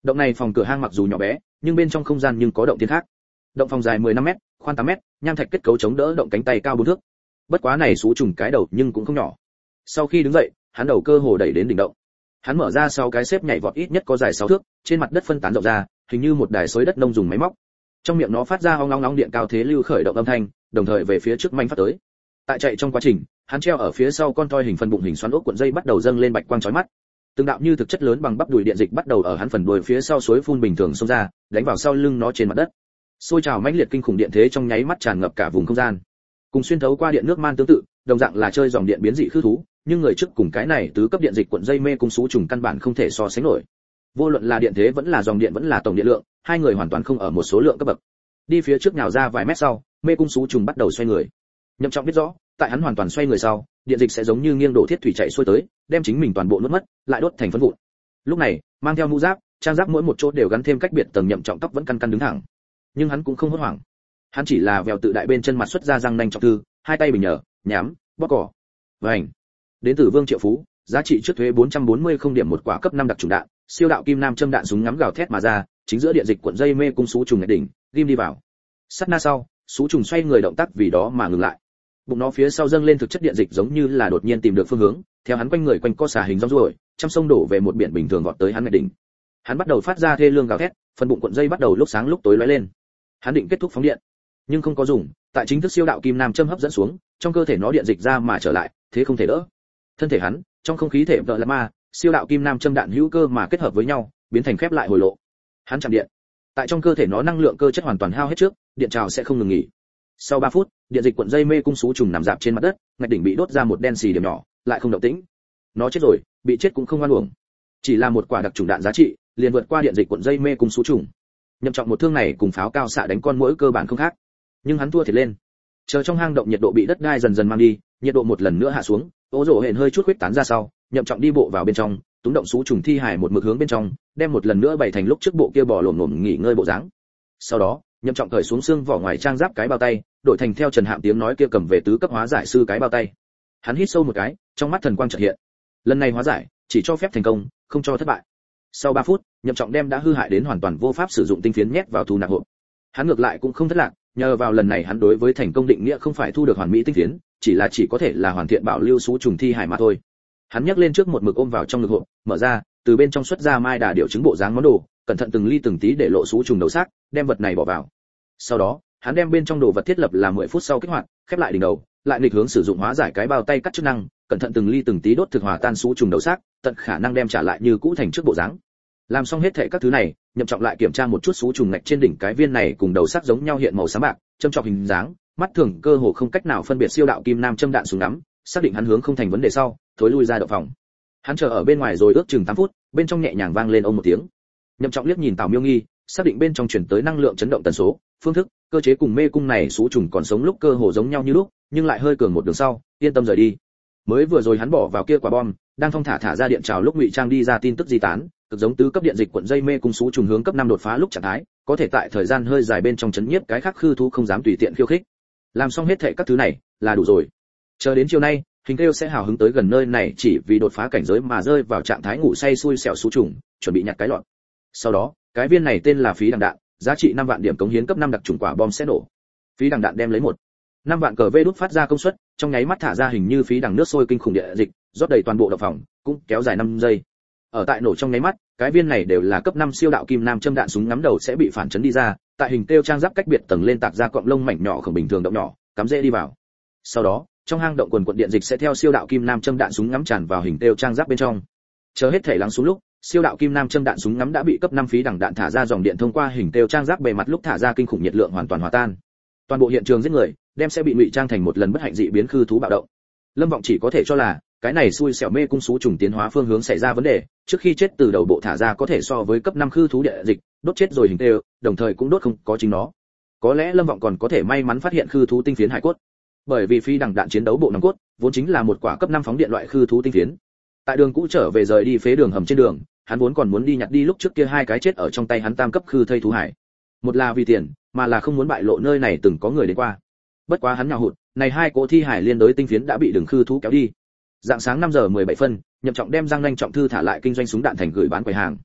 Động này phòng cửa hang mặc dù nhỏ bé, nhưng bên trong không gian nhưng có động thiên khác. Động phòng dài 15m, khoan 8m, nham thạch kết cấu chống đỡ động cánh tay cao 4 thước. Bất quá này sú trùng cái đầu nhưng cũng không nhỏ. Sau khi đứng dậy, hắn đầu cơ hồ đẩy đến đỉnh động. Hắn mở ra 6 cái xếp nhảy vọt ít nhất có dài 6 thước, trên mặt đất phân tán rộng ra, hình như một đài xới đất nông dùng máy móc. Trong miệng nó phát ra ong ong điện cao thế lưu khởi động âm thanh, đồng thời về phía trước manh phát tới. Tại chạy trong quá trình, hắn treo ở phía sau con toy hình phần bụng hình xoắn ốc cuộn dây bắt đầu dâng lên bạch quang chói mắt. Từng đạo như thực chất lớn bằng bắp đùi điện dịch bắt đầu ở hắn phần đuôi phía sau suối phun bình thường xông ra, đánh vào sau lưng nó trên mặt đất. Sôi trào mãnh liệt kinh khủng điện thế trong nháy mắt tràn ngập cả vùng không gian. Cùng xuyên thấu qua điện nước man tương tự, đồng dạng là chơi dòng điện biến dị khư thú, nhưng người trước cùng cái này tứ cấp điện dịch cuộn dây mê cung sú trùng căn bản không thể so sánh nổi. Vô luận là điện thế vẫn là dòng điện vẫn là tổng điện lượng, hai người hoàn toàn không ở một số lượng cấp bậc. Đi phía trước nhào ra vài mét sau, mê cung sú trùng bắt đầu xoay người. Nhậm Trọng biết rõ, tại hắn hoàn toàn xoay người sau, điện dịch sẽ giống như nghiêng đổ thiết thủy chạy xuôi tới, đem chính mình toàn bộ nuốt mất, lại đốt thành phấn vụn. Lúc này, mang theo mũ giáp, trang giáp mỗi một chỗ đều gắn thêm cách biệt tầng, Nhậm Trọng tóc vẫn căn căn đứng thẳng. Nhưng hắn cũng không hốt hoảng. Hắn chỉ là vèo tự đại bên chân mặt xuất ra răng nanh trọng thư, hai tay bình nhờ, nhám, bóp cỏ. Vành. Đến từ Vương Triệu Phú, giá trị trước thuế 440 không điểm một quả cấp 5 đặc trùng đạn, siêu đạo kim nam châm đạn súng ngắm gào thét mà ra, chính giữa điện dịch cuộn dây mê cung sú trùng ngạch đỉnh, ghim đi vào. Sát na sau, sú trùng xoay người động tác vì đó mà ngừng lại. Bụng nó phía sau dâng lên thực chất điện dịch giống như là đột nhiên tìm được phương hướng, theo hắn quanh người quanh co xả hình rong ruổi, trăm sông đổ về một biển bình thường vọt tới hắn ngạch đỉnh. Hắn bắt đầu phát ra thê lương gào thét, phần bụng cuộn dây bắt đầu lúc sáng lúc tối lóe lên. Hắn định kết thúc phóng điện, nhưng không có dùng, tại chính thức siêu đạo kim nam châm hấp dẫn xuống, trong cơ thể nó điện dịch ra mà trở lại, thế không thể đỡ. Thân thể hắn, trong không khí thể vợ là ma, siêu đạo kim nam châm đạn hữu cơ mà kết hợp với nhau, biến thành khép lại hồi lộ. Hắn chạm điện. Tại trong cơ thể nó năng lượng cơ chất hoàn toàn hao hết trước, điện trào sẽ không ngừng nghỉ. Sau 3 phút, điện dịch cuộn dây mê cung sú trùng nằm dạp trên mặt đất, ngạch đỉnh bị đốt ra một đen xì điểm nhỏ, lại không động tĩnh. Nó chết rồi, bị chết cũng không oan uổng. Chỉ là một quả đặc trùng đạn giá trị, liền vượt qua điện dịch cuộn dây mê cung sú trùng. Nhậm Trọng một thương này cùng pháo cao xạ đánh con muỗi cơ bản không khác, nhưng hắn thua thiệt lên. Chờ trong hang động nhiệt độ bị đất đai dần dần mang đi, nhiệt độ một lần nữa hạ xuống, ố rổ hển hơi chút khuếch tán ra sau, Nhậm Trọng đi bộ vào bên trong, túng động sú trùng thi hài một mực hướng bên trong, đem một lần nữa bày thành lúc trước bộ kia bò lổm lổm nghỉ ngơi bộ dáng. Sau đó, Nhậm Trọng cởi xuống xương vỏ ngoài trang giáp cái bao tay, đổi thành theo Trần Hạm tiếng nói kia cầm về tứ cấp hóa giải sư cái bao tay. Hắn hít sâu một cái, trong mắt thần quang chợt hiện. Lần này hóa giải, chỉ cho phép thành công, không cho thất bại. Sau 3 phút, Nhậm Trọng đem đã hư hại đến hoàn toàn vô pháp sử dụng tinh phiến nhét vào thu nạp hộp. Hắn ngược lại cũng không thất lạc, nhờ vào lần này hắn đối với thành công định nghĩa không phải thu được hoàn mỹ tinh phiến, chỉ có thể là hoàn thiện bảo lưu sú trùng thi hài mà thôi. Hắn nhấc lên trước một mực ôm vào trong ngực hộp, mở ra, từ bên trong xuất ra mai đà điệu trứng bộ dáng món đồ, cẩn thận từng ly từng tí để lộ sú trùng đầu xác, đem vật này bỏ vào. Sau đó, hắn đem bên trong đồ vật thiết lập là 10 phút sau kích hoạt, khép lại đỉnh đầu, lại nghịch hướng sử dụng hóa giải cái bao tay cắt chức năng, cẩn thận từng ly từng tí đốt thực hòa tan sú trùng đầu xác, tận khả năng đem trả lại như cũ thành trước bộ dáng. Làm xong hết thảy các thứ này, Nhậm Trọng lại kiểm tra một chút sú trùng ngạch trên đỉnh cái viên này cùng đầu xác giống nhau hiện màu xám bạc, châm chọc hình dáng, mắt thường cơ hồ không cách nào phân biệt siêu đạo kim nam châm đạn súng ngắm, xác định hắn hướng không thành vấn đề sau, thối lui ra động phòng. Hắn chờ ở bên ngoài rồi ước chừng 8 phút, bên trong nhẹ nhàng vang lên ông một tiếng. Nhậm Trọng liếc nhìn Tào Miêu Nghi, xác định bên trong truyền tới năng lượng chấn động tần số, phương thức, cơ chế cùng mê cung này sú trùng còn sống lúc cơ hồ giống nhau như lúc, nhưng lại hơi cường một đường sau, yên tâm rời đi. Mới vừa rồi hắn bỏ vào kia quả bom, đang thong thả ra điện trào lúc ngụy trang đi ra tin tức di tán, cực giống tứ cấp điện dịch cuộn dây mê cung sú trùng hướng cấp 5 đột phá lúc trạng thái, có thể tại thời gian hơi dài bên trong chấn nhiếp cái khác khư thú không dám tùy tiện khiêu khích. Làm xong hết thảy các thứ này, là đủ rồi. Chờ đến chiều nay, Hình Kêu sẽ hào hứng tới gần nơi này chỉ vì đột phá cảnh giới mà rơi vào trạng thái ngủ say xui xẻo sú trùng, chuẩn bị nhặt cái lọt. Sau đó, cái viên này tên là phí đằng đạn, giá trị 5 vạn điểm cống hiến cấp 5 đặc trùng quả bom sẽ nổ. Phí đằng đạn đem lấy 5 vạn cờ vê đút phát ra công suất, trong nháy mắt thả ra hình như phí đằng nước sôi kinh khủng địa dịch, rót đầy toàn bộ động phòng, cũng kéo dài 5 giây. Ở tại nổ trong nháy mắt, cái viên này đều là cấp 5 siêu đạo kim nam châm đạn súng ngắm đầu sẽ bị phản chấn đi ra, tại Hình Kêu trang giáp cách biệt tầng lên tạc ra cọng lông mảnh nhỏ không bình thường động nhỏ, cắm rễ đi vào. Sau đó, trong hang động quần quần điện dịch sẽ theo siêu đạo kim nam châm đạn súng ngắm tràn vào Hình Kêu trang giáp bên trong. Chờ hết thể lắng xuống lúc, siêu đạo kim nam châm đạn súng ngắm đã bị cấp 5 phí đằng đạn thả ra dòng điện thông qua Hình Kêu trang giáp bề mặt lúc thả ra kinh khủng nhiệt lượng hoàn toàn hòa tan. Toàn bộ hiện trường giết người, đem sẽ bị ngụy trang thành một lần bất hạnh dị biến khư thú bạo động. Lâm Vọng chỉ có thể cho là cái này xui xẻo mê cung sú trùng tiến hóa phương hướng xảy ra vấn đề, trước khi chết từ đầu bộ thả ra có thể so với cấp 5 khư thú địa dịch, đốt chết rồi Hình Kêu, đồng thời cũng đốt không có chính nó. Có lẽ Lâm Vọng còn có thể may mắn phát hiện khư thú tinh phiến hải cốt. Bởi vì phi đằng đạn chiến đấu bộ nòng cốt, vốn chính là một quả cấp 5 phóng điện loại khư thú tinh phiến. Tại đường cũ trở về rời đi phế đường hầm trên đường, hắn vốn còn muốn đi nhặt đi lúc trước kia 2 cái chết ở trong tay hắn tam cấp khư thây thú hải. Một là vì tiền, mà là không muốn bại lộ nơi này từng có người đến qua. Bất quá hắn nhào hụt, này 2 cỗ thi hải liên đối tinh phiến đã bị đường khư thú kéo đi. Dạng sáng 5 giờ 17 phân, Nhậm Trọng đem Giang Nanh trọng thư thả lại kinh doanh súng đạn thành gửi bán quầy hàng.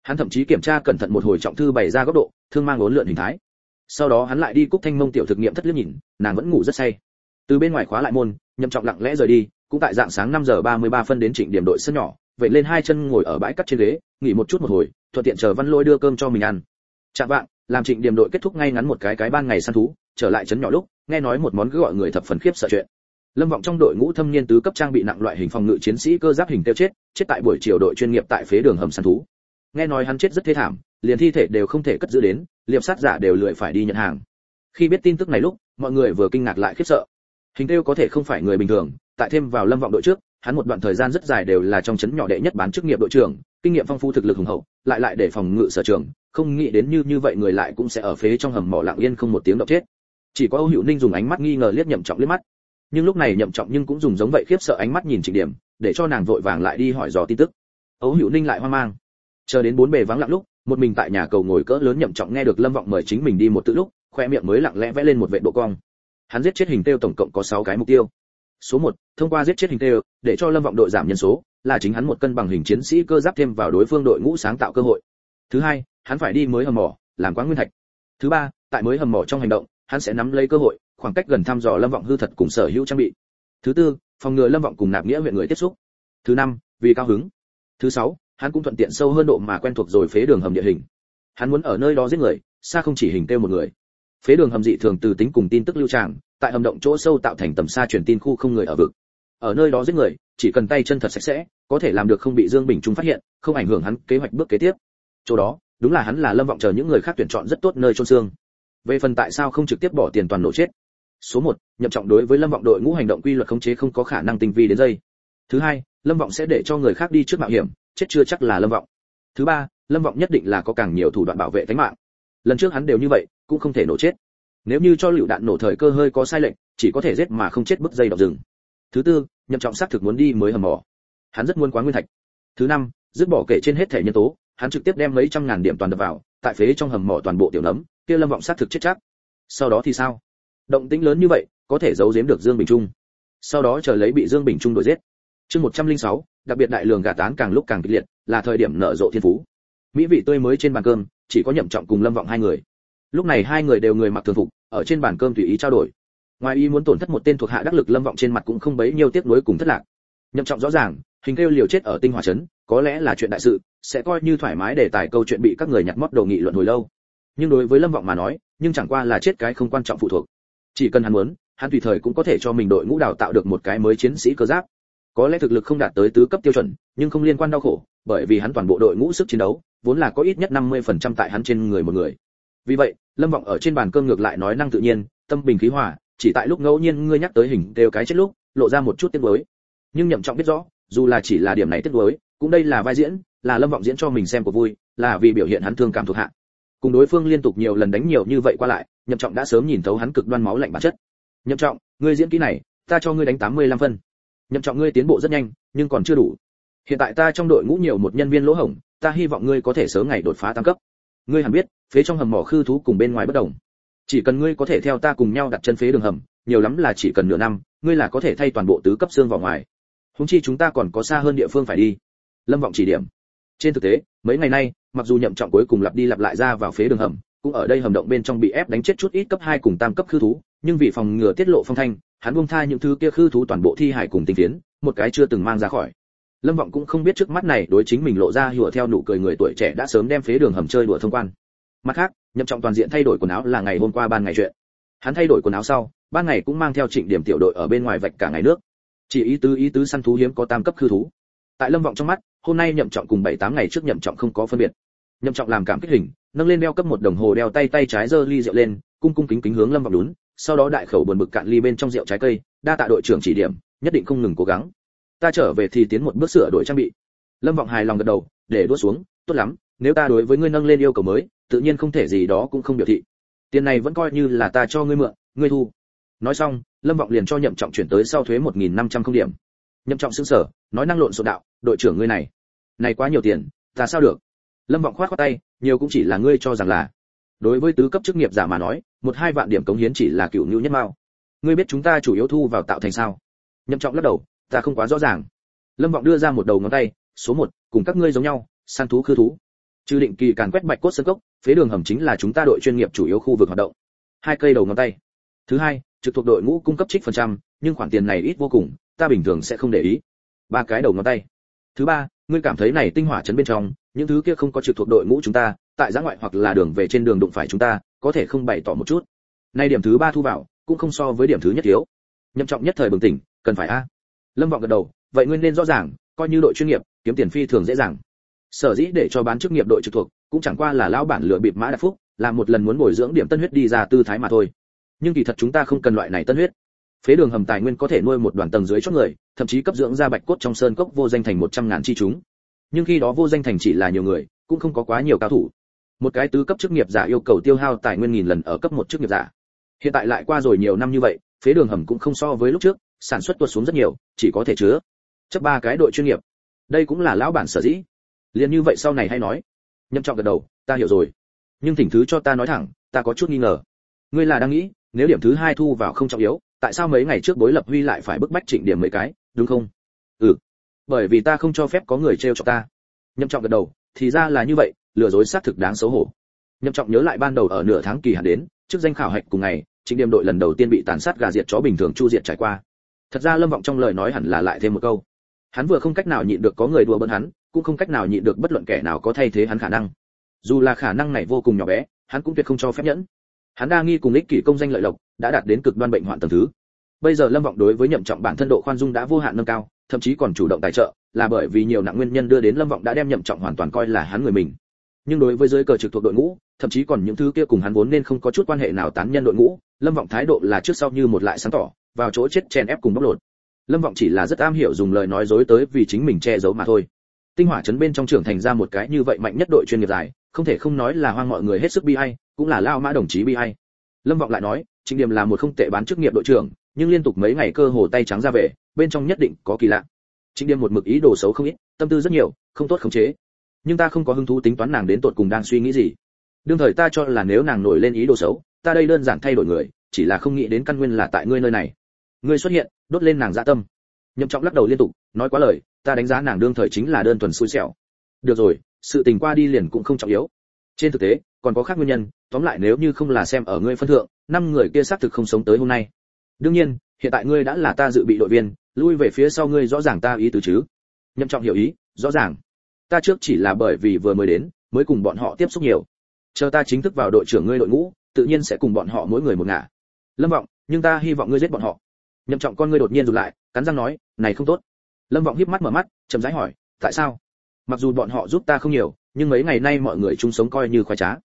Hắn thậm chí kiểm tra cẩn thận một hồi trọng thư bày ra góc độ, thương mang uốn lượn hình thái. Sau đó hắn lại đi Cúc Thanh Mông tiểu thực nghiệm thất liếc nhìn, nàng vẫn ngủ rất say. Từ bên ngoài khóa lại môn, Nhậm Trọng lặng lẽ rời đi, cũng tại dạng sáng 5:33 đến Trịnh Điểm đội sân nhỏ, vậy lên hai chân ngồi ở bãi cắt trên ghế, nghỉ một chút một hồi, thuận tiện chờ Văn Lôi đưa cơm cho mình ăn. Chạm vạng, làm Trịnh Điểm đội kết thúc ngay ngắn một cái ban ngày săn thú, trở lại trấn nhỏ lúc, nghe nói một món cứ gọi người thập phần khiếp sợ chuyện. Lâm Vọng trong đội ngũ thâm niên tứ cấp trang bị nặng loại hình phòng ngự chiến sĩ cơ giáp hình tiêu chết tại buổi chiều đội chuyên nghiệp tại phế đường hầm săn thú. Nghe nói hắn chết rất thê thảm, liền thi thể đều không thể cất giữ đến, liệp sát giả đều lười phải đi nhận hàng. Khi biết tin tức này lúc, mọi người vừa kinh ngạc lại khiếp sợ. Hình tiêu có thể không phải người bình thường, tại thêm vào Lâm Vọng đội trước, hắn một đoạn thời gian rất dài đều là trong trấn nhỏ đệ nhất bán chức nghiệp đội trưởng, kinh nghiệm phong phú thực lực hùng hậu, lại để phòng ngự sở trường, không nghĩ đến như vậy người lại cũng sẽ ở phế trong hầm mỏ lặng yên không một tiếng động chết. Chỉ có Âu Hữu Ninh dùng ánh mắt nghi ngờ liếc Nhậm Trọng liếc mắt. Nhưng lúc này Nhậm Trọng nhưng cũng dùng giống vậy khiếp sợ ánh mắt nhìn Trịnh Điểm, để cho nàng vội vàng lại đi hỏi dò tin tức. Âu Hữu Ninh lại hoang mang. Chờ đến bốn bề vắng lặng lúc, một mình tại nhà cầu ngồi cỡ lớn Nhậm Trọng nghe được Lâm Vọng mời chính mình đi một tự lúc, khoe miệng mới lặng lẽ vẽ lên một vệt độ cong. Hắn giết chết hình tiêu tổng cộng có 6 cái mục tiêu. Số 1, thông qua giết chết hình tiêu, để cho Lâm Vọng đội giảm nhân số, là chính hắn một cân bằng hình chiến sĩ cơ giáp thêm vào đối phương đội ngũ sáng tạo cơ hội. Thứ hai, hắn phải đi mới hầm mỏ, làm quán nguyên thạch. Thứ ba, tại mới hầm mỏ trong hành động, hắn sẽ nắm lấy cơ hội, khoảng cách gần thăm dò Lâm Vọng hư thật cùng sở hữu trang bị. Thứ tư, phòng ngừa Lâm Vọng cùng Nạp Nghĩa huyện người tiếp xúc. Thứ năm, vì cao hứng. Thứ sáu, hắn cũng thuận tiện sâu hơn độ mà quen thuộc rồi phế đường hầm địa hình. Hắn muốn ở nơi đó giết người, xa không chỉ hình tiêu một người. Phế đường hầm dị thường từ tính cùng tin tức lưu tràng, tại hầm động chỗ sâu tạo thành tầm xa truyền tin khu không người ở vực. Ở nơi đó giết người, chỉ cần tay chân thật sạch sẽ, có thể làm được không bị Dương Bình Trung phát hiện, không ảnh hưởng hắn kế hoạch bước kế tiếp. Chỗ đó, đúng là hắn là Lâm Vọng chờ những người khác tuyển chọn rất tốt nơi chôn xương. Về phần tại sao không trực tiếp bỏ tiền toàn nổ chết. Số 1, Nhậm Trọng đối với Lâm Vọng đội ngũ hành động quy luật khống chế không có khả năng tinh vi đến dây. Thứ hai, Lâm Vọng sẽ để cho người khác đi trước mạo hiểm, chết chưa chắc là Lâm Vọng. Thứ ba, Lâm Vọng nhất định là có càng nhiều thủ đoạn bảo vệ tính mạng. Lần trước hắn đều như vậy, cũng không thể nổ chết. Nếu như cho lựu đạn nổ thời cơ hơi có sai lệch, chỉ có thể giết mà không chết bứt dây đọc rừng. Thứ tư, Nhậm Trọng xác thực muốn đi mới hầm mỏ. Hắn rất muốn quán nguyên thạch. Thứ năm, dứt bỏ kể trên hết thể nhân tố, hắn trực tiếp đem mấy trăm ngàn điểm toàn đập vào, tại phế trong hầm mỏ toàn bộ tiểu nấm, kia Lâm Vọng xác thực chết chắc. Sau đó thì sao? Động tĩnh lớn như vậy, có thể giấu giếm được Dương Bình Trung. Sau đó chờ lấy bị Dương Bình Trung đuổi giết. Chương 106, đặc biệt đại lường gà tán càng lúc càng kịch liệt, là thời điểm nở rộ thiên phú. Mỹ vị tươi mới trên bàn cơm, chỉ có Nhậm Trọng cùng Lâm Vọng hai người. Lúc này hai người đều người mặc thường phục, ở trên bàn cơm tùy ý trao đổi. Ngoài ý muốn tổn thất một tên thuộc hạ đắc lực, Lâm Vọng trên mặt cũng không bấy nhiêu tiếc nuối cùng thất lạc. Nhậm Trọng rõ ràng, hình kêu liều chết ở Tinh Hỏa trấn, có lẽ là chuyện đại sự, sẽ coi như thoải mái để tài câu chuyện bị các người nhặt mót đầu nghị luận hồi lâu. Nhưng đối với Lâm Vọng mà nói, nhưng chẳng qua là chết cái không quan trọng phụ thuộc. Chỉ cần hắn muốn, hắn tùy thời cũng có thể cho mình đội ngũ đào tạo được một cái mới chiến sĩ cơ giáp. Có lẽ thực lực không đạt tới tứ cấp tiêu chuẩn, nhưng không liên quan đau khổ, bởi vì hắn toàn bộ đội ngũ sức chiến đấu vốn là có ít nhất 50% tại hắn trên người một người. Vì vậy, Lâm Vọng ở trên bàn cơm ngược lại nói năng tự nhiên, tâm bình khí hòa, chỉ tại lúc ngẫu nhiên ngươi nhắc tới hình đều cái chết lúc, lộ ra một chút tiếc nuối. Nhưng Nhậm Trọng biết rõ, dù là chỉ là điểm này tiếc nuối, cũng đây là vai diễn, là Lâm Vọng diễn cho mình xem của vui, là vì biểu hiện hắn thương cảm thuộc hạ. Cùng đối phương liên tục nhiều lần đánh nhiều như vậy qua lại, Nhậm Trọng đã sớm nhìn thấu hắn cực đoan máu lạnh bản chất. Nhậm Trọng, ngươi diễn kỹ này, ta cho ngươi đánh 85 phân. Nhậm Trọng, ngươi tiến bộ rất nhanh, nhưng còn chưa đủ. Hiện tại ta trong đội ngũ nhiều một nhân viên lỗ hổng, ta hy vọng ngươi có thể sớm ngày đột phá tam cấp. Ngươi hẳn biết, phế trong hầm mỏ khư thú cùng bên ngoài bất đồng. Chỉ cần ngươi có thể theo ta cùng nhau đặt chân phế đường hầm, nhiều lắm là chỉ cần nửa năm, ngươi là có thể thay toàn bộ tứ cấp xương vào ngoài. Huống chi chúng ta còn có xa hơn địa phương phải đi. Lâm Vọng chỉ điểm. Trên thực tế, mấy ngày nay, mặc dù Nhậm Trọng cuối cùng lặp đi lặp lại ra vào phế đường hầm, cũng ở đây hầm động bên trong bị ép đánh chết chút ít cấp 2 cùng tam cấp khư thú, nhưng vì phòng ngừa tiết lộ phong thanh, hắn buông tha những thứ kia khư thú toàn bộ thi hải cùng tinh phiến, một cái chưa từng mang ra khỏi. Lâm Vọng cũng không biết trước mắt này đối chính mình lộ ra hùa theo nụ cười người tuổi trẻ đã sớm đem phế đường hầm chơi đùa thông quan. Mặt khác, Nhậm Trọng toàn diện thay đổi quần áo là ngày hôm qua ban ngày chuyện. Hắn thay đổi quần áo sau, ban ngày cũng mang theo Trịnh Điểm tiểu đội ở bên ngoài vạch cả ngày nước. Chỉ ý tứ săn thú hiếm có tam cấp khư thú. Tại Lâm Vọng trong mắt, hôm nay Nhậm Trọng cùng 7-8 ngày trước Nhậm Trọng không có phân biệt. Nhậm Trọng làm cảm kích hình, nâng lên đeo cấp một đồng hồ đeo tay trái giơ ly rượu lên, cung kính kính hướng Lâm Vọng đún, sau đó đại khẩu buồn bực cạn ly bên trong rượu trái cây, đa tạ đội trưởng chỉ điểm, nhất định không ngừng cố gắng. Ta trở về thì tiến một bước sửa đổi trang bị. Lâm Vọng hài lòng gật đầu, để đũa xuống, tốt lắm, nếu ta đối với ngươi nâng lên yêu cầu mới, tự nhiên không thể gì đó cũng không biểu thị. Tiền này vẫn coi như là ta cho ngươi mượn, ngươi thu. Nói xong, Lâm Vọng liền cho Nhậm Trọng chuyển tới sau thuế 1.500 không điểm. Nhậm Trọng sững sờ, nói năng lộn xộn đạo, đội trưởng ngươi này quá nhiều tiền, ta sao được? Lâm Vọng khoát tay, nhiều cũng chỉ là ngươi cho rằng là. Đối với tứ cấp chức nghiệp giả mà nói, 1-2 vạn điểm cống hiến chỉ là cựu nhu nhất mao. Ngươi biết chúng ta chủ yếu thu vào tạo thành sao? Nhậm Trọng lắc đầu, ta không quá rõ ràng. Lâm Vọng đưa ra một đầu ngón tay, số 1, cùng các ngươi giống nhau, săn thú khư thú. Trừ định kỳ càn quét bạch cốt sơn cốc, phế đường hầm chính là chúng ta đội chuyên nghiệp chủ yếu khu vực hoạt động. 2 cây đầu ngón tay. Thứ hai, trực thuộc đội ngũ cung cấp trích phần trăm, nhưng khoản tiền này ít vô cùng, ta bình thường sẽ không để ý. 3 cái đầu ngón tay. Thứ ba, ngươi cảm thấy này tinh hỏa trấn bên trong, những thứ kia không có trực thuộc đội ngũ chúng ta, tại giã ngoại hoặc là đường về trên đường đụng phải chúng ta, có thể không bày tỏ một chút. Nay điểm thứ ba thu vào, cũng không so với điểm thứ nhất thiếu. Nhậm Trọng nhất thời bừng tỉnh, cần phải a. Lâm Vọng gật đầu, vậy ngươi nên rõ ràng, coi như đội chuyên nghiệp, kiếm tiền phi thường dễ dàng. Sở dĩ để cho bán chức nghiệp đội trực thuộc, cũng chẳng qua là lão bản lừa bịp Mã Đạt Phúc, làm một lần muốn bồi dưỡng điểm tân huyết đi ra tư thái mà thôi. Nhưng kỳ thật chúng ta không cần loại này tân huyết. Phế đường hầm tài nguyên có thể nuôi một đoàn tầng dưới chót người, thậm chí cấp dưỡng ra bạch cốt trong sơn cốc vô danh thành 100.000 chi chúng. Nhưng khi đó vô danh thành chỉ là nhiều người, cũng không có quá nhiều cao thủ. Một cái tứ cấp chức nghiệp giả yêu cầu tiêu hao tài nguyên nghìn lần ở cấp một chức nghiệp giả. Hiện tại lại qua rồi nhiều năm như vậy, phế đường hầm cũng không so với lúc trước, sản xuất tuột xuống rất nhiều, chỉ có thể chứa chấp 3 cái đội chuyên nghiệp. Đây cũng là lão bản sở dĩ. Liên như vậy sau này hay nói. Nhậm Trọng gật đầu, ta hiểu rồi. Nhưng thỉnh thứ cho ta nói thẳng, ta có chút nghi ngờ. Ngươi là đang nghĩ, nếu điểm thứ 2 thu vào không trọng yếu, tại sao mấy ngày trước Bối Lập Huy lại phải bức bách Trịnh Điểm mấy cái, đúng không? Ừ. Bởi vì ta không cho phép có người trêu chọc ta. Nhậm Trọng gật đầu, thì ra là như vậy, lừa dối xác thực đáng xấu hổ. Nhậm Trọng nhớ lại ban đầu ở nửa tháng kỳ hạn đến, trước danh khảo hạch cùng ngày, Trịnh Điểm đội lần đầu tiên bị tàn sát gà diệt chó bình thường chu diệt trải qua. Thật ra Lâm Vọng trong lời nói hẳn là lại thêm một câu. Hắn vừa không cách nào nhịn được có người đùa bỡn hắn, cũng không cách nào nhịn được bất luận kẻ nào có thay thế hắn khả năng. Dù là khả năng này vô cùng nhỏ bé, hắn cũng tuyệt không cho phép nhẫn. Hắn đa nghi cùng ích kỷ công danh lợi lộc, đã đạt đến cực đoan bệnh hoạn tầng thứ. Bây giờ Lâm Vọng đối với Nhậm Trọng bản thân độ khoan dung đã vô hạn nâng cao, thậm chí còn chủ động tài trợ, là bởi vì nhiều nặng nguyên nhân đưa đến Lâm Vọng đã đem Nhậm Trọng hoàn toàn coi là hắn người mình. Nhưng đối với dưới cờ trực thuộc đội ngũ, thậm chí còn những thứ kia cùng hắn vốn nên không có chút quan hệ nào tán nhân đội ngũ, Lâm Vọng thái độ là trước sau như một lại sáng tỏ, vào chỗ chết chèn ép cùng bóc lột. Lâm Vọng chỉ là rất am hiểu dùng lời nói dối tới vì chính mình che giấu mà thôi. Tinh hỏa trấn bên trong trưởng thành ra một cái như vậy mạnh nhất đội chuyên nghiệp dài, không thể không nói là hoang mọi người hết sức bi ai, cũng là lao Mã đồng chí bi ai. Lâm Vọng lại nói, Trịnh Điểm là một không tệ bán chức nghiệp đội trưởng, nhưng liên tục mấy ngày cơ hồ tay trắng ra về, bên trong nhất định có kỳ lạ. Trịnh Điểm một mực ý đồ xấu không ít, tâm tư rất nhiều, không tốt khống chế. Nhưng ta không có hứng thú tính toán nàng đến tột cùng đang suy nghĩ gì. Đương thời ta cho là nếu nàng nổi lên ý đồ xấu, ta đây đơn giản thay đổi người, chỉ là không nghĩ đến căn nguyên là tại ngươi nơi này. Ngươi xuất hiện, đốt lên nàng dạ tâm. Nhậm Trọng lắc đầu liên tục, nói quá lời, ta đánh giá nàng đương thời chính là đơn thuần xui xẻo. Được rồi, sự tình qua đi liền cũng không trọng yếu. Trên thực tế, còn có khác nguyên nhân, tóm lại nếu như không là xem ở ngươi phân thượng, 5 người kia xác thực không sống tới hôm nay. Đương nhiên, hiện tại ngươi đã là ta dự bị đội viên, lui về phía sau ngươi rõ ràng ta ý tứ chứ? Nhậm Trọng hiểu ý, rõ ràng. Ta trước chỉ là bởi vì vừa mới đến, mới cùng bọn họ tiếp xúc nhiều. Chờ ta chính thức vào đội trưởng ngươi đội ngũ, tự nhiên sẽ cùng bọn họ mỗi người một ngả. Lâm Vọng, nhưng ta hy vọng ngươi giết bọn họ. Nhậm Trọng con ngươi đột nhiên rụt lại, cắn răng nói, này không tốt. Lâm Vọng híp mắt mở mắt, chậm rãi hỏi, tại sao? Mặc dù bọn họ giúp ta không nhiều, nhưng mấy ngày nay mọi người chung sống coi như khoái trá.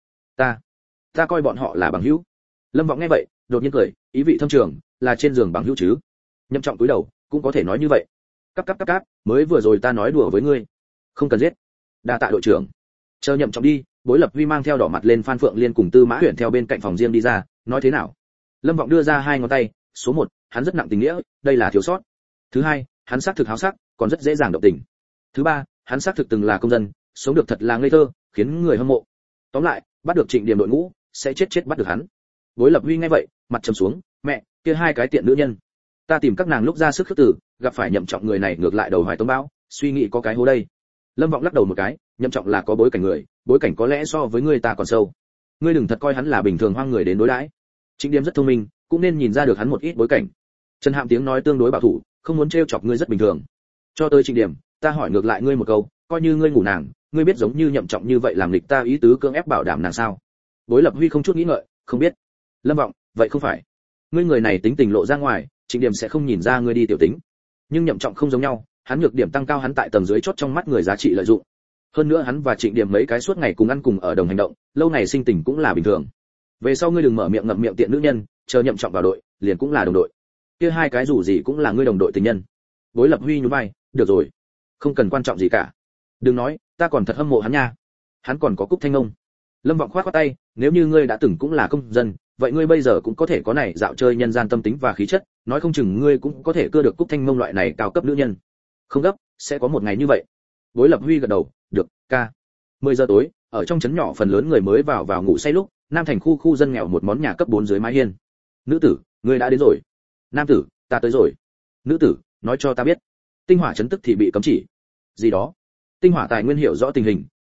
Ta coi bọn họ là bằng hữu. Lâm Vọng nghe vậy, đột nhiên cười, ý vị thâm trường, là trên giường bằng hữu chứ? Nhậm Trọng cúi đầu, cũng có thể nói như vậy. Cáp, mới vừa rồi ta nói đùa với ngươi. Không cần giết. Đa tạ đội trưởng. Chờ Nhậm Trọng đi, Bối Lập Huy mang theo đỏ mặt lên Phan Phượng Liên cùng Tư Mã Huyền theo bên cạnh phòng riêng đi ra, nói thế nào? Lâm Vọng đưa ra 2 ngón tay, số 1, hắn rất nặng tình nghĩa, đây là thiếu sót. Thứ 2, hắn xác thực háo sắc, còn rất dễ dàng động tình. Thứ 3, hắn xác thực từng là công dân, sống được thật là ngây thơ, khiến người hâm mộ. Tóm lại, bắt được Trịnh Điểm đội ngũ, sẽ chết bắt được hắn. Bối Lập Huy nghe vậy, mặt trầm xuống, mẹ, kia 2 cái tiện nữ nhân. Ta tìm các nàng lúc ra sức khước từ, gặp phải Nhậm Trọng người này ngược lại đầu hoài tông bão, suy nghĩ có cái hố đây. Lâm Vọng lắc đầu một cái, Nhậm Trọng là có bối cảnh người, bối cảnh có lẽ so với ngươi ta còn sâu. Ngươi đừng thật coi hắn là bình thường hoang người đến đối đãi. Trịnh Điểm rất thông minh, cũng nên nhìn ra được hắn một ít bối cảnh. Trần Hạm tiếng nói tương đối bảo thủ, không muốn trêu chọc ngươi rất bình thường. Cho tới Trịnh Điểm, ta hỏi ngược lại ngươi một câu, coi như ngươi ngủ nàng, ngươi biết giống như Nhậm Trọng như vậy làm lịch ta ý tứ cưỡng ép bảo đảm nàng sao? Bối Lập Huy không chút nghĩ ngợi, không biết. Lâm Vọng, vậy không phải. Ngươi người này tính tình lộ ra ngoài, Trịnh Điểm sẽ không nhìn ra ngươi đi tiểu tính. Nhưng Nhậm Trọng không giống nhau, hắn nhược điểm tăng cao hắn tại tầng dưới chót trong mắt người giá trị lợi dụng. Hơn nữa hắn và Trịnh Điểm mấy cái suốt ngày cùng ăn cùng ở đồng hành động, lâu ngày sinh tình cũng là bình thường. Về sau ngươi đừng mở miệng ngậm miệng tiện nữ nhân, chờ Nhậm Trọng vào đội, liền cũng là đồng đội. Kia 2 cái dù gì cũng là ngươi đồng đội tình nhân. Bối Lập Huy nhún vai, được rồi, không cần quan trọng gì cả. Đừng nói, ta còn thật hâm mộ hắn nha. Hắn còn có Cúc Thanh Ngông. Lâm Vọng khoát tay, nếu như ngươi đã từng cũng là công dân, vậy ngươi bây giờ cũng có thể có này dạo chơi nhân gian tâm tính và khí chất, nói không chừng ngươi cũng có thể cưa được Cúc Thanh Ngông loại này cao cấp nữ nhân. Không gấp, sẽ có một ngày như vậy. Bối Lập Huy gật đầu, được, ca. 10 giờ tối, ở trong trấn nhỏ phần lớn người mới vào ngủ say lúc, Nam thành khu dân nghèo một món nhà cấp 4 dưới mái hiên. Nữ tử, ngươi đã đến rồi. Nam tử, ta tới rồi. Nữ tử, nói cho ta biết. Tinh hỏa trấn tức thì bị cấm chỉ. Gì đó? Tinh hỏa tài nguyên hiểu rõ tình hình,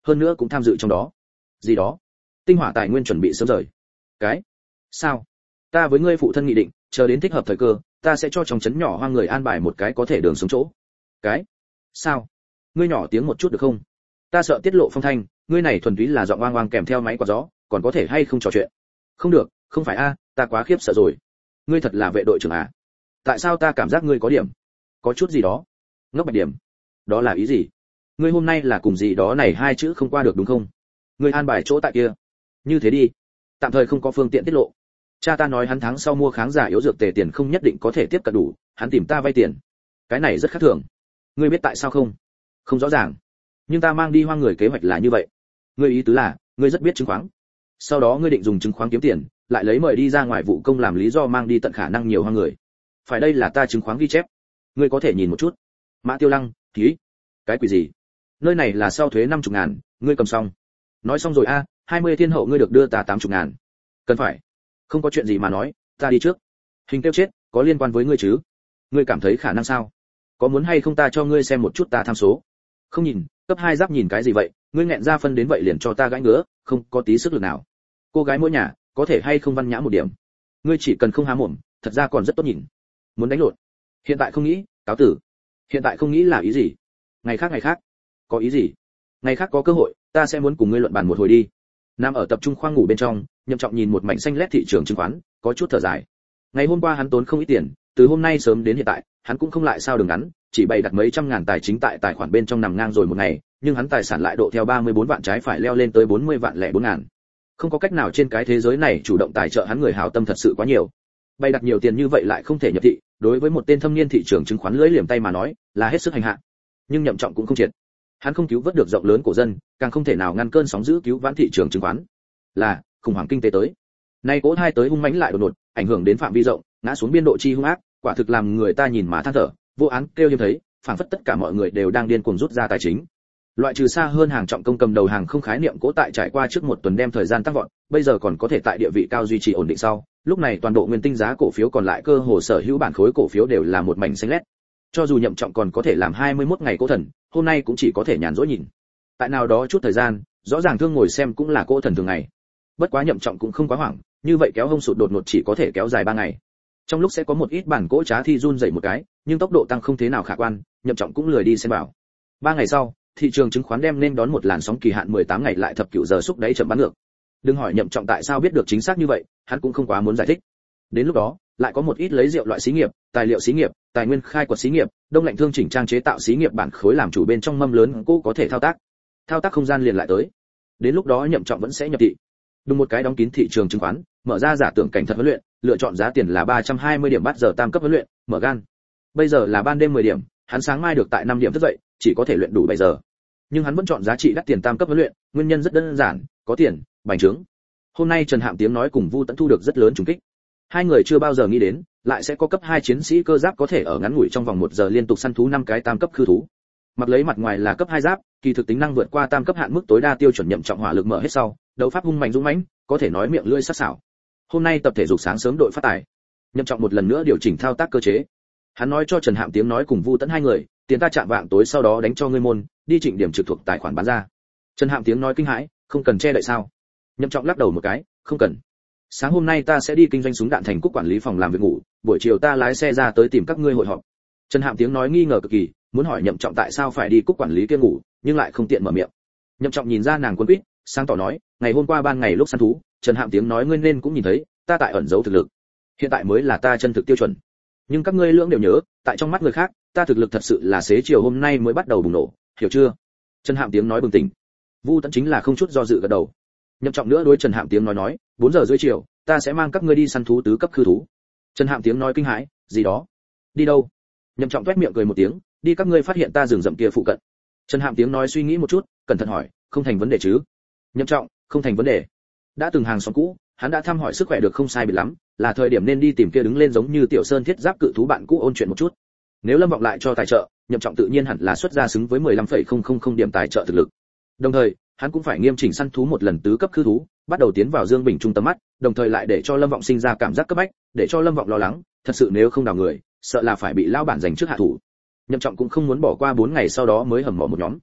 hơn nữa cũng tham dự trong đó. Gì đó? Tinh hỏa tài nguyên chuẩn bị sớm rời. Cái? Sao? Ta với ngươi phụ thân nghị định, chờ đến thích hợp thời cơ, ta sẽ cho trong trấn nhỏ hoang người an bài một cái có thể đường sống chỗ. Cái? Sao? Ngươi nhỏ tiếng một chút được không? Ta sợ tiết lộ phong thanh, ngươi này thuần túy là giọng oang oang kèm theo máy quạt gió, còn có thể hay không trò chuyện? Không được, không phải a, ta quá khiếp sợ rồi. Ngươi thật là vệ đội trưởng à? Tại sao ta cảm giác ngươi có điểm? Có chút gì đó? Ngốc bạch điểm? Đó là ý gì? Ngươi hôm nay là cùng gì đó này hai chữ không qua được đúng không? Ngươi an bài chỗ tại kia. Như thế đi, tạm thời không có phương tiện tiết lộ. Cha ta nói hắn tháng sau mua kháng giả yếu dược tề tiền không nhất định có thể tiếp cận đủ, hắn tìm ta vay tiền. Cái này rất khác thường. Ngươi biết tại sao không? Không rõ ràng. Nhưng ta mang đi hoang người kế hoạch là như vậy. Ngươi ý tứ là, ngươi rất biết chứng khoán. Sau đó ngươi định dùng chứng khoán kiếm tiền, lại lấy mời đi ra ngoài vụ công làm lý do mang đi tận khả năng nhiều hoang người. Phải đây là ta chứng khoán ghi chép. Ngươi có thể nhìn một chút. Mã Tiêu Lăng, ký. Cái quỷ gì? Nơi này là sau thuế 50.000, ngươi cầm xong. Nói xong rồi a, 20 thiên hậu ngươi được đưa ta 80.000. Cần phải. Không có chuyện gì mà nói, ta đi trước. Hình tiêu chết, có liên quan với ngươi chứ? Ngươi cảm thấy khả năng sao? Có muốn hay không ta cho ngươi xem một chút ta tham số? Không nhìn, cấp 2 giáp nhìn cái gì vậy, ngươi nghẹn ra phân đến vậy liền cho ta gãi ngứa, không có tí sức lực nào. Cô gái mỗi nhà, có thể hay không văn nhã một điểm. Ngươi chỉ cần không há mồm, thật ra còn rất tốt nhìn. Muốn đánh lộn? Hiện tại không nghĩ, cáo tử. Hiện tại không nghĩ là ý gì? Ngày khác. Có ý gì? Ngày khác có cơ hội, ta sẽ muốn cùng ngươi luận bàn một hồi đi. Nam ở tập trung khoang ngủ bên trong, Nhậm Trọng nhìn một mảnh xanh lét thị trường chứng khoán, có chút thở dài. Ngày hôm qua hắn tốn không ít tiền, từ hôm nay sớm đến hiện tại, hắn cũng không lại sao đường ngắn, chỉ bày đặt mấy trăm ngàn tài chính tại tài khoản bên trong nằm ngang rồi một ngày, nhưng hắn tài sản lại độ theo 34 vạn trái phải leo lên tới 40 vạn lẻ 4 ngàn. Không có cách nào trên cái thế giới này chủ động tài trợ hắn người hảo tâm thật sự quá nhiều. Bày đặt nhiều tiền như vậy lại không thể nhập thị, đối với một tên thâm niên thị trường chứng khoán lưỡi liềm tay mà nói, là hết sức hành hạ. Nhưng Nhậm Trọng cũng không triệt. Hắn không cứu vớt được rộng lớn cổ dân, càng không thể nào ngăn cơn sóng dữ cứu vãn thị trường chứng khoán. Là khủng hoảng kinh tế tới. Nay cỗ hai tới hung mãnh lại đột ngột, ảnh hưởng đến phạm vi rộng, ngã xuống biên độ chi hung ác, quả thực làm người ta nhìn mà than thở, vô án kêu hiếm thấy, phảng phất tất cả mọi người đều đang điên cuồng rút ra tài chính. Loại trừ xa hơn hàng trọng công cầm đầu hàng không khái niệm cỗ tại trải qua trước một tuần đem thời gian tăng vọt, bây giờ còn có thể tại địa vị cao duy trì ổn định sau, lúc này toàn bộ nguyên tinh giá cổ phiếu còn lại cơ hồ sở hữu bản khối cổ phiếu đều là một mảnh xanh lét. Cho dù Nhậm Trọng còn có thể làm 21 ngày cố thần, hôm nay cũng chỉ có thể nhàn rỗi nhìn. Tại nào đó chút thời gian, rõ ràng thương ngồi xem cũng là cố thần thường ngày. Bất quá Nhậm Trọng cũng không quá hoảng, như vậy kéo hông sụt đột ngột chỉ có thể kéo dài 3 ngày. Trong lúc sẽ có một ít bản cỗ trá thi run dậy một cái, nhưng tốc độ tăng không thế nào khả quan, Nhậm Trọng cũng lười đi xem vào. 3 ngày sau, thị trường chứng khoán đem nên đón một làn sóng kỳ hạn 18 ngày lại thập cửu giờ xúc đáy chậm bán ngược. Đừng hỏi Nhậm Trọng tại sao biết được chính xác như vậy, hắn cũng không quá muốn giải thích. Đến lúc đó, lại có một ít lấy rượu loại xí nghiệp, tài liệu xí nghiệp, tài nguyên khai quật xí nghiệp, đông lạnh thương chỉnh trang chế tạo xí nghiệp bản khối làm chủ bên trong mâm lớn cô có thể thao tác không gian liền lại tới. Đến lúc đó Nhậm Trọng vẫn sẽ nhập thị. Đúng một cái đóng kín thị trường chứng khoán, mở ra giả tưởng cảnh thật huấn luyện, lựa chọn giá tiền là 320 điểm bắt giờ tam cấp huấn luyện, mở gan. Bây giờ là ban đêm 10 điểm, hắn sáng mai được tại 5 điểm thức dậy, chỉ có thể luyện đủ 7 giờ. Nhưng hắn vẫn chọn giá trị đắt tiền tam cấp huấn luyện, nguyên nhân rất đơn giản, có tiền, bành trướng. Hôm nay Trần Hạm tiếng nói cùng Vu Tẫn thu được rất lớn trùng kích. Hai người chưa bao giờ nghĩ đến, lại sẽ có cấp 2 chiến sĩ cơ giáp có thể ở ngắn ngủi trong vòng 1 giờ liên tục săn thú 5 cái tam cấp khư thú. Mặc lấy mặt ngoài là cấp 2 giáp, kỳ thực tính năng vượt qua tam cấp hạn mức tối đa tiêu chuẩn Nhậm Trọng hỏa lực mở hết sau, đấu pháp hung mạnh dũng mãnh, có thể nói miệng lưỡi sắc sảo. Hôm nay tập thể dục sáng sớm đội phát tài. Nhậm Trọng một lần nữa điều chỉnh thao tác cơ chế. Hắn nói cho Trần Hạm tiếng nói cùng Vu Tẫn hai người, tiền ta chạm vạng tối sau đó đánh cho ngươi môn, đi chỉnh điểm trực thuộc tài khoản bán ra. Trần Hạm tiếng nói kinh hãi, không cần che đậy sao? Nhậm Trọng lắc đầu một cái, không cần. Sáng hôm nay ta sẽ đi kinh doanh súng đạn thành cục quản lý phòng làm việc ngủ, buổi chiều ta lái xe ra tới tìm các ngươi hội họp. Trần Hạm tiếng nói nghi ngờ cực kỳ, muốn hỏi Nhậm Trọng tại sao phải đi cục quản lý kia ngủ, nhưng lại không tiện mở miệng. Nhậm Trọng nhìn ra nàng cuốn quýt, sáng tỏ nói, ngày hôm qua ban ngày lúc săn thú, Trần Hạm tiếng nói ngươi nên cũng nhìn thấy, ta tại ẩn giấu thực lực. Hiện tại mới là ta chân thực tiêu chuẩn. Nhưng các ngươi lưỡng đều nhớ, tại trong mắt người khác, ta thực lực thật sự là xế chiều hôm nay mới bắt đầu bùng nổ, hiểu chưa? Trần Hạm tiếng nói bừng tỉnh. Vu Tẫn chính là không chút do dự gật đầu. Nhậm Trọng nữa đối Trần Hạm tiếng nói 4 giờ rưỡi chiều, ta sẽ mang các ngươi đi săn thú tứ cấp khư thú. Trần Hạm tiếng nói kinh hãi, gì đó? Đi đâu? Nhậm Trọng toét miệng cười một tiếng, đi các ngươi phát hiện ta rừng rậm kia phụ cận. Trần Hạm tiếng nói suy nghĩ một chút, cẩn thận hỏi, không thành vấn đề chứ? Nhậm Trọng, không thành vấn đề. Đã từng hàng xóm cũ, hắn đã thăm hỏi sức khỏe được không sai biệt lắm, là thời điểm nên đi tìm kia đứng lên giống như tiểu sơn thiết giáp cự thú bạn cũ ôn chuyện một chút. Nếu Lâm Vọng lại cho tài trợ, Nhậm Trọng tự nhiên hẳn là xuất ra xứng với 15,000 điểm tài trợ thực lực. Đồng thời, hắn cũng phải nghiêm chỉnh săn thú một lần tứ cấp khư thú, bắt đầu tiến vào Dương Bình trung tâm mắt, đồng thời lại để cho Lâm Vọng sinh ra cảm giác cấp bách, để cho Lâm Vọng lo lắng, thật sự nếu không đào người, sợ là phải bị lao bản giành trước hạ thủ. Nhậm Trọng cũng không muốn bỏ qua 4 ngày sau đó mới hầm mỏ một nhóm.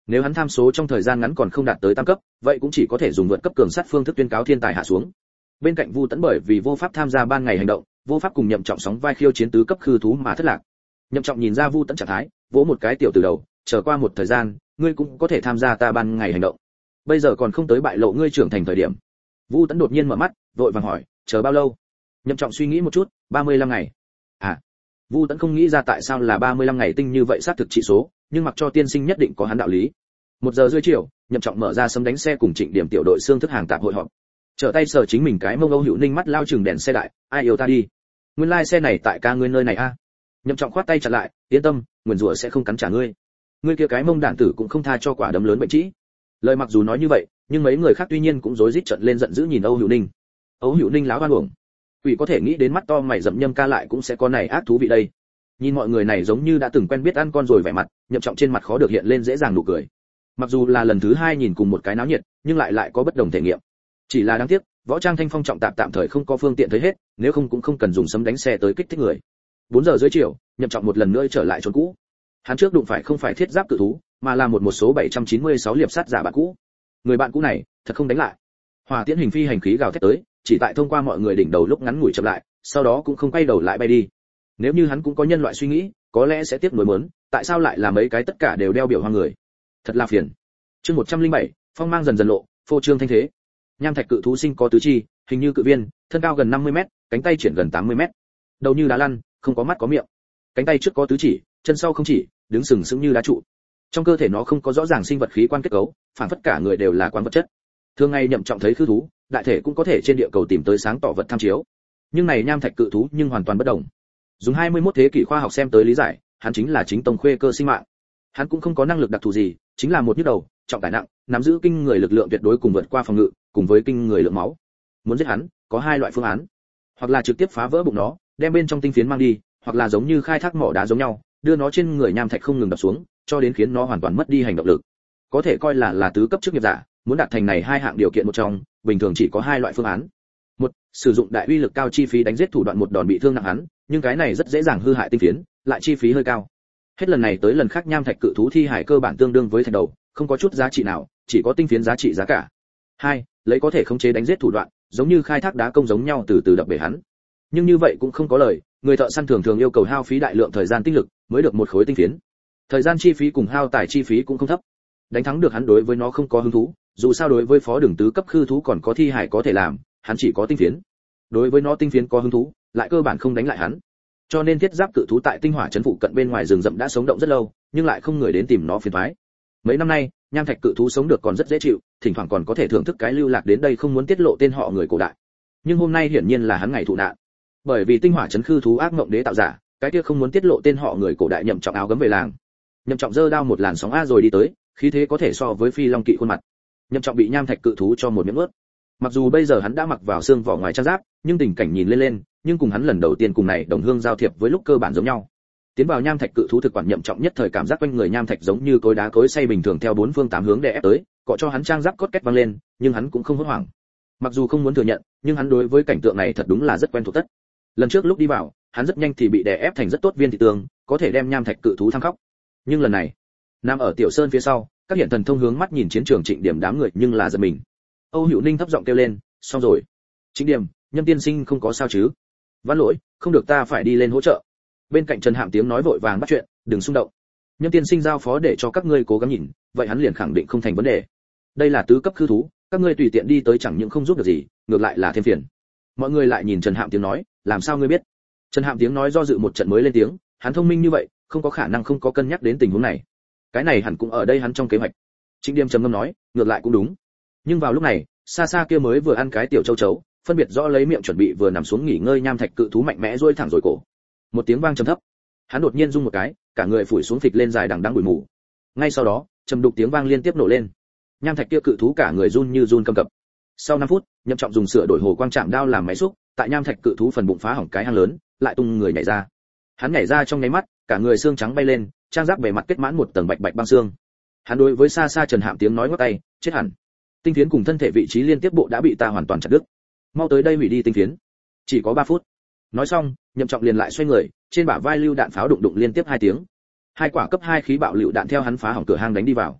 Nếu hắn tham số trong thời gian ngắn còn không đạt tới tam cấp, vậy cũng chỉ có thể dùng vượt cấp cường sát phương thức tuyên cáo thiên tài hạ xuống. Bên cạnh Vu Tẫn bởi vì vô pháp tham gia ban ngày hành động, vô pháp cùng Nhậm Trọng sóng vai khiêu chiến tứ cấp khư thú mà thất lạc. Nhậm Trọng nhìn ra Vu Tẫn trạng thái, vỗ một cái tiểu từ đầu, chờ qua một thời gian, ngươi cũng có thể tham gia ta ban ngày hành động. Bây giờ còn không tới bại lộ ngươi trưởng thành thời điểm. Vu Tẫn đột nhiên mở mắt, vội vàng hỏi, chờ bao lâu? Nhậm Trọng suy nghĩ một chút, 35 ngày. À. Vu Tẫn không nghĩ ra tại sao là 35 ngày tinh như vậy xác thực trị số, nhưng mặc cho tiên sinh nhất định có hắn đạo lý. 1 giờ rưỡi chiều, Nhậm Trọng mở ra sấm đánh xe cùng Trịnh Điểm tiểu đội xương thức hàng tạp hội họp. Trở tay sờ chính mình cái mông Âu Hữu Ninh mắt lao chừng đèn xe đại, ai yêu ta đi. Nguyên lai xe này tại ca ngươi nơi này a. Nhậm Trọng khoát tay chặn lại, yên tâm, nguyền rủa sẽ không cắn trả ngươi. Ngươi kia cái mông đản tử cũng không tha cho quả đấm lớn bệnh trĩ. Lời mặc dù nói như vậy, nhưng mấy người khác tuy nhiên cũng rối rít trợn lên giận dữ nhìn Âu Hữu Ninh. Âu Hữu Ninh láo oan uổng. Quỷ có thể nghĩ đến mắt to mày rậm Nhâm ca lại cũng sẽ có này ác thú vị đây. Nhìn mọi người này giống như đã từng quen biết ăn con rồi vẻ mặt, Nhậm Trọng trên mặt khó được hiện lên dễ dàng nụ cười. Mặc dù là lần thứ 2 nhìn cùng một cái náo nhiệt, nhưng lại có bất đồng thể nghiệm. Chỉ là đáng tiếc, võ trang thanh phong trọng tạm thời không có phương tiện thấy hết, nếu không cũng không cần dùng sấm đánh xe tới kích thích người. 4 giờ rưỡi chiều, Nhậm Trọng một lần nữa trở lại chốn cũ. Hắn trước đụng phải không phải thiết giáp cự thú, mà là một số 796 liệp sát giả bạn cũ. Người bạn cũ này, thật không đánh lại. Hỏa tiễn hình phi hành khí gào thét tới, chỉ tại thông qua mọi người đỉnh đầu lúc ngắn ngủi chậm lại, sau đó cũng không quay đầu lại bay đi. Nếu như hắn cũng có nhân loại suy nghĩ, có lẽ sẽ tiếc nuối mớn, tại sao lại là mấy cái tất cả đều đeo biểu hoang người. Thật là phiền. Chương 107, phong mang dần dần lộ, phô trương thanh thế. Nham thạch cự thú sinh có tứ chi, hình như cự viên, thân cao gần 50 mét, cánh tay triển gần 80 mét. Đầu như đá lăn, không có mắt có miệng. Cánh tay trước có tứ chỉ, chân sau không chỉ, đứng sừng sững như đá trụ. Trong cơ thể nó không có rõ ràng sinh vật khí quan kết cấu, phản phất cả người đều là quán vật chất. Thường ngày Nhậm Trọng thấy khư thú, đại thể cũng có thể trên địa cầu tìm tới sáng tỏ vật tham chiếu. Nhưng này nham thạch cự thú nhưng hoàn toàn bất động. Dùng 21 thế kỷ khoa học xem tới lý giải, hắn chính là chính tông khuê cơ sinh mạng. Hắn cũng không có năng lực đặc thù gì, chính là một nhức đầu, trọng tải nặng, nắm giữ kinh người lực lượng tuyệt đối cùng vượt qua phòng ngự, cùng với kinh người lượng máu. Muốn giết hắn, có 2 loại phương án. Hoặc là trực tiếp phá vỡ bụng nó, đem bên trong tinh phiến mang đi, hoặc là giống như khai thác mỏ đá giống nhau, đưa nó trên người nham thạch không ngừng đập xuống, cho đến khiến nó hoàn toàn mất đi hành động lực. Có thể coi là tứ cấp chức nghiệp giả, muốn đạt thành này 2 hạng điều kiện một trong, bình thường chỉ có 2 loại phương án. Một, sử dụng đại uy lực cao chi phí đánh giết thủ đoạn một đòn bị thương nặng hắn, nhưng cái này rất dễ dàng hư hại tinh phiến, lại chi phí hơi cao. Hết lần này tới lần khác nham thạch cự thú thi hải cơ bản tương đương với thạch đầu, không có chút giá trị nào, chỉ có tinh phiến giá trị giá cả. 2, lấy có thể khống chế đánh giết thủ đoạn, giống như khai thác đá công giống nhau từ từ đập bể hắn. Nhưng như vậy cũng không có lời, người thợ săn thường yêu cầu hao phí đại lượng thời gian tinh lực mới được một khối tinh phiến. Thời gian chi phí cùng hao tài chi phí cũng không thấp. Đánh thắng được hắn đối với nó không có hứng thú, dù sao đối với phó đường tứ cấp khư thú còn có thi hải có thể làm, hắn chỉ có tinh phiến. Đối với nó tinh phiến có hứng thú, lại cơ bản không đánh lại hắn. Cho nên thiết giáp cự thú tại tinh hỏa trấn phụ cận bên ngoài rừng rậm đã sống động rất lâu, nhưng lại không người đến tìm nó phiền toái. Mấy năm nay, nham thạch cự thú sống được còn rất dễ chịu, thỉnh thoảng còn có thể thưởng thức cái lưu lạc đến đây không muốn tiết lộ tên họ người cổ đại. Nhưng hôm nay hiển nhiên là hắn ngày thụ nạn. Bởi vì tinh hỏa trấn khư thú ác mộng đế tạo giả, cái kia không muốn tiết lộ tên họ người cổ đại Nhậm Trọng áo gấm về làng. Nhậm Trọng giơ đao một làn sóng a rồi đi tới, khí thế có thể so với phi long kỵ khuôn mặt. Nhậm Trọng bị nham thạch cự thú cho một miếng ướt. Mặc dù bây giờ hắn đã mặc vào xương vỏ ngoài trang giáp, nhưng tình cảnh nhìn lên, nhưng cùng hắn lần đầu tiên cùng này đồng hương giao thiệp với lúc cơ bản giống nhau. Tiến vào nham thạch cự thú thực quản Nhậm Trọng nhất thời cảm giác quanh người nham thạch giống như cối đá cối xay bình thường theo 4 phương 8 hướng đè ép tới, cọ cho hắn trang giáp cốt két vang lên, nhưng hắn cũng không hốt hoảng. Mặc dù không muốn thừa nhận, nhưng hắn đối với cảnh tượng này thật đúng là rất quen thuộc tất. Lần trước lúc đi vào, hắn rất nhanh thì bị đè ép thành rất tốt viên thị tường, có thể đem nham thạch cự thú thăng khóc. Nhưng lần này, nằm ở tiểu sơn phía sau, các hiện thần thông hướng mắt nhìn chiến trường Trịnh Điểm đám người nhưng là giật mình. Âu Hữu Ninh thấp giọng kêu lên, xong rồi. Trịnh Điểm, Nhâm tiên sinh không có sao chứ? Vãn lỗi, không được, ta phải đi lên hỗ trợ. Bên cạnh Trần Hạm tiếng nói vội vàng bắt chuyện, đừng xung động. Nhâm tiên sinh giao phó để cho các ngươi cố gắng nhìn, vậy hắn liền khẳng định không thành vấn đề. Đây là tứ cấp khư thú, các ngươi tùy tiện đi tới chẳng những không giúp được gì, ngược lại là thêm phiền. Mọi người lại nhìn Trần Hạm tiếng nói, làm sao ngươi biết? Trần Hạm tiếng nói do dự một trận mới lên tiếng, hắn thông minh như vậy, không có khả năng không có cân nhắc đến tình huống này. Cái này hẳn cũng ở đây hắn trong kế hoạch. Trịnh Điểm trầm ngâm nói, ngược lại cũng đúng. Nhưng vào lúc này, xa xa kia mới vừa ăn cái tiểu châu chấu, phân biệt rõ lấy miệng chuẩn bị vừa nằm xuống nghỉ ngơi nham thạch cự thú mạnh mẽ duỗi thẳng rồi cổ. Một tiếng vang trầm thấp, hắn đột nhiên rung một cái, cả người phủi xuống phịch lên dài đằng đẵng bụi mù. Ngay sau đó, trầm đục tiếng vang liên tiếp nổ lên. Nham thạch kia cự thú cả người run như run cầm cập. Sau 5 phút, Nhậm Trọng dùng sửa đổi hồ quang chạm đao làm máy xúc, tại nham thạch cự thú phần bụng phá hỏng cái hang lớn, lại tung người nhảy ra. Hắn nhảy ra trong nháy mắt, cả người xương trắng bay lên, trang giáp bề mặt kết mãn một tầng bạch bạch băng xương. Hắn đối với xa xa Trần Hạm tiếng nói ngoắc tay, chết hẳn. Tinh phiến cùng thân thể vị trí liên tiếp bộ đã bị ta hoàn toàn chặt đứt. Mau tới đây hủy đi tinh phiến. Chỉ có 3 phút. Nói xong, Nhậm Trọng liền lại xoay người, trên bả vai lưu đạn pháo đụng đụng liên tiếp 2 tiếng. 2 quả cấp 2 khí bạo lựu đạn theo hắn phá hỏng cửa hang đánh đi vào.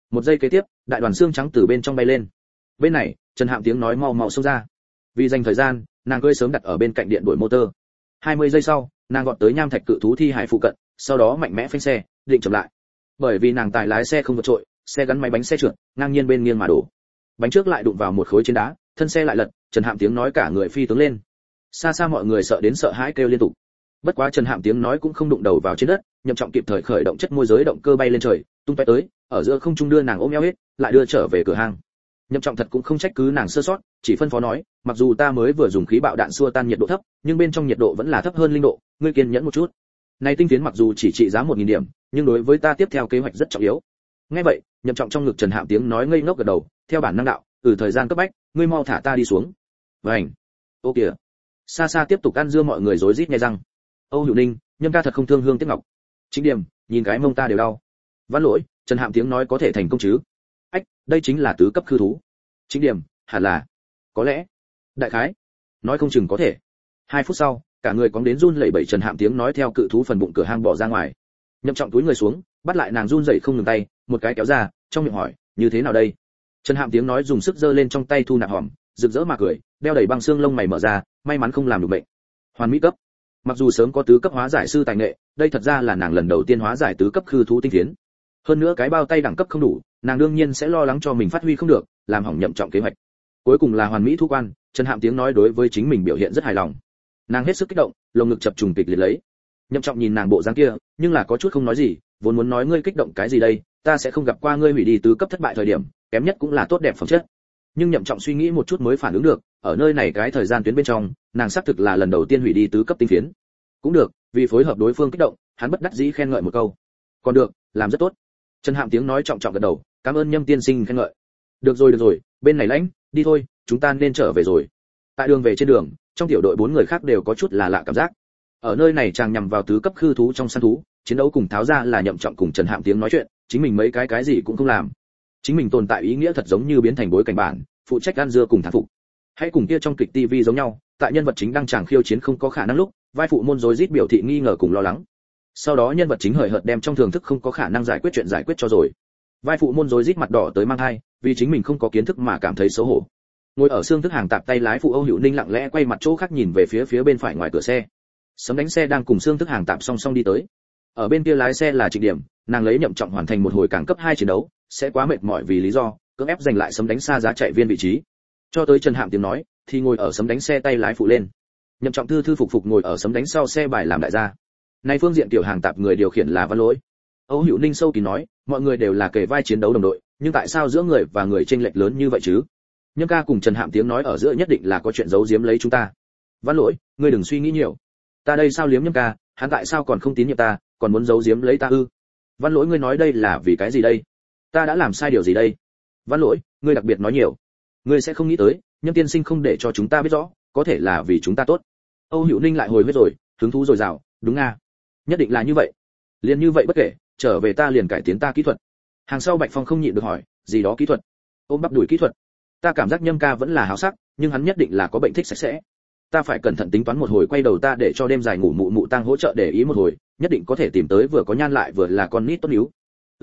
Một giây kế tiếp, đại đoàn xương trắng từ bên trong bay lên. Bên này, Trần Hạm tiếng nói mau mau xông ra. Vì dành thời gian, nàng cưỡi sớm đặt ở bên cạnh điện đuổi motor. 20 giây sau, nàng gọt tới nham thạch cự thú thi hải phụ cận, sau đó mạnh mẽ phanh xe, định chậm lại. Bởi vì nàng tài lái xe không vượt trội, xe gắn máy bánh xe trượt, ngang nhiên bên nghiêng mà đổ. Bánh trước lại đụng vào một khối trên đá, thân xe lại lật, Trần Hạm tiếng nói cả người phi tướng lên. Xa xa mọi người sợ đến sợ hãi kêu liên tục. Bất quá Trần Hạm tiếng nói cũng không đụng đầu vào trên đất, Nhậm Trọng kịp thời khởi động chất môi giới động cơ bay lên trời, tung tóe tới, ở giữa không trung đưa nàng ôm eo hết, lại đưa trở về cửa hàng. Nhậm Trọng thật cũng không trách cứ nàng sơ sót, chỉ phân phó nói, mặc dù ta mới vừa dùng khí bạo đạn xua tan nhiệt độ thấp, nhưng bên trong nhiệt độ vẫn là thấp hơn linh độ, ngươi kiên nhẫn một chút. Này tinh phiến mặc dù chỉ trị giá 1000 điểm, nhưng đối với ta tiếp theo kế hoạch rất trọng yếu. Nghe vậy, Nhậm Trọng trong ngực Trần Hạm tiếng nói ngây ngốc gật đầu, theo bản năng đạo, thời gian cấp bách, ngươi mau thả ta đi xuống. Vành. Ô kìa. Xa xa tiếp tục ăn dưa mọi người rối rít nghe răng. Âu Hữu Ninh, Nhâm ca thật không thương Hương Tiếc Ngọc. Chính điểm, nhìn cái mông ta đều đau. Văn Lỗi, Trần Hạm tiếng nói có thể thành công chứ? Ách, đây chính là tứ cấp khư thú. Chính điểm, hẳn là. Có lẽ. Đại khái. Nói không chừng có thể. 2 phút sau, cả người cóng đến run lẩy bẩy Trần Hạm tiếng nói theo cự thú phần bụng cửa hang bỏ ra ngoài. Nhậm Trọng túi người xuống, bắt lại nàng run rẩy không ngừng tay, một cái kéo ra, trong miệng hỏi, như thế nào đây? Trần Hạm tiếng nói dùng sức giơ lên trong tay thu nạp hòm, rực rỡ mà cười, đeo đầy băng xương lông mày mở ra, may mắn không làm được bệnh. Hoàn mỹ cấp. Mặc dù sớm có tứ cấp hóa giải sư tài nghệ, đây thật ra là nàng lần đầu tiên hóa giải tứ cấp khư thú tinh phiến. Hơn nữa cái bao tay đẳng cấp không đủ, nàng đương nhiên sẽ lo lắng cho mình phát huy không được, làm hỏng Nhậm Trọng kế hoạch. Cuối cùng là hoàn mỹ thu quan, Trần Hạm tiếng nói đối với chính mình biểu hiện rất hài lòng. Nàng hết sức kích động, lồng ngực chập trùng kịch liệt lấy. Nhậm Trọng nhìn nàng bộ dáng kia, nhưng là có chút không nói gì, vốn muốn nói ngươi kích động cái gì đây, ta sẽ không gặp qua ngươi hủy đi tứ cấp thất bại thời điểm, kém nhất cũng là tốt đẹp phẩm chất. Nhưng Nhậm Trọng suy nghĩ một chút mới phản ứng được, ở nơi này cái thời gian tuyến bên trong, nàng xác thực là lần đầu tiên hủy đi tứ cấp tinh phiến. Cũng được, vì phối hợp đối phương kích động, hắn bất đắc dĩ khen ngợi một câu. Còn được, làm rất tốt. Trần Hạm tiếng nói trọng trọng gật đầu, cảm ơn Nhâm tiên sinh khen ngợi. Được rồi, bên này lãnh, đi thôi, chúng ta nên trở về rồi. Tại đường về trên đường, trong tiểu đội 4 người khác đều có chút là lạ cảm giác. Ở nơi này chàng nhằm vào tứ cấp khư thú trong săn thú, chiến đấu cùng tháo ra là Nhậm Trọng cùng Trần Hạm tiếng nói chuyện, chính mình mấy cái gì cũng không làm. Chính mình tồn tại ý nghĩa thật giống như biến thành bối cảnh bản, phụ trách ăn dưa cùng thán phục. Hãy cùng kia trong kịch TV giống nhau, tại nhân vật chính đang chàng khiêu chiến không có khả năng lúc, vai phụ môn rối rít biểu thị nghi ngờ cùng lo lắng. Sau đó nhân vật chính hời hợt đem trong thường thức không có khả năng giải quyết chuyện giải quyết cho rồi. Vai phụ môn rối rít mặt đỏ tới mang hai, vì chính mình không có kiến thức mà cảm thấy xấu hổ. Ngồi ở xương thức hàng tạp tay lái phụ Âu Hữu Ninh lặng lẽ quay mặt chỗ khác nhìn về phía bên phải ngoài cửa xe. Sấm đánh xe đang cùng xương thức hàng tạp song song đi tới. Ở bên kia lái xe là Trịnh Điểm, nàng lấy Nhậm Trọng hoàn thành một hồi càng cấp 2 chiến đấu, sẽ quá mệt mỏi vì lý do cưỡng ép giành lại sấm đánh xa giá chạy viên vị trí. Cho tới Trần Hạm tiếng nói, thì ngồi ở sấm đánh xe tay lái phụ lên. Nhậm Trọng thư phục ngồi ở sấm đánh sau xe bài làm đại gia. Nay phương diện tiểu hàng tạp người điều khiển là Văn Lỗi. Âu Hữu Ninh sâu kín nói, mọi người đều là kề vai chiến đấu đồng đội, nhưng tại sao giữa người và người chênh lệch lớn như vậy chứ? Nhâm ca cùng Trần Hạm tiếng nói ở giữa nhất định là có chuyện giấu giếm lấy chúng ta. Văn Lỗi, ngươi đừng suy nghĩ nhiều. Ta đây sao liếm Nhâm ca, hắn tại sao còn không tín nhiệm ta, còn muốn giấu giếm lấy ta ư? Văn Lỗi, ngươi nói đây là vì cái gì đây? Ta đã làm sai điều gì đây? Văn Lỗi, ngươi đặc biệt nói nhiều. Ngươi sẽ không nghĩ tới, Nhâm tiên sinh không để cho chúng ta biết rõ, có thể là vì chúng ta tốt. Âu Hữu Ninh lại hồi huyết rồi, hứng thú rồi rào, đúng nga. Nhất định là như vậy. Liền như vậy bất kể, trở về ta liền cải tiến ta kỹ thuật. Hàng sau Bạch Phong không nhịn được hỏi, gì đó kỹ thuật? Ôm bắp đuổi kỹ thuật. Ta cảm giác Nhâm ca vẫn là háo sắc, nhưng hắn nhất định là có bệnh thích sạch sẽ. Ta phải cẩn thận tính toán một hồi, quay đầu ta để cho đêm dài ngủ mụ tang hỗ trợ để ý một hồi, nhất định có thể tìm tới vừa có nhan lại vừa là con nít tốt yếu.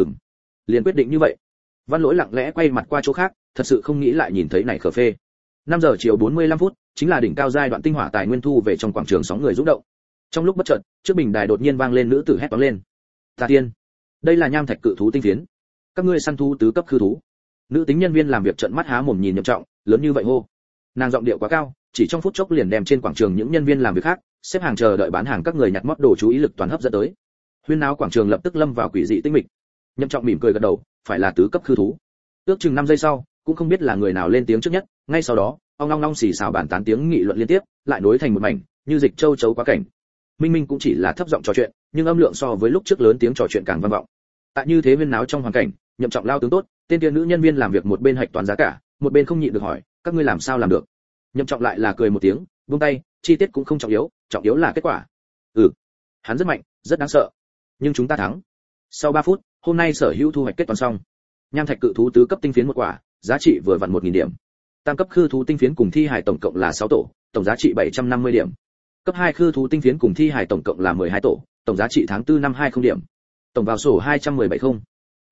Liền quyết định như vậy. Văn Lỗi lặng lẽ quay mặt qua chỗ khác, thật sự không nghĩ lại nhìn thấy này khờ phê. 5 giờ chiều 45 phút, chính là đỉnh cao giai đoạn tinh hỏa tài nguyên thu về trong quảng trường sóng người rung động. Trong lúc bất chợt, trước bình đài đột nhiên vang lên nữ tử hét toáng lên. "Ta tiên, đây là nham thạch cự thú tinh phiến. Các ngươi săn thú tứ cấp khư thú." Nữ tính nhân viên làm việc trợn mắt há mồm nhìn Nhậm Trọng, lớn như vậy hô. Nàng giọng điệu quá cao, chỉ trong phút chốc liền đem trên quảng trường những nhân viên làm việc khác, xếp hàng chờ đợi bán hàng các người nhặt mót đồ chú ý lực toàn hấp dẫn tới. Huyên náo quảng trường lập tức lâm vào quỷ dị tĩnh mịch. Nhậm Trọng mỉm cười gật đầu, phải là tứ cấp khư thú. Ước chừng 5 giây sau, cũng không biết là người nào lên tiếng trước nhất, ngay sau đó, ong long long xì xào bàn tán tiếng nghị luận liên tiếp, lại nối thành một mảnh, như dịch châu chấu quá cảnh. Minh Minh cũng chỉ là thấp giọng trò chuyện, nhưng âm lượng so với lúc trước lớn tiếng trò chuyện càng vang vọng. Tại như thế huyên náo trong hoàn cảnh, Nhậm Trọng lao tướng tốt, tên kia nữ nhân viên làm việc một bên hạch toán giá cả, một bên không nhịn được hỏi, các ngươi làm sao làm được? Nhậm Trọng lại là cười một tiếng, buông tay, chi tiết cũng không trọng yếu là kết quả. Hắn rất mạnh, rất đáng sợ, nhưng chúng ta thắng. Sau 3 phút, hôm nay sở hữu thu hoạch kết toán xong. Nham thạch cự thú tứ cấp tinh phiến một quả, giá trị vừa vặn 1000 điểm. Tam cấp khư thú tinh phiến cùng thi hài tổng cộng là 6 tổ, tổng giá trị 750 điểm. Cấp 2 khư thú tinh phiến cùng thi hài tổng cộng là 12 tổ, tổng giá trị tháng 4 năm 20 điểm. Tổng vào sổ 217 không.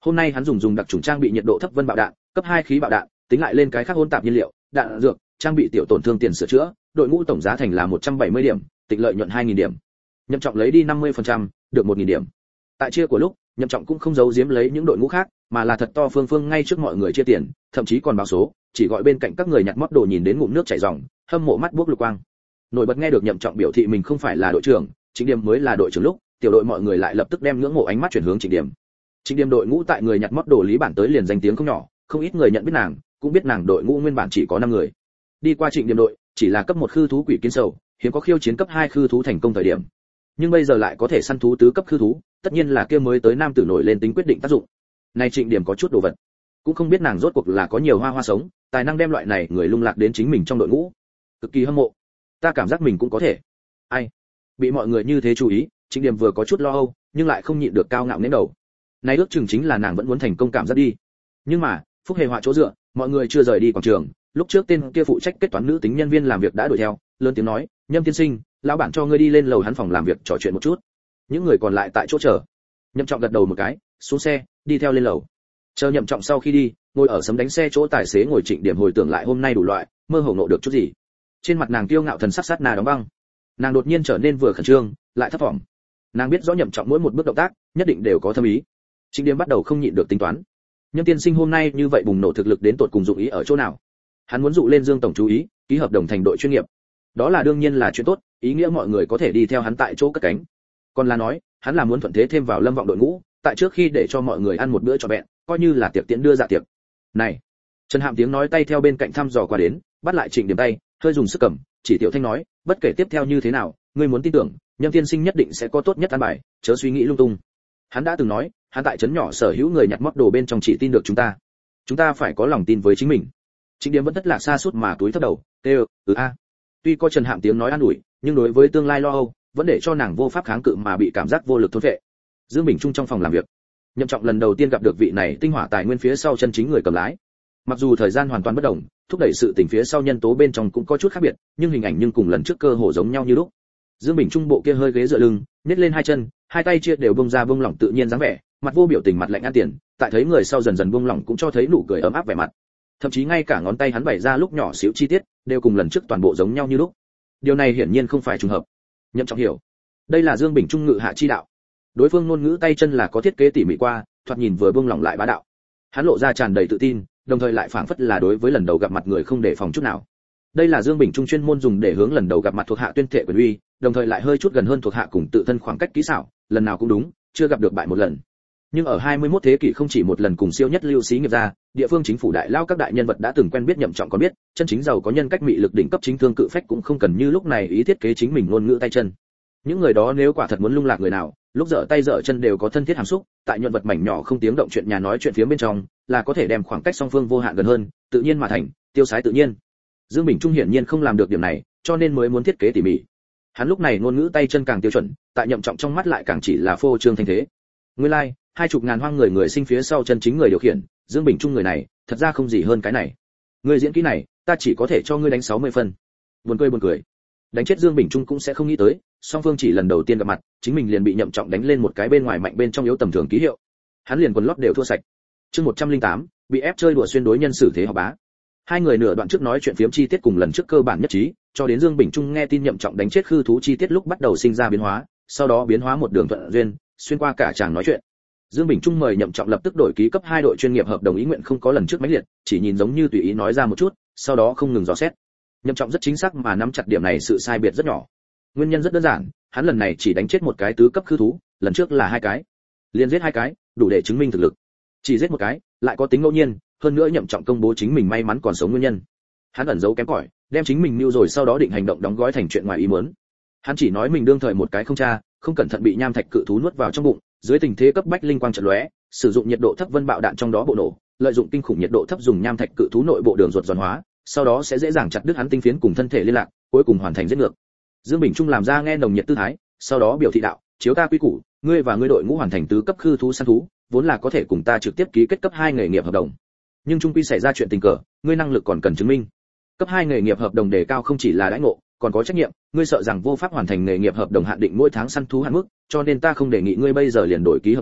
Hôm nay hắn dùng đặc chủng trang bị nhiệt độ thấp vân bạo đạn, cấp 2 khí bạo đạn, tính lại lên cái khác hỗn tạp nhiên liệu, đạn dược, trang bị tiểu tổn thương tiền sửa chữa, đội ngũ tổng giá thành là 170 điểm, tịnh lợi nhuận 2000 điểm. Nhậm Trọng lấy đi 50%, được 1000 điểm. Tại chia của lúc, Nhậm Trọng cũng không giấu giếm lấy những đội ngũ khác, mà là thật to phương ngay trước mọi người chia tiền, thậm chí còn báo số, chỉ gọi bên cạnh các người nhặt mót đồ nhìn đến ngụm nước chảy ròng, hâm mộ mắt buốc lục quang. Nổi bật nghe được Nhậm Trọng biểu thị mình không phải là đội trưởng, Trịnh Điểm mới là đội trưởng lúc, tiểu đội mọi người lại lập tức đem ngưỡng mộ ánh mắt chuyển hướng Trịnh Điểm. Trịnh Điểm đội ngũ tại người nhặt mót đồ lý bản tới liền danh tiếng không nhỏ, không ít người nhận biết nàng, cũng biết nàng đội ngũ nguyên bản chỉ có 5 người. Đi qua Trịnh Điểm đội, chỉ là cấp 1 khư thú quỷ kiến sầu, hiếm có khiêu chiến cấp 2 khư thú thành công thời điểm. Nhưng bây giờ lại có thể săn thú tứ cấp khư thú, tất nhiên là kia mới tới nam tử nổi lên tính quyết định tác dụng. Này Trịnh Điểm có chút đồ vật, cũng không biết nàng rốt cuộc là có nhiều hoa sống, tài năng đem loại này người lung lạc đến chính mình trong đội ngũ. Cực kỳ hâm mộ. Ta cảm giác mình cũng có thể. Ai? Bị mọi người như thế chú ý, Trịnh Điểm vừa có chút lo âu, nhưng lại không nhịn được cao ngạo nếm đầu. Này ước chừng chính là nàng vẫn muốn thành công cảm giác đi. Nhưng mà, phúc hề họa chỗ dựa, mọi người chưa rời đi quảng trường, lúc trước tên kia phụ trách kết toán nữ tính nhân viên làm việc đã đuổi theo, lớn tiếng nói, Nhâm tiên sinh, lão bản cho ngươi đi lên lầu hắn phòng làm việc trò chuyện một chút. Những người còn lại tại chỗ chờ. Nhậm Trọng gật đầu một cái, xuống xe, đi theo lên lầu. Chờ Nhậm Trọng sau khi đi, ngồi ở sấm đánh xe chỗ tài xế ngồi Trịnh Điểm hồi tưởng lại hôm nay đủ loại, mơ hồ nộ được chút gì. Trên mặt nàng kiêu ngạo thần sắc sát na đóng băng. Nàng đột nhiên trở nên vừa khẩn trương, lại thấp thỏm. Nàng biết rõ Nhậm Trọng mỗi một bước động tác, nhất định đều có thâm ý. Trịnh Điểm bắt đầu không nhịn được tính toán. Nhâm tiên sinh hôm nay như vậy bùng nổ thực lực đến tột cùng dụng ý ở chỗ nào? Hắn muốn dụ lên Dương tổng chú ý, ký hợp đồng thành đội chuyên nghiệp. Đó là đương nhiên là chuyện tốt, ý nghĩa mọi người có thể đi theo hắn tại chỗ cất cánh. Còn là nói, hắn là muốn thuận thế thêm vào Lâm Vọng đội ngũ, tại trước khi để cho mọi người ăn một bữa trọn vẹn, coi như là tiệc tiễn đưa dạ tiệc. Này, Trần Hạm tiếng nói tay theo bên cạnh thăm dò qua đến, bắt lại Trịnh Điểm tay, hơi dùng sức cầm, chỉ Tiểu Thanh nói, bất kể tiếp theo như thế nào, ngươi muốn tin tưởng, Nhâm tiên sinh nhất định sẽ có tốt nhất an bài, chớ suy nghĩ lung tung. Hắn đã từng nói, hắn tại trấn nhỏ sở hữu người nhặt mót đồ bên trong chỉ tin được chúng ta phải có lòng tin với chính mình. Trịnh Điểm vẫn thất lạc xa suốt mà túi thấp đầu, kêu, a. Tuy có Trần Hạm tiếng nói an ủi, nhưng đối với tương lai lo âu, vẫn để cho nàng vô pháp kháng cự mà bị cảm giác vô lực thốn vệ. Dương Bình Trung trong phòng làm việc, Nhậm Trọng lần đầu tiên gặp được vị này tinh hỏa tài nguyên phía sau chân chính người cầm lái. Mặc dù thời gian hoàn toàn bất đồng, thúc đẩy sự tình phía sau nhân tố bên trong cũng có chút khác biệt, nhưng hình ảnh nhưng cùng lần trước cơ hồ giống nhau như lúc. Dương Bình Trung bộ kia hơi ghế dựa lưng, nhét lên hai chân, hai tay chia đều bông ra bông lỏng tự nhiên dáng vẻ, mặt vô biểu tình mặt lạnh ăn tiền, tại thấy người sau dần dần bông lỏng cũng cho thấy nụ cười ấm áp vẻ mặt. Thậm chí ngay cả ngón tay hắn bày ra lúc nhỏ xíu chi tiết, đều cùng lần trước toàn bộ giống nhau như lúc. Điều này hiển nhiên không phải trùng hợp. Nhậm Trọng hiểu, đây là Dương Bình Trung ngự hạ chi đạo. Đối phương ngôn ngữ tay chân là có thiết kế tỉ mỉ qua, thoạt nhìn vừa bông lỏng lại bá đạo. Hắn lộ ra tràn đầy tự tin, đồng thời lại phảng phất là đối với lần đầu gặp mặt người không đề phòng chút nào. Đây là Dương Bình Trung chuyên môn dùng để hướng lần đầu gặp mặt thuộc hạ tuyên thệ quyền uy, đồng thời lại hơi chút gần hơn thuộc hạ cùng tự thân khoảng cách kỹ xảo, lần nào cũng đúng, chưa gặp được bại một lần. Nhưng ở 21 thế kỷ không chỉ một lần cùng siêu nhất lưu sĩ nghiệp gia, địa phương chính phủ đại lao các đại nhân vật đã từng quen biết Nhậm Trọng còn biết, chân chính giàu có nhân cách mị lực đỉnh cấp chính thương cự phách cũng không cần như lúc này ý thiết kế chính mình ngôn ngữ tay chân. Những người đó nếu quả thật muốn lung lạc người nào, lúc dở tay dở chân đều có thân thiết hàm xúc, tại nhuận vật mảnh nhỏ không tiếng động chuyện nhà nói chuyện phía bên trong, là có thể đem khoảng cách song phương vô hạn gần hơn, tự nhiên mà thành, tiêu sái tự nhiên. Dương Bình Trung hiển nhiên không làm được điểm này, cho nên mới muốn thiết kế tỉ mỉ. Hắn lúc này ngôn ngữ tay chân càng tiêu chuẩn, tại Nhậm Trọng trong mắt lại càng chỉ là phô trương thanh thế. Nguyên lai, 20 ngàn hoang người sinh phía sau chân chính người điều khiển, Dương Bình Trung người này, thật ra không gì hơn cái này. Người diễn kỹ này, ta chỉ có thể cho ngươi đánh 60 phân. Buồn cười. Đánh chết Dương Bình Trung cũng sẽ không nghĩ tới, song phương chỉ lần đầu tiên gặp mặt, chính mình liền bị Nhậm Trọng đánh lên một cái bên ngoài mạnh bên trong yếu tầm thường ký hiệu. Hắn liền quần lót đều thua sạch. Chương 108, bị ép chơi đùa xuyên đối nhân xử thế học bá. Hai người nửa đoạn trước nói chuyện phiếm chi tiết cùng lần trước cơ bản nhất trí, cho đến Dương Bình Trung nghe tin Nhậm Trọng đánh chết khư thú chi tiết lúc bắt đầu sinh ra biến hóa, sau đó biến hóa một đường thuận duyên, xuyên qua cả chàng nói chuyện. Dương Bình Trung mời Nhậm Trọng lập tức đổi ký cấp 2 đội chuyên nghiệp hợp đồng ý nguyện không có lần trước mãnh liệt, chỉ nhìn giống như tùy ý nói ra một chút, sau đó không ngừng dò xét. Nhậm Trọng rất chính xác mà nắm chặt điểm này sự sai biệt rất nhỏ. Nguyên nhân rất đơn giản, hắn lần này chỉ đánh chết một cái tứ cấp khư thú, lần trước là 2 cái. Liên giết 2 cái, đủ để chứng minh thực lực. Chỉ giết một cái, lại có tính ngẫu nhiên, hơn nữa Nhậm Trọng công bố chính mình may mắn còn sống nguyên nhân. Hắn ẩn giấu kém cỏi, đem chính mình mưu rồi sau đó định hành động đóng gói thành chuyện ngoài ý muốn. Hắn chỉ nói mình đương thời một cái không tra, không cẩn thận bị nham thạch cự thú nuốt vào trong bụng, dưới tình thế cấp bách linh quang chợt lóe, sử dụng nhiệt độ thấp vân bạo đạn trong đó bộ nổ, lợi dụng kinh khủng nhiệt độ thấp dùng nham thạch cự thú nội bộ đường ruột giòn hóa, sau đó sẽ dễ dàng chặt đứt hắn tinh phiến cùng thân thể liên lạc, cuối cùng hoàn thành giết ngược. Dương Bình Trung làm ra nghe nồng nhiệt tư thái, sau đó biểu thị đạo, chiếu ta quy củ, ngươi và ngươi đội ngũ hoàn thành tứ cấp khư thú săn thú, vốn là có thể cùng ta trực tiếp ký kết cấp 2 nghề nghiệp hợp đồng. Nhưng chung quy xảy ra chuyện tình cờ, ngươi năng lực còn cần chứng minh. Cấp 2 nghề nghiệp hợp đồng đề cao không chỉ là đãi ngộ, còn có trách nhiệm, ngươi sợ rằng vô pháp hoàn thành nghề nghiệp hợp đồng hạn định mỗi tháng săn thú hạn mức, cho nên ta không đề nghị ngươi bây giờ liền đổi ký hợp đồng,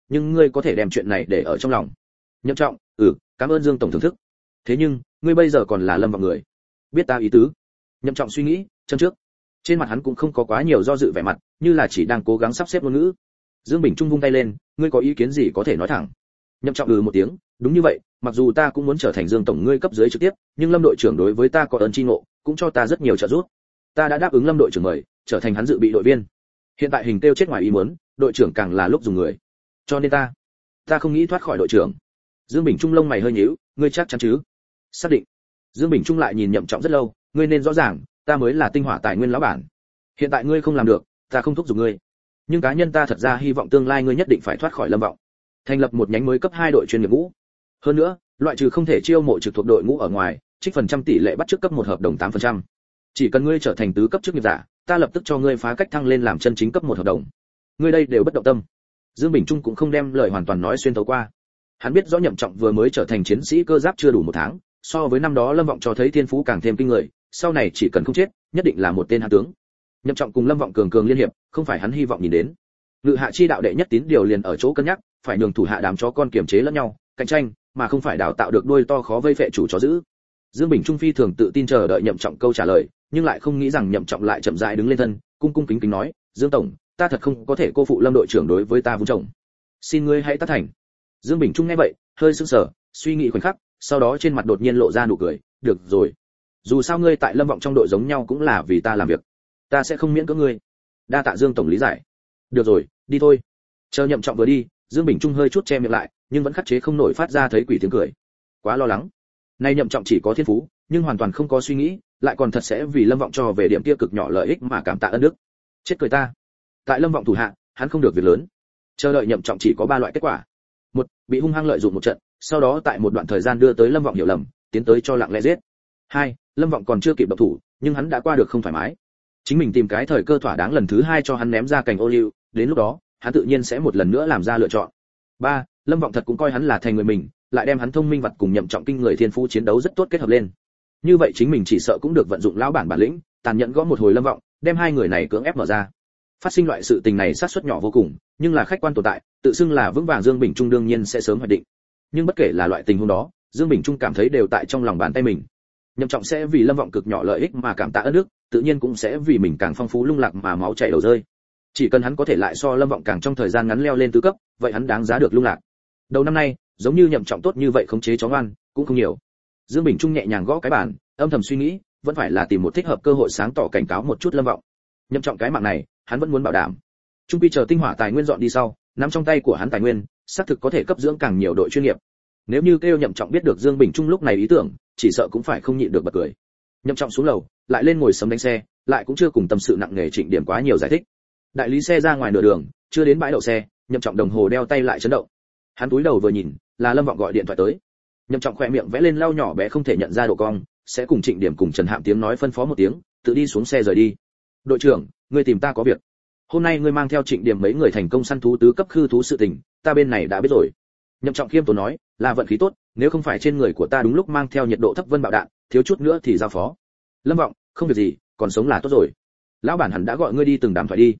nhưng ngươi có thể đem chuyện này để ở trong lòng. Nhậm Trọng, cảm ơn Dương tổng thưởng thức. Thế nhưng, ngươi bây giờ còn là Lâm Vọng người. Biết ta ý tứ. Nhậm Trọng suy nghĩ, chân trước. Trên mặt hắn cũng không có quá nhiều do dự vẻ mặt, như là chỉ đang cố gắng sắp xếp ngôn ngữ. Dương Bình Trung vung tay lên, ngươi có ý kiến gì có thể nói thẳng. Nhậm Trọng một tiếng, đúng như vậy, mặc dù ta cũng muốn trở thành Dương tổng ngươi cấp dưới trực tiếp, nhưng Lâm đội trưởng đối với ta có ơn tri ngộ, cũng cho ta rất nhiều trợ giúp. Ta đã đáp ứng Lâm đội trưởng mời, trở thành hắn dự bị đội viên. Hiện tại hình tiêu chết ngoài ý muốn, đội trưởng càng là lúc dùng người. Cho nên ta không nghĩ thoát khỏi đội trưởng. Dương Bình Trung lông mày hơi nhíu, ngươi chắc chắn chứ? Xác định. Dương Bình Trung lại nhìn Nhậm Trọng rất lâu, ngươi nên rõ ràng, ta mới là tinh hỏa tài nguyên lão bản. Hiện tại ngươi không làm được, ta không thúc giục ngươi. Nhưng cá nhân ta thật ra hy vọng tương lai ngươi nhất định phải thoát khỏi Lâm Vọng, thành lập một nhánh mới cấp 2 đội chuyên nghiệp ngũ. Hơn nữa, loại trừ không thể chiêu mộ trực thuộc đội ngũ ở ngoài, trích phần trăm tỷ lệ bắt trước cấp 1 hợp đồng 8%. Chỉ cần ngươi trở thành tứ cấp chức nghiệp giả, ta lập tức cho ngươi phá cách thăng lên làm chân chính cấp 1 hợp đồng. Ngươi đây đều bất động tâm. Dương Bình Trung cũng không đem lời hoàn toàn nói xuyên thấu qua. Hắn biết rõ Nhậm Trọng vừa mới trở thành chiến sĩ cơ giáp chưa đủ 1 tháng, so với năm đó Lâm Vọng cho thấy thiên phú càng thêm kinh người, sau này chỉ cần không chết, nhất định là một tên hạ tướng. Nhậm Trọng cùng Lâm Vọng cường liên hiệp, không phải hắn hy vọng nhìn đến. Ngự hạ chi đạo đệ nhất tín điều liền ở chỗ cân nhắc, phải nhường thủ hạ đám chó con kiềm chế lẫn nhau, cạnh tranh, mà không phải đào tạo được đuôi to khó vây phệ chủ chó giữ. Dương Bình Trung phi thường tự tin chờ đợi Nhậm Trọng câu trả lời, nhưng lại không nghĩ rằng Nhậm Trọng lại chậm rãi đứng lên thân, cung kính nói, Dương tổng, ta thật không có thể cô phụ Lâm đội trưởng đối với ta vun trồng. Xin ngươi hãy tác thành. Dương Bình Trung nghe vậy, hơi sững sờ, suy nghĩ khoảnh khắc, sau đó trên mặt đột nhiên lộ ra nụ cười, được rồi. Dù sao ngươi tại Lâm Vọng trong đội giống nhau cũng là vì ta làm việc, ta sẽ không miễn cưỡng ngươi. Đa tạ Dương tổng lý giải. Được rồi, đi thôi. Chờ Nhậm Trọng vừa đi, Dương Bình Trung hơi chút che miệng lại, nhưng vẫn khắc chế không nổi phát ra thấy quỷ tiếng cười. Quá lo lắng. Nay Nhậm Trọng chỉ có thiên phú, nhưng hoàn toàn không có suy nghĩ, lại còn thật sẽ vì Lâm Vọng cho về điểm kia cực nhỏ lợi ích mà cảm tạ ân đức. Chết cười ta. Tại Lâm Vọng thủ hạ, hắn không được việc lớn. Chờ đợi Nhậm Trọng chỉ có 3 loại kết quả. 1, bị hung hăng lợi dụng một trận, sau đó tại một đoạn thời gian đưa tới Lâm Vọng hiểu lầm, tiến tới cho lặng lẽ giết. 2, Lâm Vọng còn chưa kịp động thủ, nhưng hắn đã qua được không thoải mái. Chính mình tìm cái thời cơ thỏa đáng lần thứ 2 cho hắn ném ra cành ô liu, đến lúc đó, hắn tự nhiên sẽ một lần nữa làm ra lựa chọn. 3, Lâm Vọng thật cũng coi hắn là thành người mình, lại đem hắn thông minh vật cùng Nhậm Trọng kinh người thiên phú chiến đấu rất tốt kết hợp lên. Như vậy chính mình chỉ sợ cũng được vận dụng lão bản lĩnh, tàn nhẫn gõ một hồi Lâm Vọng, đem hai người này cưỡng ép mở ra. Phát sinh loại sự tình này xác suất nhỏ vô cùng, nhưng là khách quan tồn tại, tự xưng là vững vàng Dương Bình Trung đương nhiên sẽ sớm hoạch định. Nhưng bất kể là loại tình huống đó, Dương Bình Trung cảm thấy đều tại trong lòng bàn tay mình. Nhậm Trọng sẽ vì Lâm Vọng cực nhỏ lợi ích mà cảm tạ ơn đức, tự nhiên cũng sẽ vì mình càng phong phú lung lạc mà máu chảy đầu rơi. Chỉ cần hắn có thể lại so Lâm Vọng càng trong thời gian ngắn leo lên tứ cấp, vậy hắn đáng giá được lung lạc. Đầu năm nay, giống như Nhậm Trọng tốt như vậy khống chế chó ngoan cũng không nhiều. Dương Bình Trung nhẹ nhàng gõ cái bàn, âm thầm suy nghĩ, vẫn phải là tìm một thích hợp cơ hội sáng tỏ cảnh cáo một chút Lâm Vọng. Nhậm Trọng cái mạng này, hắn vẫn muốn bảo đảm. Trung quy chờ tinh hỏa tài nguyên dọn đi sau, nắm trong tay của hắn tài nguyên, xác thực có thể cấp dưỡng càng nhiều đội chuyên nghiệp. Nếu như kêu Nhậm Trọng biết được Dương Bình Trung lúc này ý tưởng, chỉ sợ cũng phải không nhịn được bật cười. Nhậm Trọng xuống lầu, lại lên ngồi sấm đánh xe, lại cũng chưa cùng tâm sự nặng nề Trịnh Điểm quá nhiều giải thích. Đại lý xe ra ngoài nửa đường, chưa đến bãi đậu xe, Nhậm Trọng đồng hồ đeo tay lại chấn động. Hắn túi đầu vừa nhìn, là Lâm Vọng gọi điện thoại tới. Nhậm Trọng khỏe miệng vẽ lên lau nhỏ bé không thể nhận ra độ cong, sẽ cùng Trịnh Điểm cùng Trần Hạm tiếng nói phân phó một tiếng, tự đi xuống xe rời đi. Đội trưởng, ngươi tìm ta có việc. Hôm nay ngươi mang theo Trịnh Điểm mấy người thành công săn thú tứ cấp khư thú sự tình, ta bên này đã biết rồi. Nhậm Trọng khiêm tốn nói, là vận khí tốt, nếu không phải trên người của ta đúng lúc mang theo nhiệt độ thấp vân bạo đạn, thiếu chút nữa thì giao phó. Lâm Vọng, không việc gì, còn sống là tốt rồi. Lão bản hẳn đã gọi ngươi đi từng đám thoại đi.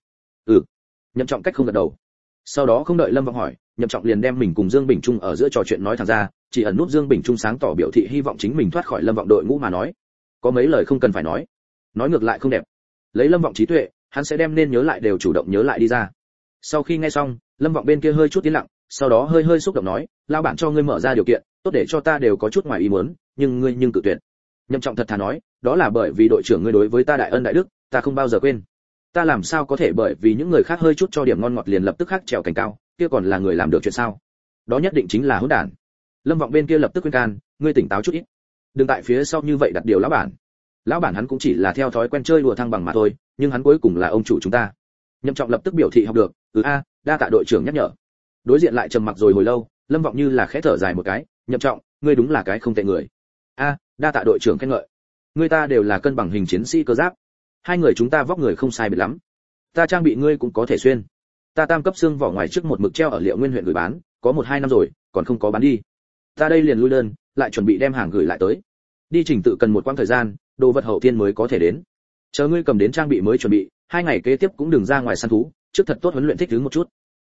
Nhậm Trọng cách không gật đầu. Sau đó không đợi Lâm Vọng hỏi, Nhậm Trọng liền đem mình cùng Dương Bình Trung ở giữa trò chuyện nói thẳng ra, chỉ ẩn nút Dương Bình Trung sáng tỏ biểu thị hy vọng chính mình thoát khỏi Lâm Vọng đội ngũ mà nói. Có mấy lời không cần phải nói ngược lại không đẹp. Lấy Lâm Vọng trí tuệ, hắn sẽ đem nên nhớ lại đều chủ động nhớ lại đi ra. Sau khi nghe xong, Lâm Vọng bên kia hơi chút tiến lặng, sau đó hơi xúc động nói, lão bản cho ngươi mở ra điều kiện, tốt để cho ta đều có chút ngoài ý muốn, nhưng ngươi cự tuyệt. Nhậm Trọng thật thà nói, đó là bởi vì đội trưởng ngươi đối với ta đại ân đại đức, ta không bao giờ quên. Ta làm sao có thể bởi vì những người khác hơi chút cho điểm ngon ngọt liền lập tức khắc trèo cành cao, kia còn là người làm được chuyện sao? Đó nhất định chính là hỗn đản. Lâm Vọng bên kia lập tức khuyên can, ngươi tỉnh táo chút ít, đừng tại phía sau như vậy đặt điều lão bản. Lão bản hắn cũng chỉ là theo thói quen chơi đùa thăng bằng mà thôi, nhưng hắn cuối cùng là ông chủ chúng ta. Nhậm Trọng lập tức biểu thị học được, đa tạ đội trưởng nhắc nhở. Đối diện lại trầm mặc rồi hồi lâu, Lâm Vọng như là khẽ thở dài một cái, Nhậm Trọng, ngươi đúng là cái không tệ người. Đa tạ đội trưởng khen ngợi. Ngươi ta đều là cân bằng hình chiến sĩ cơ giáp, hai người chúng ta vóc người không sai biệt lắm. Ta trang bị ngươi cũng có thể xuyên. Ta tam cấp xương vỏ ngoài trước một mực treo ở Liệu Nguyên huyện gửi bán, có 1-2 năm rồi, còn không có bán đi. Ta đây liền lui đơn, lại chuẩn bị đem hàng gửi lại tới. Đi trình tự cần một quãng thời gian, đồ vật hậu thiên mới có thể đến. Chờ ngươi cầm đến trang bị mới chuẩn bị, 2 ngày kế tiếp cũng đừng ra ngoài săn thú, trước thật tốt huấn luyện thích ứng một chút.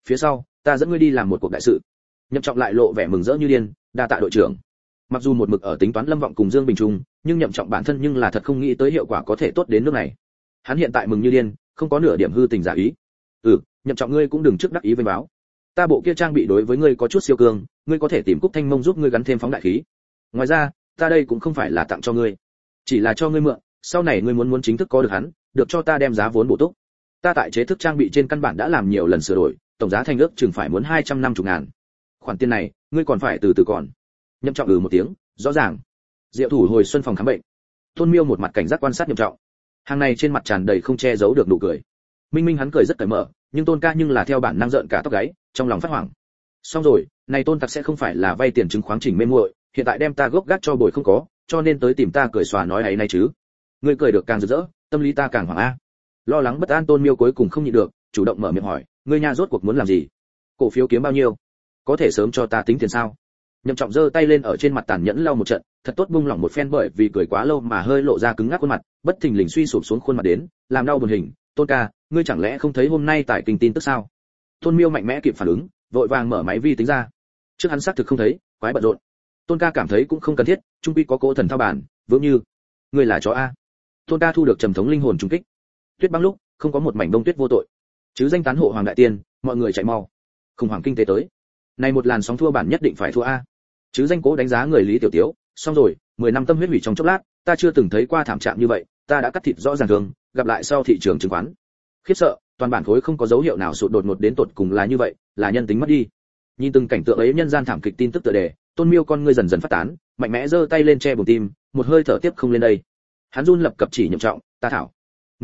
phía sau ta dẫn ngươi đi làm một cuộc đại sự. Nhậm Trọng lại lộ vẻ mừng rỡ như điên, đa tạ đội trưởng. Mặc dù một mực ở tính toán Lâm Vọng cùng Dương Bình Trung, nhưng Nhậm Trọng bản thân nhưng là thật không nghĩ tới hiệu quả có thể tốt đến nước này. Hắn hiện tại mừng như điên, không có nửa điểm hư tình giả ý. Nhậm Trọng ngươi cũng đừng trước đắc ý vênh báo. Ta bộ kia trang bị đối với ngươi có chút siêu cường, ngươi có thể tìm Cúc Thanh Mông giúp ngươi gắn thêm phóng đại khí. Ngoài ra, ta đây cũng không phải là tặng cho ngươi, chỉ là cho ngươi mượn, sau này ngươi muốn chính thức có được hắn, được cho ta đem giá vốn bổ túc. Ta tại chế thức trang bị trên căn bản đã làm nhiều lần sửa đổi, tổng giá thành ước chừng phải muốn 250 ngàn. Khoản tiền này, ngươi còn phải từ từ còn. Nhậm Trọng một tiếng, rõ ràng. Diệu Thủ hồi xuân phòng khám bệnh. Tôn Miêu một mặt cảnh giác quan sát Nhậm Trọng. Hàng này trên mặt tràn đầy không che giấu được nụ cười. Minh Minh hắn cười rất cởi mở, nhưng Tôn ca nhưng là theo bản năng giận cả tóc gáy, trong lòng phát hoảng. Xong rồi, này Tôn tặc sẽ không phải là vay tiền chứng khoán chỉnh mê muội, hiện tại đem ta gốc gác cho bồi không có, cho nên tới tìm ta cười xòa nói ấy này chứ. Ngươi cười được càng rực rỡ, tâm lý ta càng hoảng a. Lo lắng bất an Tôn Miêu cuối cùng không nhịn được, chủ động mở miệng hỏi, ngươi nha rốt cuộc muốn làm gì? Cổ phiếu kiếm bao nhiêu? Có thể sớm cho ta tính tiền sao? Nhậm Trọng giơ tay lên ở trên mặt tàn nhẫn lau một trận, thật tốt buông lỏng một phen bởi vì cười quá lâu mà hơi lộ ra cứng ngắc khuôn mặt, bất thình lình suy sụp xuống khuôn mặt đến, làm đau buồn hình. Tôn ca, ngươi chẳng lẽ không thấy hôm nay tại kinh tin tức sao? Tôn Miêu mạnh mẽ kịp phản ứng, vội vàng mở máy vi tính ra. Trước hắn xác thực không thấy, quái bận rộn. Tôn ca cảm thấy cũng không cần thiết, trung quy có cố thần thao bản, vững như. Ngươi là chó a. Tôn ca thu được trầm thống linh hồn trung kích. Tuyết băng lúc, không có một mảnh bông tuyết vô tội. Chứ danh tán hộ hoàng đại tiên, mọi người chạy mau. Khủng hoảng kinh tế tới. Này một làn sóng thua bản nhất định phải thua a. Chứ danh cố đánh giá người Lý Tiểu Tiếu, xong rồi, 10 năm tâm huyết hủy trong chốc lát, ta chưa từng thấy qua thảm trạng như vậy, ta đã cắt thịt rõ ràng thường, gặp lại sau thị trường chứng khoán. Khiếp sợ, toàn bản khối không có dấu hiệu nào sụt đột ngột đến tột cùng là như vậy, là nhân tính mất đi. Nhìn từng cảnh tượng ấy nhân gian thảm kịch tin tức tựa đề, Tôn Miêu con ngươi dần dần phát tán, mạnh mẽ giơ tay lên che bụng tim, một hơi thở tiếp không lên đây. Hắn run lập cập chỉ Nhậm Trọng, ta thảo.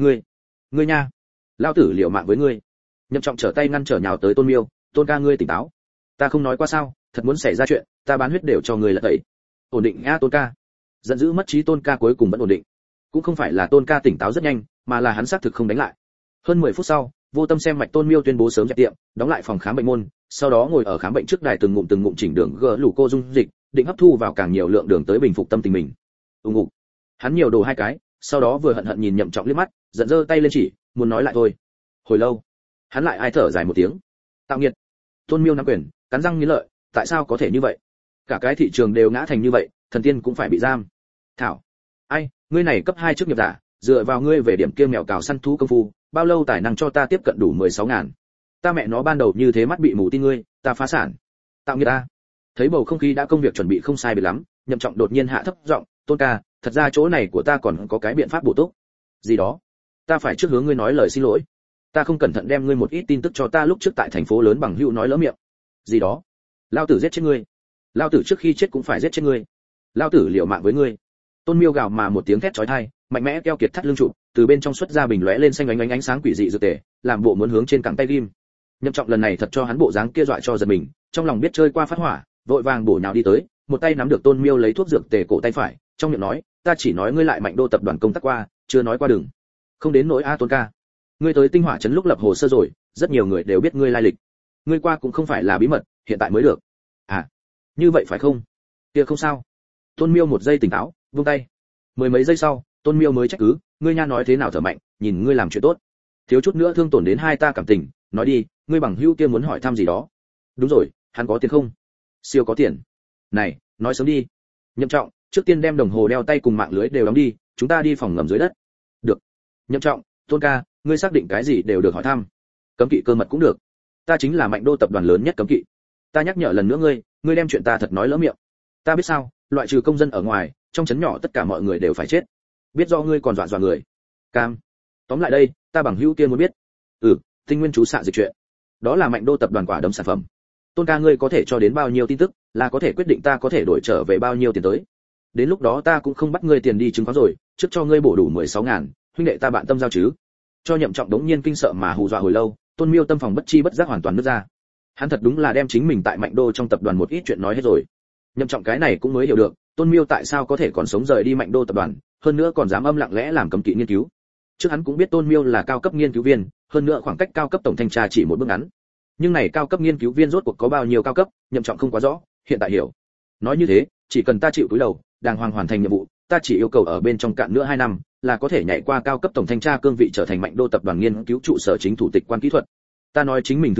Ngươi nha, lao tử liều mạng với ngươi. Nhậm Trọng trở tay ngăn trở nhào tới Tôn Miêu, Tôn ca ngươi tỉnh táo. Ta không nói qua sao, thật muốn xảy ra chuyện, ta bán huyết đều cho ngươi là tẩy. Ổn định a Tôn ca. Giận dữ mất trí Tôn ca cuối cùng vẫn ổn định. Cũng không phải là Tôn ca tỉnh táo rất nhanh, mà là hắn xác thực không đánh lại. Hơn 10 phút sau, vô tâm xem mạch Tôn Miêu tuyên bố sớm dẹp tiệm, đóng lại phòng khám bệnh môn, sau đó ngồi ở khám bệnh trước đài từng ngụm chỉnh đường gỡ lũ cô dung dịch, định hấp thu vào càng nhiều lượng đường tới bình phục tâm tình mình. Ngục. Hắn nhiều đồ 2 cái, sau đó vừa hận hận nhìn Nhậm Trọng liếc mắt, giận giơ tay lên chỉ, muốn nói lại thôi. Hồi lâu, hắn lại ai thở dài một tiếng. Tạo nghiệt. Tôn Miêu nắm quyền, cắn răng nghiến lợi, tại sao có thể như vậy? Cả cái thị trường đều ngã thành như vậy, thần tiên cũng phải bị giam. Thảo. Ai, ngươi này cấp 2 chức nghiệp giả, dựa vào ngươi về điểm kia mèo cào săn thú công phu, bao lâu tài năng cho ta tiếp cận đủ 16 ngàn. Ta mẹ nó ban đầu như thế mắt bị mù tin ngươi, ta phá sản. Tạo nghiệt ta. Thấy bầu không khí đã công việc chuẩn bị không sai biệt lắm, Nhậm Trọng đột nhiên hạ thấp giọng, Tôn ca, thật ra chỗ này của ta còn có cái biện pháp bổ túc. Gì đó? Ta phải trước hướng ngươi nói lời xin lỗi. Ta không cẩn thận đem ngươi một ít tin tức cho ta lúc trước tại thành phố lớn bằng hữu nói lỡ miệng. Gì đó? Lao tử giết chết ngươi. Lao tử trước khi chết cũng phải giết chết ngươi. Lao tử liều mạng với ngươi. Tôn Miêu gào mà một tiếng thét chói tai, mạnh mẽ keo kiệt thắt lưng trụ, từ bên trong xuất ra bình lóe lên xanh ánh sáng quỷ dị dược tề, làm bộ muốn hướng trên cẳng tay ghim. Nhậm Trọng lần này thật cho hắn bộ dáng kia dọa cho giật mình, trong lòng biết chơi qua phát hỏa, vội vàng bổ nhào đi tới, một tay nắm được Tôn Miêu lấy thuốc dược tề cổ tay phải, trong miệng nói, ta chỉ nói ngươi lại Mạnh Đô tập đoàn công tác qua, chưa nói qua đừng. Không đến nỗi a Tôn ca. Ngươi tới Tinh Hỏa trấn lúc lập hồ sơ rồi, rất nhiều người đều biết ngươi lai lịch. Ngươi qua cũng không phải là bí mật, hiện tại mới được. À, như vậy phải không? Kia không sao. Tôn Miêu một giây tỉnh táo, vung tay. 10 mấy giây sau, Tôn Miêu mới trách cứ, ngươi nha nói thế nào thở mạnh, nhìn ngươi làm chuyện tốt, thiếu chút nữa thương tổn đến hai ta cảm tình, nói đi, ngươi bằng hữu kia muốn hỏi thăm gì đó. Đúng rồi, hắn có tiền không? Siêu có tiền. Này, nói sớm đi. Nhậm Trọng, trước tiên đem đồng hồ đeo tay cùng mạng lưới đều đóng đi, chúng ta đi phòng ngầm dưới đất. Được. Nhậm Trọng, Tôn ca, ngươi xác định cái gì đều được hỏi thăm. Cấm kỵ cơ mật cũng được. Ta chính là Mạnh Đô tập đoàn lớn nhất cấm kỵ. Ta nhắc nhở lần nữa ngươi đem chuyện ta thật nói lỡ miệng. Ta biết sao, loại trừ công dân ở ngoài, trong trấn nhỏ tất cả mọi người đều phải chết. Biết do ngươi còn dọa người. Cam. Tóm lại đây, ta bằng hữu kia muốn biết. Tinh nguyên chú xạ dịch chuyện. Đó là Mạnh Đô tập đoàn quả đấm sản phẩm. Tôn ca ngươi có thể cho đến bao nhiêu tin tức, là có thể quyết định ta có thể đổi trở về bao nhiêu tiền tới. Đến lúc đó ta cũng không bắt ngươi tiền đi chứng khoán rồi, trước cho ngươi bổ đủ 16 ngàn, huynh đệ ta bạn tâm giao chứ. Cho Nhậm Trọng đống nhiên kinh sợ mà hù dọa hồi lâu, Tôn Miêu tâm phòng bất chi bất giác hoàn toàn nứt ra. Hắn thật đúng là đem chính mình tại Mạnh Đô trong tập đoàn một ít chuyện nói hết rồi. Nhậm Trọng cái này cũng mới hiểu được, Tôn Miêu tại sao có thể còn sống rời đi Mạnh Đô tập đoàn, hơn nữa còn dám âm lặng lẽ làm cấm kỵ nghiên cứu. Trước hắn cũng biết Tôn Miêu là cao cấp nghiên cứu viên, hơn nữa khoảng cách cao cấp tổng thanh tra chỉ một bước ngắn. Nhưng này cao cấp nghiên cứu viên rốt cuộc có bao nhiêu cao cấp, Nhậm Trọng không quá rõ, hiện tại hiểu. Nói như thế, chỉ cần ta chịu cúi đầu, đàng hoàng hoàn thành nhiệm vụ, ta chỉ yêu cầu ở bên trong cạn nữa 2 năm, là có thể nhảy qua cao cấp tổng thanh tra cương vị trở thành Mạnh Đô tập đoàn nghiên cứu trụ sở chính thủ tịch quan kỹ thuật. Ta nói chính mình thứ hai,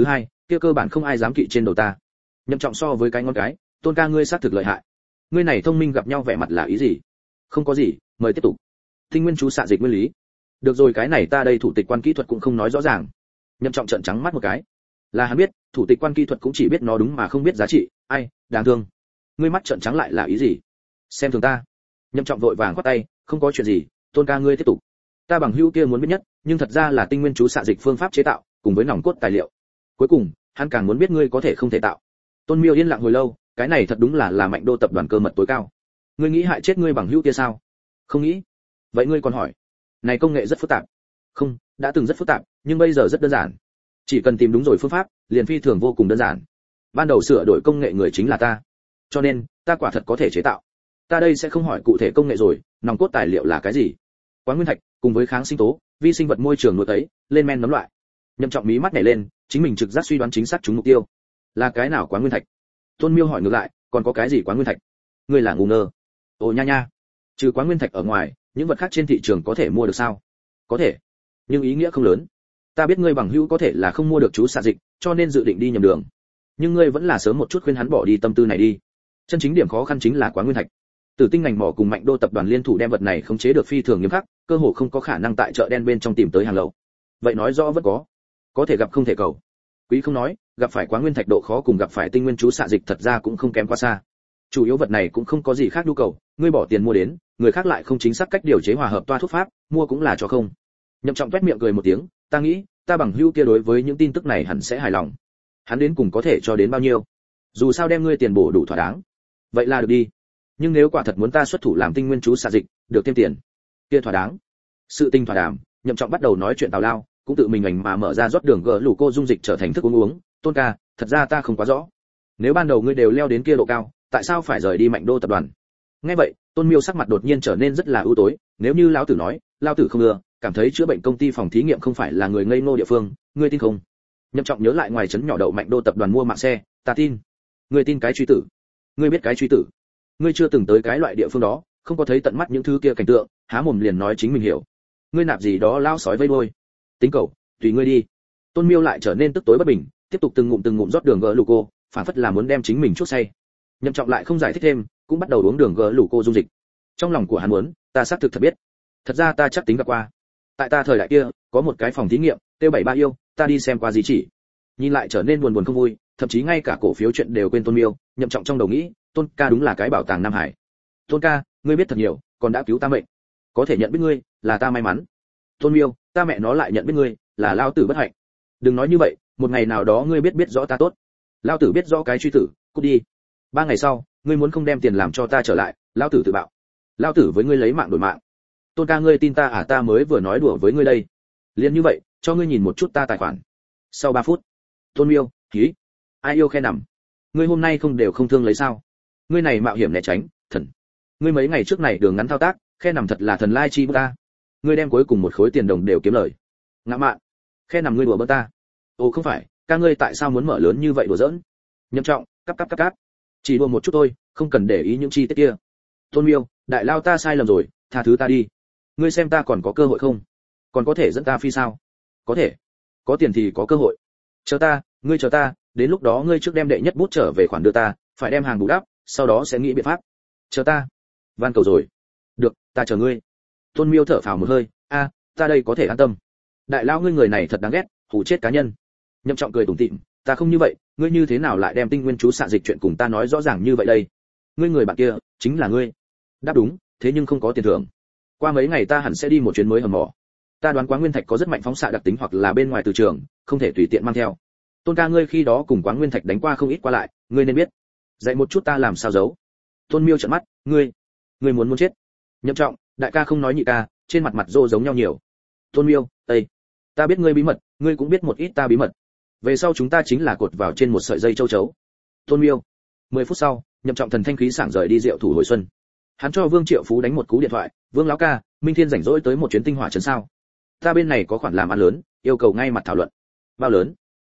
kia cơ bản không ai dám kỵ trên đầu ta. Nhậm Trọng so với cái ngón cái, Tôn ca ngươi xác thực lợi hại. Ngươi này thông minh gặp nhau vẻ mặt là ý gì? Không có gì, mời tiếp tục. Tinh nguyên chú xạ dịch nguyên lý. Được rồi, cái này ta đây thủ tịch quan kỹ thuật cũng không nói rõ ràng. Nhậm Trọng trợn trắng mắt một cái. Là hắn biết, thủ tịch quan kỹ thuật cũng chỉ biết nó đúng mà không biết giá trị, ai, đáng thương. Ngươi mắt trợn trắng lại là ý gì? Xem thường ta. Nhậm Trọng vội vàng quát tay, không có chuyện gì, Tôn ca ngươi tiếp tục. Ta bằng hữu kia muốn biết nhất, nhưng thật ra là tinh nguyên chú xạ dịch phương pháp chế tạo, cùng với nòng cốt tài liệu. Cuối cùng, hắn càng muốn biết ngươi có thể không thể tạo. Tôn Miêu yên lặng hồi lâu, cái này thật đúng là Mạnh Đô tập đoàn cơ mật tối cao. Ngươi nghĩ hại chết ngươi bằng hữu kia sao? Không nghĩ. Vậy ngươi còn hỏi? Này công nghệ rất phức tạp. Không, đã từng rất phức tạp, nhưng bây giờ rất đơn giản. Chỉ cần tìm đúng rồi phương pháp, liền phi thường vô cùng đơn giản. Ban đầu sửa đổi công nghệ người chính là ta, cho nên ta quả thật có thể chế tạo. Ta đây sẽ không hỏi cụ thể công nghệ rồi, nòng cốt tài liệu là cái gì? Quán nguyên thạch, cùng với kháng sinh tố, vi sinh vật môi trường nuôi ấy, lên men nấm loại. Nhậm Trọng mí mắt nhảy lên, chính mình trực giác suy đoán chính xác trúng mục tiêu. Là cái nào quán nguyên thạch? Tôn Miêu hỏi ngược lại, còn có cái gì quán nguyên thạch? Ngươi là ngu ngơ. Ồ nha nha, trừ quán nguyên thạch ở ngoài, những vật khác trên thị trường có thể mua được sao? Có thể, nhưng ý nghĩa không lớn. Ta biết ngươi bằng hữu có thể là không mua được chú xạ dịch, cho nên dự định đi nhầm đường. Nhưng ngươi vẫn là sớm một chút khuyên hắn bỏ đi tâm tư này đi. Chân chính điểm khó khăn chính là quán nguyên thạch. Tử Tinh ngành mỏ cùng Mạnh Đô tập đoàn liên thủ đem vật này khống chế được phi thường nghiêm khắc, cơ hồ không có khả năng tại chợ đen bên trong tìm tới hàng lậu. Vậy nói rõ vẫn có thể gặp không thể cầu. Quý không nói, gặp phải quán nguyên thạch độ khó cùng gặp phải tinh nguyên chú xạ dịch thật ra cũng không kém quá xa. Chủ yếu vật này cũng không có gì khác nhu cầu, ngươi bỏ tiền mua đến, người khác lại không chính xác cách điều chế hòa hợp toa thuốc pháp, mua cũng là cho không. Nhậm Trọng toét miệng cười một tiếng, ta nghĩ, ta bằng hữu kia đối với những tin tức này hẳn sẽ hài lòng. Hắn đến cùng có thể cho đến bao nhiêu? Dù sao đem ngươi tiền bổ đủ thỏa đáng. Vậy là được đi. Nhưng nếu quả thật muốn ta xuất thủ làm tinh nguyên chú xạ dịch, được thêm tiền, kia thỏa đáng. Sự tinh thỏa đàm, Nhậm Trọng bắt đầu nói chuyện tào lao, cũng tự mình ảnh mà mở ra rót đường gỡ lũ cô dung dịch trở thành thức uống. Tôn ca, thật ra ta không quá rõ. Nếu ban đầu ngươi đều leo đến kia độ cao, tại sao phải rời đi Mạnh Đô tập đoàn? Nghe vậy, Tôn Miêu sắc mặt đột nhiên trở nên rất là ưu tối, nếu như lão tử nói, lão tử không ưa, cảm thấy chữa bệnh công ty phòng thí nghiệm không phải là người ngây ngô địa phương, ngươi tin không? Nhậm Trọng nhớ lại ngoài trấn nhỏ đậu Mạnh Đô tập đoàn mua mạng xe, ta tin. Ngươi tin cái truy tử? Ngươi biết cái truy tử? Ngươi chưa từng tới cái loại địa phương đó, không có thấy tận mắt những thứ kia cảnh tượng, há mồm liền nói chính mình hiểu. Ngươi nạp gì đó lao sói vây đuôi. Tính cầu, tùy ngươi đi. Tôn Miêu lại trở nên tức tối bất bình, tiếp tục từng ngụm rót đường gỡ lũ cô, phản phất là muốn đem chính mình chuốc say. Nhậm Trọng lại không giải thích thêm, cũng bắt đầu uống đường gỡ lũ cô dung dịch. Trong lòng của hắn muốn, ta xác thực thật biết. Thật ra ta chắc tính gặp qua. Tại ta thời đại kia, có một cái phòng thí nghiệm, tiêu 73 yêu, ta đi xem qua gì chỉ. Nhìn lại trở nên buồn không vui, thậm chí ngay cả cổ phiếu chuyện đều quên Tôn Miêu. Nhậm Trọng trong đầu nghĩ, Tôn ca đúng là cái bảo tàng Nam Hải. Tôn ca, ngươi biết thật nhiều, còn đã cứu ta mệnh. Có thể nhận biết ngươi, là ta may mắn. Tôn Miêu, ta mẹ nó lại nhận biết ngươi, là lao tử bất hạnh. Đừng nói như vậy, một ngày nào đó ngươi biết rõ ta tốt. Lao tử biết rõ cái truy tử, cút đi. 3 ngày sau, ngươi muốn không đem tiền làm cho ta trở lại, lao tử tự bạo. Lao tử với ngươi lấy mạng đổi mạng. Tôn ca ngươi tin ta à, ta mới vừa nói đùa với ngươi đây. Liên như vậy, cho ngươi nhìn một chút ta tài khoản. Sau 3 phút, Tôn Miêu, hí. Ai yêu khe nằm. Ngươi hôm nay không đều không thương lấy sao? Ngươi này mạo hiểm né tránh, thần. Ngươi mấy ngày trước này đường ngắn thao tác, khe nằm thật là thần lai chi ta. Ngươi đem cuối cùng một khối tiền đồng đều kiếm lời. Ngã mạn. Khe nằm ngươi đùa bỡn ta. Ồ không phải, ca ngươi tại sao muốn mở lớn như vậy đùa giỡn? Nhậm Trọng, cắp. Chỉ đùa một chút thôi, không cần để ý những chi tiết kia. Tôn Miêu, đại lao ta sai lầm rồi, tha thứ ta đi. Ngươi xem ta còn có cơ hội không? Còn có thể dẫn ta phi sao? Có thể. Có tiền thì có cơ hội. Chờ ta, ngươi chờ ta, đến lúc đó ngươi trước đem đệ nhất bút trở về khoản đưa ta, phải đem hàng bù đắp, sau đó sẽ nghĩ biện pháp. Chờ ta. Van cầu rồi. Được, ta chờ ngươi. Tôn Miêu thở phào một hơi, ta đây có thể an tâm. Đại lao ngươi người này thật đáng ghét, hù chết cá nhân. Nhậm Trọng cười tủm tỉm, ta không như vậy, ngươi như thế nào lại đem tinh nguyên chú xạ dịch chuyện cùng ta nói rõ ràng như vậy đây? Ngươi người bạn kia, chính là ngươi. Đáp đúng, thế nhưng không có tiền thưởng. Qua mấy ngày ta hẳn sẽ đi một chuyến mới hầm mỏ. Ta đoán quán nguyên thạch có rất mạnh phóng xạ đặc tính hoặc là bên ngoài từ trường, không thể tùy tiện mang theo. Tôn ca ngươi khi đó cùng quán nguyên thạch đánh qua không ít qua lại, ngươi nên biết. Dạy một chút ta làm sao giấu. Tôn Miêu trợn mắt, ngươi muốn chết. Nhậm Trọng, đại ca không nói nhị ca, trên mặt rô giống nhau nhiều. Tôn Miêu, Ê, ta biết ngươi bí mật, ngươi cũng biết một ít ta bí mật. Về sau chúng ta chính là cột vào trên một sợi dây châu chấu. Tôn Miêu. 10 phút sau, Nhậm Trọng thần thanh khí sảng rời đi rượu thủ hồi xuân. Hắn cho Vương Triệu Phú đánh một cú điện thoại, Vương lão ca, Minh Thiên rảnh rỗi tới một chuyến tinh hỏa trấn sao? Ta bên này có khoản làm ăn lớn, yêu cầu ngay mặt thảo luận. Bao lớn?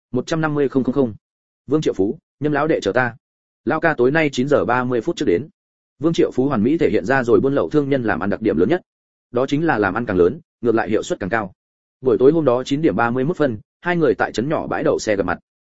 150.000. Vương Triệu Phú, Nhâm lão đệ chờ ta. Lão ca tối nay 9 giờ 30 phút trước đến. Vương Triệu Phú hoàn mỹ thể hiện ra rồi buôn lậu thương nhân làm ăn đặc điểm lớn nhất. Đó chính là làm ăn càng lớn, ngược lại hiệu suất càng cao. Buổi tối hôm đó 9 điểm 31 phân, hai người tại trấn nhỏ bãi đậu xe gặp mặt.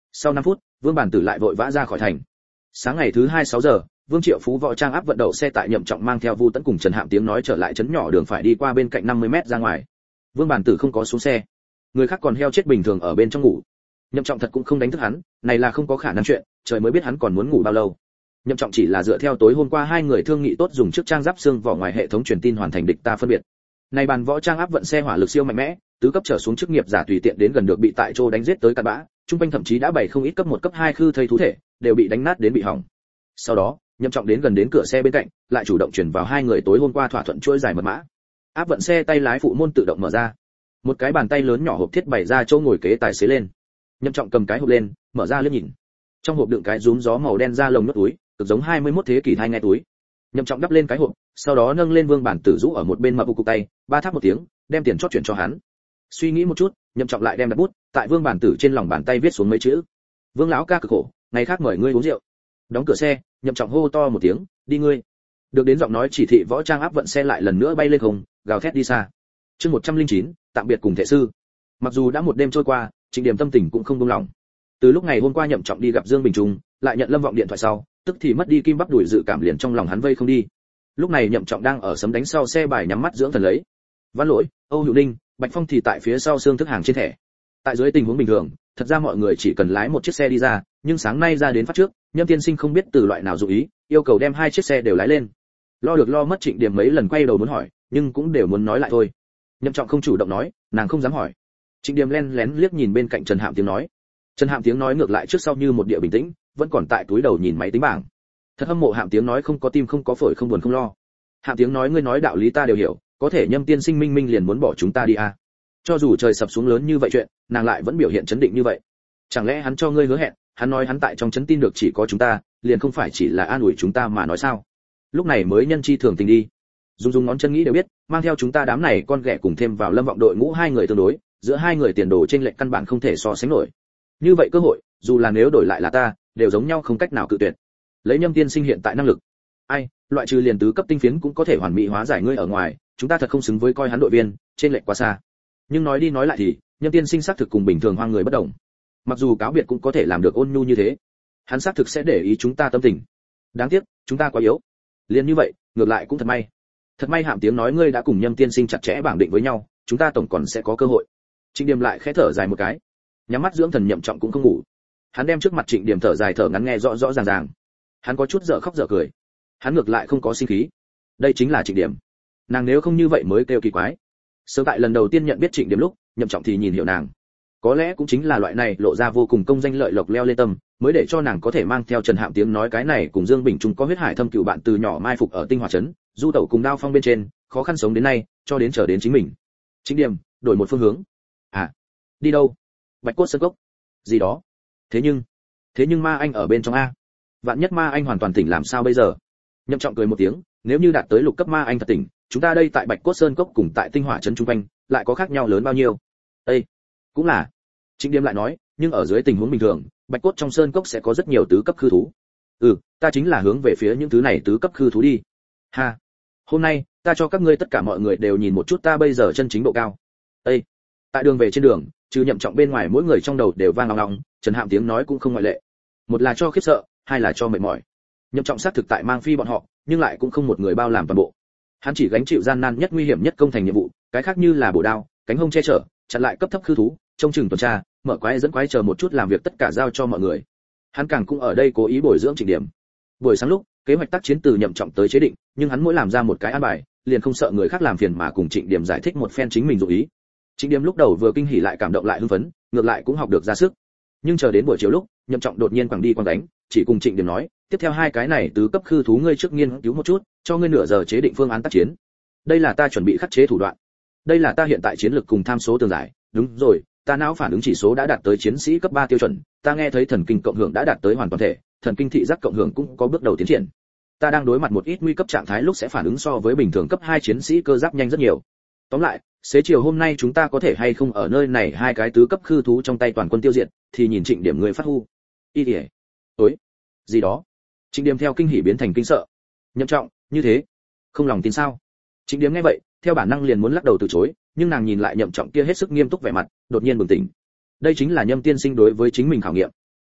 Sau 5 phút, Vương Bản Tử lại vội vã ra khỏi thành. Sáng ngày thứ 2 6 giờ, Vương Triệu Phú võ trang áp vận đậu xe tại Nhậm Trọng mang theo Vu Tấn cùng Trần Hạm Tiếng nói trở lại trấn nhỏ đường phải đi qua bên cạnh 50m ra ngoài. Vương Bản Tử không có xuống xe, người khác còn heo chết bình thường ở bên trong ngủ. Nhậm Trọng thật cũng không đánh thức hắn, này là không có khả năng chuyện, trời mới biết hắn còn muốn ngủ bao lâu. Nhậm Trọng chỉ là dựa theo tối hôm qua hai người thương nghị tốt dùng trước trang giáp xương vỏ ngoài hệ thống truyền tin hoàn thành địch ta phân biệt. Này bàn võ trang áp vận xe hỏa lực siêu mạnh mẽ, tứ cấp trở xuống chức nghiệp giả tùy tiện đến gần được bị tại chỗ đánh giết tới cặn bã, trung quanh thậm chí đã bày không ít cấp 1 cấp 2 khư thây thú thể, đều bị đánh nát đến bị hỏng. Sau đó, Nhậm Trọng đến gần đến cửa xe bên cạnh, lại chủ động chuyển vào hai người tối hôm qua thỏa thuận chuỗi dài mật mã. Áp vận xe tay lái phụ môn tự động mở ra. Một cái bàn tay lớn nhỏ hộp thiết bày ra chỗ ngồi kế tài xế lên. Nhậm Trọng cầm cái hộp lên, mở ra liếc nhìn. Trong hộp đựng cái rúm gió màu đen da lồng nút túi, cực giống 21 thế kỷ thai nghe túi. Nhậm Trọng đắp lên cái hộp, sau đó nâng lên Vương Bản Tử rũ ở một bên mập cục tay, ba tháp một tiếng, đem tiền chót chuyển cho hắn. Suy nghĩ một chút, Nhậm Trọng lại đem đặt bút, tại Vương Bản Tử trên lòng bàn tay viết xuống mấy chữ. Vương lão ca cực khổ, ngày khác mời ngươi uống rượu. Đóng cửa xe, Nhậm Trọng hô to một tiếng, đi ngươi. Được đến giọng nói chỉ thị võ trang áp vận xe lại lần nữa bay lên không, gào thét đi xa. Chương 109, tạm biệt cùng thể sư. Mặc dù đã một đêm trôi qua, Trịnh Điểm tâm tình cũng không buông lỏng. Từ lúc ngày hôm qua Nhậm Trọng đi gặp Dương Bình Trung, lại nhận Lâm Vọng điện thoại sau, tức thì mất đi kim bắp đuổi dự cảm liền trong lòng hắn vây không đi. Lúc này Nhậm Trọng đang ở sấm đánh sau xe bài nhắm mắt dưỡng thần lấy. Văn Lỗi, Âu Hữu Ninh, Bạch Phong thì tại phía sau xương thức hàng trên thẻ. Tại dưới tình huống bình thường, thật ra mọi người chỉ cần lái một chiếc xe đi ra, nhưng sáng nay ra đến phát trước, Nhâm Tiên Sinh không biết từ loại nào dụ ý, yêu cầu đem hai chiếc xe đều lái lên. Lo được lo mất Trịnh Điểm mấy lần quay đầu muốn hỏi, nhưng cũng đều muốn nói lại thôi. Nhậm Trọng không chủ động nói, nàng không dám hỏi. Trịnh Điểm lén lén liếc nhìn bên cạnh Trần Hạm Tiếng nói. Trần Hạm Tiếng nói ngược lại trước sau như một địa bình tĩnh, vẫn còn tại túi đầu nhìn máy tính bảng. Thật hâm mộ Hạm Tiếng nói không có tim không có phổi không buồn không lo. Hạm Tiếng nói ngươi nói đạo lý ta đều hiểu, có thể Nhâm Tiên Sinh minh minh liền muốn bỏ chúng ta đi à? Cho dù trời sập xuống lớn như vậy chuyện, nàng lại vẫn biểu hiện chấn định như vậy. Chẳng lẽ hắn cho ngươi hứa hẹn, hắn nói hắn tại trong chấn tin được chỉ có chúng ta, liền không phải chỉ là an ủi chúng ta mà nói sao? Lúc này mới nhân chi thường tình đi. Dùng ngón chân nghĩ đều biết, mang theo chúng ta đám này con ghẻ cùng thêm vào Lâm Vọng đội ngũ hai người tương đối, giữa hai người tiền đồ trên lệch căn bản không thể so sánh nổi. Như vậy cơ hội, dù là nếu đổi lại là ta, đều giống nhau không cách nào cự tuyệt. Lấy Nhâm Tiên Sinh hiện tại năng lực, ai, loại trừ liền tứ cấp tinh phiến cũng có thể hoàn mỹ hóa giải ngươi ở ngoài, chúng ta thật không xứng với coi hắn đội viên, trên lệch quá xa. Nhưng nói đi nói lại thì, Nhâm Tiên Sinh xác thực cùng bình thường hoang người bất đồng. Mặc dù cáo biệt cũng có thể làm được ôn nhu như thế, hắn xác thực sẽ để ý chúng ta tâm tình. Đáng tiếc, chúng ta quá yếu. Liên như vậy, ngược lại cũng thật may. Thật may Hạm Tiếng nói ngươi đã cùng Nhâm Tiên Sinh chặt chẽ bảng định với nhau, chúng ta tổng còn sẽ có cơ hội. Trịnh Điểm lại khẽ thở dài một cái, nhắm mắt dưỡng thần. Nhậm Trọng cũng không ngủ. Hắn đem trước mặt Trịnh Điểm thở dài thở ngắn nghe rõ rõ ràng ràng. Hắn có chút dở khóc dở cười. Hắn ngược lại không có sinh khí. Đây chính là Trịnh Điểm. Nàng nếu không như vậy mới kêu kỳ quái. Sớm tại lần đầu tiên nhận biết Trịnh Điểm lúc, Nhậm Trọng thì nhìn hiểu nàng. Có lẽ cũng chính là loại này lộ ra vô cùng công danh lợi lộc leo lên tâm, mới để cho nàng có thể mang theo Trần Hạm Tiếng nói cái này cùng Dương Bình Trung có huyết hải thâm cừu bạn từ nhỏ mai phục ở Tinh Hòa trấn, du tẩu cùng Đao Phong bên trên, khó khăn sống đến nay, cho đến chờ đến chính mình. Trịnh Điểm, đổi một phương hướng. À, đi đâu? Bạch Cốt Sơn Cốc. Gì đó. Thế nhưng Ma Anh ở bên trong a. Vạn nhất Ma Anh hoàn toàn tỉnh làm sao bây giờ? Nhậm Trọng cười một tiếng, nếu như đạt tới lục cấp Ma Anh thật tỉnh, chúng ta đây tại Bạch Cốt Sơn Cốc cùng tại Tinh Hỏa trấn trung quanh, lại có khác nhau lớn bao nhiêu? Ê, cũng là. Trịnh Điểm lại nói, nhưng ở dưới tình huống bình thường, Bạch Cốt trong Sơn Cốc sẽ có rất nhiều tứ cấp khư thú. Ta chính là hướng về phía những thứ này tứ cấp khư thú đi. Ha, hôm nay, ta cho các ngươi tất cả mọi người đều nhìn một chút ta bây giờ chân chính độ cao. Ê, tại đường về trên đường, trừ Nhậm Trọng bên ngoài mỗi người trong đầu đều vang ong ong, Trần Hạm Tiếng nói cũng không ngoại lệ. Một là cho khiếp sợ, hai là cho mệt mỏi. Nhậm Trọng xác thực tại mang phi bọn họ, nhưng lại cũng không một người bao làm toàn bộ. Hắn chỉ gánh chịu gian nan nhất nguy hiểm nhất công thành nhiệm vụ, cái khác như là bổ đao, cánh hông che chở, chặn lại cấp thấp khư thú, trông chừng tuần tra, mở quái dẫn quái chờ một chút làm việc tất cả giao cho mọi người. Hắn càng cũng ở đây cố ý bồi dưỡng Trịnh Điểm. Buổi sáng lúc, kế hoạch tác chiến từ Nhậm Trọng tới chế định, nhưng hắn mỗi làm ra một cái an bài, liền không sợ người khác làm phiền mà cùng Trịnh Điểm giải thích một phen chính mình dụng ý. Trịnh Điểm lúc đầu vừa kinh hỉ lại cảm động lại hưng phấn, ngược lại cũng học được ra sức. Nhưng chờ đến buổi chiều lúc, Nhậm Trọng đột nhiên quẳng đi quăng đánh, chỉ cùng Trịnh Điểm nói, tiếp theo hai cái này tứ cấp khư thú ngươi trước nghiên cứu một chút, cho ngươi nửa giờ chế định phương án tác chiến. Đây là ta chuẩn bị khắc chế thủ đoạn. Đây là ta hiện tại chiến lược cùng tham số tường giải, đúng rồi, ta não phản ứng chỉ số đã đạt tới chiến sĩ cấp 3 tiêu chuẩn, ta nghe thấy thần kinh cộng hưởng đã đạt tới hoàn toàn thể, thần kinh thị giác cộng hưởng cũng có bước đầu tiến triển. Ta đang đối mặt một ít nguy cấp trạng thái lúc sẽ phản ứng so với bình thường cấp 2 chiến sĩ cơ giáp nhanh rất nhiều. Tóm lại, xế chiều hôm nay chúng ta có thể hay không ở nơi này hai cái tứ cấp khư thú trong tay toàn quân tiêu diệt, thì nhìn Trịnh Điểm người phát hu. Y điệp. Ối. Gì đó? Trịnh Điểm theo kinh hỉ biến thành kinh sợ. Nhậm Trọng, như thế, không lòng tin sao? Trịnh Điểm nghe vậy, theo bản năng liền muốn lắc đầu từ chối, nhưng nàng nhìn lại Nhậm Trọng kia hết sức nghiêm túc vẻ mặt, đột nhiên bừng tỉnh. Đây chính là Nhâm Tiên Sinh đối với chính mình khảo nghiệm.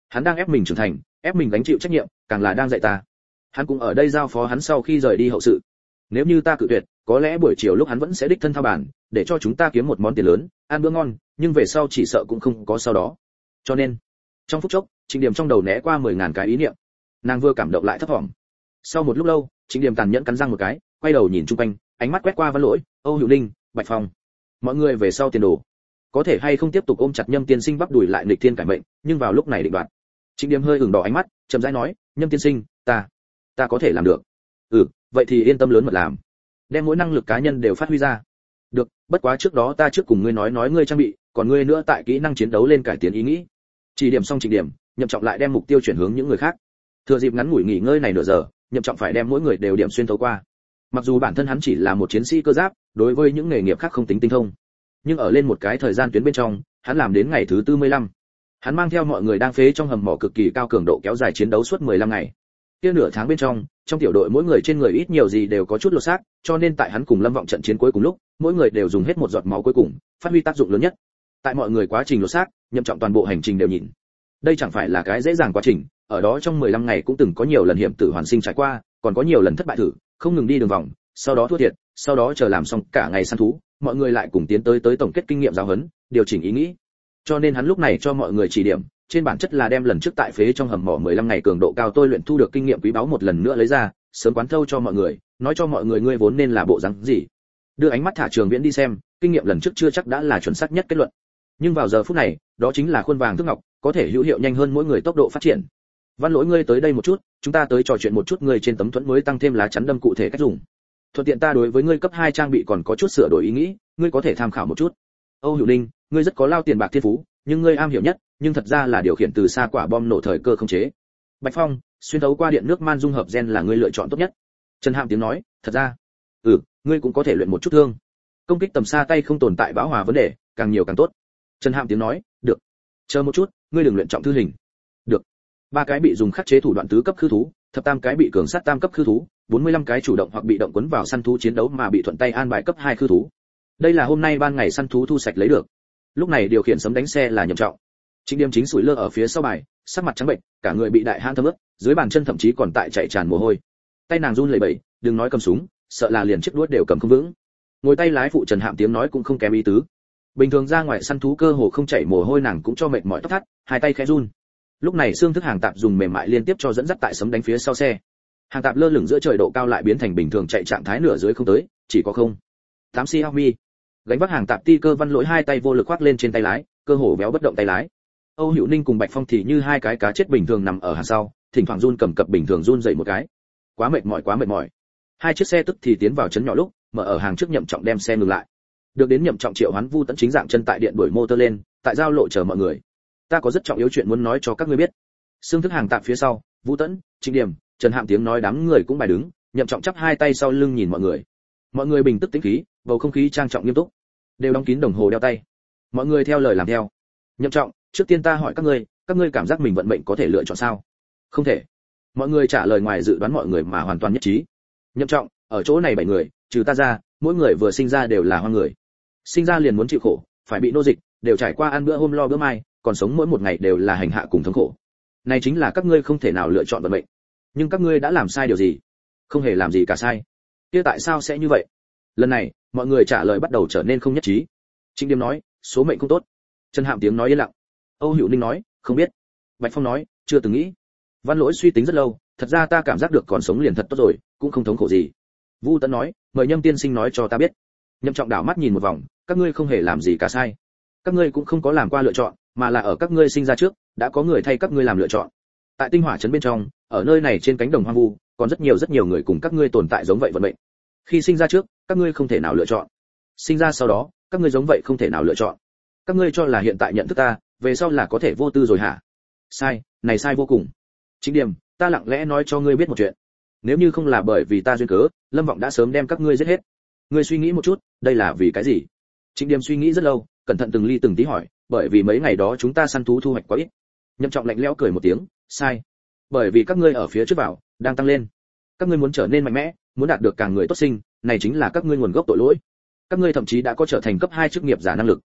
Hắn đang ép mình trưởng thành, ép mình gánh chịu trách nhiệm, càng là đang dạy ta. Hắn cũng ở đây giao phó hắn sau khi rời đi hậu sự. Nếu như ta cự tuyệt, có lẽ buổi chiều lúc hắn vẫn sẽ đích thân thao bản, để cho chúng ta kiếm một món tiền lớn, ăn bữa ngon, nhưng về sau chỉ sợ cũng không có sau đó. Cho nên, trong phút chốc, Trịnh Điểm trong đầu né qua 10.000 cái ý niệm. Nàng vừa cảm động lại thấp thỏm. Sau một lúc lâu, Trịnh Điểm tàn nhẫn cắn răng một cái, quay đầu nhìn chung quanh, ánh mắt quét qua Văn Lỗi, Âu Hữu Ninh, Bạch Phong. Mọi người về sau tiền đồ, có thể hay không tiếp tục ôm chặt Nhâm tiên sinh bắp đùi lại nghịch thiên cải mệnh, nhưng vào lúc này định đoạt. Trịnh Điểm hơi ửng đỏ ánh mắt, chậm rãi nói, Nhâm tiên sinh, ta có thể làm được. Vậy thì yên tâm lớn mật làm, đem mỗi năng lực cá nhân đều phát huy ra. Được, bất quá trước đó ta trước cùng ngươi nói ngươi trang bị, còn ngươi nữa tại kỹ năng chiến đấu lên cải tiến ý nghĩ. Chỉ điểm xong Trịnh Điểm, Nhậm Trọng lại đem mục tiêu chuyển hướng những người khác. Thừa dịp ngắn ngủi nghỉ ngơi này nửa giờ, Nhậm Trọng phải đem mỗi người đều điểm xuyên thấu qua. Mặc dù bản thân hắn chỉ là một chiến sĩ cơ giáp, đối với những nghề nghiệp khác không tính tinh thông, nhưng ở lên một cái thời gian tuyến bên trong, hắn làm đến ngày thứ 45. Hắn mang theo mọi người đang phế trong hầm mỏ cực kỳ cao cường độ kéo dài chiến đấu suốt 15 ngày. Kia nửa tháng bên trong tiểu đội mỗi người trên người ít nhiều gì đều có chút lột xác, cho nên tại hắn cùng Lâm Vọng trận chiến cuối cùng lúc, mỗi người đều dùng hết một giọt máu cuối cùng, phát huy tác dụng lớn nhất. Tại mọi người quá trình lột xác, Nhậm Trọng toàn bộ hành trình đều nhìn. Đây chẳng phải là cái dễ dàng quá trình, ở đó trong 15 ngày cũng từng có nhiều lần hiểm tử hoàn sinh trải qua, còn có nhiều lần thất bại thử, không ngừng đi đường vòng, sau đó thua thiệt, sau đó chờ làm xong cả ngày săn thú, mọi người lại cùng tiến tới tổng kết kinh nghiệm giáo huấn, điều chỉnh ý nghĩ. Cho nên hắn lúc này cho mọi người chỉ điểm, trên bản chất là đem lần trước tại phế trong hầm mỏ 15 ngày cường độ cao tôi luyện thu được kinh nghiệm quý báu một lần nữa lấy ra, sớm quán thâu cho mọi người, nói cho mọi người ngươi vốn nên là bộ dáng gì. Đưa ánh mắt thả Trường Viễn đi xem, kinh nghiệm lần trước chưa chắc đã là chuẩn xác nhất kết luận. Nhưng vào giờ phút này, đó chính là khuôn vàng thước ngọc, có thể hữu hiệu nhanh hơn mỗi người tốc độ phát triển. Văn Lỗi ngươi tới đây một chút, chúng ta tới trò chuyện một chút ngươi trên tấm thuẫn mới tăng thêm lá chắn đâm cụ thể cách dùng. Thuận tiện ta đối với ngươi cấp 2 trang bị còn có chút sửa đổi ý nghĩ, ngươi có thể tham khảo một chút. Âu Hữu Ninh, ngươi rất có lao tiền bạc thiên phú, nhưng ngươi am hiểu nhất, nhưng thật ra là điều khiển từ xa quả bom nổ thời cơ không chế. Bạch Phong, xuyên thấu qua điện nước man dung hợp gen là ngươi lựa chọn tốt nhất. Trần Hạm tiếng nói, thật ra, ngươi cũng có thể luyện một chút thương. Công kích tầm xa tay không tồn tại bão hòa vấn đề, càng nhiều càng tốt. Trần Hạm tiếng nói, được. Chờ một chút, ngươi đừng luyện trọng thư hình. Được. 3 cái bị dùng khắc chế thủ đoạn tứ cấp khư thú, thập tam cái bị cường sát tam cấp khư thú, 45 cái chủ động hoặc bị động quấn vào săn thú chiến đấu mà bị thuận tay an bài cấp 2 khư thú. Đây là hôm nay ban ngày săn thú thu sạch lấy được. Lúc này điều khiển sấm đánh xe là Nhậm Trọng. Trịnh Điểm chính sủi lơ ở phía sau bài, sắc mặt trắng bệnh, cả người bị đại hãn thấm ướt, dưới bàn chân thậm chí còn tại chạy tràn mồ hôi. Tay nàng run lẩy bẩy, đừng nói cầm súng, sợ là liền chiếc đuốt đều cầm không vững. Ngồi tay lái phụ Trần Hạm tiếng nói cũng không kém ý tứ. Bình thường ra ngoài săn thú cơ hồ không chảy mồ hôi nàng cũng cho mệt mỏi tóc thắt, hai tay khẽ run. Lúc này xương thức hàng tạp dùng mềm mại liên tiếp cho dẫn dắt tại sấm đánh phía sau xe. Hàng tạp lơ lửng giữa trời độ cao lại biến thành bình thường chạy trạng thái nửa dưới không tới, chỉ có không. 8 Xiaomi. Gánh vác hàng tạp ti cơ Văn Lỗi hai tay vô lực khoác lên trên tay lái, cơ hồ béo bất động tay lái. Âu Hữu Ninh cùng Bạch Phong thì như hai cái cá chết bình thường nằm ở hàng sau, thỉnh thoảng run cầm cập bình thường run dậy một cái. Quá mệt mỏi. Hai chiếc xe tức thì tiến vào trấn nhỏ lúc, mở ở hàng trước Nhậm Trọng đem xe ngừng lại. Được đến Nhậm Trọng triệu hoán Vu Tẫn chính dạng chân tại điện đuổi motor lên, tại giao lộ chờ mọi người. Ta có rất trọng yếu chuyện muốn nói cho các ngươi biết. Xương thức hàng tạp phía sau, Vu Tẫn, Trịnh Điểm, Trần Hạm tiếng nói đám người cũng bài đứng, Nhậm Trọng chắp hai tay sau lưng nhìn mọi người. Mọi người bình tức tĩnh khí, bầu không khí trang trọng nghiêm túc, đều đóng kín đồng hồ đeo tay. Mọi người theo lời làm theo. Nhậm Trọng, trước tiên ta hỏi các ngươi cảm giác mình vận mệnh có thể lựa chọn sao? Không thể. Mọi người trả lời ngoài dự đoán mọi người mà hoàn toàn nhất trí. Nhậm Trọng, ở chỗ này 7 người, trừ ta ra, mỗi người vừa sinh ra đều là hoang người. Sinh ra liền muốn chịu khổ, phải bị nô dịch, đều trải qua ăn bữa hôm lo bữa mai, còn sống mỗi một ngày đều là hành hạ cùng thống khổ. Này chính là các ngươi không thể nào lựa chọn vận mệnh. Nhưng các ngươi đã làm sai điều gì? Không hề làm gì cả sai. Kia tại sao sẽ như vậy? Lần này, mọi người trả lời bắt đầu trở nên không nhất trí. Trịnh Điểm nói, số mệnh không tốt. Trần Hạm tiếng nói yên lặng. Âu Hữu Ninh nói, không biết. Bạch Phong nói, chưa từng nghĩ. Văn Lỗi suy tính rất lâu, thật ra ta cảm giác được còn sống liền thật tốt rồi, cũng không thống khổ gì. Vu Tẫn nói, mời Nhâm tiên sinh nói cho ta biết. Nhậm Trọng đảo mắt nhìn một vòng, các ngươi không hề làm gì cả sai. Các ngươi cũng không có làm qua lựa chọn, mà là ở các ngươi sinh ra trước, đã có người thay các ngươi làm lựa chọn. Tại Tinh Hỏa trấn bên trong, ở nơi này trên cánh đồng hoang vu, còn rất nhiều người cùng các ngươi tồn tại giống vậy vận mệnh. Khi sinh ra trước, các ngươi không thể nào lựa chọn. Sinh ra sau đó, các ngươi giống vậy không thể nào lựa chọn. Các ngươi cho là hiện tại nhận thức ta, về sau là có thể vô tư rồi hả? Sai, này sai vô cùng. Trịnh Điểm, ta lặng lẽ nói cho ngươi biết một chuyện. Nếu như không là bởi vì ta duyên cớ, Lâm Vọng đã sớm đem các ngươi giết hết. Ngươi suy nghĩ một chút, đây là vì cái gì? Trịnh Điểm suy nghĩ rất lâu, cẩn thận từng ly từng tí hỏi, bởi vì mấy ngày đó chúng ta săn thú thu hoạch quá ít. Nhậm Trọng lạnh lẽo cười một tiếng, sai. Bởi vì các ngươi ở phía trước vào, đang tăng lên. Các ngươi muốn trở nên mạnh mẽ, muốn đạt được càng người tốt sinh, này chính là các ngươi nguồn gốc tội lỗi. Các ngươi thậm chí đã có trở thành cấp 2 chức nghiệp giả năng lực.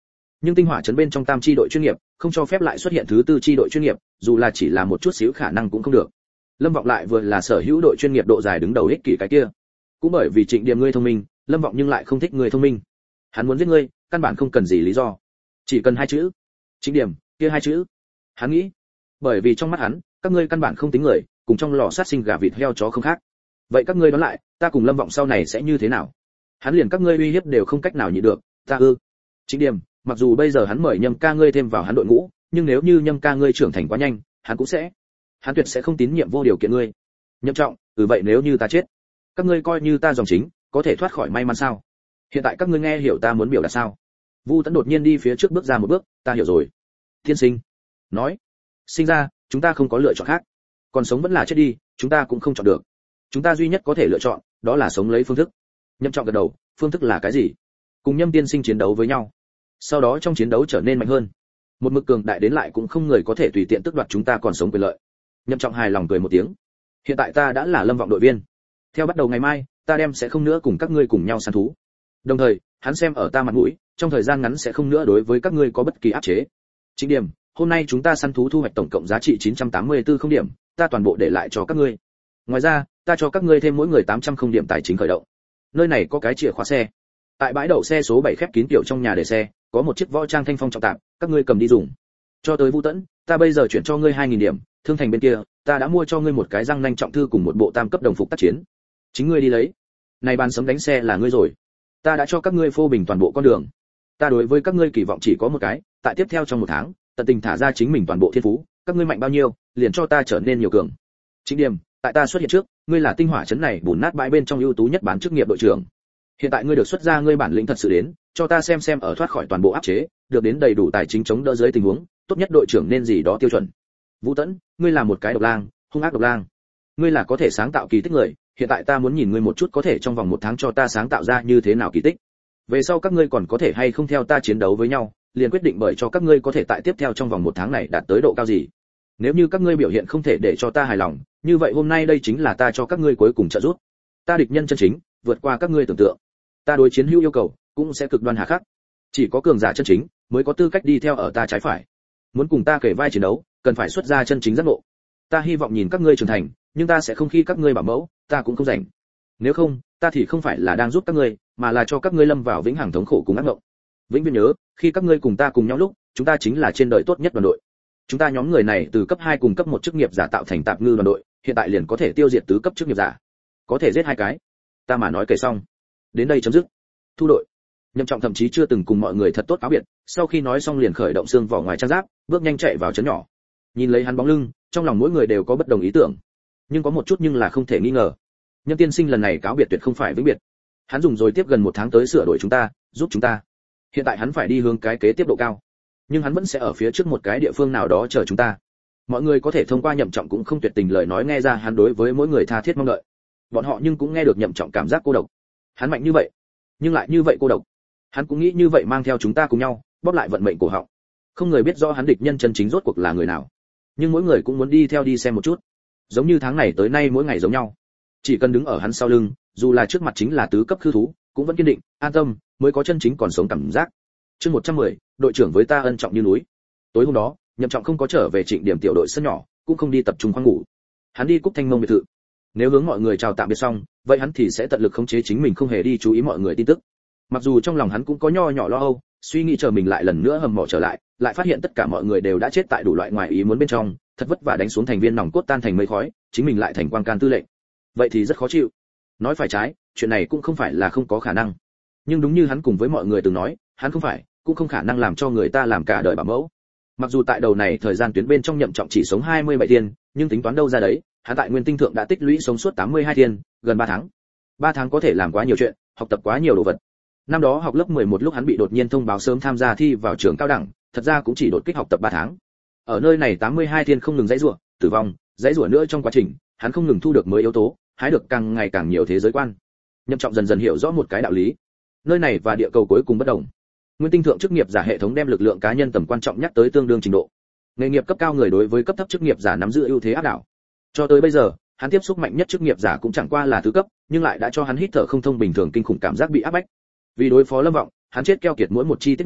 Nhưng tinh hỏa trấn bên trong tam chi đội chuyên nghiệp không cho phép lại xuất hiện thứ tư chi đội chuyên nghiệp, dù là chỉ là một chút xíu khả năng cũng không được. Lâm Vọng lại vừa là sở hữu đội chuyên nghiệp độ dài đứng đầu ích kỷ cái kia. Cũng bởi vì Trịnh Điểm ngươi thông minh, Lâm Vọng nhưng lại không thích người thông minh. Hắn muốn giết ngươi, căn bản không cần gì lý do, chỉ cần hai chữ. Trịnh Điểm, kia hai chữ. Hắn nghĩ, bởi vì trong mắt hắn, các ngươi căn bản không tính người, cùng trong lò sát sinh gà vịt heo chó không khác. Vậy các ngươi đoán lại, ta cùng Lâm Vọng sau này sẽ như thế nào? Hắn liền các ngươi uy hiếp đều không cách nào nhịn được, ta ư? Trịnh Điểm, mặc dù bây giờ hắn mời Nhâm ca ngươi thêm vào hắn đội ngũ, nhưng nếu như Nhâm ca ngươi trưởng thành quá nhanh, hắn cũng sẽ, hắn tuyệt sẽ không tín nhiệm vô điều kiện ngươi. Nhậm Trọng, vậy nếu như ta chết, các ngươi coi như ta dòng chính, có thể thoát khỏi may mắn sao? Hiện tại các ngươi nghe hiểu ta muốn biểu đạt sao? Vu Tấn đột nhiên đi phía trước bước ra một bước, ta hiểu rồi. Thiên sinh, nói, sinh ra, chúng ta không có lựa chọn khác, còn sống vẫn là chết đi, chúng ta cũng không chọn được. Chúng ta duy nhất có thể lựa chọn, đó là sống lấy phương thức. Nhậm Trọng gật đầu, phương thức là cái gì? Cùng Nhâm tiên sinh chiến đấu với nhau, sau đó trong chiến đấu trở nên mạnh hơn, một mực cường đại đến lại cũng không người có thể tùy tiện tước đoạt chúng ta còn sống quyền lợi. Nhậm Trọng hài lòng cười một tiếng. Hiện tại ta đã là Lâm Vọng đội viên, theo bắt đầu ngày mai, ta đem sẽ không nữa cùng các ngươi cùng nhau săn thú. Đồng thời, hắn xem ở ta mặt mũi, trong thời gian ngắn sẽ không nữa đối với các ngươi có bất kỳ áp chế. Trịnh Điểm, hôm nay chúng ta săn thú thu hoạch tổng cộng giá trị 984 không điểm, ta toàn bộ để lại cho các ngươi. Ngoài ra, ta cho các ngươi thêm mỗi người 800 không điểm tài chính khởi động. Nơi này có cái chìa khóa xe. Tại bãi đậu xe số 7 khép kín tiểu trong nhà để xe, có một chiếc võ trang thanh phong trọng tạm, các ngươi cầm đi dùng. Cho tới Vu Tẫn, ta bây giờ chuyển cho ngươi 2000 điểm, Thương Thành bên kia, ta đã mua cho ngươi một cái răng nanh trọng thư cùng một bộ tam cấp đồng phục tác chiến. Chính ngươi đi lấy. Này bàn sấm đánh xe là ngươi rồi. Ta đã cho các ngươi phô bình toàn bộ con đường. Ta đối với các ngươi kỳ vọng chỉ có một cái, tại tiếp theo trong một tháng, tận tình thả ra chính mình toàn bộ thiên phú, các ngươi mạnh bao nhiêu, liền cho ta trở nên nhiều cường. Trịnh Điểm, tại ta xuất hiện trước, ngươi là tinh hỏa trấn này bùn nát bãi bên trong ưu tú nhất bán chức nghiệp đội trưởng. Hiện tại ngươi được xuất ra ngươi bản lĩnh thật sự đến, cho ta xem ở thoát khỏi toàn bộ áp chế, được đến đầy đủ tài chính chống đỡ dưới tình huống, tốt nhất đội trưởng nên gì đó tiêu chuẩn. Vũ Tẫn, ngươi là một cái độc lang, hung ác độc lang. Ngươi là có thể sáng tạo kỳ tích người, hiện tại ta muốn nhìn ngươi một chút có thể trong vòng một tháng cho ta sáng tạo ra như thế nào kỳ tích. Về sau các ngươi còn có thể hay không theo ta chiến đấu với nhau, liền quyết định bởi cho các ngươi có thể tại tiếp theo trong vòng một tháng này đạt tới độ cao gì. Nếu như các ngươi biểu hiện không thể để cho ta hài lòng, như vậy hôm nay đây chính là ta cho các ngươi cuối cùng trợ giúp. Ta địch nhân chân chính, vượt qua các ngươi tưởng tượng. Ta đối chiến hữu yêu cầu, cũng sẽ cực đoan hà khắc. Chỉ có cường giả chân chính mới có tư cách đi theo ở ta trái phải. Muốn cùng ta kể vai chiến đấu, cần phải xuất ra chân chính giác ngộ. Ta hy vọng nhìn các ngươi trưởng thành, nhưng ta sẽ không khi các ngươi bảo mẫu, ta cũng không rảnh. Nếu không, ta thì không phải là đang giúp các ngươi, mà là cho các ngươi lâm vào vĩnh hằng thống khổ cùng ác mộng. Vĩnh viễn nhớ, khi các ngươi cùng ta cùng nhau lúc, chúng ta chính là trên đời tốt nhất đoàn đội. Chúng ta nhóm người này từ cấp 2 cùng cấp 1 chức nghiệp giả tạo thành tạp ngư đoàn đội, hiện tại liền có thể tiêu diệt tứ cấp chức nghiệp giả. Có thể giết 2 cái. Ta mà nói kể xong. Đến đây chấm dứt. Thu đội. Nhậm Trọng thậm chí chưa từng cùng mọi người thật tốt cáo biệt, sau khi nói xong liền khởi động xương vỏ ngoài trang giáp, bước nhanh chạy vào trấn nhỏ. Nhìn lấy hắn bóng lưng, trong lòng mỗi người đều có bất đồng ý tưởng, nhưng có một chút nhưng là không thể nghi ngờ. Nhâm tiên sinh lần này cáo biệt tuyệt không phải vĩnh biệt. Hắn dùng rồi tiếp gần 1 tháng tới sửa đổi chúng ta, giúp chúng ta. Hiện tại hắn phải đi hướng cái kế tiếp độ cao, nhưng hắn vẫn sẽ ở phía trước một cái địa phương nào đó chờ chúng ta. Mọi người có thể thông qua Nhậm Trọng cũng không tuyệt tình lời nói nghe ra hắn đối với mỗi người tha thiết mong đợi. Bọn họ nhưng cũng nghe được Nhậm Trọng cảm giác cô độc. Hắn mạnh như vậy, nhưng lại như vậy cô độc. Hắn cũng nghĩ như vậy mang theo chúng ta cùng nhau, bóp lại vận mệnh của họ. Không người biết rõ hắn địch nhân chân chính rốt cuộc là người nào, nhưng mỗi người cũng muốn đi theo đi xem một chút. Giống như tháng này tới nay mỗi ngày giống nhau. Chỉ cần đứng ở hắn sau lưng, dù là trước mặt chính là tứ cấp khư thú, cũng vẫn kiên định, an tâm, mới có chân chính còn sống cảm giác. Chương 110, đội trưởng với ta ân trọng như núi. Tối hôm đó, Nhậm Trọng không có trở về Trịnh Điểm tiểu đội sân nhỏ, cũng không đi tập trung khoang ngủ. Hắn đi Cúc Thanh Mông biệt thự. Nếu hướng mọi người chào tạm biệt xong, vậy hắn thì sẽ tận lực khống chế chính mình không hề đi chú ý mọi người tin tức. Mặc dù trong lòng hắn cũng có nho nhỏ lo âu, suy nghĩ chờ mình lại lần nữa hầm mỏ trở lại, lại phát hiện tất cả mọi người đều đã chết tại đủ loại ngoài ý muốn bên trong, thật vất vả đánh xuống thành viên nòng cốt tan thành mây khói, chính mình lại thành quan can tư lệnh. Vậy thì rất khó chịu. Nói phải trái, chuyện này cũng không phải là không có khả năng. Nhưng đúng như hắn cùng với mọi người từng nói, hắn không phải, cũng không khả năng làm cho người ta làm cả đời bảo mẫu. Mặc dù tại đầu này thời gian tuyến bên trong Nhậm Trọng chỉ sống 27 thiên, nhưng tính toán đâu ra đấy, hắn tại Nguyên Tinh Thượng đã tích lũy sống suốt 82 thiên, gần 3 tháng. 3 tháng có thể làm quá nhiều chuyện, học tập quá nhiều đồ vật. Năm đó học lớp 11 lúc hắn bị đột nhiên thông báo sớm tham gia thi vào trường cao đẳng, thật ra cũng chỉ đột kích học tập 3 tháng. Ở nơi này 82 thiên không ngừng dãy rủa, tử vong, dãy rủa nữa trong quá trình, hắn không ngừng thu được mới yếu tố, hái được càng ngày càng nhiều thế giới quan. Nhậm Trọng dần dần hiểu rõ một cái đạo lý. Nơi này và địa cầu cuối cùng bất đồng. Nguyên Tinh Thượng chức nghiệp giả hệ thống đem lực lượng cá nhân tầm quan trọng nhắc tới tương đương trình độ. Nghề nghiệp cấp cao người đối với cấp thấp chức nghiệp giả nắm giữ ưu thế áp đảo. Cho tới bây giờ, hắn tiếp xúc mạnh nhất chức nghiệp giả cũng chẳng qua là tứ cấp, nhưng lại đã cho hắn hít thở không thông bình thường kinh khủng cảm giác bị áp bách. Vì đối phó Lâm Vọng, hắn chết keo kiệt mỗi một chi tiết nhỏ,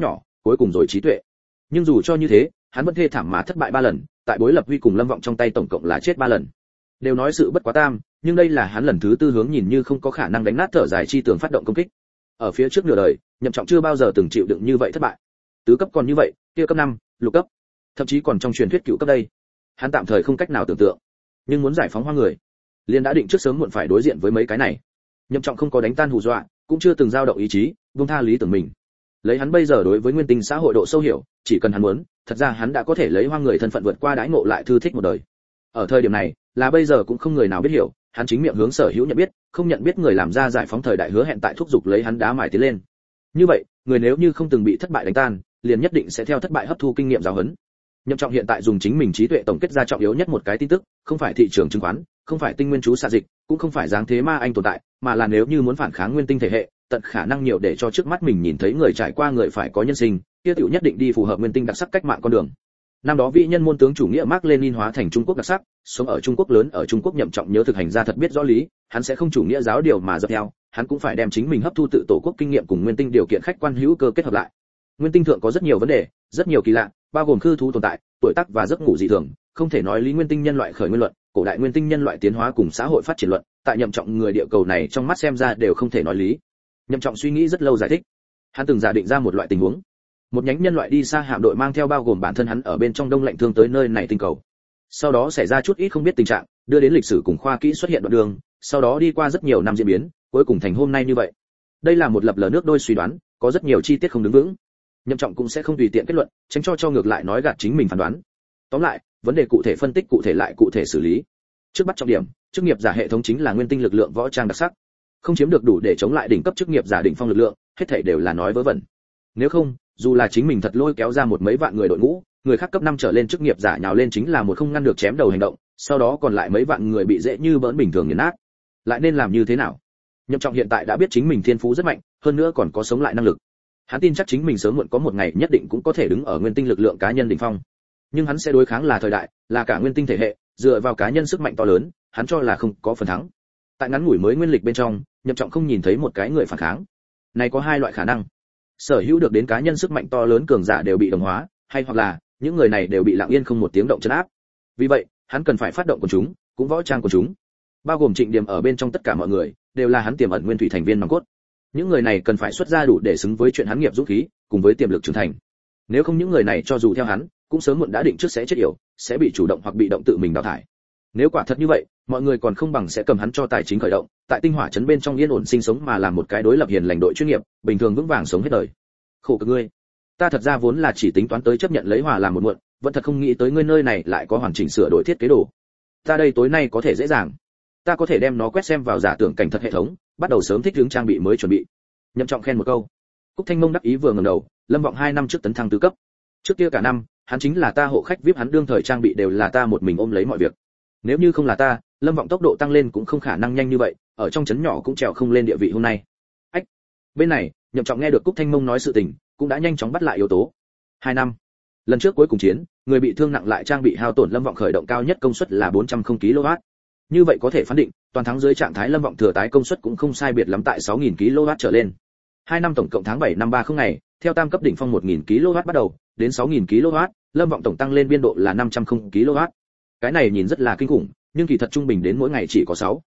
cuối cùng rồi trí tuệ. Nhưng dù cho như thế, hắn vẫn thê thảm mà thất bại 3 lần, tại Bối Lập Huy cùng Lâm Vọng trong tay tổng cộng là chết 3 lần. Đều nói sự bất quá tam, nhưng đây là hắn lần thứ 4 hướng nhìn như không có khả năng đánh nát thở dài chi tường phát động công kích. Ở phía trước nửa đời, Nhậm Trọng chưa bao giờ từng chịu đựng như vậy thất bại. Tứ cấp còn như vậy, kia cấp 5, lục cấp, thậm chí còn trong truyền thuyết cựu cấp đây. Hắn tạm thời không cách nào tưởng tượng, nhưng muốn giải phóng Hoa người, liền đã định trước sớm muộn phải đối diện với mấy cái này. Nhậm Trọng không có đánh tan hù dọa, cũng chưa từng dao động ý chí, buông tha lý tưởng mình. Lấy hắn bây giờ đối với nguyên tinh xã hội độ sâu hiểu, chỉ cần hắn muốn, thật ra hắn đã có thể lấy Hoa người thân phận vượt qua đãi ngộ lại thư thích một đời. Ở thời điểm này, là bây giờ cũng không người nào biết hiểu, hắn chính miệng hướng sở hữu nhận biết, không nhận biết người làm ra giải phóng thời đại hứa hẹn tại thúc giục lấy hắn đá mài tiến lên. Như vậy, người nếu như không từng bị thất bại đánh tan, liền nhất định sẽ theo thất bại hấp thu kinh nghiệm giáo huấn. Nhậm Trọng hiện tại dùng chính mình trí tuệ tổng kết ra trọng yếu nhất một cái tin tức, không phải thị trường chứng khoán, không phải tinh nguyên chú xạ dịch, cũng không phải dáng thế ma anh tồn tại, mà là nếu như muốn phản kháng nguyên tinh thể hệ, tận khả năng nhiều để cho trước mắt mình nhìn thấy người trải qua người phải có nhân sinh, kia tiểu nhất định đi phù hợp nguyên tinh đặc sắc cách mạng con đường. Năm đó vị nhân môn tướng chủ nghĩa Mác Lênin hóa thành Trung Quốc đặc sắc, sống ở Trung Quốc lớn ở Trung Quốc. Nhậm Trọng nhớ thực hành ra thật biết rõ lý, hắn sẽ không chủ nghĩa giáo điều mà dập theo, hắn cũng phải đem chính mình hấp thu tự tổ quốc kinh nghiệm cùng nguyên tinh điều kiện khách quan hữu cơ kết hợp lại. Nguyên tinh thượng có rất nhiều vấn đề, rất nhiều kỳ lạ, bao gồm khư thú tồn tại, tuổi tác và giấc ngủ dị thường, không thể nói lý nguyên tinh nhân loại khởi nguyên luận, cổ đại nguyên tinh nhân loại tiến hóa cùng xã hội phát triển luận, tại Nhậm Trọng người địa cầu này trong mắt xem ra đều không thể nói lý. Nhậm Trọng suy nghĩ rất lâu giải thích. Hắn từng giả định ra một loại tình huống. Một nhánh nhân loại đi xa hạm đội mang theo bao gồm bản thân hắn ở bên trong đông lạnh thương tới nơi này tinh cầu. Sau đó xảy ra chút ít không biết tình trạng, đưa đến lịch sử cùng khoa kỹ xuất hiện đoạn đường, sau đó đi qua rất nhiều năm diễn biến, cuối cùng thành hôm nay như vậy. Đây là một lập lờ nước đôi suy đoán, có rất nhiều chi tiết không đứng vững. Nhậm Trọng cũng sẽ không tùy tiện kết luận, tránh cho ngược lại nói gạt chính mình phán đoán. Tóm lại, vấn đề cụ thể phân tích cụ thể lại cụ thể xử lý. Trước bắt trọng điểm, chức nghiệp giả hệ thống chính là nguyên tinh lực lượng võ trang đặc sắc. Không chiếm được đủ để chống lại đỉnh cấp chức nghiệp giả đỉnh phong lực lượng, hết thảy đều là nói vớ vẩn. Nếu không, dù là chính mình thật lôi kéo ra một mấy vạn người đội ngũ, người khác cấp 5 trở lên chức nghiệp giả nhào lên chính là một không ngăn được chém đầu hành động, sau đó còn lại mấy vạn người bị dễ như bỡn bình thường nghiền nát. Lại nên làm như thế nào? Nhậm Trọng hiện tại đã biết chính mình thiên phú rất mạnh, hơn nữa còn có sống lại năng lực. Hắn tin chắc chính mình sớm muộn có một ngày nhất định cũng có thể đứng ở nguyên tinh lực lượng cá nhân đỉnh phong. Nhưng hắn sẽ đối kháng là thời đại, là cả nguyên tinh thể hệ, dựa vào cá nhân sức mạnh to lớn, hắn cho là không có phần thắng. Tại ngắn ngủi mới nguyên lịch bên trong, Nhậm Trọng không nhìn thấy một cái người phản kháng. Này có hai loại khả năng. Sở hữu được đến cá nhân sức mạnh to lớn cường giả đều bị đồng hóa, hay hoặc là những người này đều bị lặng yên không một tiếng động trấn áp. Vì vậy, hắn cần phải phát động của chúng, cũng võ trang của chúng. Bao gồm Trịnh Điểm ở bên trong tất cả mọi người, đều là hắn tiềm ẩn nguyên thủy thành viên nòng cốt. Những người này cần phải xuất ra đủ để xứng với chuyện hắn nghiệp dũng khí, cùng với tiềm lực trưởng thành. Nếu không những người này cho dù theo hắn, cũng sớm muộn đã định trước sẽ chết yểu, sẽ bị chủ động hoặc bị động tự mình đào thải. Nếu quả thật như vậy, mọi người còn không bằng sẽ cầm hắn cho tài chính khởi động, tại tinh hỏa trấn bên trong yên ổn sinh sống mà làm một cái đối lập hiền lành đội chuyên nghiệp, bình thường vững vàng sống hết đời. Khổ cực ngươi. Ta thật ra vốn là chỉ tính toán tới chấp nhận lấy hòa làm một muộn, vẫn thật không nghĩ tới ngươi nơi này lại có hoàn chỉnh sửa đổi thiết kế đồ. Ta đây tối nay có thể dễ dàng. Ta có thể đem nó quét xem vào giả tưởng cảnh thật hệ thống, bắt đầu sớm thích ứng trang bị mới chuẩn bị. Nhậm Trọng khen một câu. Cúc Thanh Mông đắc ý vừa ngẩng đầu, Lâm Vọng 2 năm trước tấn thăng tứ cấp. Trước kia cả năm, hắn chính là ta hộ khách VIP, hắn đương thời trang bị đều là ta một mình ôm lấy mọi việc. Nếu như không là ta, Lâm Vọng tốc độ tăng lên cũng không khả năng nhanh như vậy, ở trong trấn nhỏ cũng trèo không lên địa vị hôm nay. Ách. Bên này, Nhậm Trọng nghe được Cúc Thanh Mông nói sự tình, cũng đã nhanh chóng bắt lại yếu tố. 2 năm. Lần trước cuối cùng chiến, người bị thương nặng lại trang bị hao tổn, Lâm Vọng khởi động cao nhất công suất là 400 kW. Như vậy có thể phán định, toàn thắng dưới trạng thái Lâm Vọng thừa tái công suất cũng không sai biệt lắm tại 6000 kW trở lên. 2 năm tổng cộng tháng 7 năm 30 ngày, theo tam cấp đỉnh phong 1000 kW bắt đầu, đến 6000 kW, Lâm Vọng tổng tăng lên biên độ là 500 kW. Cái này nhìn rất là kinh khủng, nhưng kỳ thật trung bình đến mỗi ngày chỉ có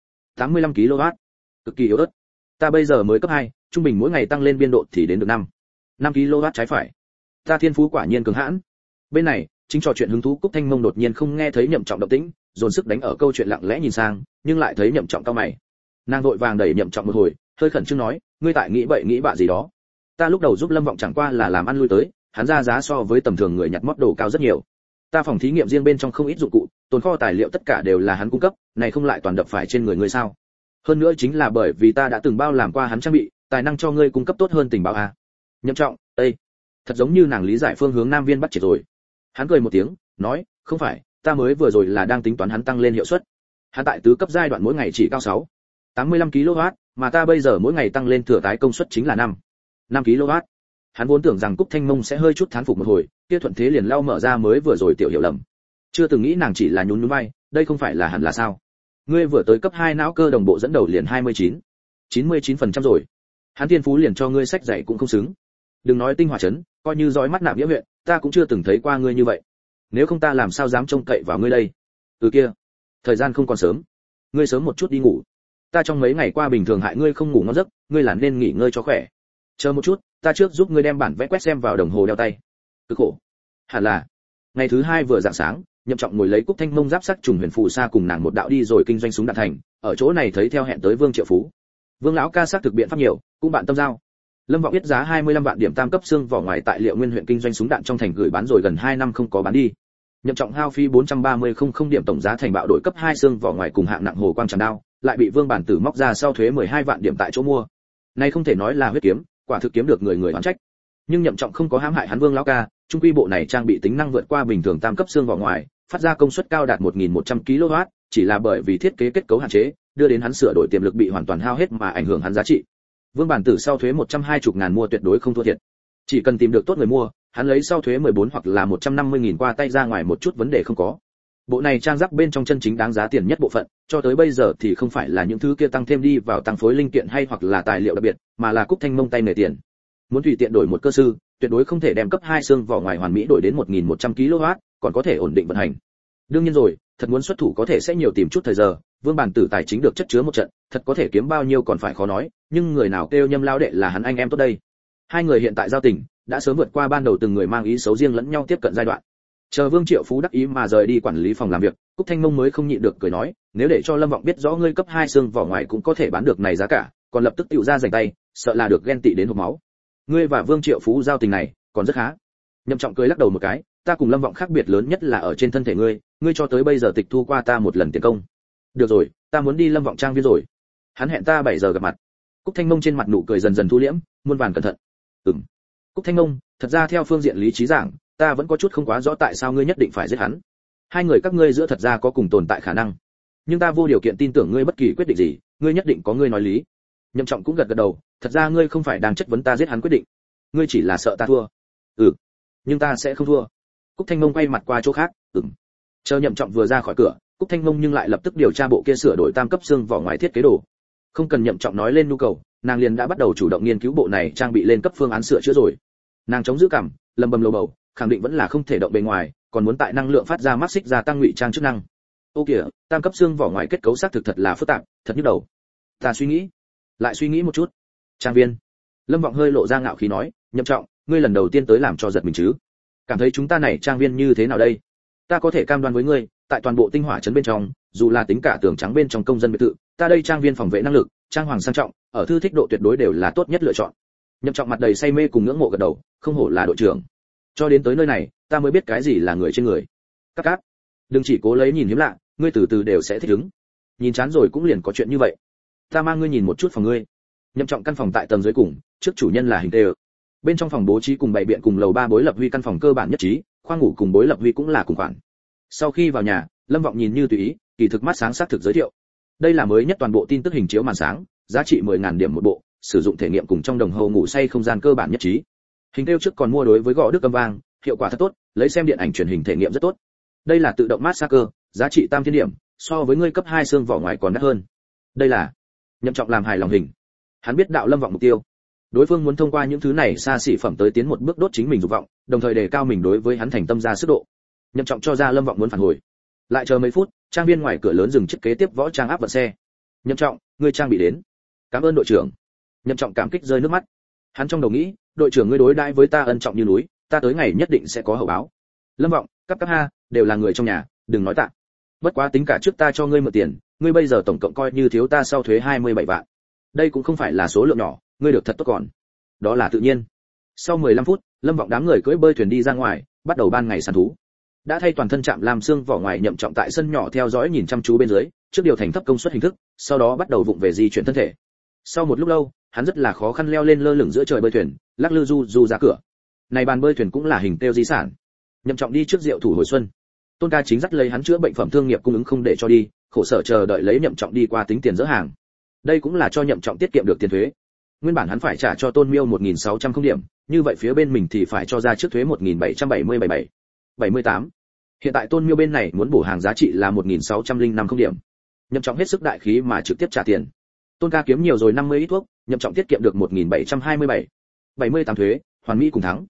85 kW. Cực kỳ yếu ớt. Ta bây giờ mới cấp 2, trung bình mỗi ngày tăng lên biên độ thì đến được 5 kW trái phải. Ta thiên phú quả nhiên cường hãn. Bên này, chính trò chuyện hứng thú Cúc Thanh Mông đột nhiên không nghe thấy Nhậm Trọng động tĩnh, dồn sức đánh ở câu chuyện lặng lẽ nhìn sang, nhưng lại thấy Nhậm Trọng cau mày. Nàng vội vàng đẩy Nhậm Trọng một hồi, hơi khẩn trương nói, ngươi tại nghĩ bậy nghĩ bạ gì đó? Ta lúc đầu giúp Lâm Vọng chẳng qua là làm ăn lui tới, hắn ra giá so với tầm thường người nhặt mót đồ cao rất nhiều. Ta phòng thí nghiệm riêng bên trong không ít dụng cụ, tồn kho tài liệu tất cả đều là hắn cung cấp, này không lại toàn đập phải trên người ngươi sao? Hơn nữa chính là bởi vì ta đã từng bao làm qua hắn trang bị, tài năng cho ngươi cung cấp tốt hơn tình báo à? Nhậm Trọng, ê, thật giống như nàng lý giải phương hướng Nam Viên bắt triệt rồi. Hắn cười một tiếng, nói, không phải, ta mới vừa rồi là đang tính toán hắn tăng lên hiệu suất. Hắn tại tứ cấp giai đoạn mỗi ngày chỉ cao 85 kW, mà ta bây giờ mỗi ngày tăng lên thừa tái công suất chính là 5 kW. Hắn vốn tưởng rằng Cúc Thanh Mông sẽ hơi chút thán phục một hồi, kia thuận thế liền lau mở ra mới vừa rồi tiểu hiểu lầm. Chưa từng nghĩ nàng chỉ là nhún nhún vai, đây không phải là hẳn là sao? Ngươi vừa tới cấp 2 não cơ đồng bộ dẫn đầu liền 99% rồi. Hắn thiên phú liền cho ngươi sách dạy cũng không xứng. Đừng nói tinh hỏa trấn, coi như dõi mắt nạp nghĩa huyện, ta cũng chưa từng thấy qua ngươi như vậy. Nếu không ta làm sao dám trông cậy vào ngươi đây? Từ kia, thời gian không còn sớm, ngươi sớm một chút đi ngủ. Ta trong mấy ngày qua bình thường hại ngươi không ngủ ngon giấc, ngươi là nên nghỉ ngơi cho khỏe. Chờ một chút, ta trước giúp ngươi đem bản vẽ quét xem vào đồng hồ đeo tay. Cực khổ. Hẳn là. Ngày thứ hai vừa rạng sáng, Nhậm Trọng ngồi lấy Cúc Thanh Mông giáp sắc trùng huyền phù sa cùng nàng một đạo đi rồi kinh doanh súng đạn thành, ở chỗ này thấy theo hẹn tới Vương Triệu Phú. Vương lão ca xác thực biện pháp nhiều, cũng bạn tâm giao. Lâm Vọng biết giá 25 vạn điểm tam cấp xương vỏ ngoài tại Liệu Nguyên huyện kinh doanh súng đạn trong thành gửi bán rồi gần 2 năm không có bán đi. Nhậm Trọng hao phí 430 điểm tổng giá thành bạo đổi cấp 2 xương vỏ ngoài cùng hạng nặng hồ quang trảm đao, lại bị Vương bản tử móc ra sau thuế 12 vạn điểm tại chỗ mua. Này không thể nói là huyết kiếm, quả thực kiếm được người oán trách. Nhưng Nhậm Trọng không có hãm hại hắn Vương lão ca, trung quy bộ này trang bị tính năng vượt qua bình thường tam cấp xương vỏ ngoài, phát ra công suất cao đạt 1100 kW, chỉ là bởi vì thiết kế kết cấu hạn chế, đưa đến hắn sửa đổi tiềm lực bị hoàn toàn hao hết mà ảnh hưởng hắn giá trị. Vương bản tử sau thuế 120 ngàn mua tuyệt đối không thua thiệt. Chỉ cần tìm được tốt người mua, hắn lấy sau thuế 14 hoặc là 150.000 qua tay ra ngoài một chút vấn đề không có. Bộ này trang giáp bên trong chân chính đáng giá tiền nhất bộ phận, cho tới bây giờ thì không phải là những thứ kia tăng thêm đi vào tăng phối linh kiện hay hoặc là tài liệu đặc biệt, mà là Cúc Thanh Mông tay nghề tiền. Muốn tùy tiện đổi một cơ sư, tuyệt đối không thể đem cấp 2 xương vỏ ngoài hoàn mỹ đổi đến 1100 kW, còn có thể ổn định vận hành. Đương nhiên rồi, thật muốn xuất thủ có thể sẽ nhiều tìm chút thời giờ, Vương bản tử tài chính được chất chứa một trận, thật có thể kiếm bao nhiêu còn phải khó nói, nhưng người nào kêu Nhâm lão đệ là hắn anh em tốt đây. Hai người hiện tại giao tình đã sớm vượt qua ban đầu từng người mang ý xấu riêng lẫn nhau tiếp cận giai đoạn. Chờ Vương Triệu Phú đắc ý mà rời đi quản lý phòng làm việc, Cúc Thanh Mông mới không nhịn được cười nói, nếu để cho Lâm Vọng biết rõ ngươi cấp 2 xương vỏ ngoài cũng có thể bán được này giá cả, còn lập tức tiểu ra giành tay, sợ là được ghen tị đến hộc máu. Ngươi và Vương Triệu Phú giao tình này còn rất khá. Nhậm Trọng cười lắc đầu một cái, ta cùng Lâm Vọng khác biệt lớn nhất là ở trên thân thể ngươi, ngươi cho tới bây giờ tịch thu qua ta một lần tiền công. Được rồi, ta muốn đi Lâm Vọng trang viên rồi. Hắn hẹn ta 7 giờ gặp mặt. Cúc Thanh Mông trên mặt nụ cười dần dần thu liễm, muôn vàn cẩn thận. Cúc Thanh Mông, thật ra theo phương diện lý trí giảng, ta vẫn có chút không quá rõ tại sao ngươi nhất định phải giết hắn. Hai người các ngươi giữa thật ra có cùng tồn tại khả năng, nhưng ta vô điều kiện tin tưởng ngươi bất kỳ quyết định gì, ngươi nhất định có ngươi nói lý. Nhậm Trọng cũng gật gật đầu, thật ra ngươi không phải đang chất vấn ta giết hắn quyết định, ngươi chỉ là sợ ta thua. Nhưng ta sẽ không thua. Cúc Thanh Mông quay mặt qua chỗ khác. Chờ Nhậm Trọng vừa ra khỏi cửa, Cúc Thanh Mông nhưng lại lập tức điều tra bộ kia sửa đổi tam cấp xương vỏ ngoài thiết kế đồ. Không cần Nhậm Trọng nói lên nhu cầu, nàng liền đã bắt đầu chủ động nghiên cứu bộ này trang bị lên cấp phương án sửa chữa rồi. Nàng chống giữ cảm, lầm bầm lầu bầu, khẳng định vẫn là không thể động bề ngoài, còn muốn tại năng lượng phát ra mắt xích gia tăng ngụy trang chức năng. Ô kìa, tam cấp xương vỏ ngoài kết cấu xác thực thật là phức tạp, thật nhức đầu. Ta suy nghĩ, lại suy nghĩ một chút. Trang viên. Lâm Vọng hơi lộ ra ngạo khí nói, Nhậm Trọng, ngươi lần đầu tiên tới làm cho giật mình chứ? Cảm thấy chúng ta này trang viên như thế nào đây? Ta có thể cam đoan với ngươi, tại toàn bộ tinh hỏa trấn bên trong, dù là tính cả tường trắng bên trong công dân biệt thự, ta đây trang viên phòng vệ năng lực, trang hoàng sang trọng, ở thư thích độ tuyệt đối đều là tốt nhất lựa chọn. Nhậm Trọng mặt đầy say mê cùng ngưỡng mộ gật đầu, không hổ là đội trưởng. Cho đến tới nơi này, ta mới biết cái gì là người trên người. Các cáp, đừng chỉ cố lấy nhìn hiếm lạ, ngươi từ từ đều sẽ thích ứng. Nhìn chán rồi cũng liền có chuyện như vậy. Ta mang ngươi nhìn một chút phòng ngươi. Nhậm Trọng căn phòng tại tầng dưới cùng, trước chủ nhân là hình tê. Bên trong phòng bố trí cùng bày biện cùng lầu 3 bối lập huy căn phòng cơ bản nhất trí, khoang ngủ cùng bối lập huy cũng là cùng khoản. Sau khi vào nhà, Lâm Vọng nhìn như tùy ý, kỳ thực mắt sáng xác thực giới thiệu. Đây là mới nhất toàn bộ tin tức hình chiếu màn sáng, giá trị 10.000 điểm một bộ, sử dụng thể nghiệm cùng trong đồng hồ ngủ say không gian cơ bản nhất trí. Hình tiêu trước còn mua đối với gõ đức âm vang, hiệu quả thật tốt, lấy xem điện ảnh truyền hình thể nghiệm rất tốt. Đây là tự động massage cơ, giá trị tam thiên điểm, so với ngươi cấp 2 xương vỏ ngoài còn đắt hơn. Đây là Nhậm Trọng làm hài lòng hình. Hắn biết đạo Lâm Vọng mục tiêu. Đối phương muốn thông qua những thứ này xa xỉ phẩm tới tiến một bước đốt chính mình dục vọng, đồng thời đề cao mình đối với hắn thành tâm ra sức độ. Nhậm Trọng cho ra Lâm Vọng muốn phản hồi. Lại chờ mấy phút, trang viên ngoài cửa lớn dừng chiếc kế tiếp võ trang áp vận xe. Nhậm Trọng, ngươi trang bị đến. Cảm ơn đội trưởng. Nhậm Trọng cảm kích rơi nước mắt. Hắn trong đầu nghĩ, đội trưởng ngươi đối đãi với ta ân trọng như núi, ta tới ngày nhất định sẽ có hậu báo. Lâm Vọng, cấp ha, đều là người trong nhà, đừng nói tạ. Bất quá tính cả trước ta cho ngươi mượn tiền, ngươi bây giờ tổng cộng coi như thiếu ta sau thuế 27 vạn. Đây cũng không phải là số lượng nhỏ, ngươi được thật tốt còn. Đó là tự nhiên. Sau 15 phút, Lâm Vọng đám người cưỡi bơi thuyền đi ra ngoài, bắt đầu ban ngày săn thú. Đã thay toàn thân chạm làm xương vỏ ngoài Nhậm Trọng tại sân nhỏ theo dõi nhìn chăm chú bên dưới, trước điều thành thấp công suất hình thức, sau đó bắt đầu vụng về di chuyển thân thể. Sau một lúc lâu, hắn rất là khó khăn leo lên lơ lửng giữa trời bơi thuyền, lắc lư du ra cửa. Này bàn bơi thuyền cũng là hình tiêu di sản. Nhậm Trọng đi trước rượu thủ hồi xuân. Tôn Ca chính dắt lấy hắn chữa bệnh phẩm thương nghiệp cung ứng không để cho đi, khổ sở chờ đợi lấy Nhậm Trọng đi qua tính tiền dỡ hàng. Đây cũng là cho Nhậm Trọng tiết kiệm được tiền thuế. Nguyên bản hắn phải trả cho Tôn Miêu 1.600 không điểm, như vậy phía bên mình thì phải cho ra trước thuế 1.777. Hiện tại Tôn Miêu bên này muốn bổ hàng giá trị là 1.605 không điểm. Nhậm Trọng hết sức đại khí mà trực tiếp trả tiền. Tôn Ca kiếm nhiều rồi 50 ít thuốc, Nhậm Trọng tiết kiệm được 1.727. 78 thuế, hoàn mỹ cùng thắng.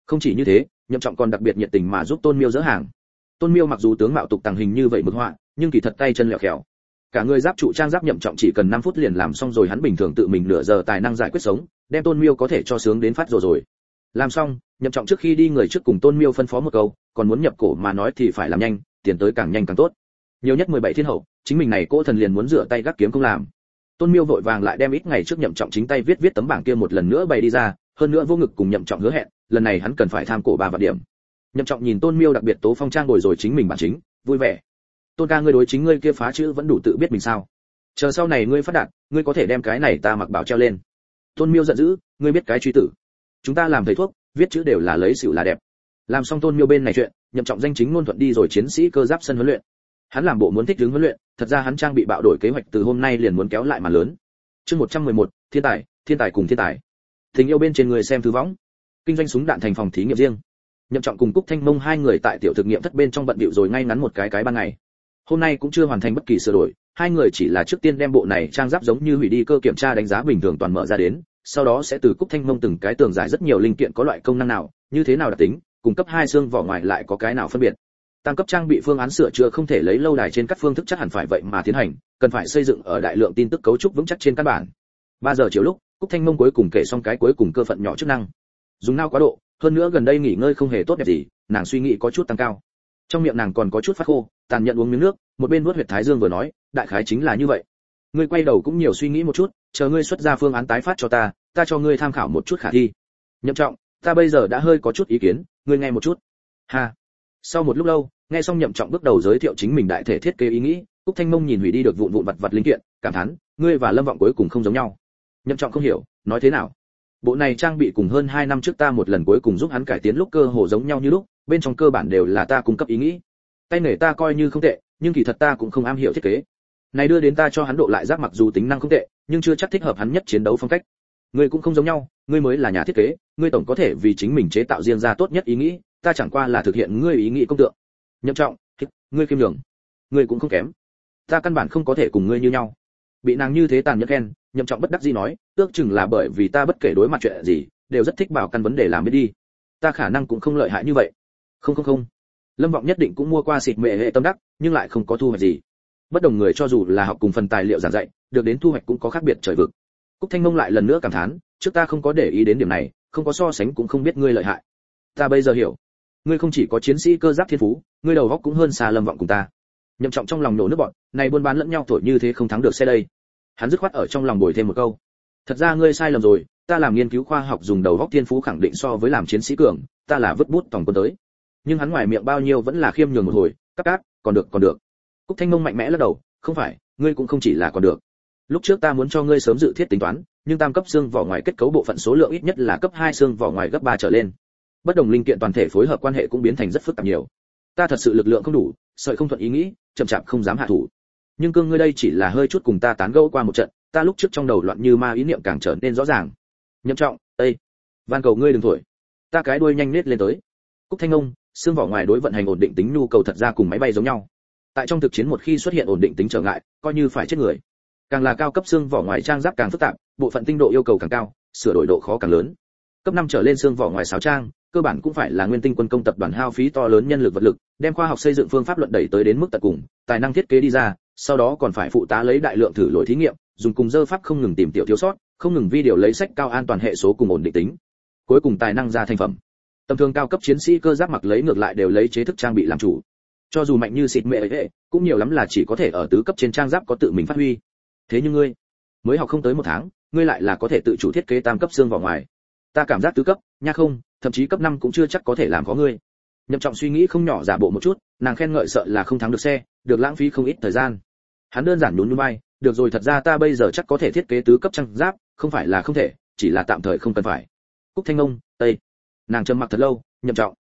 Không chỉ như thế, Nhậm Trọng còn đặc biệt nhiệt tình mà giúp Tôn Miêu dỡ hàng. Tôn Miêu mặc dù tướng mạo tục tàng hình như vậy mực họa, nhưng kỳ thật tay chân lẹo khéo. Cả người giáp trụ trang giáp Nhậm Trọng chỉ cần 5 phút liền làm xong rồi, hắn bình thường tự mình nửa giờ tài năng giải quyết sống, đem Tôn Miêu có thể cho sướng đến phát rồi. Làm xong, Nhậm Trọng trước khi đi người trước cùng Tôn Miêu phân phó một câu, còn muốn nhập cổ mà nói thì phải làm nhanh, tiền tới càng nhanh càng tốt. Nhiều nhất 17 thiên hậu, chính mình này cỗ thần liền muốn rửa tay gác kiếm không làm. Tôn Miêu vội vàng lại đem ít ngày trước Nhậm Trọng chính tay viết tấm bảng kia một lần nữa bày đi ra, hơn nữa vô ngực cùng Nhậm Trọng hứa hẹn, lần này hắn cần phải tham cổ 3 vạn điểm. Nhậm Trọng nhìn Tôn Miêu đặc biệt tố phong trang bồi rồi chính mình bản chính, vui vẻ. Tôn ca, ngươi đối chính ngươi kia phá chữ vẫn đủ tự biết mình sao? Chờ sau này ngươi phát đạt, ngươi có thể đem cái này ta mặc bảo treo lên. Tôn Miêu giận dữ, ngươi biết cái truy tử? Chúng ta làm thầy thuốc, viết chữ đều là lấy xỉu là đẹp. Làm xong Tôn Miêu bên này chuyện, Nhậm Trọng danh chính ngôn thuận đi rồi chiến sĩ cơ giáp sân huấn luyện. Hắn làm bộ muốn thích ứng huấn luyện, thật ra hắn trang bị bạo đổi kế hoạch từ hôm nay liền muốn kéo lại mà lớn. Chương 111, thiên tài cùng thiên tài. Tình yêu bên trên người xem thứ võng. Kinh doanh súng đạn thành phòng thí nghiệm riêng. Nhậm Trọng cùng Cúc Thanh Mông hai người tại tiểu thực nghiệm thất bên trong bận bịu rồi ngay ngắn một cái ban ngày. Hôm nay cũng chưa hoàn thành bất kỳ sửa đổi, hai người chỉ là trước tiên đem bộ này trang giáp giống như hủy đi cơ kiểm tra đánh giá bình thường toàn mở ra đến, sau đó sẽ từ Cúc Thanh Mông từng cái tường giải rất nhiều linh kiện có loại công năng nào, như thế nào đặc tính, cùng cấp 2 xương vỏ ngoài lại có cái nào phân biệt. Tam cấp trang bị phương án sửa chữa không thể lấy lâu đài trên các phương thức chắc hẳn phải vậy mà tiến hành, cần phải xây dựng ở đại lượng tin tức cấu trúc vững chắc trên căn bản. 3 giờ chiều lúc, Cúc Thanh Mông cuối cùng kể xong cái cuối cùng cơ phận nhỏ chức năng. Dùng não quá độ, hơn nữa gần đây nghỉ ngơi không hề tốt đẹp gì, nàng suy nghĩ có chút tăng cao. Trong miệng nàng còn có chút phát khô, tàn nhẫn uống miếng nước, một bên vuốt huyệt thái dương vừa nói, đại khái chính là như vậy. Ngươi quay đầu cũng nhiều suy nghĩ một chút, chờ ngươi xuất ra phương án tái phát cho ta cho ngươi tham khảo một chút khả thi. Nhậm Trọng, ta bây giờ đã hơi có chút ý kiến, ngươi nghe một chút. Ha. Sau một lúc lâu, nghe xong Nhậm Trọng bước đầu giới thiệu chính mình đại thể thiết kế ý nghĩ, Cúc Thanh Mông nhìn hủy đi được vụn vặt linh kiện, cảm thán, ngươi và Lâm Vọng cuối cùng không giống nhau. Nhậm Trọng không hiểu, nói thế nào? Bộ này trang bị cùng hơn 2 năm trước ta một lần cuối cùng giúp hắn cải tiến lúc cơ hồ giống nhau như lúc, bên trong cơ bản đều là ta cung cấp ý nghĩ. Tay nghề ta coi như không tệ, nhưng kỳ thật ta cũng không am hiểu thiết kế. Này đưa đến ta cho hắn độ lại giáp mặc dù tính năng không tệ, nhưng chưa chắc thích hợp hắn nhất chiến đấu phong cách. Ngươi cũng không giống nhau, ngươi mới là nhà thiết kế, ngươi tổng có thể vì chính mình chế tạo riêng ra tốt nhất ý nghĩ, ta chẳng qua là thực hiện ngươi ý nghĩ công tượng. Nhậm Trọng, ngươi kiêm nhường, ngươi cũng không kém. Ta căn bản không có thể cùng ngươi như nhau. Bị nàng như thế tàn nhẫn khen, Nhậm Trọng bất đắc dĩ nói, ước chừng là bởi vì ta bất kể đối mặt chuyện gì, đều rất thích bảo căn vấn đề làm biết đi. Ta khả năng cũng không lợi hại như vậy. Không. Lâm Vọng nhất định cũng mua qua xịt mệ hệ tâm đắc, nhưng lại không có thu hoạch gì. Bất đồng người cho dù là học cùng phần tài liệu giảng dạy, được đến thu hoạch cũng có khác biệt trời vực. Cúc Thanh Mông lại lần nữa cảm thán, trước ta không có để ý đến điểm này, không có so sánh cũng không biết ngươi lợi hại. Ta bây giờ hiểu, ngươi không chỉ có chiến sĩ cơ giáp thiên phú, ngươi đầu óc cũng hơn xa Lâm Vọng cùng ta. Nhậm Trọng trong lòng nổ nước bọt, này buôn bán lẫn nhau thổi như thế không thắng được xe đây. Hắn dứt khoát ở trong lòng bồi thêm một câu, thật ra ngươi sai lầm rồi, ta làm nghiên cứu khoa học dùng đầu óc thiên phú khẳng định so với làm chiến sĩ cường, ta là vứt bút tổng quân tới. Nhưng hắn ngoài miệng bao nhiêu vẫn là khiêm nhường một hồi, cáp, còn được. Cúc Thanh Mông mạnh mẽ lắc đầu, không phải, ngươi cũng không chỉ là còn được. Lúc trước ta muốn cho ngươi sớm dự thiết tính toán, nhưng tam cấp xương vỏ ngoài kết cấu bộ phận số lượng ít nhất là cấp 2 xương vỏ ngoài gấp 3 trở lên. Bất đồng linh kiện toàn thể phối hợp quan hệ cũng biến thành rất phức tạp nhiều. Ta thật sự lực lượng không đủ, sợi không thuận ý nghĩ, chậm chạp không dám hạ thủ. Nhưng cương ngươi đây chỉ là hơi chút cùng ta tán gẫu qua một trận, ta lúc trước trong đầu loạn như ma ý niệm càng trở nên rõ ràng. Nhậm Trọng, ê, van cầu ngươi đừng thổi. Ta cái đuôi nhanh nết lên tới. Cúc Thanh Mông, xương vỏ ngoài đối vận hành ổn định tính nhu cầu thật ra cùng máy bay giống nhau. Tại trong thực chiến một khi xuất hiện ổn định tính trở ngại, coi như phải chết người. Càng là cao cấp xương vỏ ngoài trang giáp càng phức tạp, bộ phận tinh độ yêu cầu càng cao, sửa đổi độ khó càng lớn. Cấp 5 trở lên xương vỏ ngoài sáo trang, cơ bản cũng phải là Nguyên Tinh quân công tập đoàn hao phí to lớn nhân lực vật lực, đem khoa học xây dựng phương pháp luận đẩy tới đến mức tận cùng, tài năng thiết kế đi ra, sau đó còn phải phụ tá lấy đại lượng thử lỗi thí nghiệm, dùng cùng dơ pháp không ngừng tìm tiểu thiếu sót, không ngừng vi điều lấy sách cao an toàn hệ số cùng ổn định tính. Cuối cùng tài năng ra thành phẩm. Tầm thường cao cấp chiến sĩ cơ giáp mặc lấy ngược lại đều lấy chế thức trang bị làm chủ. Cho dù mạnh như xịt mệ hệ, cũng nhiều lắm là chỉ có thể ở tứ cấp trên trang giáp có tự mình phát huy. Thế nhưng ngươi, mới học không tới 1 tháng, ngươi lại là có thể tự chủ thiết kế tam cấp xương vỏ ngoài. Ta cảm giác tứ cấp, nha không, thậm chí cấp 5 cũng chưa chắc có thể làm có ngươi. Nhậm Trọng suy nghĩ không nhỏ giả bộ một chút, nàng khen ngợi sợ là không thắng được xe, được lãng phí không ít thời gian. Hắn đơn giản nhún nhún vai, được rồi, thật ra ta bây giờ chắc có thể thiết kế tứ cấp trang giáp, không phải là không thể, chỉ là tạm thời không cần phải. Cúc Thanh Mông, tây. Nàng trầm mặc thật lâu, Nhậm Trọng.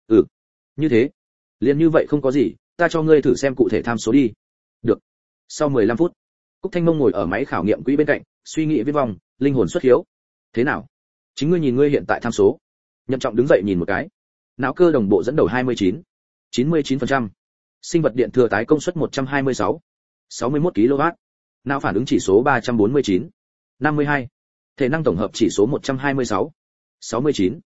Như thế. Liền như vậy không có gì, ta cho ngươi thử xem cụ thể tham số đi. Được. Sau 15 phút, Cúc Thanh Mông ngồi ở máy khảo nghiệm quỹ bên cạnh, suy nghĩ viết vòng, linh hồn xuất hiếu. Thế nào? Chính ngươi nhìn ngươi hiện tại tham số. Nhậm Trọng đứng dậy nhìn một cái. Não cơ đồng bộ dẫn đầu 99%. Sinh vật điện thừa tái công suất 126. 61 kW. Não phản ứng chỉ số 349. 52. Thể năng tổng hợp chỉ số 126. 69.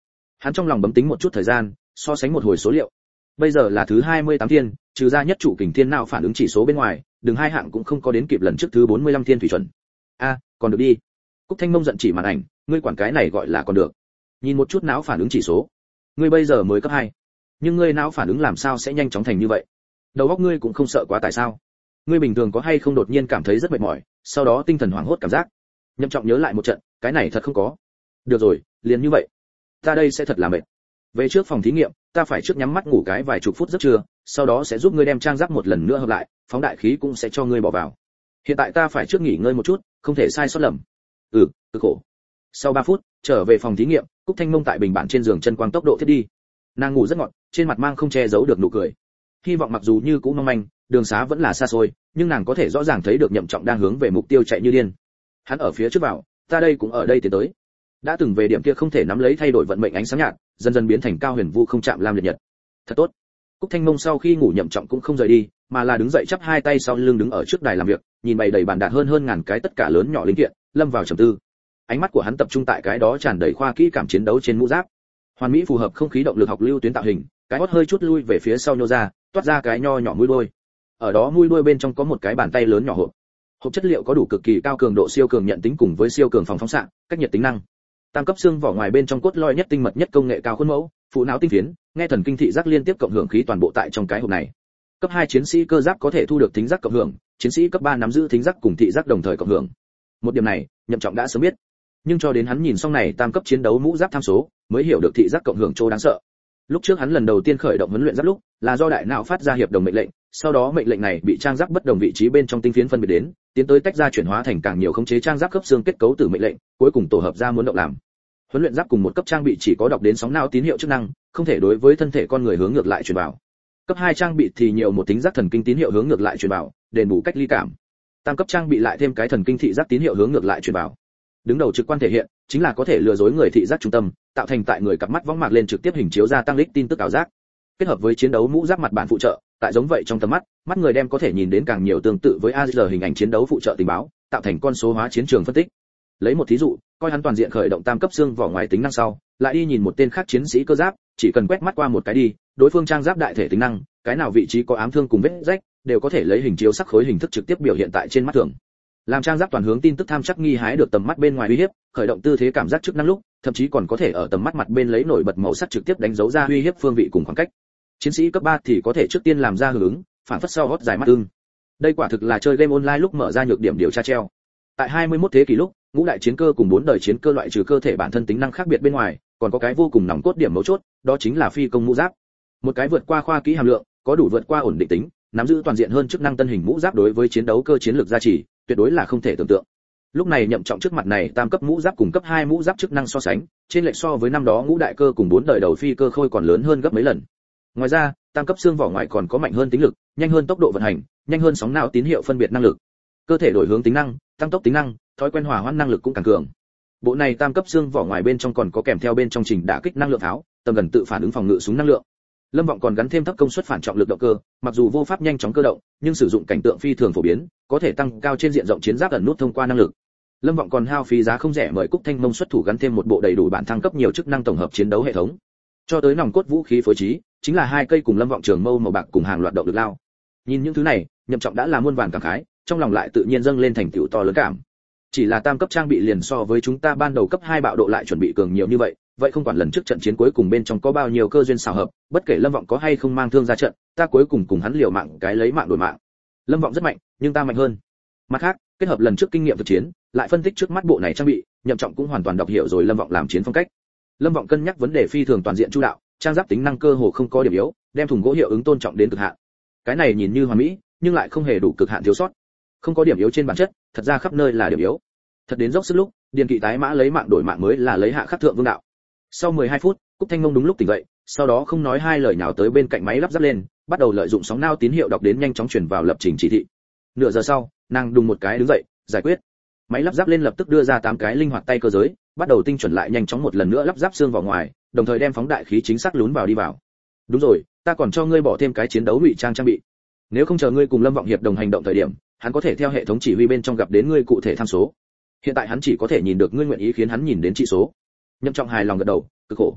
Hắn trong lòng bấm tính một chút thời gian, so sánh một hồi số liệu. Bây giờ là thứ 28 thiên, trừ ra nhất trụ kình thiên não phản ứng chỉ số bên ngoài, đường hai hạng cũng không có đến kịp lần trước thứ 45 thiên thủy chuẩn. A, còn được đi. Cúc Thanh Mông giận chỉ màn ảnh, ngươi quản cái này gọi là còn được. Nhìn một chút não phản ứng chỉ số. Ngươi bây giờ mới cấp 2. Nhưng ngươi não phản ứng làm sao sẽ nhanh chóng thành như vậy? Đầu óc ngươi cũng không sợ quá tại sao? Ngươi bình thường có hay không đột nhiên cảm thấy rất mệt mỏi, sau đó tinh thần hoảng hốt cảm giác? Nhậm Trọng nhớ lại một trận, cái này thật không có. Được rồi, liền như vậy. Ta đây sẽ thật là mệt. Về trước phòng thí nghiệm, ta phải trước nhắm mắt ngủ cái vài chục phút giấc trưa, sau đó sẽ giúp ngươi đem trang giáp một lần nữa hợp lại, phóng đại khí cũng sẽ cho ngươi bỏ vào. Hiện tại ta phải trước nghỉ ngơi một chút, không thể sai sót lầm. Cực khổ. Sau 3 phút, trở về phòng thí nghiệm, Cúc Thanh Mông tại bình bản trên giường chân quang tốc độ thiết đi. Nàng ngủ rất ngọt, trên mặt mang không che giấu được nụ cười. Hy vọng mặc dù như cũ mong manh, đường xá vẫn là xa xôi, nhưng nàng có thể rõ ràng thấy được Nhậm Trọng đang hướng về mục tiêu chạy như điên. Hắn ở phía trước vào, ta đây cũng ở đây tiến tới. Đã từng về điểm kia không thể nắm lấy thay đổi vận mệnh ánh sáng nhạt, dần dần biến thành cao huyền vu không chạm lam liệt nhật. Thật tốt. Cúc Thanh Mông sau khi ngủ Nhậm Trọng cũng không rời đi, mà là đứng dậy chắp hai tay sau lưng đứng ở trước đài làm việc, nhìn bày đầy bàn đạn hơn ngàn cái tất cả lớn nhỏ linh kiện, lâm vào trầm tư. Ánh mắt của hắn tập trung tại cái đó tràn đầy khoa kỹ cảm chiến đấu trên mũ giáp. Hoàn mỹ phù hợp không khí động lực học lưu tuyến tạo hình, cái hót hơi chút lui về phía sau nhô ra, toát ra cái nho nhỏ mũi đuôi. Ở đó mũi đuôi bên trong có một cái bàn tay lớn nhỏ hộp. Hộp chất liệu có đủ cực kỳ cao cường độ siêu cường nhận tính cùng với siêu cường phòng phóng xạ, cách nhiệt tính năng. Tam cấp xương vỏ ngoài bên trong cốt lõi nhất tinh mật nhất công nghệ cao khuôn mẫu, phụ não tinh phiến, nghe thần kinh thị giác liên tiếp cộng hưởng khí toàn bộ tại trong cái hộp này. Cấp 2 chiến sĩ cơ giáp có thể thu được thính giác cộng hưởng, chiến sĩ cấp 3 nắm giữ thính giác cùng thị giác đồng thời cộng hưởng. Một điểm này, Nhậm Trọng đã sớm biết, nhưng cho đến hắn nhìn xong này tam cấp chiến đấu mũ giáp tham số, mới hiểu được thị giác cộng hưởng chỗ đáng sợ. Lúc trước hắn lần đầu tiên khởi động huấn luyện giáp lúc, là do đại não phát ra hiệp đồng mệnh lệnh, sau đó mệnh lệnh này bị trang giáp bất đồng vị trí bên trong tinh phiến phân biệt đến, tiến tới tách ra chuyển hóa thành càng nhiều khống chế trang giáp khớp xương kết cấu từ mệnh lệnh, cuối cùng tổ hợp ra muốn động làm. Huấn luyện giáp cùng một cấp trang bị chỉ có đọc đến sóng não tín hiệu chức năng, không thể đối với thân thể con người hướng ngược lại truyền vào. Cấp 2 trang bị thì nhiều một tính giác thần kinh tín hiệu hướng ngược lại truyền vào, đền bù cách ly cảm. Tam cấp trang bị lại thêm cái thần kinh thị giác tín hiệu hướng ngược lại truyền vào. Đứng đầu trực quan thể hiện, chính là có thể lừa dối người thị giác trung tâm, tạo thành tại người cặp mắt võng mạc lên trực tiếp hình chiếu ra tăng lích tin tức ảo giác. Kết hợp với chiến đấu mũ giáp mặt bản phụ trợ, tại giống vậy trong tầm mắt, mắt người đem có thể nhìn đến càng nhiều tương tự với AR hình ảnh chiến đấu phụ trợ tình báo, tạo thành con số hóa chiến trường phân tích. Lấy một thí dụ, coi hắn toàn diện khởi động tam cấp xương vỏ ngoài tính năng sau, lại đi nhìn một tên khác chiến sĩ cơ giáp, chỉ cần quét mắt qua một cái đi, đối phương trang giáp đại thể tính năng, cái nào vị trí có ám thương cùng vết rách, đều có thể lấy hình chiếu sắc khối hình thức trực tiếp biểu hiện tại trên mắt thường. Làm trang giáp toàn hướng tin tức tham chắc nghi hái được tầm mắt bên ngoài uy hiếp, khởi động tư thế cảm giác chức năng lúc, thậm chí còn có thể ở tầm mắt mặt bên lấy nổi bật màu sắc trực tiếp đánh dấu ra uy hiếp phương vị cùng khoảng cách. Chiến sĩ cấp 3 thì có thể trước tiên làm ra hưởng ứng, phản phất sau hót dài mắt ưng. Đây quả thực là chơi game online lúc mở ra nhược điểm điều tra treo. Tại 21 thế kỷ lúc, ngũ đại chiến cơ cùng 4 đời chiến cơ loại trừ cơ thể bản thân tính năng khác biệt bên ngoài, còn có cái vô cùng nòng cốt điểm mấu chốt, đó chính là phi công mũ giáp. Một cái vượt qua khoa kỹ hàm lượng, có đủ vượt qua ổn định tính, nắm giữ toàn diện hơn chức năng tân hình mũ giáp đối với chiến đấu cơ chiến lược gia trì, tuyệt đối là không thể tưởng tượng. Lúc này Nhậm Trọng trước mặt này tam cấp mũ giáp cùng cấp 2 mũ giáp chức năng so sánh, trên lệch so với năm đó ngũ đại cơ cùng 4 đời đầu phi cơ khôi còn lớn hơn gấp mấy lần. Ngoài ra, tam cấp xương vỏ ngoài còn có mạnh hơn tính lực, nhanh hơn tốc độ vận hành, nhanh hơn sóng não tín hiệu phân biệt năng lực. Cơ thể đổi hướng tính năng, tăng tốc tính năng, thói quen hòa hoãn năng lực cũng càng cường. Bộ này tam cấp xương vỏ ngoài bên trong còn có kèm theo bên trong trình đả kích năng lượng pháo, tầm gần tự phản ứng phòng ngự súng năng lượng. Lâm Vọng còn gắn thêm thấp công suất phản trọng lực động cơ, mặc dù vô pháp nhanh chóng cơ động, nhưng sử dụng cảnh tượng phi thường phổ biến, có thể tăng cao trên diện rộng chiến giáp ẩn nút thông qua năng lực. Lâm Vọng còn hao phí giá không rẻ mời Cúc Thanh Mông xuất thủ gắn thêm một bộ đầy đủ bản thăng cấp nhiều chức năng tổng hợp chiến đấu hệ thống. Cho tới nòng cốt vũ khí phối trí, chính là 2 cây cùng Lâm Vọng trường mâu màu bạc cùng hàng loạt động lực lao. Nhìn những thứ này, Nhậm Trọng đã là muôn vàn cảm khái, trong lòng lại tự nhiên dâng lên thành tựu to lớn cảm. Chỉ là tam cấp trang bị liền so với chúng ta ban đầu cấp 2 bạo độ lại chuẩn bị cường nhiều như vậy không quản lần trước trận chiến cuối cùng bên trong có bao nhiêu cơ duyên xảo hợp, bất kể Lâm Vọng có hay không mang thương ra trận, ta cuối cùng cùng hắn liều mạng cái lấy mạng đổi mạng. Lâm Vọng rất mạnh, nhưng ta mạnh hơn. Mặt khác, kết hợp lần trước kinh nghiệm thực chiến, lại phân tích trước mắt bộ này trang bị, Nhậm Trọng cũng hoàn toàn đọc hiểu rồi Lâm Vọng làm chiến phong cách. Lâm Vọng cân nhắc vấn đề phi thường toàn diện chu đạo, trang giáp tính năng cơ hồ không có điểm yếu, đem thùng gỗ hiệu ứng tôn trọng đến cực hạn. Cái này nhìn như hoàn mỹ, nhưng lại không hề đủ cực hạn thiếu sót. Không có điểm yếu trên bản chất, thật ra khắp nơi là điểm yếu. Thật đến dốc sức lúc, điền kỵ tái mã lấy mạng đổi mạng mới là lấy hạ khắc thượng vương đạo. Sau 12 phút, Cúc Thanh Mông đúng lúc tỉnh dậy, sau đó không nói hai lời nhào tới bên cạnh máy lắp ráp lên, bắt đầu lợi dụng sóng não tín hiệu đọc đến nhanh chóng truyền vào lập trình chỉ thị. Nửa giờ sau, nàng đùng một cái đứng dậy, giải quyết. Máy lắp ráp lên lập tức đưa ra 8 cái linh hoạt tay cơ giới, bắt đầu tinh chuẩn lại nhanh chóng một lần nữa lắp ráp xương vào ngoài, đồng thời đem phóng đại khí chính xác lún vào đi vào. Đúng rồi, ta còn cho ngươi bỏ thêm cái chiến đấu ngụy trang trang bị. Nếu không chờ ngươi cùng Lâm Vọng hiệp đồng hành động thời điểm, hắn có thể theo hệ thống chỉ huy bên trong gặp đến ngươi cụ thể tham số. Hiện tại hắn chỉ có thể nhìn được ngươi nguyện ý khiến hắn nhìn đến trị số. Nhậm Trọng hài lòng gật đầu, cực khổ.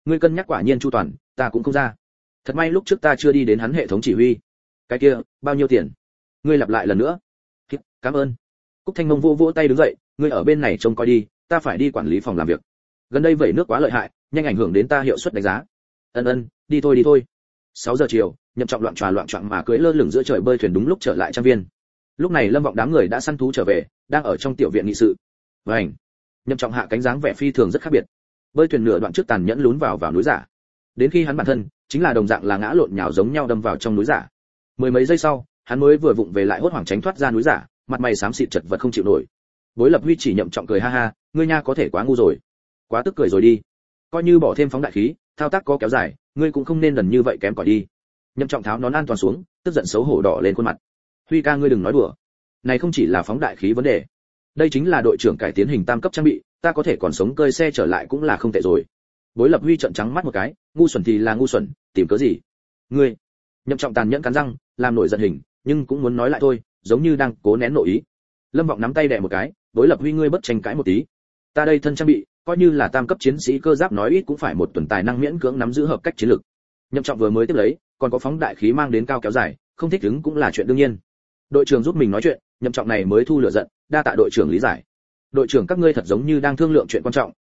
ngươi cân nhắc quả nhiên chu toàn, ta cũng không ra. Thật may lúc trước ta chưa đi đến hắn hệ thống chỉ huy. Cái kia, bao nhiêu tiền? Ngươi lặp lại lần nữa. Cảm ơn. Cúc Thanh Mông vỗ vỗ tay đứng dậy, ngươi ở bên này trông coi đi, ta phải đi quản lý phòng làm việc. Gần đây vẩy nước quá lợi hại, nhanh ảnh hưởng đến ta hiệu suất đánh giá. Ân, đi thôi. 6 giờ chiều, Nhậm Trọng loạn choạng mà cưỡi lơ lửng giữa trời bơi thuyền đúng lúc trở lại trang viên. Lúc này Lâm Vọng đám người đã săn thú trở về, đang ở trong tiểu viện nghị sự. Vành. Nhậm Trọng hạ cánh dáng vẻ phi thường rất khác biệt. Bơi thuyền nửa đoạn trước tàn nhẫn lún vào núi giả. Đến khi hắn bản thân chính là đồng dạng là ngã lộn nhào giống nhau đâm vào trong núi giả. Mười mấy giây sau, hắn mới vừa vụng về lại hốt hoảng tránh thoát ra núi giả, mặt mày xám xịt chật vật không chịu nổi. Bối Lập Huy chỉ Nhậm Trọng cười ha ha, ngươi nha có thể quá ngu rồi. Quá tức cười rồi đi. Coi như bỏ thêm phóng đại khí, thao tác có kéo dài, ngươi cũng không nên lần như vậy kém cỏi đi. Nhậm Trọng tháo nón an toàn xuống, tức giận xấu hổ đỏ lên khuôn mặt. Huy ca ngươi đừng nói đùa. Này không chỉ là phóng đại khí vấn đề. Đây chính là đội trưởng cải tiến hình tam cấp trang bị, ta có thể còn sống cơi xe trở lại cũng là không tệ rồi. Bối Lập Huy trợn trắng mắt một cái, ngu xuẩn thì là ngu xuẩn, tìm cớ gì? Ngươi. Nhậm Trọng tàn nhẫn cắn răng, làm nổi giận hình, nhưng cũng muốn nói lại thôi, giống như đang cố nén nội ý. Lâm Vọng nắm tay đè một cái, Bối Lập Huy ngươi bất tranh cãi một tí. Ta đây thân trang bị, coi như là tam cấp chiến sĩ cơ giáp nói ít cũng phải một tuần tài năng miễn cưỡng nắm giữ hợp cách chiến lược. Nhậm Trọng vừa mới tiếp lấy, còn có phóng đại khí mang đến cao kéo dài, không thích ứng cũng là chuyện đương nhiên. Đội trưởng giúp mình nói chuyện, Nhậm Trọng này mới thu lửa giận, đa tạ đội trưởng lý giải. Đội trưởng các ngươi thật giống như đang thương lượng chuyện quan trọng,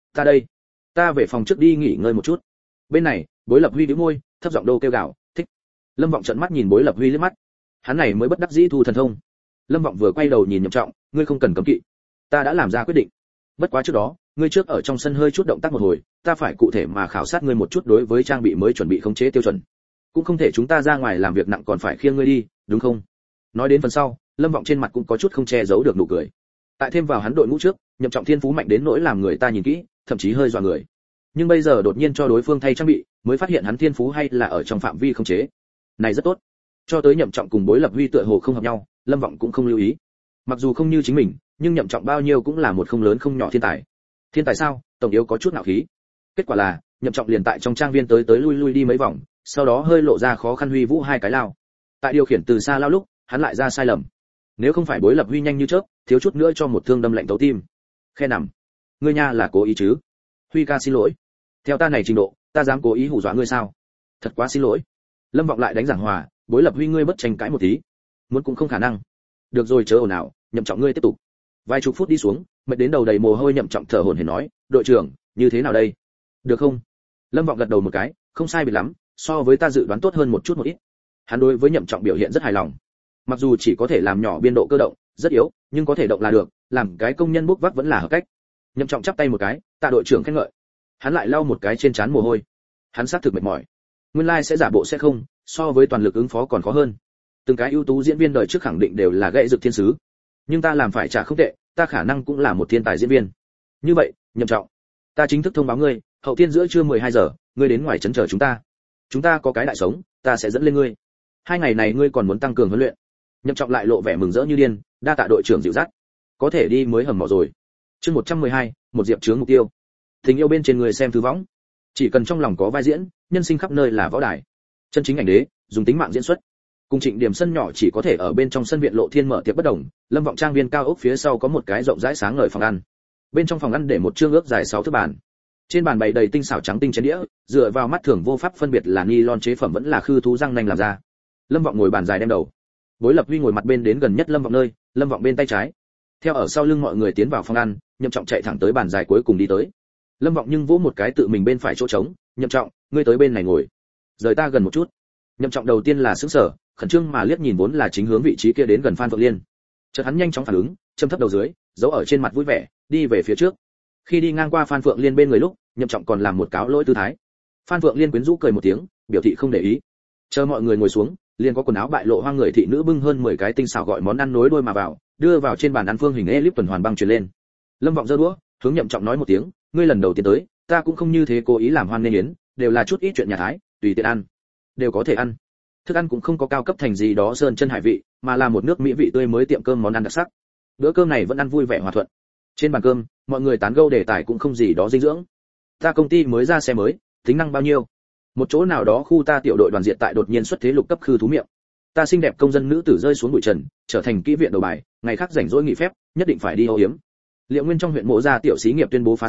ta về phòng trước đi nghỉ ngơi một chút. Bên này, Bối Lập Huy bĩu môi, thấp giọng đô kêu gào, thích. Lâm Vọng trợn mắt nhìn Bối Lập Huy liếc mắt. Hắn này mới bất đắc dĩ thu thần thông. Lâm Vọng vừa quay đầu nhìn Nhậm Trọng, ngươi không cần cấm kỵ, ta đã làm ra quyết định. Bất quá trước đó, ngươi trước ở trong sân hơi chút động tác một hồi, ta phải cụ thể mà khảo sát ngươi một chút đối với trang bị mới chuẩn bị khống chế tiêu chuẩn. Cũng không thể chúng ta ra ngoài làm việc nặng còn phải khiêng ngươi đi, đúng không? Nói đến phần sau, Lâm Vọng trên mặt cũng có chút không che giấu được nụ cười. Tại thêm vào hắn đội ngũ trước, Nhậm Trọng thiên phú mạnh đến nỗi làm người ta nhìn kỹ, thậm chí hơi dọa người. Nhưng bây giờ đột nhiên cho đối phương thay trang bị, mới phát hiện hắn thiên phú hay là ở trong phạm vi khống chế. Này rất tốt. Cho tới Nhậm Trọng cùng Bối Lập Huy tựa hồ không hợp nhau, Lâm Vọng cũng không lưu ý. Mặc dù không như chính mình, nhưng Nhậm Trọng bao nhiêu cũng là một không lớn không nhỏ thiên tài. Thiên tài sao? Tổng yếu có chút nạo khí. Kết quả là, Nhậm Trọng liền tại trong trang viên tới lui đi mấy vòng, sau đó hơi lộ ra khó khăn huy vũ hai cái lao. Tại điều khiển từ xa lao lúc, hắn lại ra sai lầm. Nếu không phải Bối Lập Huy nhanh như chớp, thiếu chút nữa cho một thương đâm lạnh tấu tim. Khe nằm. Ngươi nha là cố ý chứ? Huy ca xin lỗi. Theo ta này trình độ, ta dám cố ý hù dọa ngươi sao? Thật quá xin lỗi. Lâm Vọng lại đánh giảng hòa, Bối Lập Huy ngươi bất tranh cãi một tí. Muốn cũng không khả năng. Được rồi chớ ồn ào, Nhậm Trọng ngươi tiếp tục. Vài chục phút đi xuống, mệt đến đầu đầy mồ hôi Nhậm Trọng thở hổn hển nói, đội trưởng, như thế nào đây? Được không? Lâm Vọng gật đầu một cái, không sai biệt lắm, so với ta dự đoán tốt hơn một chút một ít. Hắn đối với Nhậm Trọng biểu hiện rất hài lòng. Mặc dù chỉ có thể làm nhỏ biên độ cơ động, rất yếu, nhưng có thể động là được, làm cái công nhân bốc vác vẫn là hợp cách. Nhậm Trọng chắp tay một cái, tạ đội trưởng khen ngợi. Hắn lại lau một cái trên trán mồ hôi. Hắn xác thực mệt mỏi. Nguyên lai sẽ giả bộ sẽ không, so với toàn lực ứng phó còn khó hơn. Từng cái ưu tú diễn viên đời trước khẳng định đều là gậy dược thiên sứ. Nhưng ta làm phải trả không tệ, ta khả năng cũng là một thiên tài diễn viên. Như vậy, Nhậm Trọng, ta chính thức thông báo ngươi, hậu thiên giữa trưa 12 giờ, ngươi đến ngoài trấn chờ chúng ta. Chúng ta có cái đại sống, ta sẽ dẫn lên ngươi. 2 ngày này ngươi còn muốn tăng cường huấn luyện. Nhậm Trọng lại lộ vẻ mừng rỡ như điên, đa tạ đội trưởng dịu dắt. Có thể đi mới hầm mỏ rồi. Chương 112, một diệp chướng mục tiêu. Tình yêu bên trên người xem thư võng. Chỉ cần trong lòng có vai diễn, nhân sinh khắp nơi là võ đài. Chân chính ảnh đế, dùng tính mạng diễn xuất. Cùng Trịnh Điểm sân nhỏ chỉ có thể ở bên trong sân viện Lộ Thiên mở tiệc bất đồng, Lâm Vọng trang viên cao ốc phía sau có một cái rộng rãi sáng ngời phòng ăn. Bên trong phòng ăn để một chương ước dài 6 thước bàn. Trên bàn bày đầy tinh xảo trắng tinh chén đĩa, dựa vào mắt thường vô pháp phân biệt là nylon chế phẩm vẫn là khư thú răng nanh làm ra. Lâm Vọng ngồi bàn dài đem đầu. Bối Lập Huy ngồi mặt bên đến gần nhất Lâm Vọng nơi, Lâm Vọng bên tay trái. Theo ở sau lưng mọi người tiến vào phòng ăn, Nhậm Trọng chạy thẳng tới bàn dài cuối cùng đi tới. Lâm Vọng nhưng vỗ một cái tự mình bên phải chỗ trống, "Nhậm Trọng, ngươi tới bên này ngồi. Rời ta gần một chút." Nhậm Trọng đầu tiên là sững sờ, khẩn trương mà liếc nhìn vốn là chính hướng vị trí kia đến gần Phan Phượng Liên. Chợt hắn nhanh chóng phản ứng, châm thấp đầu dưới, giấu ở trên mặt vui vẻ, đi về phía trước. Khi đi ngang qua Phan Phượng Liên bên người lúc, Nhậm Trọng còn làm một cáo lỗi tư thái. Phan Phượng Liên quyến rũ cười một tiếng, biểu thị không để ý. Chờ mọi người ngồi xuống, liền có quần áo bại lộ hoang người thị nữ bưng hơn 10 cái tinh xảo gọi món ăn nối đuôi mà vào, đưa vào trên bàn ăn phương hình elip tuần hoàn băng truyền lên. Lâm Vọng giơ đũa, hướng Nhậm Trọng nói một tiếng, ngươi lần đầu tiên tới, ta cũng không như thế cố ý làm hoan nghênh yến, đều là chút ít chuyện nhà thái, tùy tiện ăn, đều có thể ăn. Thức ăn cũng không có cao cấp thành gì đó sơn chân hải vị, mà là một nước mỹ vị tươi mới tiệm cơm món ăn đặc sắc. Bữa cơm này vẫn ăn vui vẻ hòa thuận. Trên bàn cơm, mọi người tán gẫu đề tài cũng không gì đó dinh dưỡng. Ta công ty mới ra xe mới, tính năng bao nhiêu? Một chỗ nào đó khu ta tiểu đội đoàn diện tại đột nhiên xuất thế lục cấp khư thú miệng. Ta xinh đẹp công dân nữ tử rơi xuống bụi trần, trở thành kỹ viện đầu bài, ngày khác rảnh rỗi nghỉ phép, nhất định phải đi âu yếm. Liệu Nguyên trong huyện Mộ Gia tiểu xí nghiệp tuyên bố phá sản,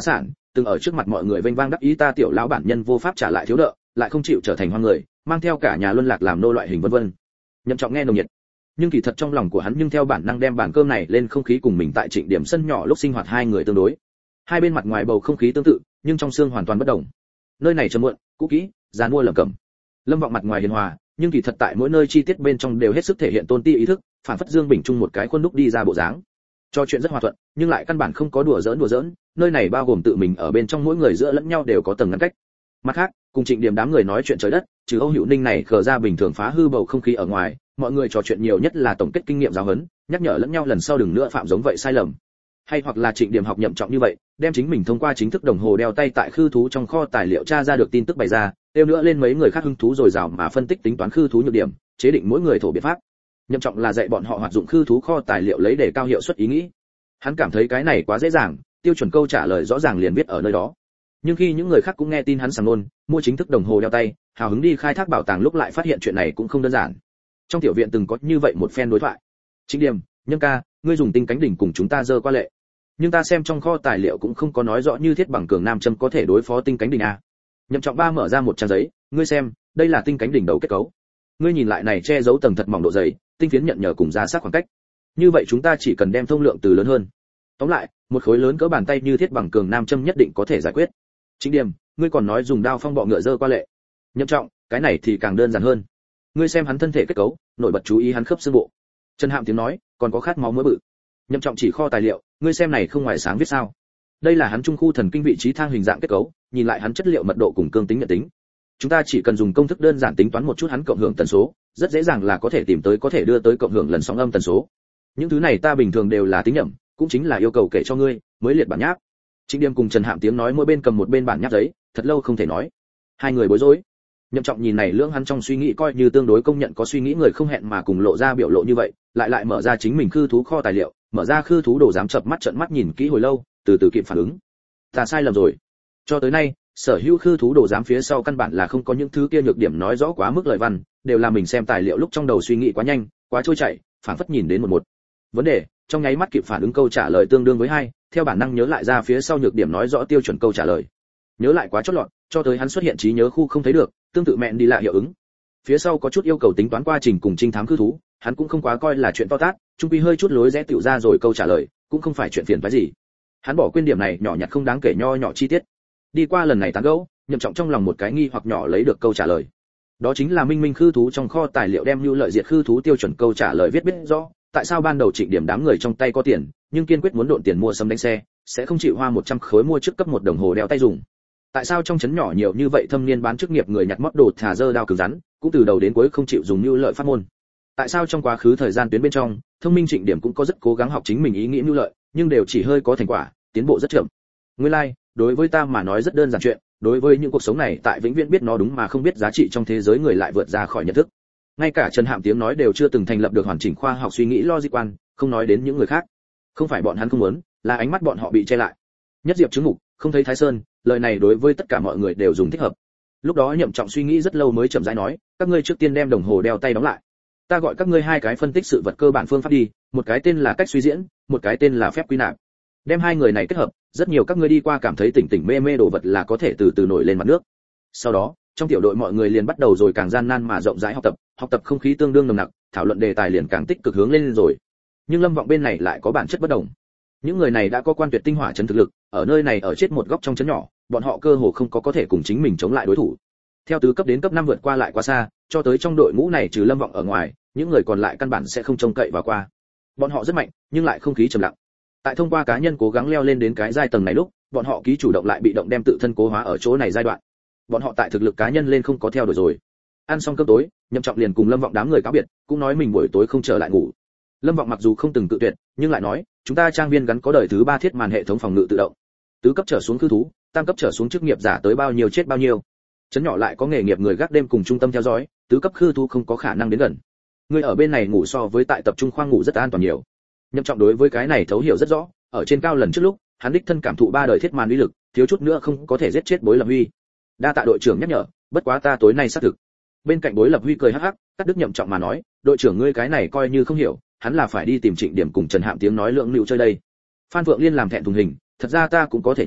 từng ở trước mặt mọi người vênh vang đắc ý ta tiểu lão bản nhân vô pháp trả lại thiếu nợ, lại không chịu trở thành hoang người, mang theo cả nhà luân lạc làm nô loại hình vân vân. Nhậm Trọng nghe nồng nhiệt, nhưng kỳ thật trong lòng của hắn nhưng theo bản năng đem bàn cơm này lên không khí cùng mình tại Trịnh Điểm sân nhỏ lúc sinh hoạt hai người tương đối. Hai bên mặt ngoài bầu không khí tương tự, nhưng trong xương hoàn toàn bất đồng. Nơi này trầm muộn, cũ kỹ, giàn mua lẩm cẩm. Lâm Vọng mặt ngoài hiền hòa, nhưng kỳ thật tại mỗi nơi chi tiết bên trong đều hết sức thể hiện tôn ti ý thức, phản phất Dương Bình chung một cái khuôn đúc đi ra bộ dáng. Cho chuyện rất hòa thuận, nhưng lại căn bản không có đùa giỡn, nơi này bao gồm tự mình ở bên trong mỗi người giữa lẫn nhau đều có tầng ngăn cách. Mặt khác, cùng Trịnh Điểm đám người nói chuyện trời đất, trừ Âu Hữu Ninh này khờ ra bình thường phá hư bầu không khí ở ngoài, mọi người trò chuyện nhiều nhất là tổng kết kinh nghiệm giáo huấn, nhắc nhở lẫn nhau lần sau đừng nữa phạm giống vậy sai lầm. Hay hoặc là Trịnh Điểm học Nhậm Trọng như vậy, đem chính mình thông qua chính thức đồng hồ đeo tay tại khư thú trong kho tài liệu tra ra được tin tức bày ra, tiêu nữa lên mấy người khác hứng thú rồi rào mà phân tích tính toán khư thú nhược điểm, chế định mỗi người thổ biện pháp. Nhậm Trọng là dạy bọn họ hoạt dụng khư thú kho tài liệu lấy để cao hiệu suất ý nghĩ. Hắn cảm thấy cái này quá dễ dàng, tiêu chuẩn câu trả lời rõ ràng liền viết ở nơi đó. Nhưng khi những người khác cũng nghe tin hắn sảng nôn, mua chính thức đồng hồ đeo tay, hào hứng đi khai thác bảo tàng lúc lại phát hiện chuyện này cũng không đơn giản. Trong tiểu viện từng có như vậy một phen đối thoại. Trịnh Điểm, Nhân ca, ngươi dùng tinh cánh đỉnh cùng chúng ta dơ qua lệ. Nhưng ta xem trong kho tài liệu cũng không có nói rõ như thiết bằng cường nam châm có thể đối phó tinh cánh đỉnh a. Nhậm Trọng ba mở ra một trang giấy, ngươi xem, đây là tinh cánh đỉnh đầu kết cấu. Ngươi nhìn lại này che giấu tầng thật mỏng độ dày, tinh phiến nhận nhờ cùng ra sắc khoảng cách. Như vậy chúng ta chỉ cần đem thông lượng từ lớn hơn. Tóm lại, một khối lớn cỡ bàn tay như thiết bằng cường nam châm nhất định có thể giải quyết. Trịnh Điểm, ngươi còn nói dùng đao phong bọ ngựa dơ qua lệ. Nhậm Trọng, cái này thì càng đơn giản hơn. Ngươi xem hắn thân thể kết cấu, nổi bật chú ý hắn khớp xương bộ. Trần Hạm tiếng nói, còn có khát máu mỡ bự. Nhậm Trọng chỉ kho tài liệu, ngươi xem này không ngoài sáng viết sao? Đây là hắn trung khu thần kinh vị trí thang hình dạng kết cấu, nhìn lại hắn chất liệu mật độ cùng cương tính nhận tính. Chúng ta chỉ cần dùng công thức đơn giản tính toán một chút hắn cộng hưởng tần số, rất dễ dàng là có thể tìm tới có thể đưa tới cộng hưởng lần sóng âm tần số. Những thứ này ta bình thường đều là tính nhẩm, cũng chính là yêu cầu kể cho ngươi, mới liệt bản nháp. Trịnh Điểm cùng Trần Hạm tiếng nói mỗi bên cầm một bên bản nháp giấy, thật lâu không thể nói. Hai người bối rối. Nhậm Trọng nhìn này lưỡng hắn trong suy nghĩ coi như tương đối công nhận có suy nghĩ người không hẹn mà cùng lộ ra biểu lộ như vậy, lại mở ra chính mình khư thú kho tài liệu, mở ra khư thú đồ dám chập mắt trợn mắt nhìn kỹ hồi lâu, từ từ kịp phản ứng. Ta sai lầm rồi. Cho tới nay, sở hữu khư thú đồ dám phía sau căn bản là không có những thứ kia nhược điểm nói rõ quá mức lời văn, đều là mình xem tài liệu lúc trong đầu suy nghĩ quá nhanh, quá trôi chảy, phản phất nhìn đến một vấn đề, trong nháy mắt kịp phản ứng câu trả lời tương đương với hai, theo bản năng nhớ lại ra phía sau nhược điểm nói rõ tiêu chuẩn câu trả lời. Nhớ lại quá chót lọt, cho tới hắn xuất hiện trí nhớ khu không thấy được, tương tự mẹn đi lại hiệu ứng. Phía sau có chút yêu cầu tính toán quá trình cùng trinh thám khư thú, hắn cũng không quá coi là chuyện to tát, trung quy hơi chút lối rẽ tiểu ra rồi câu trả lời, cũng không phải chuyện phiền phức gì. Hắn bỏ quên điểm này nhỏ nhặt không đáng kể nho nhỏ chi tiết. Đi qua lần này tán gẫu, Nhậm Trọng trong lòng một cái nghi hoặc nhỏ lấy được câu trả lời. Đó chính là minh minh khư thú trong kho tài liệu đem lưu lợi diệt khư thú tiêu chuẩn câu trả lời viết biết rõ, tại sao ban đầu Trịnh Điểm đám người trong tay có tiền, nhưng kiên quyết muốn độn tiền mua sắm đánh xe, sẽ không chịu hoa 100 khối mua trước cấp một đồng hồ đeo tay dùng. Tại sao trong trấn nhỏ nhiều như vậy thâm niên bán chức nghiệp người nhặt mót đồ thả dơ đao cứng rắn, cũng từ đầu đến cuối không chịu dùng lưu lợi pháp môn. Tại sao trong quá khứ thời gian tuyến bên trong, thông minh Trịnh Điểm cũng có rất cố gắng học chính mình ý nghĩ lưu lợi, nhưng đều chỉ hơi có thành quả, tiến bộ rất chậm. Nguyên lai, đối với ta mà nói rất đơn giản chuyện, đối với những cuộc sống này tại vĩnh viễn biết nó đúng mà không biết giá trị trong thế giới người lại vượt ra khỏi nhận thức. Ngay cả Trần Hạm tiếng nói đều chưa từng thành lập được hoàn chỉnh khoa học suy nghĩ logic quan, không nói đến những người khác. Không phải bọn hắn không muốn, là ánh mắt bọn họ bị che lại. Nhất diệp chứng mục, không thấy Thái Sơn, lời này đối với tất cả mọi người đều dùng thích hợp. Lúc đó Nhậm Trọng suy nghĩ rất lâu mới chậm rãi nói, các ngươi trước tiên đem đồng hồ đeo tay đóng lại. Ta gọi các ngươi hai cái phân tích sự vật cơ bản phương pháp đi, một cái tên là cách suy diễn, một cái tên là phép quy nạp. Đem hai người này kết hợp, rất nhiều các ngươi đi qua cảm thấy tỉnh tỉnh mê mê đồ vật là có thể từ từ nổi lên mặt nước. Sau đó, trong tiểu đội mọi người liền bắt đầu rồi càng gian nan mà rộng rãi học tập không khí tương đương nồng nặc, thảo luận đề tài liền càng tích cực hướng lên rồi. Nhưng Lâm Vọng bên này lại có bản chất bất đồng. Những người này đã có quan tuyệt tinh hỏa trấn thực lực, ở nơi này ở chết một góc trong trấn nhỏ, bọn họ cơ hồ không có thể cùng chính mình chống lại đối thủ. Theo tứ cấp đến cấp 5 vượt qua lại quá xa, cho tới trong đội ngũ này trừ Lâm Vọng ở ngoài, những người còn lại căn bản sẽ không trông cậy vào qua. Bọn họ rất mạnh, nhưng lại không khí trầm lặng. Tại thông qua cá nhân cố gắng leo lên đến cái giai tầng này lúc, bọn họ ký chủ động lại bị động đem tự thân cố hóa ở chỗ này giai đoạn. Bọn họ tại thực lực cá nhân lên không có theo đuổi rồi. Ăn xong cơm tối, Nhậm Trọng liền cùng Lâm Vọng đám người cáo biệt, cũng nói mình buổi tối không trở lại ngủ. Lâm Vọng mặc dù không từng tự tuyệt, nhưng lại nói, chúng ta trang viên gắn có đời thứ 3 thiết màn hệ thống phòng ngự tự động. Tứ cấp trở xuống cư thú, tam cấp trở xuống chức nghiệp giả tới bao nhiêu chết bao nhiêu. Trấn nhỏ lại có nghề nghiệp người gác đêm cùng trung tâm theo dõi, tứ cấp khư thú không có khả năng đến gần. Người ở bên này ngủ so với tại tập trung khoang ngủ rất an toàn nhiều. Nhậm Trọng đối với cái này thấu hiểu rất rõ, ở trên cao lần trước lúc, hắn đích thân cảm thụ 3 đời thiết màn uy lực, thiếu chút nữa không có thể giết chết Bối Lập Huy. Đa tạ đội trưởng nhắc nhở, bất quá ta tối nay xác thực. Bên cạnh Bối Lập Huy cười hắc hắc, cắt đứt Nhậm Trọng mà nói, đội trưởng ngươi cái này coi như không hiểu, hắn là phải đi tìm Trịnh Điểm cùng Trần Hạm tiếng nói lượng lưu chơi đây. Phan Phượng Liên làm thẹn thùng hình, thật ra ta cũng có thể nha,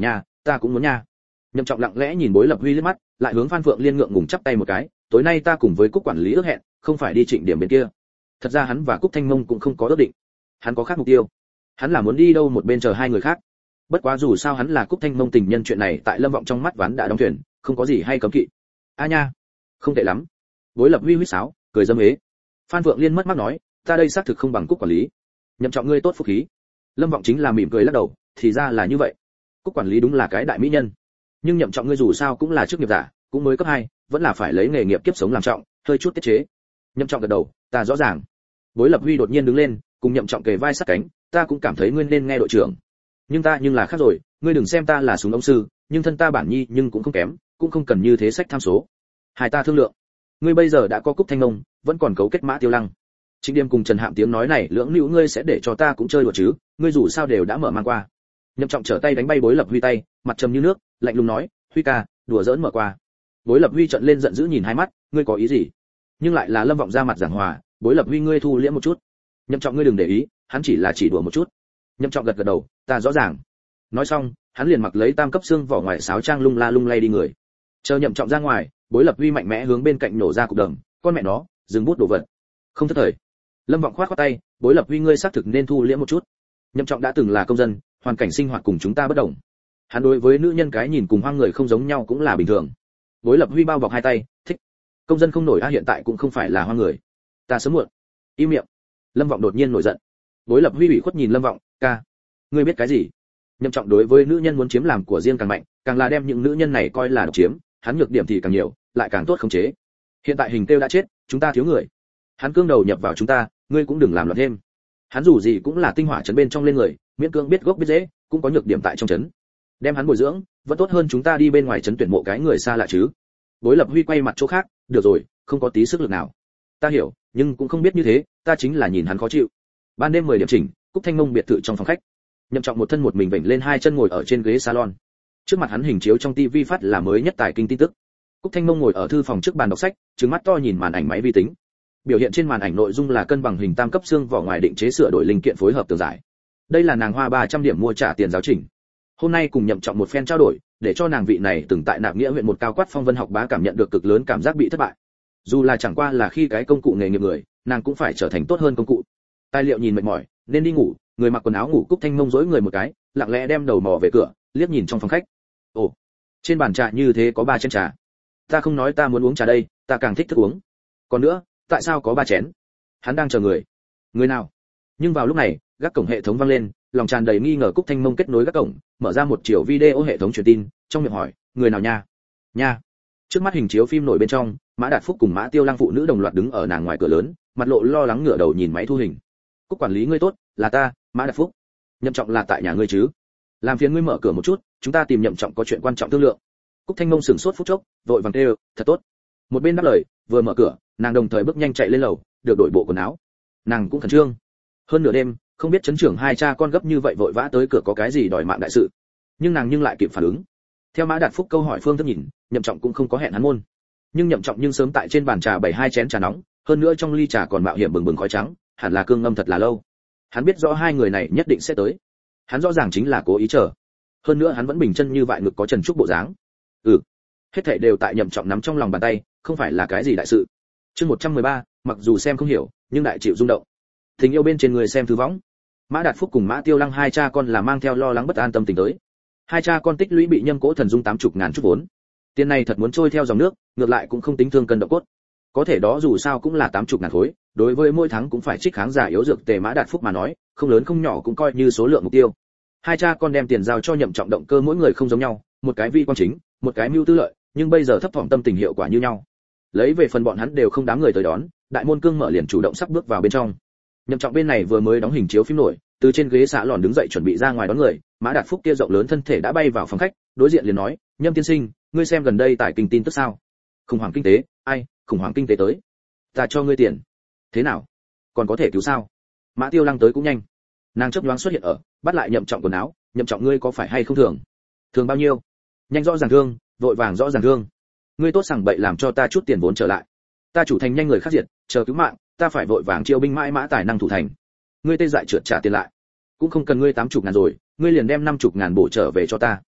ta cũng muốn nha. Nhậm Trọng lặng lẽ nhìn Bối Lập Huy liếc mắt, lại hướng Phan Phượng Liên ngượng ngùng chắp tay một cái, tối nay ta cùng với Cúc quản lý ước hẹn, không phải đi Trịnh Điểm bên kia. Thật ra hắn và Cúc Thanh Mông cũng không có ước định, hắn có khác mục tiêu. Hắn là muốn đi đâu một bên chờ hai người khác. Bất quá dù sao hắn là Cúc Thanh Mông tình nhân chuyện này tại Lâm Vọng trong mắt ván đã đóng thuyền, không có gì hay cấm kỵ. A nha, không tệ lắm. Bối Lập Huy huýt sáo, cười dâm ế. Phan Phượng Liên mất mắt nói, ta đây xác thực không bằng Cúc quản lý. Nhậm Trọng ngươi tốt phúc khí. Lâm Vọng chính là mỉm cười lắc đầu, thì ra là như vậy. Cúc quản lý đúng là cái đại mỹ nhân, nhưng Nhậm Trọng ngươi dù sao cũng là chức nghiệp giả, cũng mới cấp 2, vẫn là phải lấy nghề nghiệp kiếp sống làm trọng, hơi chút tiết chế. Nhậm Trọng gật đầu, ta rõ ràng. Bối Lập Huy đột nhiên đứng lên, cùng Nhậm Trọng kề vai sát cánh, ta cũng cảm thấy ngươi nên nghe đội trưởng. Nhưng là khác rồi, ngươi đừng xem ta là súng ống sư, nhưng thân ta bản nhi nhưng cũng không kém, cũng không cần như thế sách tham số. Hai ta thương lượng. Ngươi bây giờ đã có Cúc Thanh Nông, vẫn còn cấu kết Mã Tiêu Lăng. Trịnh Điềm cùng Trần Hạm tiếng nói này, lưỡng nữu ngươi sẽ để cho ta cũng chơi đùa chứ, ngươi dù sao đều đã mở mang qua. Nhậm Trọng trở tay đánh bay Bối Lập Huy tay, mặt trầm như nước, lạnh lùng nói, Huy ca, đùa giỡn mở qua. Bối Lập Huy trợn lên giận dữ nhìn hai mắt, ngươi có ý gì? Nhưng lại là Lâm Vọng ra mặt giảng hòa, Bối Lập Huy ngươi thu liễm một chút. Nhậm Trọng ngươi đừng để ý, hắn chỉ là chỉ đùa một chút. Nhậm Trọng gật gật đầu, ta rõ ràng. Nói xong, hắn liền mặc lấy tam cấp xương vỏ ngoài sáo trang lung la lung lay đi người. Chờ Nhậm Trọng ra ngoài, Bối Lập Huy mạnh mẽ hướng bên cạnh nổ ra cục đờm, con mẹ nó, dừng bút đồ vật. Không thất thời. Lâm Vọng khoát khoát tay, Bối Lập Huy ngươi xác thực nên thu liễm một chút. Nhậm Trọng đã từng là công dân, hoàn cảnh sinh hoạt cùng chúng ta bất đồng. Hắn đối với nữ nhân cái nhìn cùng hoang người không giống nhau cũng là bình thường. Bối Lập Huy bao bọc hai tay, thích. Công dân không nổi a hiện tại cũng không phải là hoang người. Ta sớm muộn. Im miệng. Lâm Vọng đột nhiên nổi giận. Bối Lập Huy ủy khuất nhìn Lâm Vọng, ca, ngươi biết cái gì? Nhậm Trọng đối với nữ nhân muốn chiếm làm của riêng càng mạnh, càng là đem những nữ nhân này coi là độc chiếm, hắn nhược điểm thì càng nhiều, lại càng tốt khống chế. Hiện tại Hình Tiêu đã chết, chúng ta thiếu người. Hắn cương đầu nhập vào chúng ta, ngươi cũng đừng làm loạn thêm. Hắn dù gì cũng là tinh hỏa trấn bên trong lên người, miễn cương biết gốc biết rễ, cũng có nhược điểm tại trong trấn. Đem hắn bồi dưỡng, vẫn tốt hơn chúng ta đi bên ngoài trấn tuyển mộ cái người xa lạ chứ. Bối Lập Huy quay mặt chỗ khác, được rồi, không có tí sức lực nào. Ta hiểu, nhưng cũng không biết như thế, ta chính là nhìn hắn khó chịu. Ban đêm 10 điểm chỉnh, Cúc Thanh Mông biệt thự trong phòng khách. Nhậm Trọng một thân một mình vểnh lên hai chân ngồi ở trên ghế salon. Trước mặt hắn hình chiếu trong tivi phát là mới nhất tài kinh tin tức. Cúc Thanh Mông ngồi ở thư phòng trước bàn đọc sách, trừng mắt to nhìn màn ảnh máy vi tính. Biểu hiện trên màn ảnh nội dung là cân bằng hình tam cấp xương vỏ ngoài định chế sửa đổi linh kiện phối hợp tường giải. Đây là nàng hoa 300 điểm mua trả tiền giáo chỉnh. Hôm nay cùng Nhậm Trọng một phen trao đổi, để cho nàng vị này từng tại Nạp Nghĩa huyện một cao quát phong vân học bá cảm nhận được cực lớn cảm giác bị thất bại. Dù là chẳng qua là khi cái công cụ nghề nghiệp người, nàng cũng phải trở thành tốt hơn công cụ. Tài liệu nhìn mệt mỏi, nên đi ngủ, người mặc quần áo ngủ. Cúc Thanh Mông dỗi người một cái, lặng lẽ đem đầu mò về cửa, liếc nhìn trong phòng khách. Ồ, trên bàn trà như thế có 3 chén trà. Ta không nói ta muốn uống trà đây, ta càng thích thức uống. Còn nữa, tại sao có 3 chén? Hắn đang chờ người. Người nào? Nhưng vào lúc này, gác cổng hệ thống vang lên, lòng tràn đầy nghi ngờ. Cúc Thanh Mông kết nối gác cổng, mở ra một chiều video hệ thống truyền tin, trong miệng hỏi, người nào nha? Nha. Trước mắt hình chiếu phim nổi bên trong, Mã Đạt Phúc cùng Mã Tiêu Lăng phụ nữ đồng loạt đứng ở nàng ngoài cửa lớn, mặt lộ lo lắng ngửa đầu nhìn máy thu hình. Cúc quản lý ngươi tốt, là ta, Mã Đạt Phúc. Nhậm Trọng là tại nhà ngươi chứ? Làm phiền ngươi mở cửa một chút, chúng ta tìm Nhậm Trọng có chuyện quan trọng thương lượng. Cúc Thanh Mông sửng sốt phút chốc, vội vàng kêu, thật tốt. Một bên đáp lời, vừa mở cửa, nàng đồng thời bước nhanh chạy lên lầu, được đổi bộ quần áo. Nàng cũng khẩn trương. Hơn nửa đêm, không biết trấn trưởng hai cha con gấp như vậy vội vã tới cửa có cái gì đòi mạng đại sự. Nhưng nàng lại kịp phản ứng. Theo Mã Đạt Phúc câu hỏi phương thức nhìn, Nhậm Trọng cũng không có hẹn hắn môn. Nhưng Nhậm Trọng nhưng sớm tại trên bàn trà bày 2 chén trà nóng, hơn nữa trong ly trà còn mạo hiểm bừng bừng khói trắng, hẳn là cương ngâm thật là lâu. Hắn biết rõ hai người này nhất định sẽ tới. Hắn rõ ràng chính là cố ý chờ. Hơn nữa hắn vẫn bình chân như vậy, ngực có trần trúc bộ dáng. Hết thảy đều tại Nhậm Trọng nắm trong lòng bàn tay, không phải là cái gì đại sự. Chương 113, mặc dù xem không hiểu, nhưng đại chịu rung động. Tình yêu bên trên người xem thư võng. Mã Đạt Phúc cùng Mã Tiêu Lăng hai cha con là mang theo lo lắng bất an tâm tình tới. Hai cha con tích lũy bị Nhâm Cố Thần dung 80.000 chút vốn. Tiền này thật muốn trôi theo dòng nước, ngược lại cũng không tính thương cân động cốt. Có thể đó dù sao cũng là 80.000 khối, đối với mỗi tháng cũng phải trích kháng giả yếu dược tề. Mã Đạt Phúc mà nói, không lớn không nhỏ cũng coi như số lượng mục tiêu. Hai cha con đem tiền giao cho Nhậm Trọng, động cơ mỗi người không giống nhau, một cái vi quan chính, một cái mưu tư lợi, nhưng bây giờ thấp thỏm tâm tình hiệu quả như nhau. Lấy về phần bọn hắn đều không đám người tới đón, đại môn cương mở liền chủ động sắp bước vào bên trong. Nhậm Trọng bên này vừa mới đóng hình chiếu phim nổi, từ trên ghế xạ lòn đứng dậy chuẩn bị ra ngoài đón người. Mã Đạt Phúc kia rộng lớn thân thể đã bay vào phòng khách, đối diện liền nói, Nhâm tiên sinh, ngươi xem gần đây tại kinh tin tức sao? Khủng hoảng kinh tế, ai? Khủng hoảng kinh tế tới. Ta cho ngươi tiền. Thế nào? Còn có thể cứu sao? Mã Tiêu Lăng tới cũng nhanh. Nàng chớp nhoáng xuất hiện ở, bắt lại Nhậm Trọng quần áo, Nhậm Trọng ngươi có phải hay không thường? Thường bao nhiêu? Nhanh rõ ràng thương, vội vàng rõ ràng thương. Ngươi tốt sảng bậy làm cho ta chút tiền vốn trở lại. Ta chủ thành nhanh người khác diệt, chờ cứu mạng, ta phải vội vàng chiêu binh mãi mã tài năng thủ thành. Ngươi tê dại trượt trả tiền lại. Cũng không cần ngươi 80.000 rồi, ngươi liền đem 50.000 bổ trở về cho ta.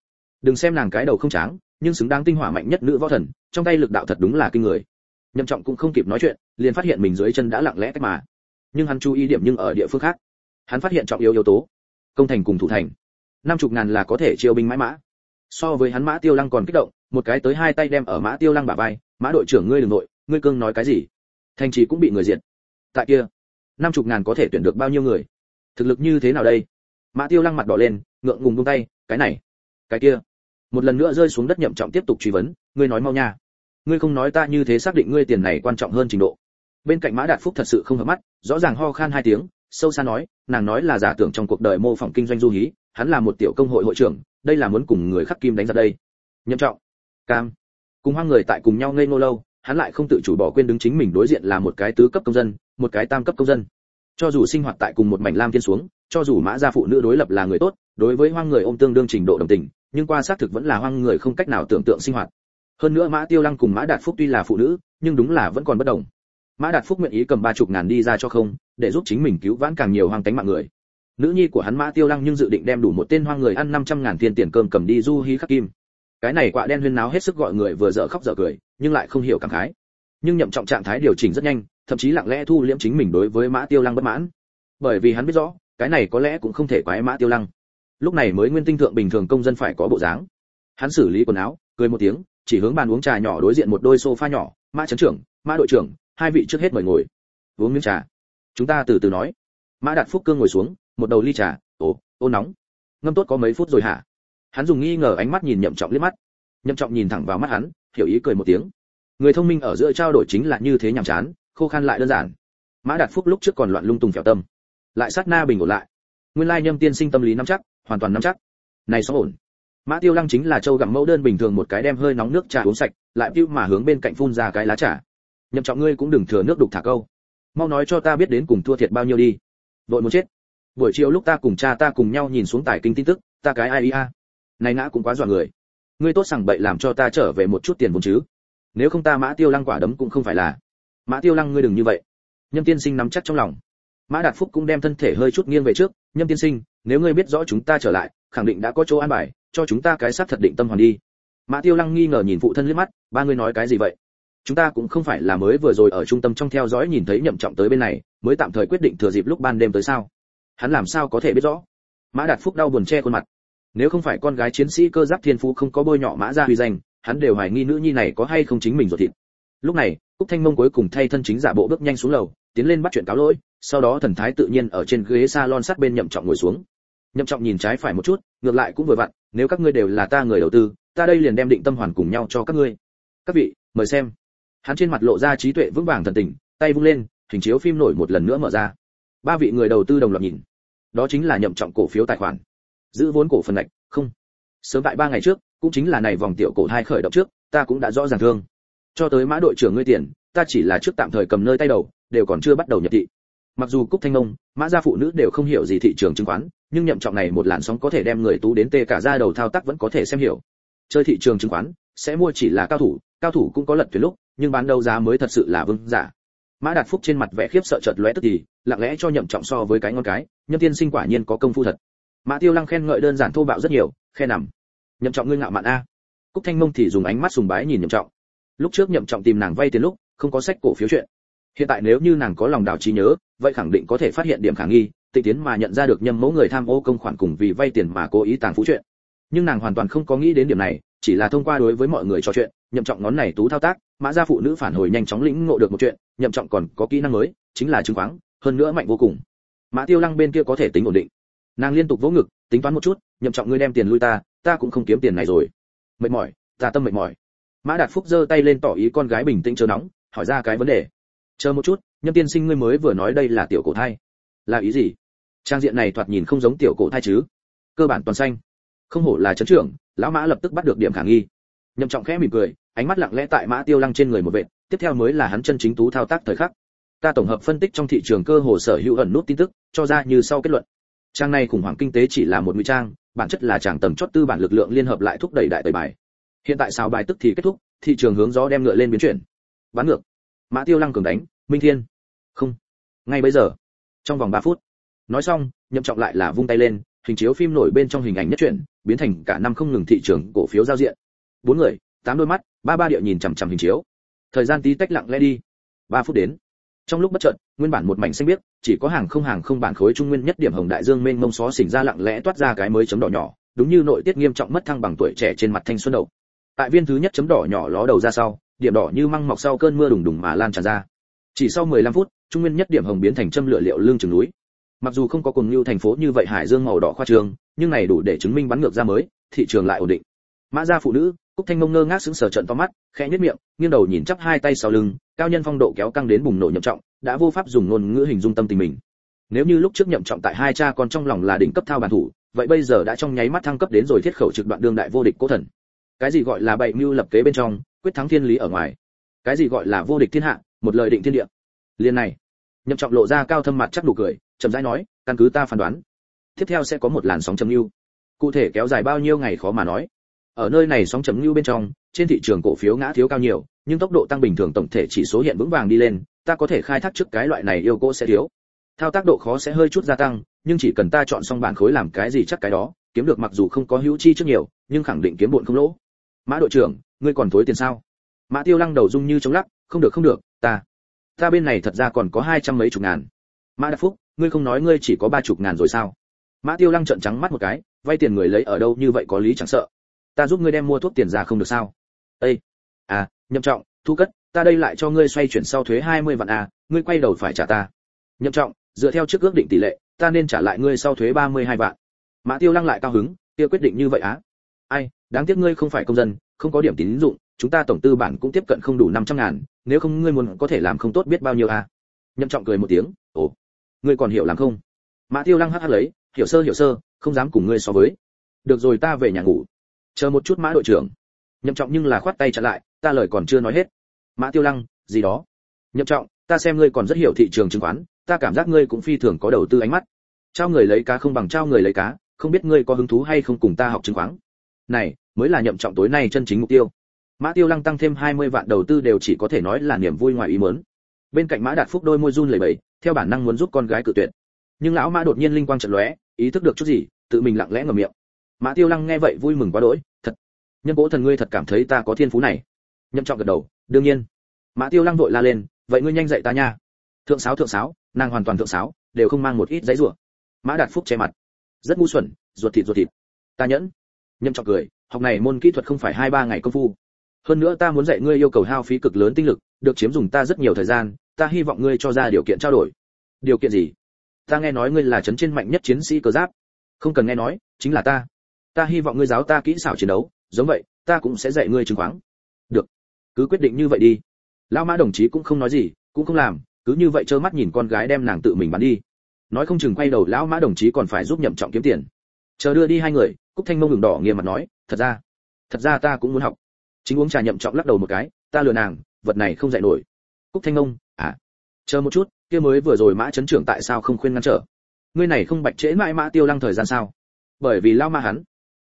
Đừng xem nàng cái đầu không tráng, nhưng xứng đáng tinh hỏa mạnh nhất nữ võ thần, trong tay lực đạo thật đúng là kinh người. Nhậm Trọng cũng không kịp nói chuyện, liền phát hiện mình dưới chân đã lặng lẽ cách mà. Nhưng hắn chú ý điểm nhưng ở địa phương khác. Hắn phát hiện trọng yếu yếu tố, công thành cùng thủ thành. 50.000 là có thể chiêu binh mãi mã. So với hắn Mã Tiêu Lăng còn kích động, một cái tới hai tay đem ở Mã Tiêu Lăng bả vai, "Mã đội trưởng ngươi đừng nội, ngươi cương nói cái gì? Thành trì cũng bị người diệt. Tại kia, 50.000 có thể tuyển được bao nhiêu người? Thực lực như thế nào đây?" Mã Tiêu Lăng mặt đỏ lên, ngượng ngùng buông tay, "Cái này, cái kia." Một lần nữa rơi xuống đất. Nhậm Trọng tiếp tục truy vấn, "Ngươi nói mau nha. Ngươi không nói ta như thế xác định ngươi tiền này quan trọng hơn trình độ." Bên cạnh Mã Đạt Phúc thật sự không hợp mắt, rõ ràng ho khan hai tiếng, sâu xa nói, "Nàng nói là giả tưởng trong cuộc đời mô phỏng kinh doanh du hí, hắn là một tiểu công hội hội trưởng, đây là muốn cùng người khắc kim đánh giặc đây." Nhậm Trọng, cam, cùng hoang người tại cùng nhau ngây ngô lâu, hắn lại không tự chủ bỏ quên đứng chính mình đối diện là một cái tứ cấp công dân, một cái tam cấp công dân. Cho dù sinh hoạt tại cùng một mảnh lam thiên xuống, cho dù Mã gia phụ nữ đối lập là người tốt, đối với hoang người ôm tương đương trình độ đồng tình, nhưng qua xác thực vẫn là hoang người không cách nào tưởng tượng sinh hoạt. Hơn nữa Mã Tiêu Lăng cùng Mã Đạt Phúc tuy là phụ nữ, nhưng đúng là vẫn còn bất đồng. Mã Đạt Phúc nguyện ý cầm 30.000 đi ra cho không, để giúp chính mình cứu vãn càng nhiều hoang tánh mạng người. Nữ nhi của hắn Mã Tiêu Lăng nhưng dự định đem đủ một tên hoang người ăn 500.000 tiền cơm cầm đi du hí khắc kim. Cái này quạ đen huyên náo hết sức gọi người vừa dở khóc dở cười, nhưng lại không hiểu cảm khái. Nhưng Nhậm Trọng trạng thái điều chỉnh rất nhanh, thậm chí lặng lẽ thu liễm chính mình đối với Mã Tiêu Lăng bất mãn. Bởi vì hắn biết rõ, cái này có lẽ cũng không thể quái Mã Tiêu Lăng. Lúc này mới nguyên tinh thượng bình thường công dân phải có bộ dáng. Hắn xử lý quần áo, cười một tiếng, chỉ hướng bàn uống trà nhỏ đối diện một đôi sofa nhỏ, "Mã trấn trưởng, Mã đội trưởng, hai vị trước hết mời ngồi. Uống miếng trà. Chúng ta từ từ nói." Mã Đạt Phúc cương ngồi xuống, một đầu ly trà, ô nóng. Ngâm tốt có mấy phút rồi hả?" Hắn dùng nghi ngờ ánh mắt nhìn Nhậm Trọng liếc mắt. Nhậm Trọng nhìn thẳng vào mắt hắn, hiểu ý cười một tiếng. Người thông minh ở giữa trao đổi chính là như thế nhàm chán, khô khan lại đơn giản. Mã Đạt Phúc lúc trước còn loạn lung tung phèo tâm, lại sát na bình ổn lại. Nguyên lai Nhâm tiên sinh tâm lý nắm chắc, hoàn toàn nắm chắc. Này xó ổn. Mã Tiêu Lăng chính là châu gặm mẫu đơn bình thường, một cái đem hơi nóng nước trà uống sạch, lại piu mà hướng bên cạnh phun ra cái lá trà. Nhậm Trọng ngươi cũng đừng thừa nước đục thả câu. Mau nói cho ta biết đến cùng thua thiệt bao nhiêu đi. Vội muốn chết. Buổi chiều lúc ta cùng cha ta cùng nhau nhìn xuống tải kinh tin tức, ta cái ai a. Này ngã cũng quá dọa người. Ngươi tốt sằng bậy làm cho ta trở về một chút tiền vốn chứ. Nếu không ta Mã Tiêu Lăng quả đấm cũng không phải là. Mã Tiêu Lăng ngươi đừng như vậy. Nhâm tiên sinh nắm chắc trong lòng. Mã Đạt Phúc cũng đem thân thể hơi chút nghiêng về trước, "Nhâm tiên sinh, nếu ngươi biết rõ chúng ta trở lại, khẳng định đã có chỗ an bài, cho chúng ta cái sát thật định tâm hoàn đi." Mã Tiêu Lăng nghi ngờ nhìn phụ thân liếc mắt, "Ba ngươi nói cái gì vậy? Chúng ta cũng không phải là mới vừa rồi ở trung tâm trong theo dõi nhìn thấy Nhậm Trọng tới bên này, mới tạm thời quyết định thừa dịp lúc ban đêm tới sao? Hắn làm sao có thể biết rõ?" Mã Đạt Phúc đau buồn che khuôn mặt. Nếu không phải con gái chiến sĩ cơ giáp thiên phú không có bôi nhọ Mã gia uy danh, hắn đều hoài nghi nữ nhi này có hay không chính mình ruột thịt. Lúc này, Cúc Thanh Mông cuối cùng thay thân chính giả bộ bước nhanh xuống lầu, tiến lên bắt chuyện cáo lỗi, sau đó thần thái tự nhiên ở trên ghế salon sát bên Nhậm Trọng ngồi xuống. Nhậm Trọng nhìn trái phải một chút, ngược lại cũng vừa vặn, "Nếu các ngươi đều là ta người đầu tư, ta đây liền đem định tâm hoàn cùng nhau cho các ngươi. Các vị, mời xem." Hắn trên mặt lộ ra trí tuệ vững vàng thần tình, tay vung lên, hình chiếu phim nổi một lần nữa mở ra. Ba vị người đầu tư đồng loạt nhìn. Đó chính là Nhậm Trọng cổ phiếu tài khoản. Giữ vốn cổ phần lệch, không. Sớm tại 3 ngày trước, cũng chính là này vòng tiểu cổ hai khởi động trước, ta cũng đã rõ ràng thương. Cho tới Mã đội trưởng ngươi tiền, ta chỉ là trước tạm thời cầm nơi tay đầu, đều còn chưa bắt đầu nhập thị. Mặc dù Cúc Thanh Mông, Mã gia phụ nữ đều không hiểu gì thị trường chứng khoán, nhưng Nhậm Trọng này một làn sóng có thể đem người tú đến tê cả da đầu thao tác vẫn có thể xem hiểu. Chơi thị trường chứng khoán, sẽ mua chỉ là cao thủ cũng có lật thuyền lúc, nhưng bán đấu giá mới thật sự là vương giả. Mã Đạt Phúc trên mặt vẻ khiếp sợ chợt lóe tức thì, lặng lẽ cho Nhậm Trọng so với cái ngon cái, Nhâm tiên sinh quả nhiên có công phu thật. Mã Tiêu Lăng khen ngợi đơn giản thô bạo rất nhiều, khe nằm. Nhậm Trọng ngươi ngạo mạn a. Cúc Thanh Mông thì dùng ánh mắt sùng bái nhìn Nhậm Trọng. Lúc trước Nhậm Trọng tìm nàng vay tiền lúc, không có sách cổ phiếu chuyện. Hiện tại nếu như nàng có lòng đào trí nhớ, vậy khẳng định có thể phát hiện điểm khả nghi, tịnh tiến mà nhận ra được Nhâm mẫu người tham ô công khoản cùng vì vay tiền mà cố ý tàng phú chuyện. Nhưng nàng hoàn toàn không có nghĩ đến điểm này, chỉ là thông qua đối với mọi người trò chuyện, Nhậm Trọng ngón này tú thao tác, Mã gia phụ nữ phản hồi nhanh chóng lĩnh ngộ được một chuyện, Nhậm Trọng còn có kỹ năng mới, chính là chứng khoán, hơn nữa mạnh vô cùng. Mã Tiêu Lăng bên kia có thể tính ổn định. Nàng liên tục vỗ ngực, tính toán một chút, Nhậm Trọng ngươi đem tiền lui ta cũng không kiếm tiền này rồi. Mệt mỏi, ta tâm mệt mỏi. Mã Đạt Phúc giơ tay lên tỏ ý con gái bình tĩnh chờ nóng, hỏi ra cái vấn đề. Chờ một chút, Nhâm tiên sinh ngươi mới vừa nói đây là tiểu cổ thai, là ý gì? Trang diện này thoạt nhìn không giống tiểu cổ thai chứ? Cơ bản toàn xanh. Không hổ là trấn trưởng, lão Mã lập tức bắt được điểm khả nghi. Nhậm Trọng khẽ mỉm cười, ánh mắt lặng lẽ tại Mã Tiêu Lăng trên người một vệt, tiếp theo mới là hắn chân chính tú thao tác thời khắc. Ta tổng hợp phân tích trong thị trường cơ hồ sở hữu ẩn nút tin tức, cho ra như sau kết luận. Trang này khủng hoảng kinh tế chỉ là một ngụy trang, bản chất là chàng tầng chót tư bản lực lượng liên hợp lại thúc đẩy đại tẩy bài. Hiện tại xào bài tức thì kết thúc, thị trường hướng gió đem ngựa lên biến chuyển. Bán ngược. Mã Tiêu Lăng cường đánh, Minh Thiên. Không. Ngay bây giờ. Trong vòng 3 phút. Nói xong, Nhậm Trọng lại là vung tay lên, hình chiếu phim nổi bên trong hình ảnh nhất chuyển, biến thành cả năm không ngừng thị trường cổ phiếu giao diện. 4 người, 8 đôi mắt, ba địa nhìn chằm chằm hình chiếu. Thời gian tí tách lặng lẽ đi. 3 phút đến. Trong lúc bất chợt, nguyên bản một mảnh xanh biếc, chỉ có hàng không bản khối trung nguyên nhất điểm hồng đại dương mênh mông xó xỉnh ra lặng lẽ toát ra cái mới chấm đỏ nhỏ, đúng như nội tiết nghiêm trọng mất thăng bằng tuổi trẻ trên mặt thanh xuân đầu. Tại viên thứ nhất chấm đỏ nhỏ ló đầu ra sau, điểm đỏ như măng mọc sau cơn mưa đùng đùng mà lan tràn ra. Chỉ sau 15 phút, trung nguyên nhất điểm hồng biến thành châm lửa liệu lương chừng núi. Mặc dù không có cùng như thành phố như vậy hải dương màu đỏ khoa trương, nhưng này đủ để chứng minh bắn ngược ra mới, thị trường lại ổn định. Mã gia phụ nữ, Cúc Thanh Mông ngơ ngác sững sờ trợn to mắt, khẽ nhếch miệng, nghiêng đầu nhìn chắp hai tay sau lưng, cao nhân phong độ kéo căng đến bùng nổ Nhậm Trọng, đã vô pháp dùng ngôn ngữ hình dung tâm tình mình. Nếu như lúc trước Nhậm Trọng tại hai cha con trong lòng là đỉnh cấp thao bản thủ, vậy bây giờ đã trong nháy mắt thăng cấp đến rồi thiết khẩu trực đoạn đương đại vô địch cố thần. Cái gì gọi là bày mưu lập kế bên trong, quyết thắng thiên lý ở ngoài? Cái gì gọi là vô địch thiên hạ, một lời định thiên địa? Liên này, Nhậm Trọng lộ ra cao thâm mặt chắc nụ cười, chậm rãi nói, căn cứ ta phán đoán, tiếp theo sẽ có một làn sóng chấm lưu. Cụ thể kéo dài bao nhiêu ngày khó mà nói. Ở nơi này sóng chấm lưu bên trong, trên thị trường cổ phiếu ngã thiếu cao nhiều, nhưng tốc độ tăng bình thường tổng thể chỉ số hiện vững vàng đi lên, ta có thể khai thác trước cái loại này yêu cố sẽ thiếu. Thao tác độ khó sẽ hơi chút gia tăng, nhưng chỉ cần ta chọn xong bản khối làm cái gì chắc cái đó, kiếm được mặc dù không có hữu chi trước nhiều, nhưng khẳng định kiếm bộn không lỗ. Mã đội trưởng, ngươi còn thối tiền sao? Mã Tiêu Lăng đầu rung như chống lắc, không được, ta bên này thật ra còn có 200 mấy chục ngàn. Mã Đắc Phúc, ngươi không nói ngươi chỉ có 30 ngàn rồi sao? Mã Tiêu Lăng trợn trắng mắt một cái, vay tiền người lấy ở đâu như vậy có lý chẳng sợ. Ta giúp ngươi đem mua thuốc tiền ra không được sao? Ê, Nhậm Trọng, thu cất, ta đây lại cho ngươi xoay chuyển sau thuế 20 vạn ngươi quay đầu phải trả ta. Nhậm Trọng, dựa theo trước ước định tỷ lệ, ta nên trả lại ngươi sau thuế 32 vạn. Mã Tiêu Lăng lại cao hứng, kia quyết định như vậy Ai, đáng tiếc ngươi không phải công dân, không có điểm tín dụng, chúng ta tổng tư bản cũng tiếp cận không đủ 500 ngàn, nếu không ngươi muốn có thể làm không tốt biết bao nhiêu Nhậm Trọng cười một tiếng, ồ, ngươi còn hiểu làm không? Mã Tiêu Lăng hắc lấy, hiểu sơ, không dám cùng ngươi so với. Được rồi, ta về nhà ngủ. Chờ một chút Mã đội trưởng. Nhậm Trọng nhưng là khoát tay chặn lại, ta lời còn chưa nói hết. Mã Tiêu Lăng, gì đó? Nhậm Trọng, ta xem ngươi còn rất hiểu thị trường chứng khoán, ta cảm giác ngươi cũng phi thường có đầu tư ánh mắt. Trao người lấy cá không bằng trao người lấy cá, không biết ngươi có hứng thú hay không cùng ta học chứng khoán. Này, mới là Nhậm Trọng tối nay chân chính mục tiêu. Mã Tiêu Lăng tăng thêm 20 vạn đầu tư đều chỉ có thể nói là niềm vui ngoài ý muốn. Bên cạnh Mã Đạt Phúc đôi môi run lẩy bẩy, theo bản năng muốn giúp con gái cự tuyệt. Nhưng lão Mã đột nhiên linh quang chợt lóe, ý thức được chút gì, tự mình lặng lẽ ngậm miệng. Mã Tiêu Lăng nghe vậy vui mừng quá đỗi, thật, nhân cố thần ngươi thật cảm thấy ta có thiên phú này. Nhậm Trọng gật đầu, đương nhiên. Mã Tiêu Lăng vội la lên, vậy ngươi nhanh dạy ta nha. Thượng sáo, nàng hoàn toàn thượng sáo, đều không mang một ít giấy rủa. Mã Đạt Phúc che mặt, rất ngu xuẩn, ruột thịt. Ta nhẫn. Nhậm Trọng cười, học này môn kỹ thuật không phải 2-3 ngày công phu. Hơn nữa ta muốn dạy ngươi yêu cầu hao phí cực lớn tinh lực, được chiếm dùng ta rất nhiều thời gian, ta hy vọng ngươi cho ra điều kiện trao đổi. Điều kiện gì? Ta nghe nói ngươi là trấn trên mạnh nhất chiến sĩ cơ giáp. Không cần nghe nói, chính là ta. Ta hy vọng ngươi giáo ta kỹ xảo chiến đấu, giống vậy, ta cũng sẽ dạy ngươi chứng khoán. Được, cứ quyết định như vậy đi. Lão Mã đồng chí cũng không nói gì, cũng không làm, cứ như vậy trơ mắt nhìn con gái đem nàng tự mình bán đi. Nói không chừng quay đầu lão Mã đồng chí còn phải giúp Nhậm Trọng kiếm tiền. Chờ đưa đi hai người, Cúc Thanh Mông ngừng đỏ nghiêm mặt nói, thật ra ta cũng muốn học. Chính uống trà Nhậm Trọng lắc đầu một cái, ta lừa nàng, vật này không dạy nổi. Cúc Thanh Mông, chờ một chút, kia mới vừa rồi Mã trấn trưởng tại sao không khuyên ngăn trở? Ngươi này không bạch trễ mãi Mã Tiêu Lăng thời gian sao? Bởi vì lão Mã hắn,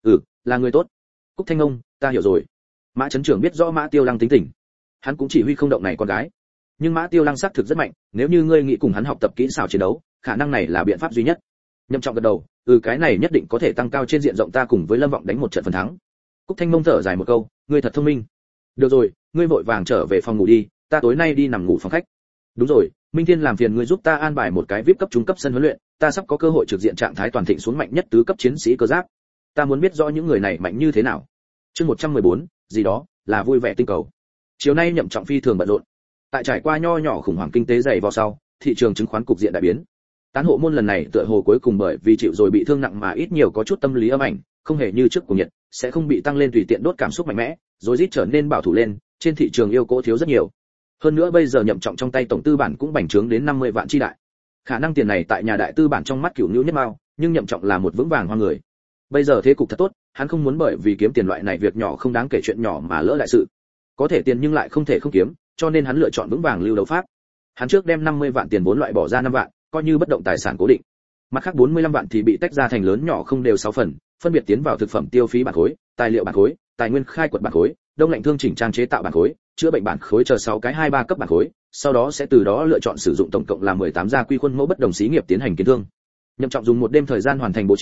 là người tốt. Cúc Thanh Mông, ta hiểu rồi. Mã trấn trưởng biết rõ Mã Tiêu Lăng tính tình, hắn cũng chỉ huy không động này con gái. Nhưng Mã Tiêu Lăng xác thực rất mạnh, nếu như ngươi nghĩ cùng hắn học tập kỹ xảo chiến đấu, khả năng này là biện pháp duy nhất. Nhậm Trọng gật đầu, cái này nhất định có thể tăng cao trên diện rộng ta cùng với Lâm Vọng đánh một trận phần thắng. Cúc Thanh Mông thở dài một câu, ngươi thật thông minh. Được rồi, ngươi vội vàng trở về phòng ngủ đi, ta tối nay đi nằm ngủ phòng khách. Đúng rồi, Minh Thiên làm phiền ngươi giúp ta an bài một cái VIP cấp trung cấp sân huấn luyện, ta sắp có cơ hội trực diện trạng thái toàn thịnh xuống mạnh nhất tứ cấp chiến sĩ cơ giáp. Ta muốn biết rõ những người này mạnh như thế nào. Chương 114, gì đó, là vui vẻ tinh cầu. Chiều nay Nhậm Trọng phi thường bận rộn. Tại trải qua nho nhỏ khủng hoảng kinh tế dày vò sau, thị trường chứng khoán cục diện đại biến. Tán hộ môn lần này tựa hồ cuối cùng bởi vì chịu rồi bị thương nặng mà ít nhiều có chút tâm lý âm ảnh, không hề như trước của Nhật, sẽ không bị tăng lên tùy tiện đốt cảm xúc mạnh mẽ, rồi rít trở nên bảo thủ lên, trên thị trường yêu cố thiếu rất nhiều. Hơn nữa bây giờ Nhậm Trọng trong tay tổng tư bản cũng bành trướng đến 50 vạn chi đại. Khả năng tiền này tại nhà đại tư bản trong mắt Cửu Nữu nhất mao, nhưng Nhậm Trọng là một vững vàng hoa người. Bây giờ thế cục thật tốt, hắn không muốn bởi vì kiếm tiền loại này việc nhỏ không đáng kể chuyện nhỏ mà lỡ đại sự. Có thể tiền nhưng lại không thể không kiếm, cho nên hắn lựa chọn vững vàng lưu đấu pháp. Hắn trước đem 50 vạn tiền vốn loại bỏ ra 5 vạn, coi như bất động tài sản cố định. Mặt khác 45 vạn thì bị tách ra thành lớn nhỏ không đều 6 phần, phân biệt tiến vào thực phẩm tiêu phí bản khối, tài liệu bản khối, tài nguyên khai quật bản khối, đông lạnh thương chỉnh trang chế tạo bản khối, chữa bệnh bản khối chờ 6 cái 2-3 cấp bản khối, sau đó sẽ từ đó lựa chọn sử dụng tổng cộng là 18 gia quy khuôn mẫu bất đồng xí nghiệp tiến hành kiến thương. Nhậm Trọng dùng một đêm thời gian hoàn thành bố trí,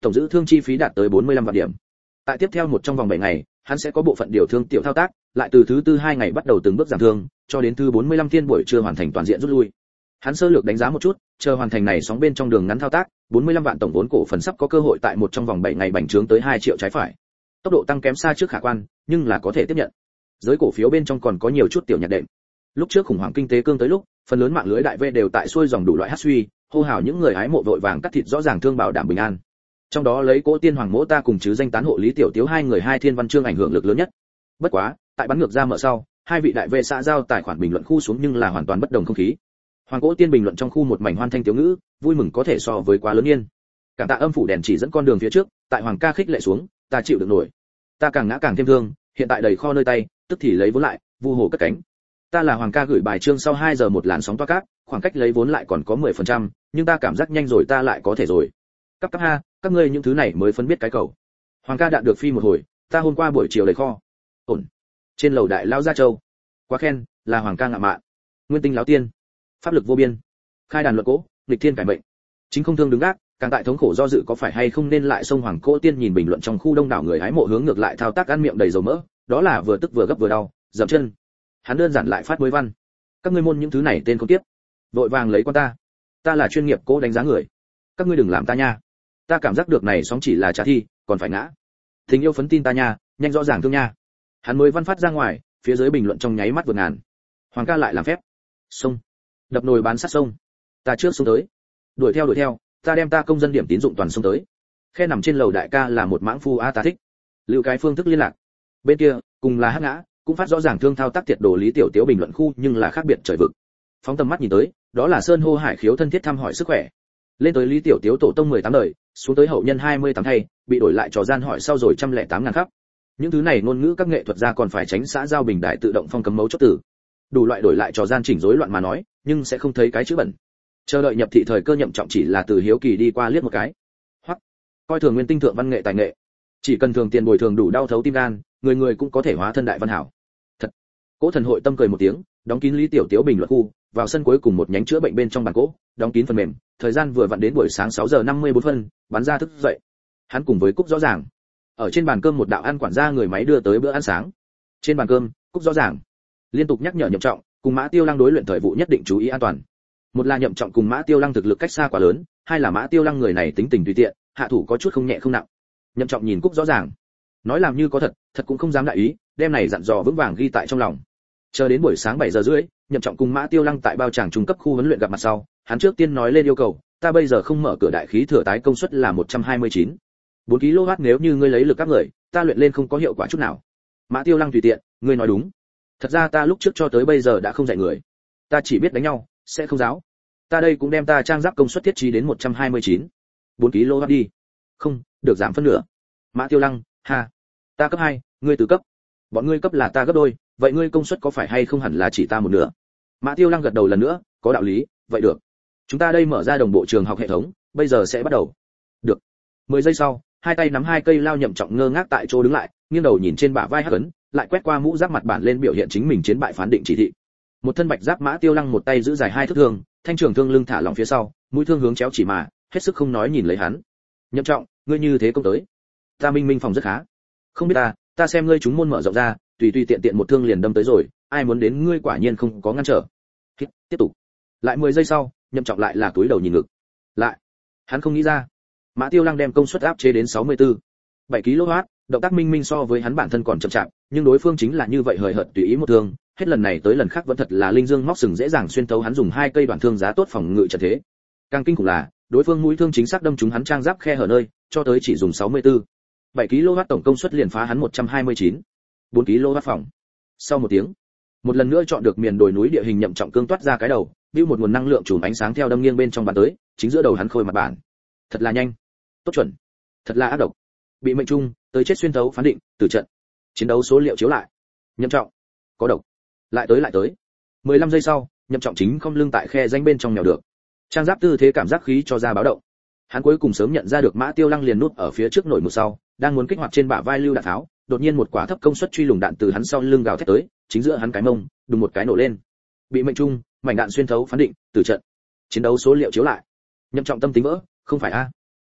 tổng giữ thương chi phí đạt tới 45 vạn điểm. Tại tiếp theo trong vòng 7 ngày, hắn sẽ có bộ phận điều thương tiểu thao tác, lại từ thứ tư 2 ngày bắt đầu từng bước giảm thương, cho đến thứ 45 thiên buổi trưa hoàn thành toàn diện rút lui. Hắn sơ lược đánh giá một chút, chờ hoàn thành này sóng bên trong đường ngắn thao tác, 45 vạn tổng vốn cổ phần sắp có cơ hội tại trong vòng 7 ngày bành trướng tới 2 triệu trái phải. Tốc độ tăng kém xa trước khả quan, nhưng là có thể tiếp nhận. Giới cổ phiếu bên trong còn có nhiều chút tiểu nhạc đệm. Lúc trước khủng hoảng kinh tế cương tới lúc, phần lớn mạng lưới đại V đều tại xuôi dòng đủ loại hát suy, hô hào những người hái mộ vội vàng cắt thịt rõ ràng thương bảo đảm bình an. Trong đó lấy Cố Tiên Hoàng Mỗ ta cùng chứ danh tán hộ Lý Tiểu Tiếu hai người hai thiên văn chương ảnh hưởng lực lớn nhất. Bất quá, tại bắn ngược ra mở sau, hai vị đại V xã giao tài khoản bình luận khu xuống nhưng là hoàn toàn bất đồng không khí. Hoàng Cố Tiên bình luận trong khu một mảnh hoan thanh tiếu ngữ, vui mừng có thể so với quá lớn yên. Cảm tạ âm phủ đèn chỉ dẫn con đường phía trước, tại Hoàng ca khích lệ xuống, ta chịu được nổi. Ta càng ngã càng thêm thương, hiện tại đầy kho nơi tay, tức thì lấy vốn lại, vu hồ cất cánh. Ta là Hoàng ca gửi bài chương sau 2 giờ một làn sóng toa cáp, khoảng cách lấy vốn lại còn có 10%, nhưng ta cảm giác nhanh rồi ta lại có thể rồi. Cấp ha, các ngươi những thứ này mới phân biết cái cầu. Hoàng ca đạn được phi một hồi, ta hôm qua buổi chiều đầy kho. Ổn. Trên lầu đại lao gia châu. Quá khen, là Hoàng ca ngạ mạn. Nguyên tinh láo tiên. Pháp lực vô biên. Khai đàn luận cố, nghịch thiên cải mệnh. Chính không thương đứng gác, càng tại thống khổ do dự có phải hay không nên lại xông Hoàng Cố Tiên nhìn bình luận trong khu đông đảo người hái mộ hướng ngược lại thao tác ăn miệng đầy dầu mỡ, đó là vừa tức vừa gấp vừa đau, dậm chân. Hắn đơn giản lại phát mới văn. Các ngươi môn những thứ này tên không tiếp. Vội vàng lấy con ta. Ta là chuyên nghiệp cố đánh giá người. Các ngươi đừng làm ta nha. Ta cảm giác được này sóng chỉ là trả thi, còn phải ngã. Tình yêu phấn tin ta nha, nhanh rõ ràng thương nha. Hắn mới văn phát ra ngoài, phía dưới bình luận trong nháy mắt vượt ngàn. Hoàng ca lại làm phép. Xông. Đập nồi bán sát sông. Ta trước xuống tới. Đuổi theo, ta đem ta công dân điểm tín dụng toàn xông tới. Khe nằm trên lầu đại ca là một mãng phu a ta thích. Lưu cái phương thức liên lạc. Bên kia, cùng là hắc ngã, cũng phát rõ ràng thương thao tác tiệt đồ Lý Tiểu Tiếu bình luận khu nhưng là khác biệt trời vực. Phóng tầm mắt nhìn tới, đó là Sơn Hô Hải Khiếu thân thiết thăm hỏi sức khỏe. Lên tới Lý Tiểu Tiếu tổ tông 18 đời, xuống tới hậu nhân 28 thay, bị đổi lại trò gian hỏi sau rồi 108 ngàn khắp. Những thứ này ngôn ngữ các nghệ thuật gia còn phải tránh xã giao bình đại tự động phong cấm mấu chốt tử. Đủ loại đổi lại trò gian chỉnh rối loạn mà nói, nhưng sẽ không thấy cái chữ bẩn. Chờ đợi nhập thị thời cơ Nhậm Trọng chỉ là từ hiếu kỳ đi qua liếc một cái. Hoặc coi thường nguyên tinh thượng văn nghệ tài nghệ, chỉ cần thường tiền bồi thường đủ đau thấu tim gan, người người cũng có thể hóa thân đại văn hảo. Thật. Cố Thần hội tâm cười một tiếng, đóng kín Lý Tiểu Tiếu bình luận khu, vào sân cuối cùng một nhánh chữa bệnh bên trong bàn cỗ, đóng kín phần mềm, thời gian vừa vặn đến buổi sáng 6 giờ 54 phân, bắn ra thức dậy. Hắn cùng với Cúc rõ ràng. Ở trên bàn cơm một đạo ăn quản gia người máy đưa tới bữa ăn sáng. Trên bàn cơm, Cúc rõ ràng liên tục nhắc nhở Nhậm Trọng, cùng Mã Tiêu Lăng đối luyện thời vụ nhất định chú ý an toàn. Một là Nhậm Trọng cùng Mã Tiêu Lăng thực lực cách xa quá lớn, hai là Mã Tiêu Lăng người này tính tình tùy tiện, hạ thủ có chút không nhẹ không nặng. Nhậm Trọng nhìn Cúc rõ ràng, nói làm như có thật, thật cũng không dám đại ý, đem này dặn dò vững vàng ghi tại trong lòng. Chờ đến buổi sáng 7 giờ rưỡi, Nhậm Trọng cùng Mã Tiêu Lăng tại bao tràng trung cấp khu huấn luyện gặp mặt sau, hắn trước tiên nói lên yêu cầu, ta bây giờ không mở cửa đại khí thừa tái công suất là 129. 4 kW nếu như ngươi lấy lực các người, ta luyện lên không có hiệu quả chút nào. Mã Tiêu Lăng tùy tiện, ngươi nói đúng. Thật ra ta lúc trước cho tới bây giờ đã không dạy người. Ta chỉ biết đánh nhau, sẽ không giáo. Ta đây cũng đem ta trang giáp công suất thiết trí đến 129. 4 kW đi. Không, được giảm phân nửa. Mã Tiêu Lăng, ha. Ta cấp 2, ngươi từ cấp. Bọn ngươi cấp là ta gấp đôi, vậy ngươi công suất có phải hay không hẳn là chỉ ta một nửa. Mã Tiêu Lăng gật đầu lần nữa, có đạo lý, vậy được. Chúng ta đây mở ra đồng bộ trường học hệ thống, bây giờ sẽ bắt đầu. Được. 10 giây sau, hai tay nắm hai cây lao Nhậm Trọng ngơ ngác tại chỗ đứng lại, nghiêng đầu nhìn trên bả vai Hắc Ấn, lại quét qua mũ giáp mặt bản lên biểu hiện chính mình chiến bại phán định chỉ thị. Một thân bạch giáp Mã Tiêu Lăng một tay giữ dài hai thước thương, thanh trường thương lưng thả lỏng phía sau, mũi thương hướng chéo chỉ mà, hết sức không nói nhìn lấy hắn. Nhậm Trọng, ngươi như thế công tới. Ta minh minh phòng rất khá. Không biết ta xem ngươi chúng môn mở rộng ra, tùy tùy tiện tiện một thương liền đâm tới rồi, ai muốn đến ngươi quả nhiên không có ngăn trở. Tiếp tục. Lại 10 giây sau, Nhậm Trọng lại là túi đầu nhìn ngực. Lại. Hắn không nghĩ ra. Mã Tiêu Lăng đem công suất áp chế đến 64. 7 kW, động tác minh minh so với hắn bản thân còn chậm chạp, nhưng đối phương chính là như vậy hời hợt tùy ý một thương, hết lần này tới lần khác vẫn thật là linh dương móc sừng dễ dàng xuyên thấu hắn dùng hai cây đoạn thương giá tốt phòng ngự trận thế. Càng kinh khủng là, đối phương mũi thương chính xác đâm trúng hắn trang giáp khe hở nơi, cho tới chỉ dùng 64. 7 kW tổng công suất liền phá hắn 129. 4 kW phòng. Sau một tiếng, một lần nữa chọn được miền đồi núi địa hình Nhậm Trọng cương toát ra cái đầu, bưu một nguồn năng lượng chùm ánh sáng theo đâm nghiêng bên trong bàn tới, chính giữa đầu hắn khôi mặt bản. Thật là nhanh, tốt chuẩn, thật là ác độc. Bị mệnh trung, tới chết xuyên thấu phán định, tử trận. Chiến đấu số liệu chiếu lại. Nhậm Trọng, có độc. Lại tới. 15 giây sau, Nhậm Trọng chính không lưng tại khe danh bên trong nhào được. Trang giáp tư thế cảm giác khí cho ra báo động. Hắn cuối cùng sớm nhận ra được Mã Tiêu Lăng liền nút ở phía trước nổi một sau, đang muốn kích hoạt trên bả vai lưu đạn tháo, đột nhiên một quả thấp công suất truy lùng đạn từ hắn sau lưng gào thét tới, chính giữa hắn cái mông, đùng một cái nổ lên. Bị mệnh trung, mảnh đạn xuyên thấu phán định, tử trận. Chiến đấu số liệu chiếu lại. Nhậm Trọng tâm tính vỡ, không phải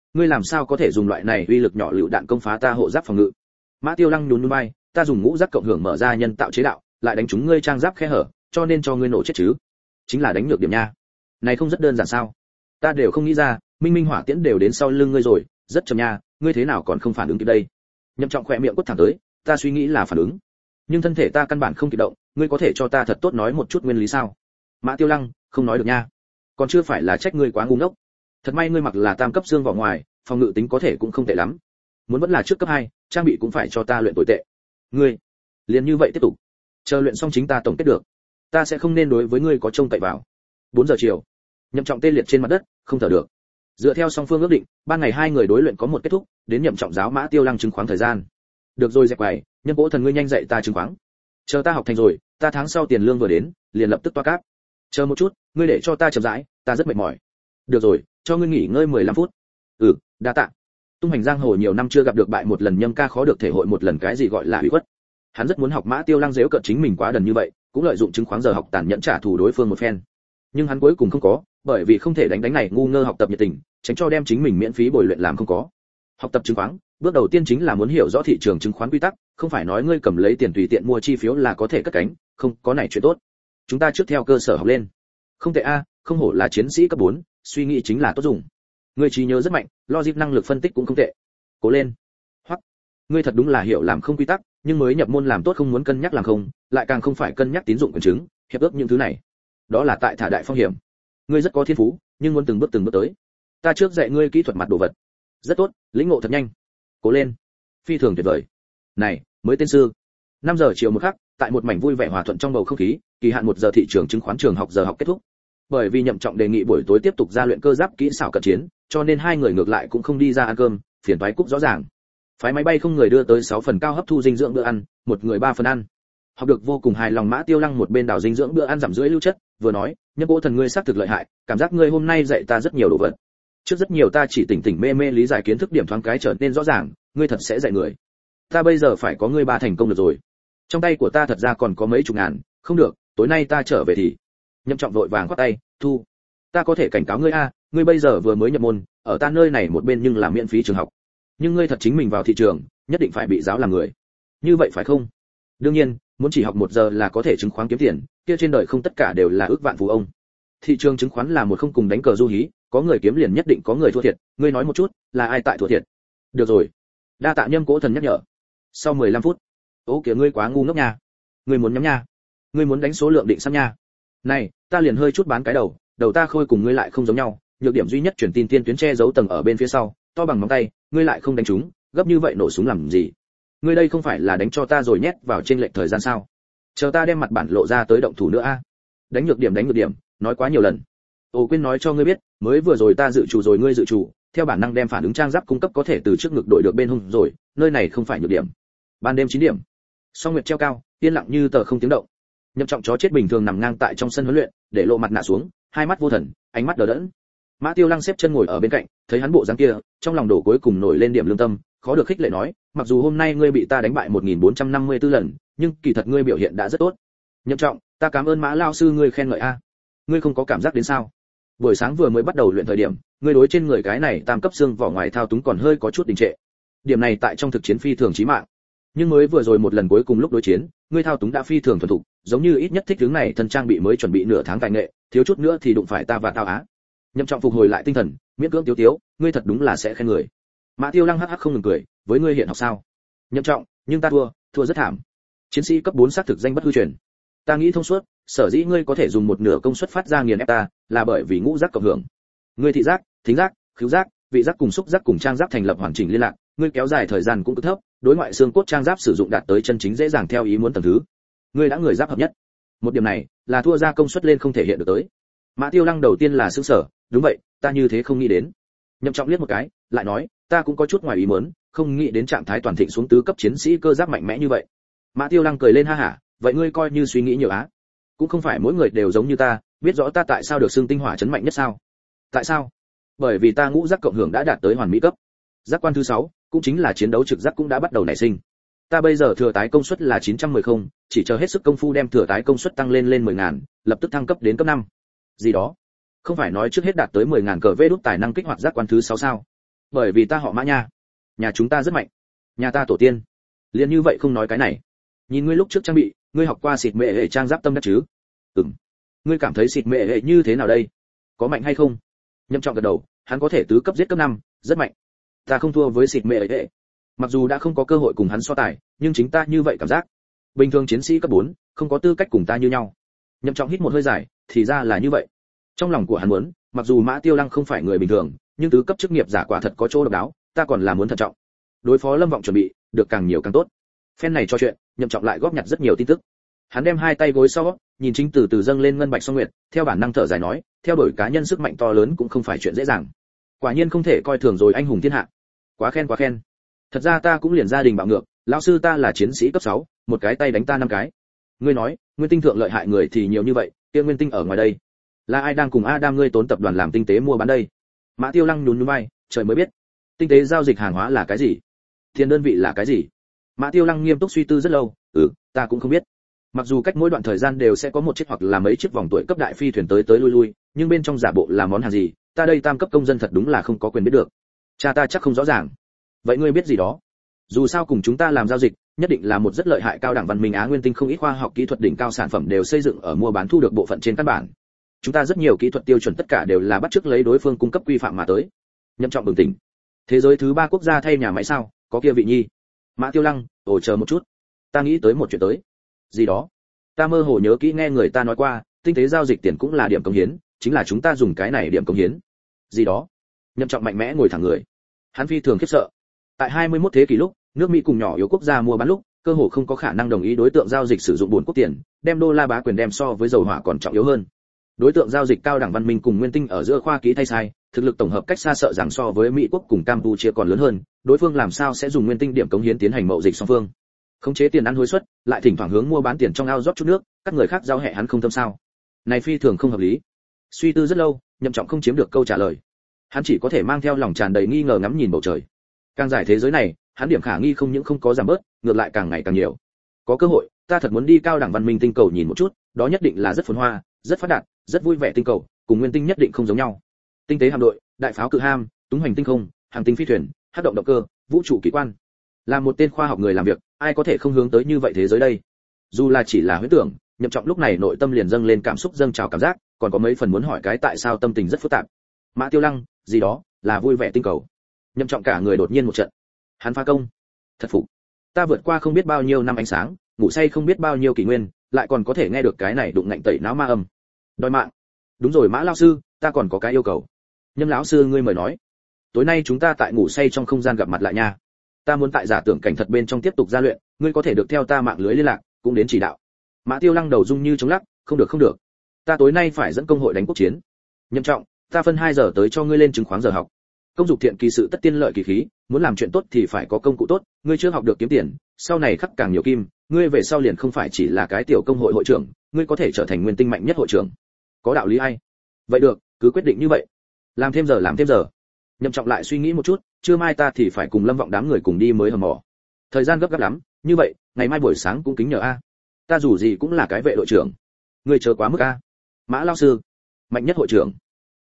ngươi làm sao có thể dùng loại này uy lực nhỏ lựu đạn công phá ta hộ giáp phòng ngự? Mã Tiêu Lăng nhún nhún vai, ta dùng ngũ giác cộng hưởng mở ra nhân tạo chế đạo, lại đánh trúng ngươi trang giáp khe hở, cho nên cho ngươi nổ chết chứ. Chính là đánh nhược điểm nha. Này không rất đơn giản sao? Ta đều không nghĩ ra, minh minh hỏa tiễn đều đến sau lưng ngươi rồi, rất chậm nha, ngươi thế nào còn không phản ứng kịp đây? Nhậm Trọng khẽ miệng quất thẳng tới, ta suy nghĩ là phản ứng, nhưng thân thể ta căn bản không kịp động, ngươi có thể cho ta thật tốt nói một chút nguyên lý sao? Mã Tiêu Lăng, không nói được nha. Còn chưa phải là trách ngươi quá ngu ngốc. Thật may ngươi mặc là tam cấp xương vỏ ngoài, phòng ngự tính có thể cũng không tệ lắm. Muốn vẫn là trước cấp 2, trang bị cũng phải cho ta luyện tồi tệ. Ngươi, liền như vậy tiếp tục. Chờ luyện xong chính ta tổng kết được. Ta sẽ không nên đối với ngươi có trông cậy vào. 4 giờ chiều. Nhậm Trọng tê liệt trên mặt đất, không thở được. Dựa theo song phương ước định, ban ngày hai người đối luyện có một kết thúc, đến Nhậm Trọng giáo Mã Tiêu Lăng chứng khoán thời gian. Được rồi dẹp quầy, nhân Cố Thần ngươi nhanh dạy ta chứng khoán. Chờ ta học thành rồi, ta tháng sau tiền lương vừa đến, liền lập tức toa cáp. Chờ một chút, ngươi để cho ta chậm rãi, ta rất mệt mỏi. Được rồi, cho ngươi nghỉ ngơi 15 phút. Đa tạ. Tung hành giang hồ nhiều năm chưa gặp được bại một lần, Nhâm ca khó được thể hội một lần cái gì gọi là ủy khuất. Hắn rất muốn học Mã Tiêu Lăng giễu cợt chính mình quá đần như vậy, cũng lợi dụng chứng khoán giờ học tàn nhẫn trả thù đối phương một phen. Nhưng hắn cuối cùng không có, bởi vì không thể đánh này ngu ngơ học tập nhiệt tình, tránh cho đem chính mình miễn phí bồi luyện làm không có. Học tập chứng khoán, bước đầu tiên chính là muốn hiểu rõ thị trường chứng khoán quy tắc, không phải nói ngươi cầm lấy tiền tùy tiện mua chi phiếu là có thể cất cánh, không, có này chuyện tốt. Chúng ta trước theo cơ sở học lên. Không tệ a, không hổ là chiến sĩ cấp 4, suy nghĩ chính là tốt dùng. Ngươi trí nhớ rất mạnh, logic năng lực phân tích cũng không tệ. Cố lên. Hoặc, ngươi thật đúng là hiểu làm không quy tắc, nhưng mới nhập môn làm tốt không muốn cân nhắc làm không, lại càng không phải cân nhắc tín dụng quyền chứng, hiệp ước những thứ này. Đó là tại thả đại phong hiểm. Ngươi rất có thiên phú, nhưng muốn từng bước tới. Ta trước dạy ngươi kỹ thuật mặt đồ vật. Rất tốt, lĩnh ngộ thật nhanh. Cố lên. Phi thường tuyệt vời. Này, mới tên sư. 5 giờ chiều một khắc, tại một mảnh vui vẻ hòa thuận trong bầu không khí, kỳ hạn 1 giờ thị trường chứng khoán trường học giờ học kết thúc. Bởi vì Nhậm Trọng đề nghị buổi tối tiếp tục ra luyện cơ giáp kỹ xảo cận chiến, cho nên hai người ngược lại cũng không đi ra ăn cơm, phiền toái cúp rõ ràng. Phái máy bay không người đưa tới 6 phần cao hấp thu dinh dưỡng bữa ăn, một người 3 phần ăn. Học được vô cùng hài lòng Mã Tiêu Lăng một bên đào dinh dưỡng bữa ăn giảm rưỡi lưu chất, vừa nói, Nhâm Cố Thần ngươi xác thực lợi hại, cảm giác ngươi hôm nay dạy ta rất nhiều đồ vật. Trước rất nhiều ta chỉ tỉnh tỉnh mê mê lý giải kiến thức điểm thoáng cái trở nên rõ ràng, ngươi thật sẽ dạy người. Ta bây giờ phải có ngươi 3 thành công được rồi. Trong tay của ta thật ra còn có mấy chục ngàn, không được, tối nay ta trở về thì. Nhậm Trọng vội vàng khoát tay, thu. Ta có thể cảnh cáo ngươi a, ngươi bây giờ vừa mới nhập môn, ở ta nơi này một bên nhưng là miễn phí trường học. Nhưng ngươi thật chính mình vào thị trường, nhất định phải bị giáo làm người. Như vậy phải không? Đương nhiên, muốn chỉ học 1 giờ là có thể chứng khoán kiếm tiền, kia trên đời không tất cả đều là ước vạn phú ông. Thị trường chứng khoán là một không cùng đánh cờ du hí, có người kiếm liền nhất định có người thua thiệt, ngươi nói một chút, là ai tại thua thiệt? Được rồi. Đa tạ Nhâm Cố Thần nhắc nhở. Sau 15 phút. Ô kìa ngươi quá ngu ngốc nha. Ngươi muốn nhắm nha. Ngươi muốn đánh số lượng định sẵn nha. Này, ta liền hơi chút bán cái đầu ta khôi cùng ngươi lại không giống nhau, nhược điểm duy nhất truyền tin tiên tuyến che giấu tầng ở bên phía sau, to bằng ngón tay, ngươi lại không đánh trúng, gấp như vậy nổ súng làm gì? Ngươi đây không phải là đánh cho ta rồi nhét vào trên lệch thời gian sao? Chờ ta đem mặt bản lộ ra tới động thủ nữa a. Đánh nhược điểm, nói quá nhiều lần. Ồ quên nói cho ngươi biết, mới vừa rồi ta dự chủ rồi ngươi dự chủ, theo bản năng đem phản ứng trang giáp cung cấp có thể từ trước ngực đổi được bên hông rồi, nơi này không phải nhược điểm. Ban đêm 9 điểm. Song nguyệt treo cao, yên lặng như tờ không tiếng động. Nhậm Trọng chó chết bình thường nằm ngang tại trong sân huấn luyện, để lộ mặt nạ xuống, hai mắt vô thần, ánh mắt đờ đẫn. Mã Tiêu Lăng xếp chân ngồi ở bên cạnh, thấy hắn bộ dáng kia, trong lòng đổ cuối cùng nổi lên điểm lương tâm, khó được khích lệ nói, mặc dù hôm nay ngươi bị ta đánh bại 1454 lần, nhưng kỳ thật ngươi biểu hiện đã rất tốt. Nhậm Trọng, ta cảm ơn Mã lão sư ngươi khen ngợi a. Ngươi không có cảm giác đến sao? Buổi sáng vừa mới bắt đầu luyện thời điểm, ngươi đối trên người cái này tam cấp xương vỏ ngoài thao túng còn hơi có chút đình trệ. Điểm này tại trong thực chiến phi thường chí mạng. Nhưng mới vừa rồi một lần cuối cùng lúc đối chiến, ngươi thao túng đã phi thường thuần thục, giống như ít nhất thích hướng này thân trang bị mới chuẩn bị nửa tháng tài nghệ, thiếu chút nữa thì đụng phải ta và tao á. Nhậm Trọng phục hồi lại tinh thần, miễn cưỡng tiếu, ngươi thật đúng là sẽ khen người. Mã Tiêu Lăng hắc hắc không ngừng cười, với ngươi hiện học sao? Nhậm Trọng, nhưng ta thua rất thảm. Chiến sĩ cấp 4 xác thực danh bất hư truyền. Ta nghĩ thông suốt, sở dĩ ngươi có thể dùng một nửa công suất phát ra nghiền ép ta, là bởi vì ngũ giác cộng hưởng. Ngươi thị giác, thính giác, khứu giác, vị giác cùng xúc giác cùng trang giáp thành lập hoàn chỉnh liên lạc, ngươi kéo dài thời gian cũng cực thấp, đối ngoại xương cốt trang giáp sử dụng đạt tới chân chính dễ dàng theo ý muốn tầng thứ. Ngươi đã người giáp hợp nhất. Một điểm này là thua ra công suất lên không thể hiện được tới. Mã Tiêu Lăng đầu tiên là sửng sở, đúng vậy, ta như thế không nghĩ đến. Nhậm Trọng liếc một cái, lại nói, ta cũng có chút ngoài ý muốn, không nghĩ đến trạng thái toàn thịnh xuống tứ cấp chiến sĩ cơ giáp mạnh mẽ như vậy. Mã Tiêu Lăng cười lên ha hả, vậy ngươi coi như suy nghĩ nhiều á. Cũng không phải mỗi người đều giống như ta, biết rõ ta tại sao được xưng tinh hỏa chấn mạnh nhất sao? Tại sao? Bởi vì ta ngũ giác cộng hưởng đã đạt tới hoàn mỹ cấp. Giác quan thứ 6, cũng chính là chiến đấu trực giác cũng đã bắt đầu nảy sinh. Ta bây giờ thừa tái công suất là 910 không, chỉ chờ hết sức công phu đem thừa tái công suất tăng lên 10.000, lập tức thăng cấp đến cấp 5. Gì đó? Không phải nói trước hết đạt tới 10.000 cờ vê đút tài năng kích hoạt giác quan thứ 6 sao? Bởi vì ta họ Mã nha, nhà chúng ta rất mạnh, nhà ta tổ tiên. Liền như vậy không nói cái này. Nhìn ngươi lúc trước trang bị, ngươi học qua xịt mệ hệ trang giáp tâm đắc chứ? Ừm. Ngươi cảm thấy xịt mệ hệ như thế nào đây? Có mạnh hay không? Nhậm Trọng gật đầu, hắn có thể tứ cấp giết cấp 5, rất mạnh. Ta không thua với xịt mệ hệ. Mặc dù đã không có cơ hội cùng hắn so tài, nhưng chính ta như vậy cảm giác. Bình thường chiến sĩ cấp 4, không có tư cách cùng ta như nhau. Nhậm Trọng hít một hơi dài, thì ra là như vậy. Trong lòng của hắn muốn, mặc dù Mã Tiêu Lăng không phải người bình thường, nhưng tứ cấp chức nghiệp giả quả thật có chỗ độc đáo, ta còn là muốn thận trọng. Đối phó Lâm Vọng chuẩn bị, được càng nhiều càng tốt. Phen này cho chuyện, Nhậm Trọng lại góp nhặt rất nhiều tin tức. Hắn đem hai tay gối sau, nhìn chính từ từ dâng lên ngân bạch song nguyệt, theo bản năng thở dài nói, theo đuổi cá nhân sức mạnh to lớn cũng không phải chuyện dễ dàng. Quả nhiên không thể coi thường rồi anh hùng thiên hạ. Quá khen quá khen. Thật ra ta cũng liền gia đình bạo ngược, lão sư ta là chiến sĩ cấp 6, một cái tay đánh ta 5 cái. Ngươi nói, Nguyên Tinh thượng lợi hại người thì nhiều như vậy, kia Nguyên Tinh ở ngoài đây, là ai đang cùng Adam ngươi tốn tập đoàn làm tinh tế mua bán đây? Mã Tiêu Lăng nhún nhún vai, trời mới biết. Tinh tế giao dịch hàng hóa là cái gì? Tiền đơn vị là cái gì? Mã Tiêu Lăng nghiêm túc suy tư rất lâu, ta cũng không biết. Mặc dù cách mỗi đoạn thời gian đều sẽ có một chiếc hoặc là mấy chiếc vòng tuổi cấp đại phi thuyền tới tới lui lui, nhưng bên trong giả bộ là món hàng gì, ta đây tam cấp công dân thật đúng là không có quyền biết được. Cha ta chắc không rõ ràng. Vậy ngươi biết gì đó? Dù sao cùng chúng ta làm giao dịch, nhất định là một rất lợi hại cao đẳng văn minh Á Nguyên Tinh, không ít khoa học kỹ thuật đỉnh cao sản phẩm đều xây dựng ở mua bán thu được bộ phận trên căn bản. Chúng ta rất nhiều kỹ thuật tiêu chuẩn tất cả đều là bắt chước lấy đối phương cung cấp quy phạm mà tới. Nhậm Trọng bừng tỉnh. Thế giới thứ 3 quốc gia thay nhà máy sao? Có kia vị nhi. Mã Tiêu Lăng, chờ một chút. Ta nghĩ tới một chuyện tới. Gì đó? Ta mơ hồ nhớ kỹ nghe người ta nói qua, tinh tế giao dịch tiền cũng là điểm công hiến, chính là chúng ta dùng cái này điểm công hiến. Gì đó? Nhậm Trọng mạnh mẽ ngồi thẳng người. Hắn phi thường khiếp sợ. Tại 21 thế kỷ lúc, nước Mỹ cùng nhỏ yếu quốc gia mua bán lúc, cơ hồ không có khả năng đồng ý đối tượng giao dịch sử dụng buồn quốc tiền, đem đô la bá quyền đem so với dầu hỏa còn trọng yếu hơn. Đối tượng giao dịch cao đẳng văn minh cùng Nguyên Tinh ở giữa khoa kỹ thay sai, thực lực tổng hợp cách xa sợ rằng so với Mỹ quốc cùng Campuchia còn lớn hơn, đối phương làm sao sẽ dùng Nguyên Tinh điểm cống hiến tiến hành mậu dịch song phương. Khống chế tiền ăn hối suất, lại thỉnh thoảng hướng mua bán tiền trong ao rót chút nước, các người khác giao hệ hắn không tâm sao? Này phi thường không hợp lý. Suy tư rất lâu, Nhậm Trọng không chiếm được câu trả lời. Hắn chỉ có thể mang theo lòng tràn đầy nghi ngờ ngắm nhìn bầu trời. Càng giải thế giới này, hắn điểm khả nghi không những không có giảm bớt, ngược lại càng ngày càng nhiều. Có cơ hội, ta thật muốn đi cao đẳng văn minh tinh cầu nhìn một chút, đó nhất định là rất phồn hoa, rất phát đạt, rất vui vẻ tinh cầu, cùng Nguyên Tinh nhất định không giống nhau. Tinh tế hạm đội, đại pháo cự ham, túng hành tinh không, hàng tinh phi thuyền, hắc động động cơ, vũ trụ kỳ quan. Là một tên khoa học người làm việc, ai có thể không hướng tới như vậy thế giới đây? Dù là chỉ là huyễn tưởng, Nhậm Trọng lúc này nội tâm liền dâng lên cảm xúc dâng trào cảm giác, còn có mấy phần muốn hỏi cái tại sao tâm tình rất phức tạp. Mã Tiêu Lăng, gì đó, là vui vẻ tinh cầu. Nhậm Trọng cả người đột nhiên một trận. Hắn phá công. Thật phục. Ta vượt qua không biết bao nhiêu năm ánh sáng, ngủ say không biết bao nhiêu kỷ nguyên, lại còn có thể nghe được cái này đụng ngạnh tẩy não ma âm. Đòi mạng. Đúng rồi Mã lão sư, ta còn có cái yêu cầu. Nhâm lão sư ngươi mời nói. Tối nay chúng ta tại ngủ say trong không gian gặp mặt lại nha. Ta muốn tại giả tưởng cảnh thật bên trong tiếp tục gia luyện, ngươi có thể được theo ta mạng lưới liên lạc, cũng đến chỉ đạo. Mã Tiêu Lăng đầu rung như chống lắc, không được không được. Ta tối nay phải dẫn công hội đánh quốc chiến. Nhậm Trọng, ta phân 2 giờ tới cho ngươi lên chứng khoán giờ học. Công dục thiện kỳ sự tất tiên lợi kỳ khí, muốn làm chuyện tốt thì phải có công cụ tốt, ngươi chưa học được kiếm tiền, sau này khắc càng nhiều kim, ngươi về sau liền không phải chỉ là cái tiểu công hội hội trưởng, ngươi có thể trở thành Nguyên Tinh mạnh nhất hội trưởng. Có đạo lý hay? Vậy được, cứ quyết định như vậy. Làm thêm giờ. Nhậm Trọng lại suy nghĩ một chút, trưa mai ta thì phải cùng Lâm Vọng đám người cùng đi mới hầm mỏ. Thời gian gấp gáp lắm, như vậy, ngày mai buổi sáng cũng kính nhờ a. Ta dù gì cũng là cái vệ đội trưởng. Ngươi chờ quá mức a. Mã lão sư, mạnh nhất hội trưởng.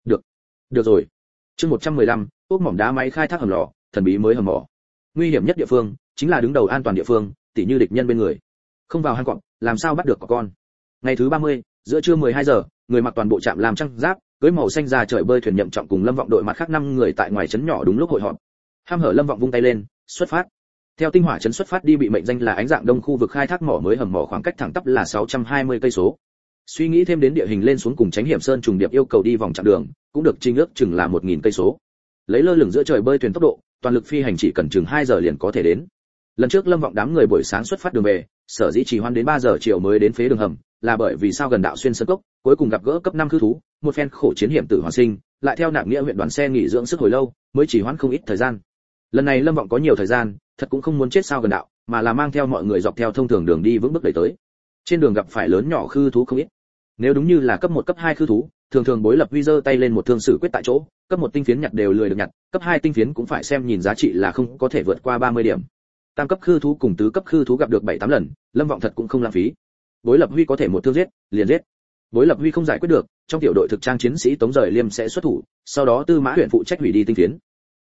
Được rồi. Chương 115, ốc mỏm đá máy khai thác hầm lò, thần bí mới hầm mỏ. Nguy hiểm nhất địa phương chính là đứng đầu an toàn địa phương, tỉ như địch nhân bên người. Không vào hang cọp, làm sao bắt được có con. Ngày thứ 30, giữa trưa 12 giờ, người mặc toàn bộ trạm làm trăng giáp, cưỡi màu xanh ra trời bơi thuyền Nhậm Trọng cùng Lâm Vọng đội mặt khác 5 người tại ngoài trấn nhỏ đúng lúc hội họp. Ham hở Lâm Vọng vung tay lên, xuất phát. Theo tinh hỏa trấn xuất phát đi bị mệnh danh là ánh dạng đông khu vực khai thác mỏ mới hầm mỏ khoảng cách thẳng tắp là 620 cây số. Suy nghĩ thêm đến địa hình lên xuống cùng tránh hiểm sơn trùng điệp yêu cầu đi vòng chặng đường, cũng được trình ước chừng là 1000 cây số. Lấy lơ lửng giữa trời bơi thuyền tốc độ, toàn lực phi hành chỉ cần chừng 2 giờ liền có thể đến. Lần trước Lâm Vọng đám người buổi sáng xuất phát đường về, sở dĩ trì hoãn đến 3 giờ chiều mới đến phế đường hầm, là bởi vì sao gần đạo xuyên sơn cốc, cuối cùng gặp gỡ cấp 5 khư thú, một phen khổ chiến hiểm tử hoàn sinh, lại theo Nạp Nghĩa huyện đoàn xe nghỉ dưỡng sức hồi lâu, mới trì hoãn không ít thời gian. Lần này Lâm Vọng có nhiều thời gian, thật cũng không muốn chết sao gần đạo, mà là mang theo mọi người dọc theo thông thường đường đi vững bước đẩy tới. Trên đường gặp phải lớn nhỏ khư thú không ít. Nếu đúng như là cấp 1 cấp 2 khư thú, thường thường bối lập huy giơ tay lên một thương xử quyết tại chỗ, cấp 1 tinh phiến nhặt đều lười được nhặt, cấp 2 tinh phiến cũng phải xem nhìn giá trị là không có thể vượt qua 30 điểm. Tam cấp khư thú cùng tứ cấp khư thú gặp được 7-8 lần, Lâm Vọng thật cũng không lãng phí. Bối lập huy có thể một thương giết, liền giết. Bối lập huy không giải quyết được, trong tiểu đội thực trang chiến sĩ Tống Rời Liêm sẽ xuất thủ, sau đó Tư Mã huyện phụ trách hủy đi tinh phiến.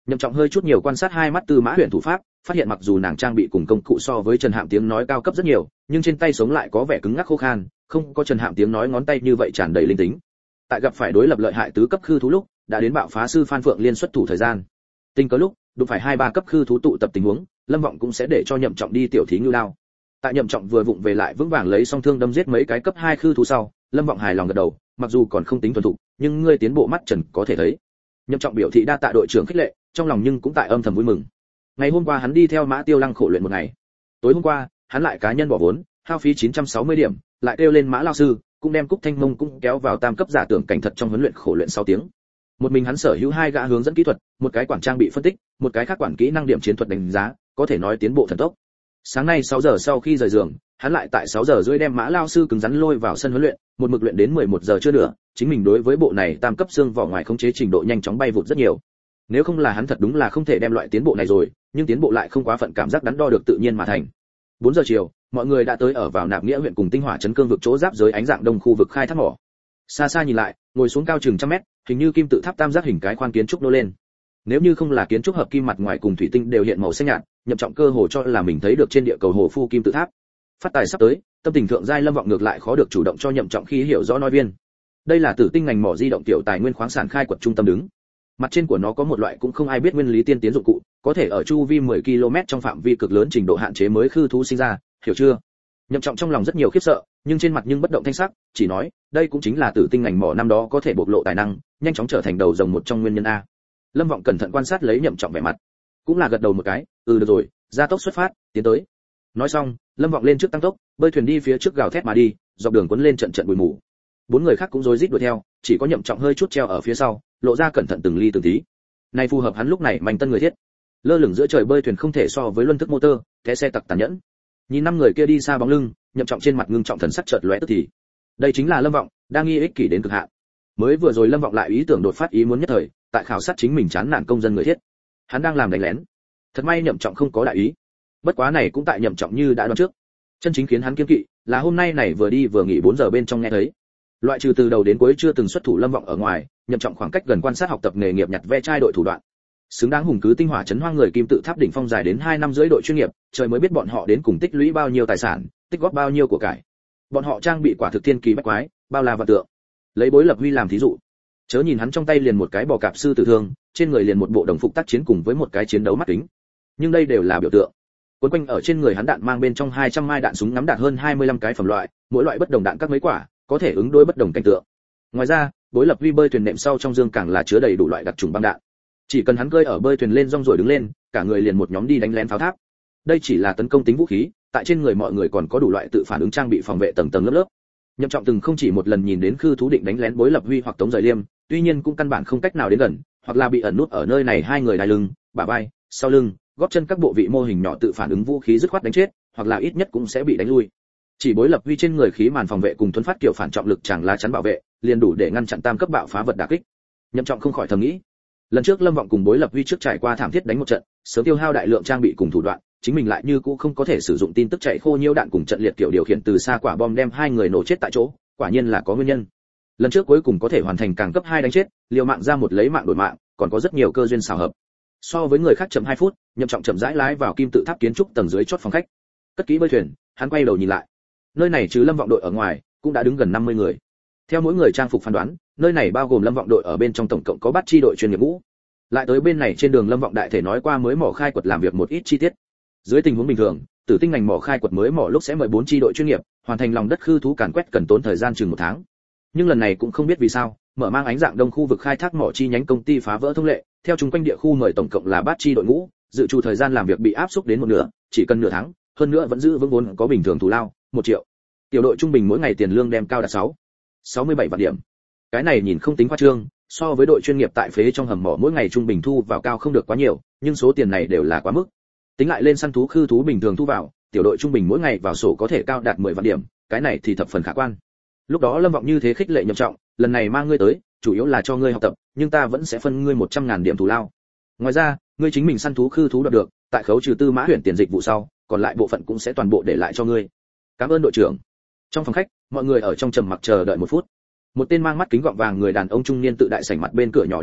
Nhậm Trọng hơi chút nhiều quan sát hai mắt Tư Mã Huyền thủ pháp, phát hiện mặc dù nàng trang bị cùng công cụ so với Trần Hạm tiếng nói cao cấp rất nhiều, nhưng trên tay sống lại có vẻ cứng ngắc khô khan, không có Trần Hạm tiếng nói ngón tay như vậy tràn đầy linh tính. Tại gặp phải đối lập lợi hại tứ cấp khư thú lúc, đã đến bạo phá sư Phan Phượng Liên xuất thủ thời gian. Tình cờ lúc, đụng phải 2-3 cấp khư thú tụ tập tình huống, Lâm Vọng cũng sẽ để cho Nhậm Trọng đi tiểu thí ngưu đao. Tại Nhậm Trọng vừa vụng về lại vững vàng lấy song thương đâm giết mấy cái cấp 2 khư thú sau, Lâm Vọng hài lòng gật đầu, mặc dù còn không tính thuần thục, nhưng ngươi tiến bộ mắt Trần có thể thấy. Nhậm Trọng biểu thị đa tạ đội trưởng khích lệ, trong lòng nhưng cũng tại âm thầm vui mừng. Ngày hôm qua hắn đi theo Mã Tiêu Lăng khổ luyện một ngày. Tối hôm qua, hắn lại cá nhân bỏ vốn, hao phí 960 điểm, lại kêu lên Mã lão sư, cũng đem Cúc Thanh Mông cũng kéo vào tam cấp giả tưởng cảnh thật trong huấn luyện khổ luyện 6 tiếng. Một mình hắn sở hữu 2 gã hướng dẫn kỹ thuật, một cái quản trang bị phân tích, một cái khác quản kỹ năng điểm chiến thuật đánh giá, có thể nói tiến bộ thần tốc. Sáng nay 6 giờ sau khi rời giường, hắn lại tại 6 giờ rưỡi đem Mã lão sư cứng rắn lôi vào sân huấn luyện, một mực luyện đến 11 giờ chưa nữa, chính mình đối với bộ này tam cấp xương vỏ ngoài khống chế trình độ nhanh chóng bay vụt rất nhiều. Nếu không là hắn thật đúng là không thể đem loại tiến bộ này rồi, nhưng tiến bộ lại không quá phận cảm giác đắn đo được tự nhiên mà thành. 4 giờ chiều, mọi người đã tới ở vào Nạp Nghĩa huyện cùng Tinh Hỏa trấn cương vực chỗ giáp giới ánh dạng đông khu vực khai thác mỏ. Xa xa nhìn lại, ngồi xuống cao chừng trăm mét, hình như kim tự tháp tam giác hình cái khoan kiến trúc nô lên. Nếu như không là kiến trúc hợp kim mặt ngoài cùng thủy tinh đều hiện màu xanh nhạt, Nhậm Trọng cơ hồ cho là mình thấy được trên địa cầu hồ phu kim tự tháp. Phát tài sắp tới, tâm tình thượng giai Lâm Vọng ngược lại khó được chủ động cho Nhậm Trọng khi hiểu rõ nói viên. Đây là Tử Tinh ngành mỏ di động tiểu tài nguyên khoáng sản khai quật trung tâm đứng. Mặt trên của nó có một loại cũng không ai biết nguyên lý tiên tiến dụng cụ, có thể ở chu vi 10 km trong phạm vi cực lớn trình độ hạn chế mới khư thú sinh ra, hiểu chưa? Nhậm Trọng trong lòng rất nhiều khiếp sợ, nhưng trên mặt nhưng bất động thanh sắc, chỉ nói, đây cũng chính là Tử Tinh ngành mỏ năm đó có thể bộc lộ tài năng, nhanh chóng trở thành đầu rồng một trong nguyên nhân a. Lâm Vọng cẩn thận quan sát lấy Nhậm Trọng vẻ mặt, cũng là gật đầu một cái, được rồi, gia tốc xuất phát, tiến tới. Nói xong, Lâm Vọng lên trước tăng tốc, bơi thuyền đi phía trước gào thét mà đi, dọc đường cuốn lên trận trận bụi mù. 4 người khác cũng rối rít đuổi theo, chỉ có Nhậm Trọng hơi chút treo ở phía sau, lộ ra cẩn thận từng ly từng tí. Này phù hợp hắn lúc này manh tân người thiết. Lơ lửng giữa trời bơi thuyền không thể so với luân thức motor, té xe tặc tàn nhẫn. Nhìn 5 người kia đi xa bóng lưng, Nhậm Trọng trên mặt ngưng trọng thần sắc chợt lóe tức thì. Đây chính là Lâm Vọng, đang nghi ích kỷ đến cực hạn. Mới vừa rồi Lâm Vọng lại ý tưởng đột phát ý muốn nhất thời, tại khảo sát chính mình chán nản công dân người thiết. Hắn đang làm đánh lén. Thật may Nhậm Trọng không có đại ý. Bất quá này cũng tại Nhậm Trọng như đã đoán trước. Chân chính khiến hắn kiêng kỵ, là hôm nay này vừa đi vừa nghỉ 4 giờ bên trong nghe thấy. Loại trừ từ đầu đến cuối chưa từng xuất thủ Lâm Vọng ở ngoài, Nhậm Trọng khoảng cách gần quan sát học tập nghề nghiệp nhặt ve chai đội thủ đoạn. Xứng đáng hùng cứ Tinh Hỏa trấn hoang người kim tự tháp đỉnh phong dài đến 2 năm rưỡi đội chuyên nghiệp, trời mới biết bọn họ đến cùng tích lũy bao nhiêu tài sản, tích góp bao nhiêu của cải. Bọn họ trang bị quả thực thiên kỳ bách quái, bao la vạn tượng. Lấy Bối Lập Huy làm thí dụ, chớ nhìn hắn trong tay liền một cái bò cạp sư tử thương, trên người liền một bộ đồng phục tác chiến cùng với một cái chiến đấu mắt kính. Nhưng đây đều là biểu tượng. Quấn quanh ở trên người hắn đạn mang bên trong 200 mai đạn súng ngắm đạn hơn 25 cái phẩm loại, mỗi loại bất đồng đạn các mấy quả, có thể ứng đối bất đồng cảnh tượng. Ngoài ra, Bối Lập Huy bơi thuyền nệm sau trong dương càng là chứa đầy đủ loại đặc trùng băng đạn. Chỉ cần hắn cơi ở bơi thuyền lên rong rồi đứng lên, cả người liền một nhóm đi đánh lén pháo tháp. Đây chỉ là tấn công tính vũ khí, tại trên người mọi người còn có đủ loại tự phản ứng trang bị phòng vệ tầng tầng lớp lớp. Nhậm Trọng từng không chỉ một lần nhìn đến khư thú định đánh lén Bối Lập Huy hoặc Tống Rời Liêm, tuy nhiên cũng căn bản không cách nào đến gần, hoặc là bị ẩn nút ở nơi này hai người đai lưng, bả vai, sau lưng, gót chân các bộ vị mô hình nhỏ tự phản ứng vũ khí dứt khoát đánh chết, hoặc là ít nhất cũng sẽ bị đánh lui. Chỉ Bối Lập Huy trên người khí màn phòng vệ cùng thuấn phát kiểu phản trọng lực chẳng lá chắn bảo vệ, liền đủ để ngăn chặn tam cấp bạo phá vật đả kích. Nhậm Trọng không khỏi thầm nghĩ, lần trước Lâm Vọng cùng Bối Lập Huy trước trải qua thảm thiết đánh một trận, sớm tiêu hao đại lượng trang bị cùng thủ đoạn, chính mình lại như cũ không có thể sử dụng tin tức chạy khô nhiễu đạn cùng trận liệt kiểu điều khiển từ xa quả bom đem hai người nổ chết tại chỗ, quả nhiên là có nguyên nhân. Lần trước cuối cùng có thể hoàn thành càng cấp 2 đánh chết, liều mạng ra một lấy mạng đổi mạng, còn có rất nhiều cơ duyên xảo hợp. So với người khác chậm 2 phút, Nhậm Trọng chậm rãi lái vào kim tự tháp kiến trúc tầng dưới chót phòng khách. Cất kỹ bơi thuyền, hắn quay đầu nhìn lại. Nơi này trừ Lâm Vọng đội ở ngoài, cũng đã đứng gần 50 người. Theo mỗi người trang phục phán đoán, nơi này bao gồm Lâm Vọng đội ở bên trong tổng cộng có 3 chi đội chuyên nghiệp ngũ. Lại tới bên này trên đường Lâm Vọng đại thể nói qua mới mỏ khai quật làm việc một ít chi tiết. Dưới tình huống bình thường, Tử Tinh ngành mỏ khai quật mới mỏ lúc sẽ mời 4 chi đội chuyên nghiệp, hoàn thành lòng đất khư thú càn quét cần tốn thời gian chừng 1 tháng. Nhưng lần này cũng không biết vì sao, mở mang ánh dạng đông khu vực khai thác mỏ chi nhánh công ty phá vỡ thông lệ, theo chung quanh địa khu mời tổng cộng là 3 chi đội ngũ, dự trù thời gian làm việc bị áp xúc đến một nửa, chỉ cần nửa tháng, hơn nữa vẫn giữ vững vốn có bình thường thù lao, 1 triệu. Tiểu đội trung bình mỗi ngày tiền lương đem cao đạt 67 vạn điểm. Cái này nhìn không tính khoa trương, so với đội chuyên nghiệp tại phế trong hầm mỏ mỗi ngày trung bình thu vào cao không được quá nhiều, nhưng số tiền này đều là quá mức. Tính lại lên săn thú khư thú bình thường thu vào, tiểu đội trung bình mỗi ngày vào sổ có thể cao đạt 10 vạn điểm, cái này thì thập phần khả quan. Lúc đó Lâm Vọng như thế khích lệ Nhậm Trọng, lần này mang ngươi tới, chủ yếu là cho ngươi học tập, nhưng ta vẫn sẽ phân ngươi 100.000 điểm thù lao. Ngoài ra, ngươi chính mình săn thú khư thú đoạt được, tại khấu trừ Tư Mã Huyền tiền dịch vụ sau, còn lại bộ phận cũng sẽ toàn bộ để lại cho ngươi. Cảm ơn đội trưởng. Trong phòng khách, mọi người ở trong trầm mặc chờ đợi 1 phút. Một tên mang mắt kính gọng vàng người đàn ông trung niên tự đại sảnh mặt bên cửa nhỏ đi ra,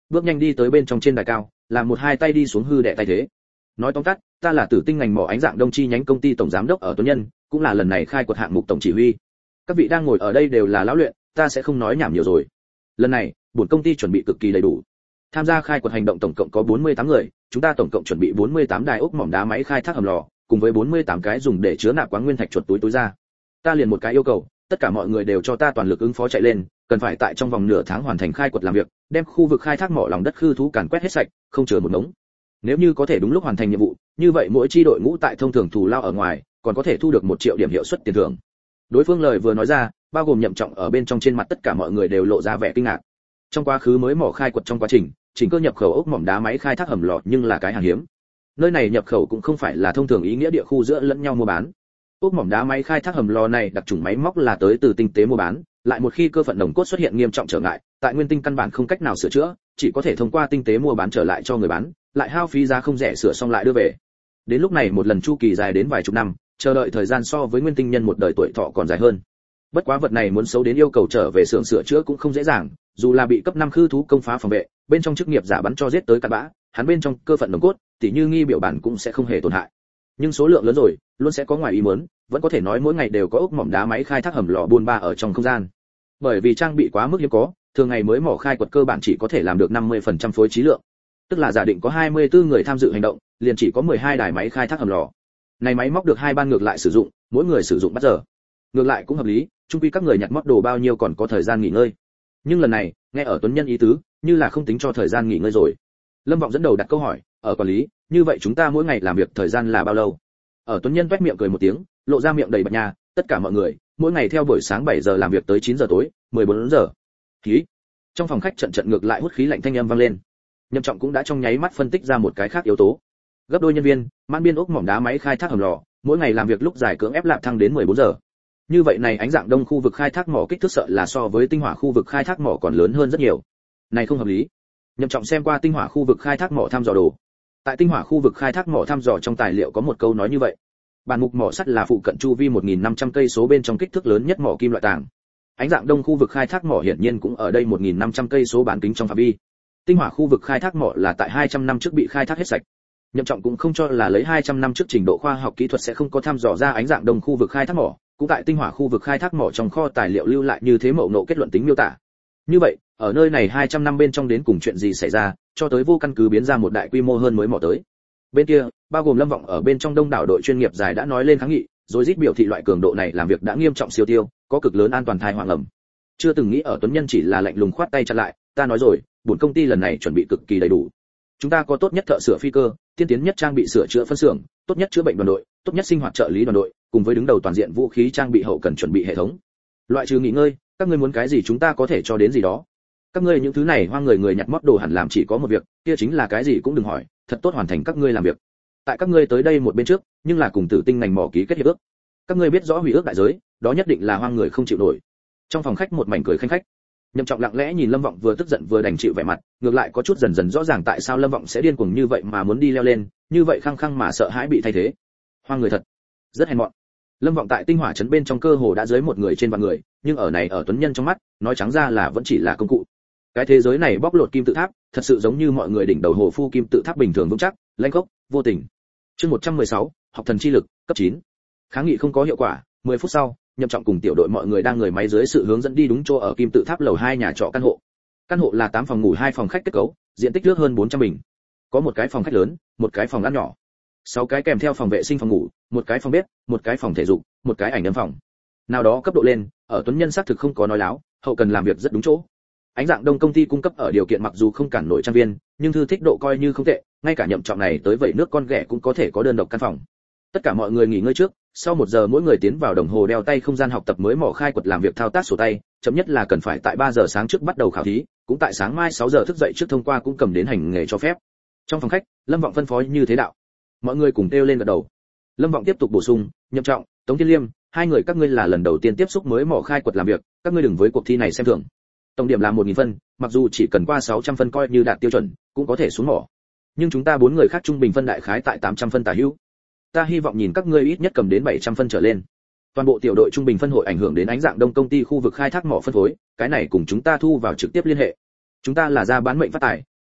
bước nhanh đi tới bên trong trên đài cao, làm một hai tay đi xuống hư đệ tay thế. Nói tóm tắt, ta là Tử Tinh ngành mỏ ánh dạng đông chi nhánh công ty tổng giám đốc ở Tuấn Nhân, cũng là lần này khai quật hạng mục tổng chỉ huy. Các vị đang ngồi ở đây đều là lão luyện, ta sẽ không nói nhảm nhiều rồi. Lần này, buồn công ty chuẩn bị cực kỳ đầy đủ. Tham gia khai quật hành động tổng cộng có 48 người, chúng ta tổng cộng chuẩn bị 48 đài ốc mỏm đá máy khai thác hầm lò, cùng với 48 cái dùng để chứa nạp quáng nguyên thạch chuột túi ra. Ta liền một cái yêu cầu, tất cả mọi người đều cho ta toàn lực ứng phó chạy lên, cần phải tại trong vòng nửa tháng hoàn thành khai quật làm việc, đem khu vực khai thác mỏ lòng đất khư thú càn quét hết sạch, không chừa một ngống. Nếu như có thể đúng lúc hoàn thành nhiệm vụ, như vậy mỗi chi đội ngũ tại thông thường thù lao ở ngoài, còn có thể thu được 1 triệu điểm hiệu suất tiền thưởng. Đối phương lời vừa nói ra, bao gồm Nhậm Trọng ở bên trong, trên mặt tất cả mọi người đều lộ ra vẻ kinh ngạc. Trong quá khứ mới mỏ khai quật trong quá trình, chỉnh cơ nhập khẩu ốc mỏm đá máy khai thác hầm lò nhưng là cái hàng hiếm. Nơi này nhập khẩu cũng không phải là thông thường ý nghĩa địa khu giữa lẫn nhau mua bán. Ốc mỏm đá máy khai thác hầm lò này đặc chủng máy móc là tới từ tinh tế mua bán, lại một khi cơ phận đồng cốt xuất hiện nghiêm trọng trở ngại, tại nguyên tinh căn bản không cách nào sửa chữa, chỉ có thể thông qua tinh tế mua bán trở lại cho người bán, lại hao phí giá không rẻ sửa xong lại đưa về. Đến lúc này một lần chu kỳ dài đến vài chục năm, chờ đợi thời gian so với nguyên tinh nhân một đời tuổi thọ còn dài hơn. Bất quá vật này muốn xấu đến yêu cầu trở về xưởng sửa chữa cũng không dễ dàng, dù là bị cấp 5 khư thú công phá phòng vệ, bên trong chức nghiệp giả bắn cho giết tới cặn bã, hắn bên trong cơ phận đồng cốt, tỉ như nghi biểu bản cũng sẽ không hề tổn hại. Nhưng số lượng lớn rồi, luôn sẽ có ngoài ý muốn, vẫn có thể nói mỗi ngày đều có ốc mỏm đá máy khai thác hầm lò buôn ba ở trong không gian. Bởi vì trang bị quá mức hiếm có, thường ngày mới mỏ khai quật cơ bản chỉ có thể làm được 50% phối trí lượng. Tức là giả định có 24 người tham dự hành động, liền chỉ có 12 đài máy khai thác hầm lò. Này máy móc được 2 ban ngược lại sử dụng, mỗi người sử dụng bắt giờ. Ngược lại cũng hợp lý, chung quy các người nhặt mót đồ bao nhiêu còn có thời gian nghỉ ngơi. Nhưng lần này, nghe ở Tuấn Nhân ý tứ, như là không tính cho thời gian nghỉ ngơi rồi. Lâm Vọng dẫn đầu đặt câu hỏi, ở quản lý, như vậy chúng ta mỗi ngày làm việc thời gian là bao lâu? Ở Tuấn Nhân toét miệng cười một tiếng, lộ ra miệng đầy bạch nha, tất cả mọi người, mỗi ngày theo buổi sáng 7 giờ làm việc tới 9 giờ tối, 14 giờ. Khí. Trong phòng khách trận ngược lại hút khí lạnh thanh âm vang lên. Nhậm Trọng cũng đã trong nháy mắt phân tích ra một cái khác yếu tố. Gấp đôi nhân viên, mãn biên ốc mỏm đá máy khai thác hầm lò, mỗi ngày làm việc lúc dài cưỡng ép lạp thăng đến 14 giờ. Như vậy này ánh dạng đông khu vực khai thác mỏ kích thước sợ là so với tinh hỏa khu vực khai thác mỏ còn lớn hơn rất nhiều. Này không hợp lý. Nhậm Trọng xem qua tinh hỏa khu vực khai thác mỏ thăm dò đồ. Tại tinh hỏa khu vực khai thác mỏ thăm dò trong tài liệu có một câu nói như vậy. Bản mục mỏ sắt là phụ cận chu vi 1500 cây số bên trong kích thước lớn nhất mỏ kim loại tàng. Ánh dạng đông khu vực khai thác mỏ hiển nhiên cũng ở đây 1500 cây số bán kính trong phạm vi. Tinh hỏa khu vực khai thác mỏ là tại 200 năm trước bị khai thác hết sạch. Nhậm Trọng cũng không cho là lấy 200 năm trước trình độ khoa học kỹ thuật sẽ không có thăm dò ra ánh dạng đông khu vực khai thác mỏ, cũng tại tinh hỏa khu vực khai thác mỏ trong kho tài liệu lưu lại như thế mậu nộ kết luận tính miêu tả. Như vậy, ở nơi này 200 năm bên trong đến cùng chuyện gì xảy ra, cho tới vô căn cứ biến ra một đại quy mô hơn mới mỏ tới. Bên kia, bao gồm Lâm Vọng ở bên trong đông đảo đội chuyên nghiệp dài đã nói lên kháng nghị, rồi rít biểu thị loại cường độ này làm việc đã nghiêm trọng siêu tiêu, có cực lớn an toàn thai hoang ẩm. Chưa từng nghĩ ở Tuấn Nhân chỉ là lạnh lùng khoát tay chặn lại, ta nói rồi, buồn công ty lần này chuẩn bị cực kỳ đầy đủ. Chúng ta có tốt nhất thợ sửa phi cơ, tiên tiến nhất trang bị sửa chữa phân xưởng, tốt nhất chữa bệnh đoàn đội, tốt nhất sinh hoạt trợ lý đoàn đội, cùng với đứng đầu toàn diện vũ khí trang bị hậu cần chuẩn bị hệ thống. Loại trừ nghỉ ngơi, các ngươi muốn cái gì chúng ta có thể cho đến gì đó. Các ngươi những thứ này hoang người nhặt mót đồ hẳn làm chỉ có một việc, kia chính là cái gì cũng đừng hỏi, thật tốt hoàn thành các ngươi làm việc. Tại các ngươi tới đây một bên trước, nhưng là cùng Tử Tinh ngành mỏ ký kết hiệp ước. Các ngươi biết rõ hủy ước đại giới, đó nhất định là hoang người không chịu nổi. Trong phòng khách một mảnh cười khanh khách. Nhậm Trọng lặng lẽ nhìn Lâm Vọng vừa tức giận vừa đành chịu vẻ mặt, ngược lại có chút dần dần rõ ràng tại sao Lâm Vọng sẽ điên cuồng như vậy mà muốn đi leo lên, như vậy khăng khăng mà sợ hãi bị thay thế. Hoang người thật, rất hèn mọn. Lâm Vọng tại tinh hỏa trấn bên trong cơ hồ đã dưới một người trên vạn người, nhưng ở này ở Tuấn Nhân trong mắt, nói trắng ra là vẫn chỉ là công cụ. Cái thế giới này bóc lột kim tự tháp, thật sự giống như mọi người đỉnh đầu hồ phu kim tự tháp bình thường vững chắc, lãnh khốc, vô tình. Chương 116, học thần chi lực, cấp 9. Kháng nghị không có hiệu quả, 10 phút sau, Nhậm Trọng cùng tiểu đội mọi người đang người máy dưới sự hướng dẫn đi đúng chỗ ở kim tự tháp lầu 2 nhà trọ căn hộ. Căn hộ là 8 phòng ngủ 2 phòng khách kết cấu, diện tích nước hơn 400 bình. Có một cái phòng khách lớn, một cái phòng ăn nhỏ. 6 cái kèm theo phòng vệ sinh phòng ngủ, một cái phòng bếp, một cái phòng thể dục, một cái ảnh âm phòng. Nào đó cấp độ lên, ở Tuấn Nhân xác thực không có nói láo, hậu cần làm việc rất đúng chỗ. Ánh dạng đông công ty cung cấp ở điều kiện mặc dù không cản nổi trang viên, nhưng thư thích độ coi như không tệ, ngay cả Nhậm Trọng này tới vậy nước con ghẻ cũng có thể có đơn độc căn phòng. Tất cả mọi người nghỉ ngơi trước, sau 1 giờ mỗi người tiến vào đồng hồ đeo tay không gian học tập mới mỏ khai quật làm việc thao tác sổ tay, chậm nhất là cần phải tại 3 giờ sáng trước bắt đầu khảo thí, cũng tại sáng mai 6 giờ thức dậy trước thông qua cũng cầm đến hành nghề cho phép. Trong phòng khách, Lâm Vọng phân phối như thế đạo. Mọi người cùng kêu lên gật đầu. Lâm Vọng tiếp tục bổ sung, Nhậm Trọng, Tống Thiên Liêm, 2 người các ngươi là lần đầu tiên tiếp xúc mới mỏ khai quật làm việc, các ngươi đừng với cuộc thi này xem thường. Tổng điểm là 1000 phân, mặc dù chỉ cần qua 600 phân coi như đạt tiêu chuẩn, cũng có thể xuống mỏ. Nhưng chúng ta 4 người khác trung bình phân đại khái tại 800 phân tả hữu. Ta hy vọng nhìn các ngươi ít nhất cầm đến 700 phân trở lên. Toàn bộ tiểu đội trung bình phân hội ảnh hưởng đến ánh dạng đông công ty khu vực khai thác mỏ phân phối, cái này cùng chúng ta thu vào trực tiếp liên hệ. Chúng ta là ra bán mệnh phát tài,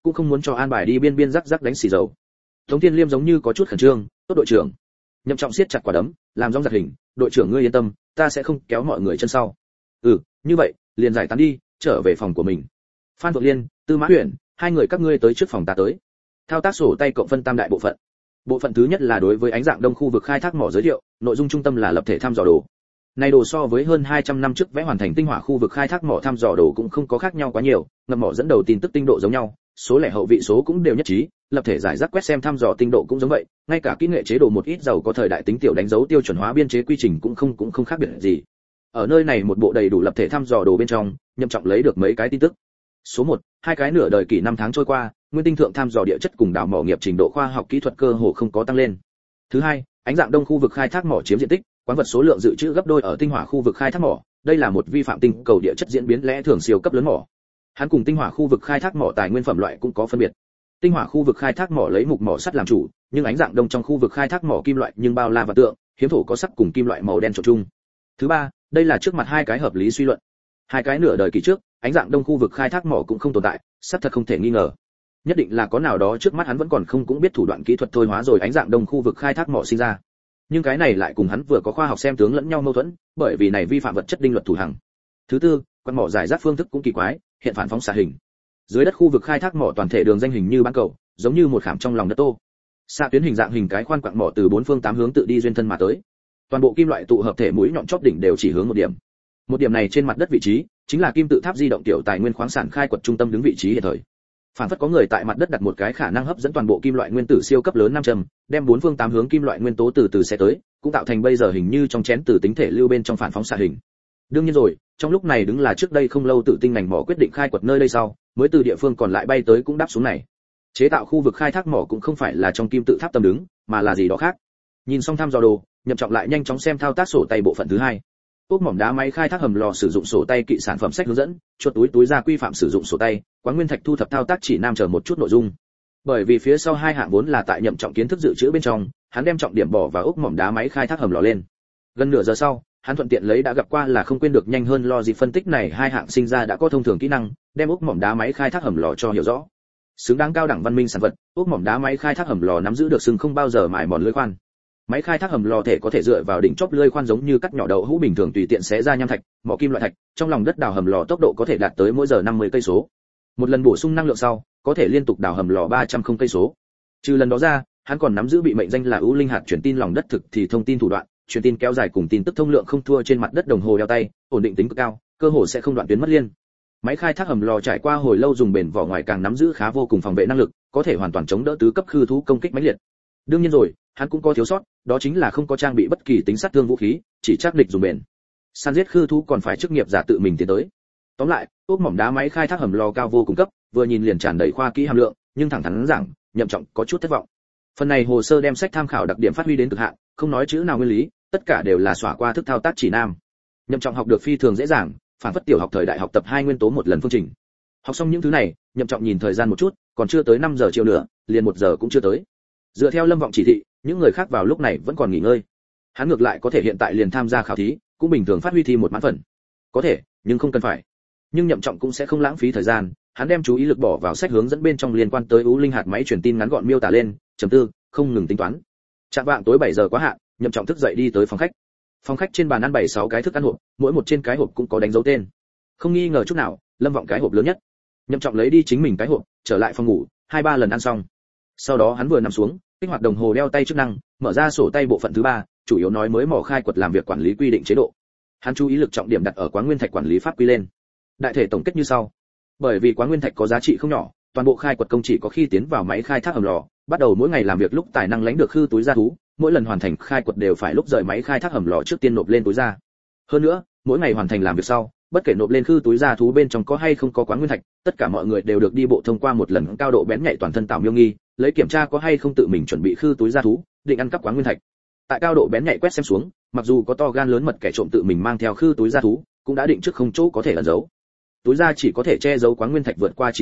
cũng không muốn cho an bài đi biên biên rắc rắc đánh xì dầu. Tống Thiên Liêm giống như có chút khẩn trương, tốt đội trưởng. Nhậm Trọng siết chặt quả đấm, làm rong giật hình, đội trưởng ngươi yên tâm, ta sẽ không kéo mọi người chân sau. Như vậy, liền giải tán đi, trở về phòng của mình. Phan Vượng Liên, Tư Mã Huyền, hai người các ngươi tới trước phòng ta tới. Thao tác sổ tay cộng phân tam đại bộ phận. Bộ phận thứ nhất là đối với ánh dạng đông khu vực khai thác mỏ giới thiệu, nội dung trung tâm là lập thể thăm dò đồ. Này đồ so với hơn 200 năm trước vẽ hoàn thành tinh hỏa khu vực khai thác mỏ thăm dò đồ cũng không có khác nhau quá nhiều, ngầm mỏ dẫn đầu tin tức tinh độ giống nhau, số lẻ hậu vị số cũng đều nhất trí, lập thể giải rác quét xem thăm dò tinh độ cũng giống vậy, ngay cả kỹ nghệ chế độ một ít giàu có thời đại tính tiểu đánh dấu tiêu chuẩn hóa biên chế quy trình cũng không khác biệt gì. Ở nơi này một bộ đầy đủ lập thể thăm dò đồ bên trong, Nhậm Trọng lấy được mấy cái tin tức. Số 1, hai cái nửa đời kỷ năm tháng trôi qua, nguyên tinh thượng thăm dò địa chất cùng đào mỏ nghiệp trình độ khoa học kỹ thuật cơ hồ không có tăng lên. Thứ hai, ánh dạng đông khu vực khai thác mỏ chiếm diện tích, quán vật số lượng dự trữ gấp đôi ở tinh hỏa khu vực khai thác mỏ, đây là một vi phạm tinh cầu địa chất diễn biến lẽ thường siêu cấp lớn mỏ. Hắn cùng tinh hỏa khu vực khai thác mỏ tài nguyên phẩm loại cũng có phân biệt. Tinh hỏa khu vực khai thác mỏ lấy mục mỏ sắt làm chủ, nhưng ánh dạng đông trong khu vực khai thác mỏ kim loại nhưng bao la và tượng, hiếm thổ có sắt cùng kim loại màu đen trộn chung. Thứ ba, đây là trước mặt hai cái hợp lý suy luận. Hai cái nửa đời kỳ trước, ánh dạng đông khu vực khai thác mỏ cũng không tồn tại, sắt thật không thể nghi ngờ. Nhất định là có nào đó trước mắt hắn vẫn còn không cũng biết thủ đoạn kỹ thuật thôi hóa rồi ánh dạng đông khu vực khai thác mỏ sinh ra. Nhưng cái này lại cùng hắn vừa có khoa học xem tướng lẫn nhau mâu thuẫn, bởi vì này vi phạm vật chất đinh luật thủ hằng. Thứ tư, quan mỏ giải rác phương thức cũng kỳ quái, hiện phản phóng xạ hình. Dưới đất khu vực khai thác mỏ toàn thể đường danh hình như bán cầu, giống như một khảm trong lòng đất tô. Xạ tuyến hình dạng hình cái khoan quặng mỏ từ bốn phương tám hướng tự đi duyên thân mà tới. Toàn bộ kim loại tụ hợp thể mũi nhọn chóp đỉnh đều chỉ hướng một điểm. Một điểm này trên mặt đất vị trí, chính là kim tự tháp di động tiểu tài nguyên khoáng sản khai quật trung tâm đứng vị trí hiện thời. Phản phất có người tại mặt đất đặt một cái khả năng hấp dẫn toàn bộ kim loại nguyên tử siêu cấp lớn 500, đem bốn phương tám hướng kim loại nguyên tố từ từ sẽ tới, cũng tạo thành bây giờ hình như trong chén từ tính thể lưu bên trong phản phóng xạ hình. Đương nhiên rồi, trong lúc này đứng là trước đây không lâu tự tinh ngành mỏ quyết định khai quật nơi đây sau, mới từ địa phương còn lại bay tới cũng đáp xuống này. Chế tạo khu vực khai thác mỏ cũng không phải là trong kim tự tháp tâm đứng, mà là gì đó khác. Nhìn xong thăm dò đồ, Nhậm Trọng lại nhanh chóng xem thao tác sổ tay bộ phận thứ hai. Ốp mỏm đá máy khai thác hầm lò sử dụng sổ tay kỵ sản phẩm sách hướng dẫn, chuột túi ra quy phạm sử dụng sổ tay, quán nguyên thạch thu thập thao tác chỉ nam chờ một chút nội dung. Bởi vì phía sau hai hạng vốn là tại Nhậm Trọng kiến thức dự trữ bên trong, hắn đem trọng điểm bỏ vào ốp mỏm đá máy khai thác hầm lò lên. Gần nửa giờ sau, hắn thuận tiện lấy đã gặp qua là không quên được nhanh hơn lo gì phân tích này hai hạng sinh ra đã có thông thường kỹ năng, đem ốp mỏm đá máy khai thác hầm lò cho hiểu rõ. Xứng đáng cao đẳng văn minh sản vật, ốp mỏm đá máy khai thác hầm lò nắm giữ được sừng không bao giờ mài mòn lưỡi khoan. Máy khai thác hầm lò thể có thể dựa vào đỉnh chóp lưỡi khoan giống như cắt nhỏ đậu hũ bình thường tùy tiện xé ra nham thạch, mỏ kim loại thạch, trong lòng đất đào hầm lò tốc độ có thể đạt tới mỗi giờ 50 cây số. Một lần bổ sung năng lượng sau, có thể liên tục đào hầm lò 300 cây số. Trừ lần đó ra, hắn còn nắm giữ bị mệnh danh là ưu linh hạt truyền tin lòng đất thực thì thông tin thủ đoạn, truyền tin kéo dài cùng tin tức thông lượng không thua trên mặt đất đồng hồ đeo tay, ổn định tính cực cao, cơ hồ sẽ không đoạn tuyến mất liên. Máy khai thác hầm lò trải qua hồi lâu dùng bền vỏ ngoài càng nắm giữ khá vô cùng phòng vệ năng lực, có thể hoàn toàn chống đỡ tứ cấp khư thú công kích mãnh liệt. Đương nhiên rồi, hắn cũng có thiếu sót, đó chính là không có trang bị bất kỳ tính sát thương vũ khí, chỉ chắc địch dùng bền. Săn giết khư thú còn phải chức nghiệp giả tự mình tiến tới. Tóm lại, ốp mỏm đá máy khai thác hầm lò cao vô cùng cấp, vừa nhìn liền tràn đầy khoa kỹ hàm lượng, nhưng thẳng thắn rằng, Nhậm Trọng có chút thất vọng. Phần này hồ sơ đem sách tham khảo đặc điểm phát huy đến cực hạn, không nói chữ nào nguyên lý, tất cả đều là xóa qua thức thao tác chỉ nam. Nhậm Trọng học được phi thường dễ dàng, phản phất tiểu học thời đại học tập hai nguyên tố một lần phương trình. Học xong những thứ này, Nhậm Trọng nhìn thời gian một chút, còn chưa tới 5 giờ chiều nữa, liền 1 giờ cũng chưa tới. Dựa theo Lâm Vọng chỉ thị, những người khác vào lúc này vẫn còn nghỉ ngơi. Hắn ngược lại có thể hiện tại liền tham gia khảo thí, cũng bình thường phát huy thi một mãn phần. Có thể, nhưng không cần phải. Nhưng Nhậm Trọng cũng sẽ không lãng phí thời gian, hắn đem chú ý lực bỏ vào sách hướng dẫn bên trong liên quan tới ưu linh hạt máy truyền tin ngắn gọn miêu tả lên, chấm tư, không ngừng tính toán. Trạng vạng tối 7 giờ quá hạn, Nhậm Trọng thức dậy đi tới phòng khách. Phòng khách trên bàn ăn bày 6 cái thức ăn hộp, mỗi một trên cái hộp cũng có đánh dấu tên. Không nghi ngờ chút nào, Lâm Vọng cái hộp lớn nhất. Nhậm Trọng lấy đi chính mình cái hộp, trở lại phòng ngủ, 2-3 lần ăn xong. Sau đó hắn vừa nằm xuống, kích hoạt đồng hồ đeo tay chức năng, mở ra sổ tay bộ phận thứ 3, chủ yếu nói mới mỏ khai quật làm việc quản lý quy định chế độ. Hắn chú ý lực trọng điểm đặt ở quán nguyên thạch quản lý pháp quy lên. Đại thể tổng kết như sau: bởi vì quán nguyên thạch có giá trị không nhỏ, toàn bộ khai quật công chỉ có khi tiến vào máy khai thác hầm lò, bắt đầu mỗi ngày làm việc lúc tài năng lãnh được khư túi gia thú, mỗi lần hoàn thành khai quật đều phải lúc rời máy khai thác hầm lò trước tiên nộp lên túi gia. Hơn nữa, mỗi ngày hoàn thành làm việc sau, bất kể nộp lên khư túi gia thú bên trong có hay không có quán nguyên thạch, tất cả mọi người đều được đi bộ thông qua một lần cao độ bén nhạy toàn thân tạo miêu nghi, lấy kiểm tra có hay không tự mình chuẩn bị khư túi gia thú, định ăn cắp quán nguyên thạch. Tại cao độ bén nhạy quét xem xuống, mặc dù có to gan lớn mật kẻ trộm tự mình mang theo khư túi gia thú, cũng đã định trước không chỗ có thể ẩn giấu. Túi gia chỉ có thể che giấu quán nguyên thạch vượt qua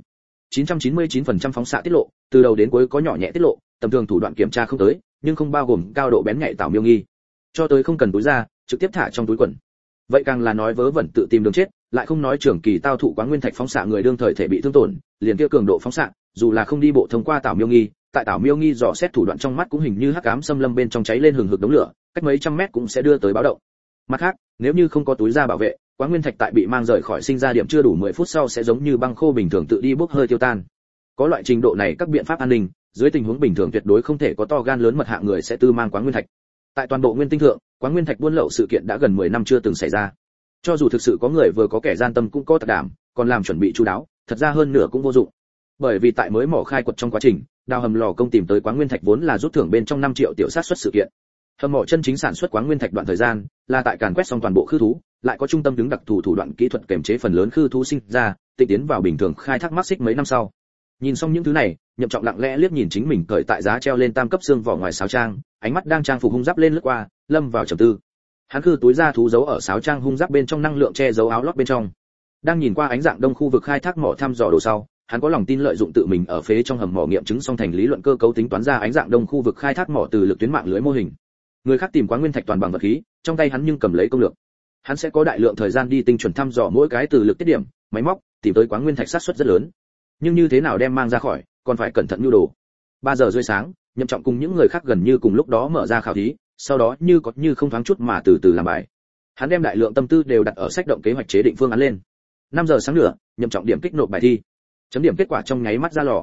999% phóng xạ tiết lộ, từ đầu đến cuối có nhỏ nhẹ tiết lộ, tầm thường thủ đoạn kiểm tra không tới, nhưng không bao gồm cao độ bén nhạy tạo miêu nghi. Cho tới không cần túi gia, trực tiếp thả trong túi quần. Vậy càng là nói vớ vẩn tự tìm đường chết, lại không nói trường kỳ tao thụ quáng nguyên thạch phóng xạ người đương thời thể bị thương tổn, liền kia cường độ phóng xạ, dù là không đi bộ thông qua Tảo Miêu Nghi, tại Tảo Miêu Nghi dò xét thủ đoạn trong mắt cũng hình như hắc ám xâm lâm bên trong cháy lên hừng hực đống lửa, cách mấy trăm mét cũng sẽ đưa tới báo động. Mặt khác, nếu như không có túi da bảo vệ, quáng nguyên thạch tại bị mang rời khỏi sinh ra điểm chưa đủ 10 phút sau sẽ giống như băng khô bình thường tự đi bốc hơi tiêu tan. Có loại trình độ này các biện pháp an ninh, dưới tình huống bình thường tuyệt đối không thể có to gan lớn mật hạng người sẽ tư mang quáng nguyên thạch. Tại toàn bộ nguyên tinh thượng, quáng nguyên thạch buôn lậu sự kiện đã gần 10 năm chưa từng xảy ra. Cho dù thực sự có người vừa có kẻ gian tâm cũng có tạc đảm, còn làm chuẩn bị chu đáo, thật ra hơn nửa cũng vô dụng. Bởi vì tại mới mỏ khai quật trong quá trình, đào hầm lò công tìm tới quáng nguyên thạch vốn là rút thưởng bên trong 5 triệu tiểu sát xuất sự kiện. Hầm mỏ chân chính sản xuất quáng nguyên thạch đoạn thời gian là tại càn quét xong toàn bộ khư thú, lại có trung tâm đứng đặc thù thủ đoạn kỹ thuật kiểm chế phần lớn khư thú sinh ra, tịnh tiến vào bình thường khai thác mắc xích mấy năm sau. Nhìn xong những thứ này, Nhậm Trọng lặng lẽ liếc nhìn chính mình cởi tại giá treo lên tam cấp xương vỏ ngoài sáo trang, ánh mắt đang trang phục hung giáp lên lướt qua, lâm vào trầm tư. Hắn khư túi da thú giấu ở sáo trang hung giáp bên trong năng lượng che giấu áo lót bên trong. Đang nhìn qua ánh dạng đông khu vực khai thác mỏ thăm dò đồ sau, hắn có lòng tin lợi dụng tự mình ở phế trong hầm mỏ nghiệm chứng xong thành lý luận cơ cấu tính toán ra ánh dạng đông khu vực khai thác mỏ từ lực tuyến mạng lưới mô hình. Người khác tìm quáng nguyên thạch toàn bằng vật khí, trong tay hắn nhưng cầm lấy công lược. Hắn sẽ có đại lượng thời gian đi tinh chuẩn thăm dò mỗi cái từ lực tiết điểm, máy móc, tìm tới quáng nguyên thạch xác suất rất lớn. Nhưng như thế nào đem mang ra khỏi, còn phải cẩn thận nhu đồ. 3 giờ rưỡi sáng, Nhậm Trọng cùng những người khác gần như cùng lúc đó mở ra khảo thí, sau đó như có như không thoáng chút mà từ từ làm bài. Hắn đem đại lượng tâm tư đều đặt ở sách động kế hoạch chế định phương án lên. 5 giờ sáng nữa, Nhậm Trọng điểm kích nộp bài thi. Chấm điểm kết quả trong nháy mắt ra lò.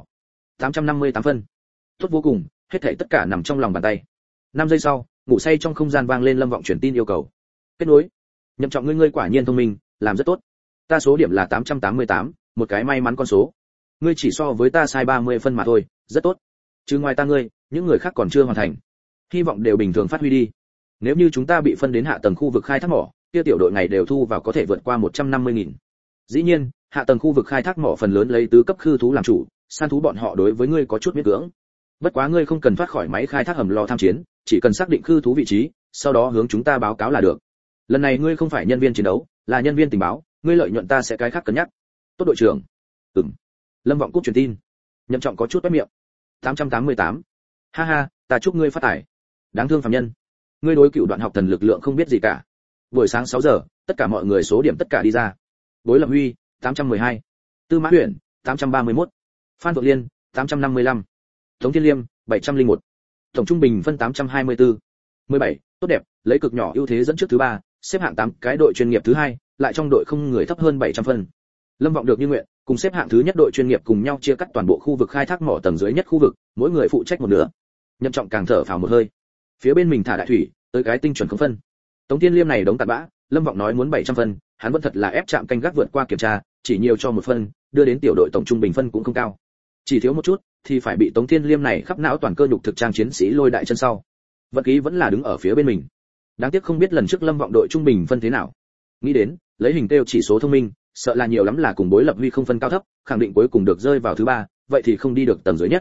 858 phân. Tốt vô cùng, hết thảy tất cả nằm trong lòng bàn tay. 5 giây sau, ngủ say trong không gian vang lên Lâm Vọng truyền tin yêu cầu. Kết nối. Nhậm Trọng ngươi quả nhiên thông minh, làm rất tốt. Ta số điểm là 888, một cái may mắn con số. Ngươi chỉ so với ta sai 30 phân mà thôi, rất tốt. Chứ ngoài ta ngươi, những người khác còn chưa hoàn thành. Hy vọng đều bình thường phát huy đi. Nếu như chúng ta bị phân đến hạ tầng khu vực khai thác mỏ, kia tiểu đội ngày đều thu vào có thể vượt qua 150.000. Dĩ nhiên, hạ tầng khu vực khai thác mỏ phần lớn lấy tứ cấp khư thú làm chủ, săn thú bọn họ đối với ngươi có chút miễn cưỡng. Bất quá ngươi không cần thoát khỏi máy khai thác hầm lò tham chiến, chỉ cần xác định khư thú vị trí, sau đó hướng chúng ta báo cáo là được. Lần này ngươi không phải nhân viên chiến đấu, là nhân viên tình báo, ngươi lợi nhuận ta sẽ cái khác cân nhắc. Tốt đội trưởng. Lâm Vọng cúp truyền tin. Nhậm Trọng có chút bét miệng. 888. Ha ha, ta chúc ngươi phát tài. Đáng thương phàm nhân. Ngươi đối cựu đoạn học thần lực lượng không biết gì cả. Buổi sáng 6 giờ, tất cả mọi người số điểm tất cả đi ra. Bối Lập Huy, 812. Tư Mã Huyền, 831. Phan Vượng Liên, 855. Tống Thiên Liêm, 701. Tổng trung bình phân 824. 17, tốt đẹp, lấy cực nhỏ ưu thế dẫn trước thứ 3, xếp hạng 8 cái đội chuyên nghiệp thứ 2, lại trong đội không người thấp hơn 700 phân. Lâm Vọng được như nguyện, cùng xếp hạng thứ nhất đội chuyên nghiệp cùng nhau chia cắt toàn bộ khu vực khai thác mỏ tầng dưới nhất khu vực, mỗi người phụ trách một nửa. Nhậm Trọng càng thở phào một hơi. Phía bên mình thả đại thủy, tới cái tinh chuẩn không phân. Tống Thiên Liêm này đống tàn bã, Lâm Vọng nói muốn 700 phân, hắn vẫn thật là ép chạm canh gác vượt qua kiểm tra, chỉ nhiều cho một phân, đưa đến tiểu đội tổng trung bình phân cũng không cao. Chỉ thiếu một chút thì phải bị Tống Thiên Liêm này khắp não toàn cơ nhục thực trang chiến sĩ lôi đại chân sau. Vận khí vẫn là đứng ở phía bên mình. Đáng tiếc không biết lần trước Lâm Vọng đội trung bình phân thế nào. Nghĩ đến, lấy hình tiêu chỉ số thông minh, sợ là nhiều lắm là cùng Bối Lập Huy không phân cao thấp, khẳng định cuối cùng được rơi vào thứ 3, vậy thì không đi được tầng dưới nhất.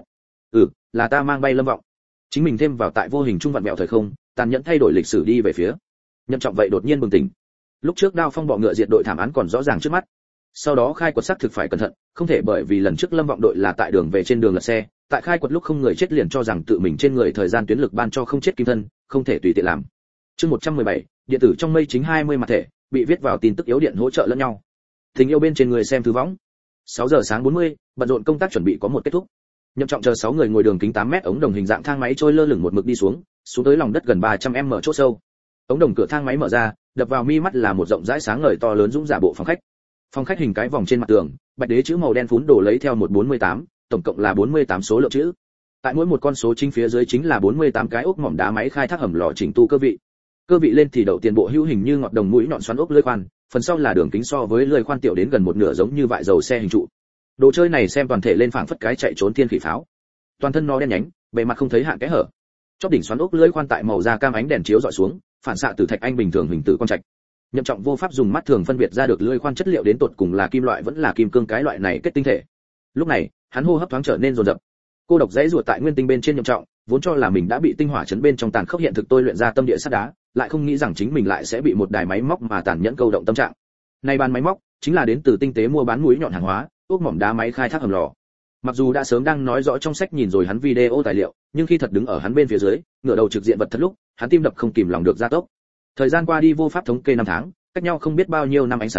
Là ta mang bay Lâm Vọng. Chính mình thêm vào tại vô hình trung vặn mèo thời không, tàn nhẫn thay đổi lịch sử đi về phía. Nhậm Trọng vậy đột nhiên bừng tỉnh. Lúc trước Đao Phong bọ ngựa diệt đội thảm án còn rõ ràng trước mắt. Sau đó khai quật xác thực phải cẩn thận, không thể bởi vì lần trước Lâm Vọng đội là tại đường về trên đường lật xe, tại khai quật lúc không người chết liền cho rằng tự mình trên người thời gian tuyến lực ban cho không chết kim thân, không thể tùy tiện làm. Chương 117, điện tử trong mây chính 20 mặt thể, bị viết vào tin tức yếu điện hỗ trợ lẫn nhau. Tình yêu bên trên người xem thư võng. 6 giờ sáng 40, bận rộn công tác chuẩn bị có một kết thúc. Nhậm Trọng chờ 6 người ngồi đường kính 8 mét ống đồng hình dạng thang máy trôi lơ lửng một mực đi xuống tới lòng đất gần 300m chỗ sâu. Ống đồng cửa thang máy mở ra, đập vào mi mắt là một rộng rãi sáng ngời to lớn dũng giả bộ phòng khách. Phòng khách hình cái vòng trên mặt tường, bạch đế chữ màu đen phún đổ lấy theo 148, tổng cộng là 48 số lượng chữ. Tại mỗi một con số chính phía dưới chính là 48 cái ốc mỏm đá máy khai thác hầm lò chỉnh tu cơ vị. Cơ vị lên thì đậu tiền bộ hữu hình như ngọn đồng mũi nhọn xoắn ốc lưỡi khoan, phần sau là đường kính so với lưỡi khoan tiểu đến gần một nửa giống như vại dầu xe hình trụ. Đồ chơi này xem toàn thể lên phảng phất cái chạy trốn thiên khỉ pháo. Toàn thân nó đen nhánh, bề mặt không thấy hạn kẽ hở. Chóp đỉnh xoắn ốc lưỡi khoan tại màu da cam ánh đèn chiếu dọi xuống, phản xạ từ thạch anh bình thường hình tử con trạch. Nhậm Trọng vô pháp dùng mắt thường phân biệt ra được lưỡi khoan chất liệu đến tột cùng là kim loại vẫn là kim cương cái loại này kết tinh thể. Lúc này, hắn hô hấp thoáng trở nên dồn dập. Cô độc dãy ruột tại nguyên tinh bên trên Nhậm Trọng, vốn cho là mình đã bị tinh hỏa chấn bên trong tàn khốc hiện thực tôi luyện ra tâm địa sắt đá, lại không nghĩ rằng chính mình lại sẽ bị một đài máy móc mà tàn nhẫn câu động tâm trạng. Nay bàn máy móc chính là đến từ tinh tế mua bán mũi nhọn hàng hóa, ốc mỏm đá máy khai thác hầm lò. Mặc dù đã sớm đang nói rõ trong sách nhìn rồi hắn video tài liệu, nhưng khi thật đứng ở hắn bên phía dưới, ngửa đầu trực diện vật thật lúc, hắn tim đập không kìm lòng được gia tốc. Thời gian qua đi vô pháp thống kê năm tháng, cách nhau không biết bao nhiêu năm ánh sáng,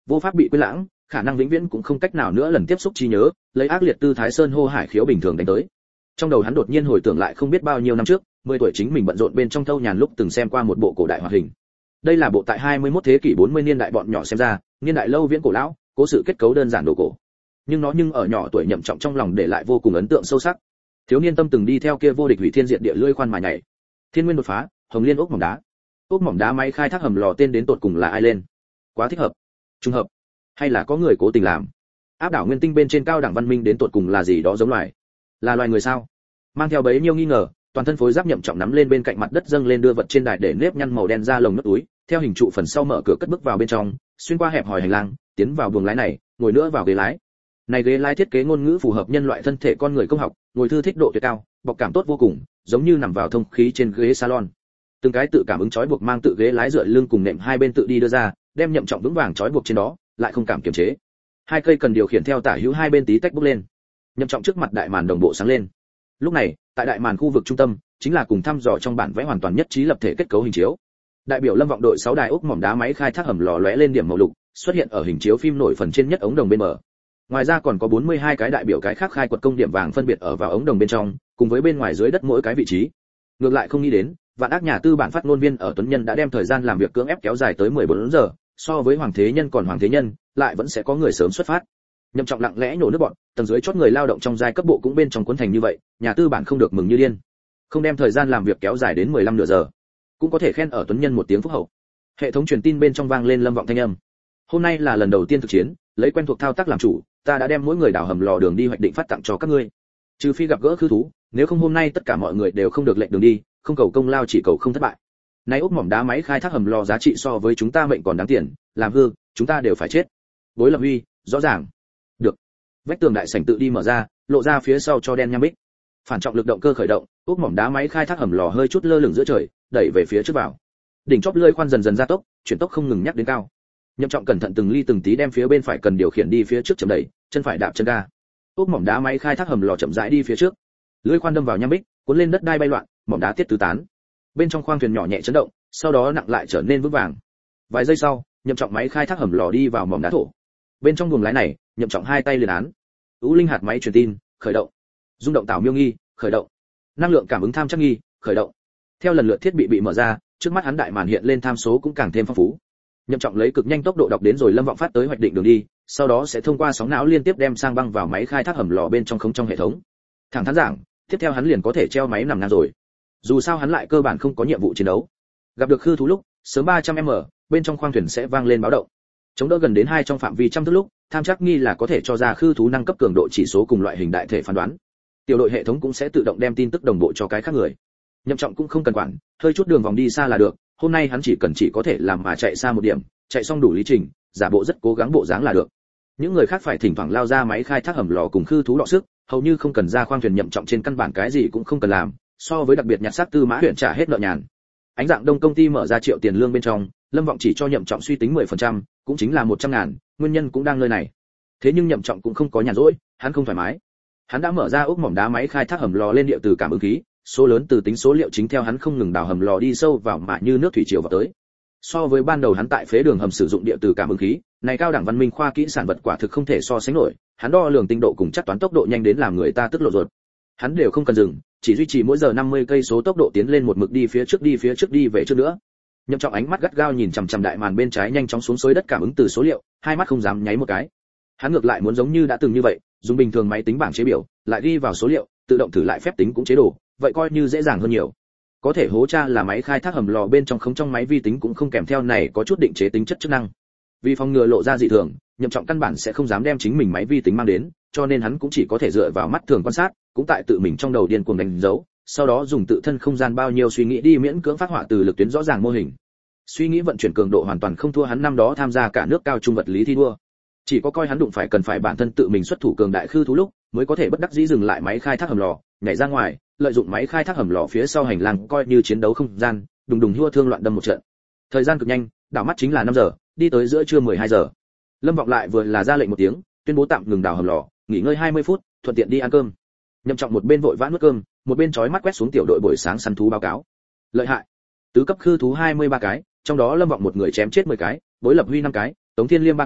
vô pháp bị quên lãng, khả năng vĩnh viễn cũng không cách nào nữa lần tiếp xúc trí nhớ, lấy ác liệt tư thái sơn hô hải khiếu bình thường đánh tới. Trong đầu hắn đột nhiên hồi tưởng lại không biết bao nhiêu năm trước, 10 tuổi chính mình bận rộn bên trong thâu nhàn lúc từng xem qua một bộ cổ đại hoạt hình. Đây là bộ tại 21 thế kỷ 40 niên đại bọn nhỏ xem ra, niên đại lâu viễn cổ lão, cố sự kết cấu đơn giản đồ cổ. Nhưng ở nhỏ tuổi Nhậm Trọng trong lòng để lại vô cùng ấn tượng sâu sắc. Thiếu niên tâm từng đi theo kia vô địch hủy thiên diệt địa lưỡi khoan mà nhảy. Thiên nguyên đột phá, hồng liên ốc mỏng đá. Ốc mỏng đá máy khai thác hầm lò tên đến tột cùng là ai lên? Quá thích hợp. Trùng hợp, hay là có người cố tình làm? Áp đảo nguyên tinh bên trên cao đẳng văn minh đến tột cùng là gì đó giống loài? Là loài người sao? Mang theo bấy nhiêu nghi ngờ, toàn thân phối giáp Nhậm Trọng nắm lên bên cạnh mặt đất dâng lên đưa vật trên đài để nếp nhăn màu đen ra lồng nút túi, theo hình trụ phần sau mở cửa cất bước vào bên trong, xuyên qua hẹp hòi hành lang, tiến vào buồng lái này, ngồi nữa vào ghế lái. Này ghế lái thiết kế ngôn ngữ phù hợp nhân loại thân thể con người công học, ngồi thư thích độ tuyệt cao, bọc cảm tốt vô cùng, giống như nằm vào thông khí trên ghế salon. Từng cái tự cảm ứng trói buộc mang tự ghế lái dựa lưng cùng nệm hai bên tự đi đưa ra, đem Nhậm Trọng vững vàng trói buộc trên đó, lại không cảm kiềm chế. Hai cây cần điều khiển theo tả hữu hai bên tí tách bốc lên. Nhậm Trọng trước mặt đại màn đồng bộ sáng lên. Lúc này, tại đại màn khu vực trung tâm, chính là cùng thăm dò trong bản vẽ hoàn toàn nhất trí lập thể kết cấu hình chiếu. Đại biểu Lâm Vọng đội 6 đài ốc mỏng đá máy khai thác hầm lò lóe lên điểm màu lục, xuất hiện ở hình chiếu phim nổi phần trên nhất ống đồng bên mở. Ngoài ra còn có 42 cái đại biểu cái khác khai quật công điểm vàng phân biệt ở vào ống đồng bên trong, cùng với bên ngoài dưới đất mỗi cái vị trí. Ngược lại không nghĩ đến, Vạn Ác nhà tư bản phát ngôn viên ở Tuấn Nhân đã đem thời gian làm việc cưỡng ép kéo dài tới 14 giờ, so với Hoàng Thế Nhân còn Hoàng Thế Nhân, lại vẫn sẽ có người sớm xuất phát. Nhậm Trọng lặng lẽ nhổ nước bọn, tầng dưới chót người lao động trong giai cấp bộ cũng bên trong cuốn thành như vậy, nhà tư bản không được mừng như điên. Không đem thời gian làm việc kéo dài đến 15 nửa giờ, cũng có thể khen ở Tuấn Nhân một tiếng phúc hậu. Hệ thống truyền tin bên trong vang lên Lâm Vọng thanh âm. Hôm nay là lần đầu tiên thực chiến, lấy quen thuộc thao tác làm chủ, ta đã đem mỗi người đào hầm lò đường đi hoạch định phát tặng cho các ngươi. Trừ phi gặp gỡ khư thú, nếu không hôm nay tất cả mọi người đều không được lệnh đường đi, không cầu công lao chỉ cầu không thất bại. Nay ốc mỏng đá máy khai thác hầm lò giá trị so với chúng ta mệnh còn đáng tiền, làm hư, chúng ta đều phải chết. Bối Lập Huy, rõ ràng. Được. Vách tường đại sảnh tự đi mở ra, lộ ra phía sau cho đen nham bích. Phản trọng lực động cơ khởi động, ốc mỏng đá máy khai thác hầm lò hơi chút lơ lửng giữa trời, đẩy về phía trước vào. Đỉnh chóp lưỡi khoan dần dần gia tốc, chuyển tốc không ngừng nhắc đến cao. Nhậm Trọng cẩn thận từng ly từng tí đem phía bên phải cần điều khiển đi phía trước chậm đẩy, chân phải đạp chân ga. Ốc mỏng đá máy khai thác hầm lò chậm rãi đi phía trước. Lưỡi khoan đâm vào nham bích, cuốn lên đất đai bay loạn, mỏng đá tiết tứ tán. Bên trong khoang thuyền nhỏ nhẹ chấn động, sau đó nặng lại trở nên vững vàng. Vài giây sau, Nhậm Trọng máy khai thác hầm lò đi vào mỏng đá thổ. Bên trong buồng lái này, Nhậm Trọng hai tay liền án. U linh hạt máy truyền tin, khởi động. Rung động tảo miêu nghi, khởi động. Năng lượng cảm ứng tham chắc nghi, khởi động. Theo lần lượt thiết bị mở ra, trước mắt hắn đại màn hiện lên tham số cũng càng thêm phong phú. Nhậm Trọng lấy cực nhanh tốc độ đọc đến rồi Lâm Vọng phát tới hoạch định đường đi, sau đó sẽ thông qua sóng não liên tiếp đem sang băng vào máy khai thác hầm lò bên trong không trong hệ thống. Thẳng thắn giảng, tiếp theo hắn liền có thể treo máy nằm ngang rồi. Dù sao hắn lại cơ bản không có nhiệm vụ chiến đấu. Gặp được khư thú lúc, sớm 300m, bên trong khoang thuyền sẽ vang lên báo động. Chống đỡ gần đến 2 trong phạm vi trăm thước lúc, tham chắc nghi là có thể cho ra khư thú năng cấp cường độ chỉ số cùng loại hình đại thể phán đoán. Tiểu đội hệ thống cũng sẽ tự động đem tin tức đồng bộ cho cái khác người. Nhậm Trọng cũng không cần quản, hơi chút đường vòng đi xa là được, hôm nay hắn chỉ có thể làm mà chạy xa một điểm, chạy xong đủ lý trình, giả bộ rất cố gắng bộ dáng là được. Những người khác phải thỉnh thoảng lao ra máy khai thác hầm lò cùng khư thú đọ sức, hầu như không cần ra khoang thuyền. Nhậm Trọng trên căn bản cái gì cũng không cần làm, so với đặc biệt nhặt xác Tư Mã huyện trả hết nợ nhàn. Ánh dạng đông công ty mở ra triệu tiền lương bên trong, Lâm Vọng chỉ cho Nhậm Trọng suy tính 10%, cũng chính là 100.000, nguyên nhân cũng đang nơi này. Thế nhưng Nhậm Trọng cũng không có nhàn rỗi, hắn không thoải mái. Hắn đã mở ra ốc mỏng đá máy khai thác hầm lò lên địa từ cảm ứng khí, số lớn từ tính số liệu chính theo hắn không ngừng đào hầm lò đi sâu vào mà như nước thủy triều vào tới. So với ban đầu hắn tại phế đường hầm sử dụng địa từ cảm ứng khí, này cao đẳng văn minh khoa kỹ sản vật quả thực không thể so sánh nổi, hắn đo lường tinh độ cùng chắc toán tốc độ nhanh đến làm người ta tức lộ ruột. Hắn đều không cần dừng, chỉ duy trì mỗi giờ 50 cây số tốc độ tiến lên một mực đi phía trước đi về trước nữa. Nhậm Trọng ánh mắt gắt gao nhìn chằm chằm đại màn bên trái nhanh chóng xuống xối đất cảm ứng từ số liệu, hai mắt không dám nháy một cái. Hắn ngược lại muốn giống như đã từng như vậy, dùng bình thường máy tính bảng chế biểu, lại ghi vào số liệu, tự động thử lại phép tính cũng chế đồ, vậy coi như dễ dàng hơn nhiều. Có thể hố tra là máy khai thác hầm lò bên trong không trong máy vi tính cũng không kèm theo này có chút định chế tính chất chức năng. Vì phòng ngừa lộ ra dị thường, Nhậm Trọng căn bản sẽ không dám đem chính mình máy vi tính mang đến, cho nên hắn cũng chỉ có thể dựa vào mắt thường quan sát, cũng tại tự mình trong đầu điên cuồng đánh dấu, sau đó dùng tự thân không gian bao nhiêu suy nghĩ đi miễn cưỡng phát họa từ lực tuyến rõ ràng mô hình. Suy nghĩ vận chuyển cường độ hoàn toàn không thua hắn năm đó tham gia cả nước cao trung vật lý thi đua. Chỉ có coi hắn đụng phải cần phải bản thân tự mình xuất thủ cường đại khư thú lúc, mới có thể bất đắc dĩ dừng lại máy khai thác hầm lò, nhảy ra ngoài, lợi dụng máy khai thác hầm lò phía sau hành lang coi như chiến đấu không gian, đùng đùng hua thương loạn đâm một trận. Thời gian cực nhanh, đảo mắt chính là 5 giờ, đi tới giữa trưa 12 giờ. Lâm Vọng lại vừa là ra lệnh một tiếng, tuyên bố tạm ngừng đào hầm lò, nghỉ ngơi 20 phút, thuận tiện đi ăn cơm. Nhậm Trọng một bên vội vã nuốt cơm, một bên chói mắt quét xuống tiểu đội buổi sáng săn thú báo cáo. Lợi hại, tứ cấp khư thú 23 cái, trong đó Lâm Vọng một người chém chết 10 cái, Bối Lập Huy 5 cái, Tống Thiên Liêm 3 cái,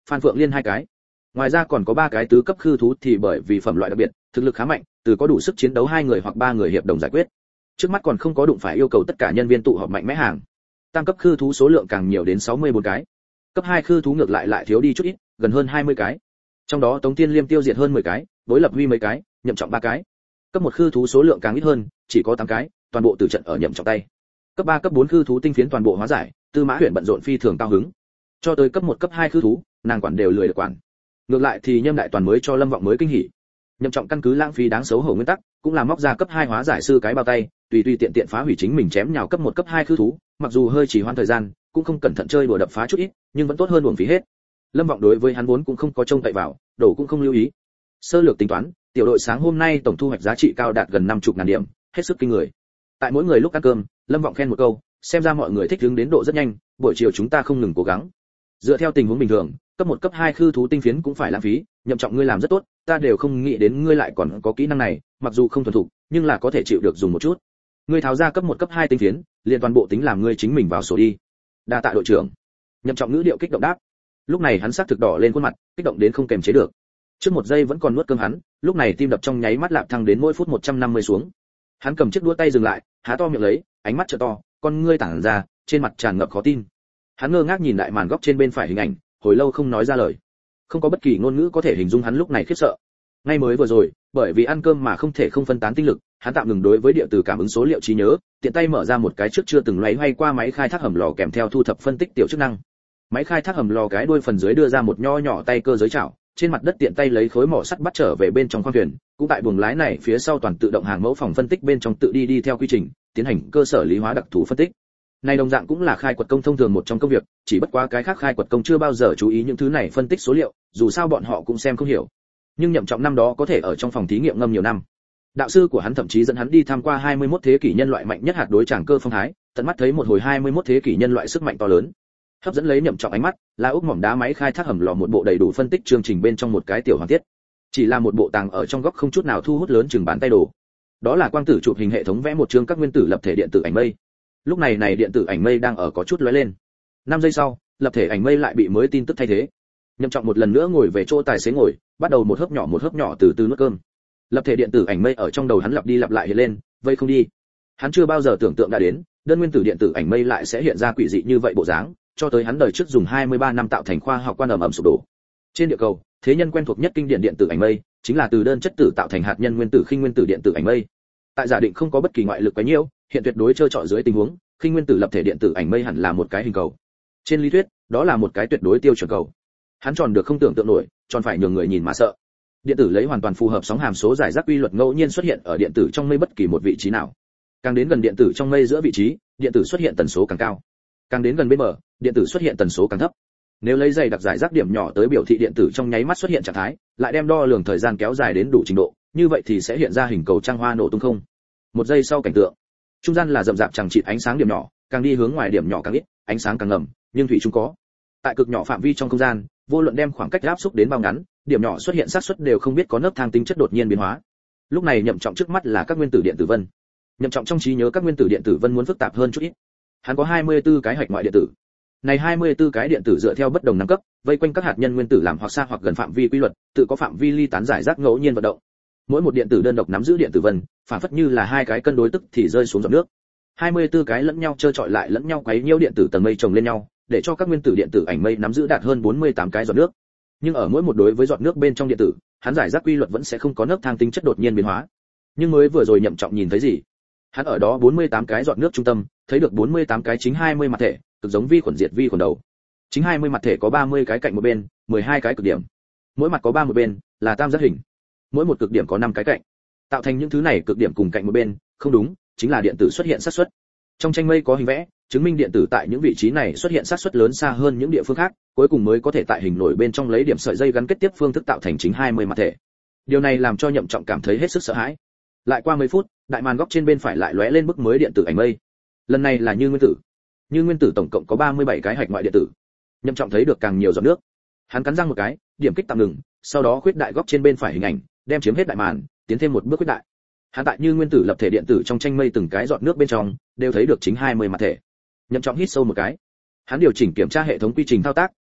Phan Phượng Liên 2 cái. Ngoài ra còn có 3 cái tứ cấp khư thú thì bởi vì phẩm loại đặc biệt, thực lực khá mạnh, từ có đủ sức chiến đấu 2 người hoặc 3 người hiệp đồng giải quyết. Trước mắt còn không có đụng phải yêu cầu tất cả nhân viên tụ họp mạnh mẽ hàng. Tam cấp khư thú số lượng càng nhiều đến 64 cái. Cấp 2 khư thú ngược lại thiếu đi chút ít, gần hơn 20 cái. Trong đó Tống Tiên Liêm tiêu diệt hơn 10 cái, đối lập Huy mấy cái, Nhậm Trọng 3 cái. Cấp 1 khư thú số lượng càng ít hơn, chỉ có 8 cái, toàn bộ tử trận ở Nhậm Trọng tay. Cấp 3 cấp 4 khư thú tinh phiến toàn bộ hóa giải, Tư Mã Huyền bận rộn phi thường cao hứng. Cho tới cấp 1 cấp 2 khư thú, nàng quản đều lười được quản. Ngược lại thì Nhâm Đại Toàn mới cho Lâm Vọng mới kinh hỉ. Nhậm Trọng căn cứ lãng phí đáng xấu hổ nguyên tắc, cũng là móc ra cấp 2 hóa giải sư cái bao tay, tùy tiện phá hủy chính mình chém nhào cấp 1 cấp 2 khư thú, mặc dù hơi trì hoãn thời gian, cũng không cẩn thận chơi đùa đập phá chút ít, nhưng vẫn tốt hơn uổng phí hết. Lâm Vọng đối với hắn vốn cũng không có trông cậy vào, đổ cũng không lưu ý. Sơ lược tính toán, tiểu đội sáng hôm nay tổng thu hoạch giá trị cao đạt gần 50.000 điểm, hết sức kinh người. Tại mỗi người lúc ăn cơm, Lâm Vọng khen một câu, xem ra mọi người thích ứng đến độ rất nhanh, buổi chiều chúng ta không ngừng cố gắng. Dựa theo tình huống bình thường, cấp 1 cấp 2 khư thú tinh phiến cũng phải lãng phí, Nhậm Trọng ngươi làm rất tốt, ta đều không nghĩ đến ngươi lại còn có kỹ năng này, mặc dù không thuần thục, nhưng là có thể chịu được dùng một chút. Ngươi tháo ra cấp 1 cấp 2 tinh phiến, liền toàn bộ tính làm ngươi chính mình vào sổ đi. Đa tạ đội trưởng. Nhậm Trọng ngữ điệu kích động đáp. Lúc này hắn sắc thực đỏ lên khuôn mặt, kích động đến không kềm chế được. Trước một giây vẫn còn nuốt cơm hắn, lúc này tim đập trong nháy mắt lạp thăng đến mỗi phút 150 xuống. Hắn cầm chiếc đũa tay dừng lại, há to miệng lấy, ánh mắt trợ to, con ngươi tản ra, trên mặt tràn ngập khó tin. Hắn ngơ ngác nhìn đại màn góc trên bên phải hình ảnh, hồi lâu không nói ra lời. Không có bất kỳ ngôn ngữ có thể hình dung hắn lúc này khiếp sợ. Ngay mới vừa rồi, bởi vì ăn cơm mà không thể không phân tán tinh lực, hắn tạm ngừng đối với địa từ cảm ứng số liệu trí nhớ, tiện tay mở ra một cái trước chưa từng loay hoay qua máy khai thác hầm lò kèm theo thu thập phân tích tiểu chức năng. Máy khai thác hầm lò cái đuôi phần dưới đưa ra một nho nhỏ tay cơ giới chảo, trên mặt đất tiện tay lấy khối mỏ sắt bắt trở về bên trong khoang thuyền, cũng tại buồng lái này phía sau toàn tự động hàng mẫu phòng phân tích bên trong tự đi theo quy trình, tiến hành cơ sở lý hóa đặc thù phân tích. Này đồng dạng cũng là khai quật công thông thường một trong công việc, chỉ bất quá cái khác khai quật công chưa bao giờ chú ý những thứ này phân tích số liệu, dù sao bọn họ cũng xem không hiểu. Nhưng Nhậm Trọng năm đó có thể ở trong phòng thí nghiệm ngâm nhiều năm. Đạo sư của hắn thậm chí dẫn hắn đi tham qua 21 thế kỷ nhân loại mạnh nhất hạt đối tràng cơ phong thái, tận mắt thấy một hồi 21 thế kỷ nhân loại sức mạnh to lớn. Hấp dẫn lấy Nhậm Trọng ánh mắt, là úp mỏm đá máy khai thác hầm lò một bộ đầy đủ phân tích chương trình bên trong một cái tiểu hoàn tiết. Chỉ là một bộ tàng ở trong góc không chút nào thu hút lớn chừng bàn tay đồ. Đó là quang tử chụp hình hệ thống vẽ một chương các nguyên tử lập thể điện tử ảnh mây. Lúc này điện tử ảnh mây đang ở có chút lóe lên. 5 giây sau, lập thể ảnh mây lại bị mới tin tức thay thế. Nhậm Trọng một lần nữa ngồi về chỗ tài xế ngồi, bắt đầu một hớp nhỏ từ từ nuốt cơm. Lập thể điện tử ảnh mây ở trong đầu hắn lặp đi lặp lại hiện lên, vây không đi. Hắn chưa bao giờ tưởng tượng đã đến, đơn nguyên tử điện tử ảnh mây lại sẽ hiện ra quỷ dị như vậy bộ dáng, cho tới hắn đời trước dùng 23 năm tạo thành khoa học quan ầm sụp đổ. Trên địa cầu, thế nhân quen thuộc nhất kinh điển điện tử ảnh mây, chính là từ đơn chất tử tạo thành hạt nhân nguyên tử khinh nguyên tử điện tử ảnh mây. Tại giả định không có bất kỳ ngoại lực quá nhiều, hiện tuyệt đối trơ trọi dưới tình huống, khinh nguyên tử lập thể điện tử ảnh mây hẳn là một cái hình cầu. Trên lý thuyết, đó là một cái tuyệt đối tiêu chuẩn cầu. Hắn tròn được không tưởng tượng nổi, tròn phải nhường người nhìn mà sợ. Điện tử lấy hoàn toàn phù hợp sóng hàm số giải rác quy luật ngẫu nhiên xuất hiện ở điện tử trong mây bất kỳ một vị trí nào. Càng đến gần điện tử trong mây giữa vị trí, điện tử xuất hiện tần số càng cao. Càng đến gần bên bờ, điện tử xuất hiện tần số càng thấp. Nếu lấy dày đặc giải rác điểm nhỏ tới biểu thị điện tử trong nháy mắt xuất hiện trạng thái, lại đem đo lường thời gian kéo dài đến đủ trình độ, như vậy thì sẽ hiện ra hình cầu trăng hoa nổ tung không. Một giây sau cảnh tượng, trung gian là rậm rạp chẳng chịt ánh sáng điểm nhỏ, càng đi hướng ngoài điểm nhỏ càng ít, ánh sáng càng ngầm, nhưng thủy chung có. Tại cực nhỏ phạm vi trong không gian, vô luận đem khoảng cách áp xúc đến bao ngắn, điểm nhỏ xuất hiện xác suất đều không biết có nấc thang tính chất đột nhiên biến hóa. Lúc này Nhậm Trọng trước mắt là các nguyên tử điện tử vân. Nhậm Trọng trong trí nhớ các nguyên tử điện tử vân muốn phức tạp hơn chút ít. Hắn có 24 cái hạch ngoại điện tử. Này 24 cái điện tử dựa theo bất đồng năng cấp, vây quanh các hạt nhân nguyên tử làm hoặc xa hoặc gần phạm vi quy luật, tự có phạm vi ly tán giải rác ngẫu nhiên vận động. Mỗi một điện tử đơn độc nắm giữ điện tử vân, phản phất như là hai cái cân đối tức thì rơi xuống giọt nước. 24 cái lẫn nhau chơi chọi lại lẫn nhau quấy nhiễu điện tử tầng mây chồng lên nhau, để cho các nguyên tử điện tử ảnh mây nắm giữ đạt hơn 48 cái giọt nước. Nhưng ở mỗi một đối với giọt nước bên trong điện tử, hắn giải rác quy luật vẫn sẽ không có nấc thang tính chất đột nhiên biến hóa. Nhưng mới vừa rồi Nhậm Trọng nhìn thấy gì? Hắn ở đó 48 cái giọt nước trung tâm, thấy được 48 cái chính 20 mặt thể, cực giống vi khuẩn diệt vi khuẩn đầu. Chính 20 mặt thể có 30 cái cạnh một bên, 12 cái cực điểm. Mỗi mặt có 3 một bên, là tam giác hình. Mỗi một cực điểm có 5 cái cạnh. Tạo thành những thứ này cực điểm cùng cạnh một bên, không đúng, chính là điện tử xuất hiện xác suất. Trong tranh mây có hình vẽ, chứng minh điện tử tại những vị trí này xuất hiện xác suất lớn xa hơn những địa phương khác, cuối cùng mới có thể tại hình nổi bên trong lấy điểm sợi dây gắn kết tiếp phương thức tạo thành chính 20 mặt thể. Điều này làm cho Nhậm Trọng cảm thấy hết sức sợ hãi. Lại qua mấy phút, đại màn góc trên bên phải lại lóe lên bức mới điện tử ảnh mây. Lần này là như nguyên tử. Như nguyên tử tổng cộng có 37 cái hạch ngoại điện tử. Nhậm Trọng thấy được càng nhiều giọt nước. Hắn cắn răng một cái, điểm kích tạm ngừng, sau đó khuyết đại góc trên bên phải hình ảnh, đem chiếm hết đại màn, tiến thêm một bước khuyết đại. Hắn tại như nguyên tử lập thể điện tử trong tranh mây từng cái giọt nước bên trong, đều thấy được chính 20 mặt thể. Nhậm Trọng hít sâu một cái. Hắn điều chỉnh kiểm tra hệ thống quy trình thao tác,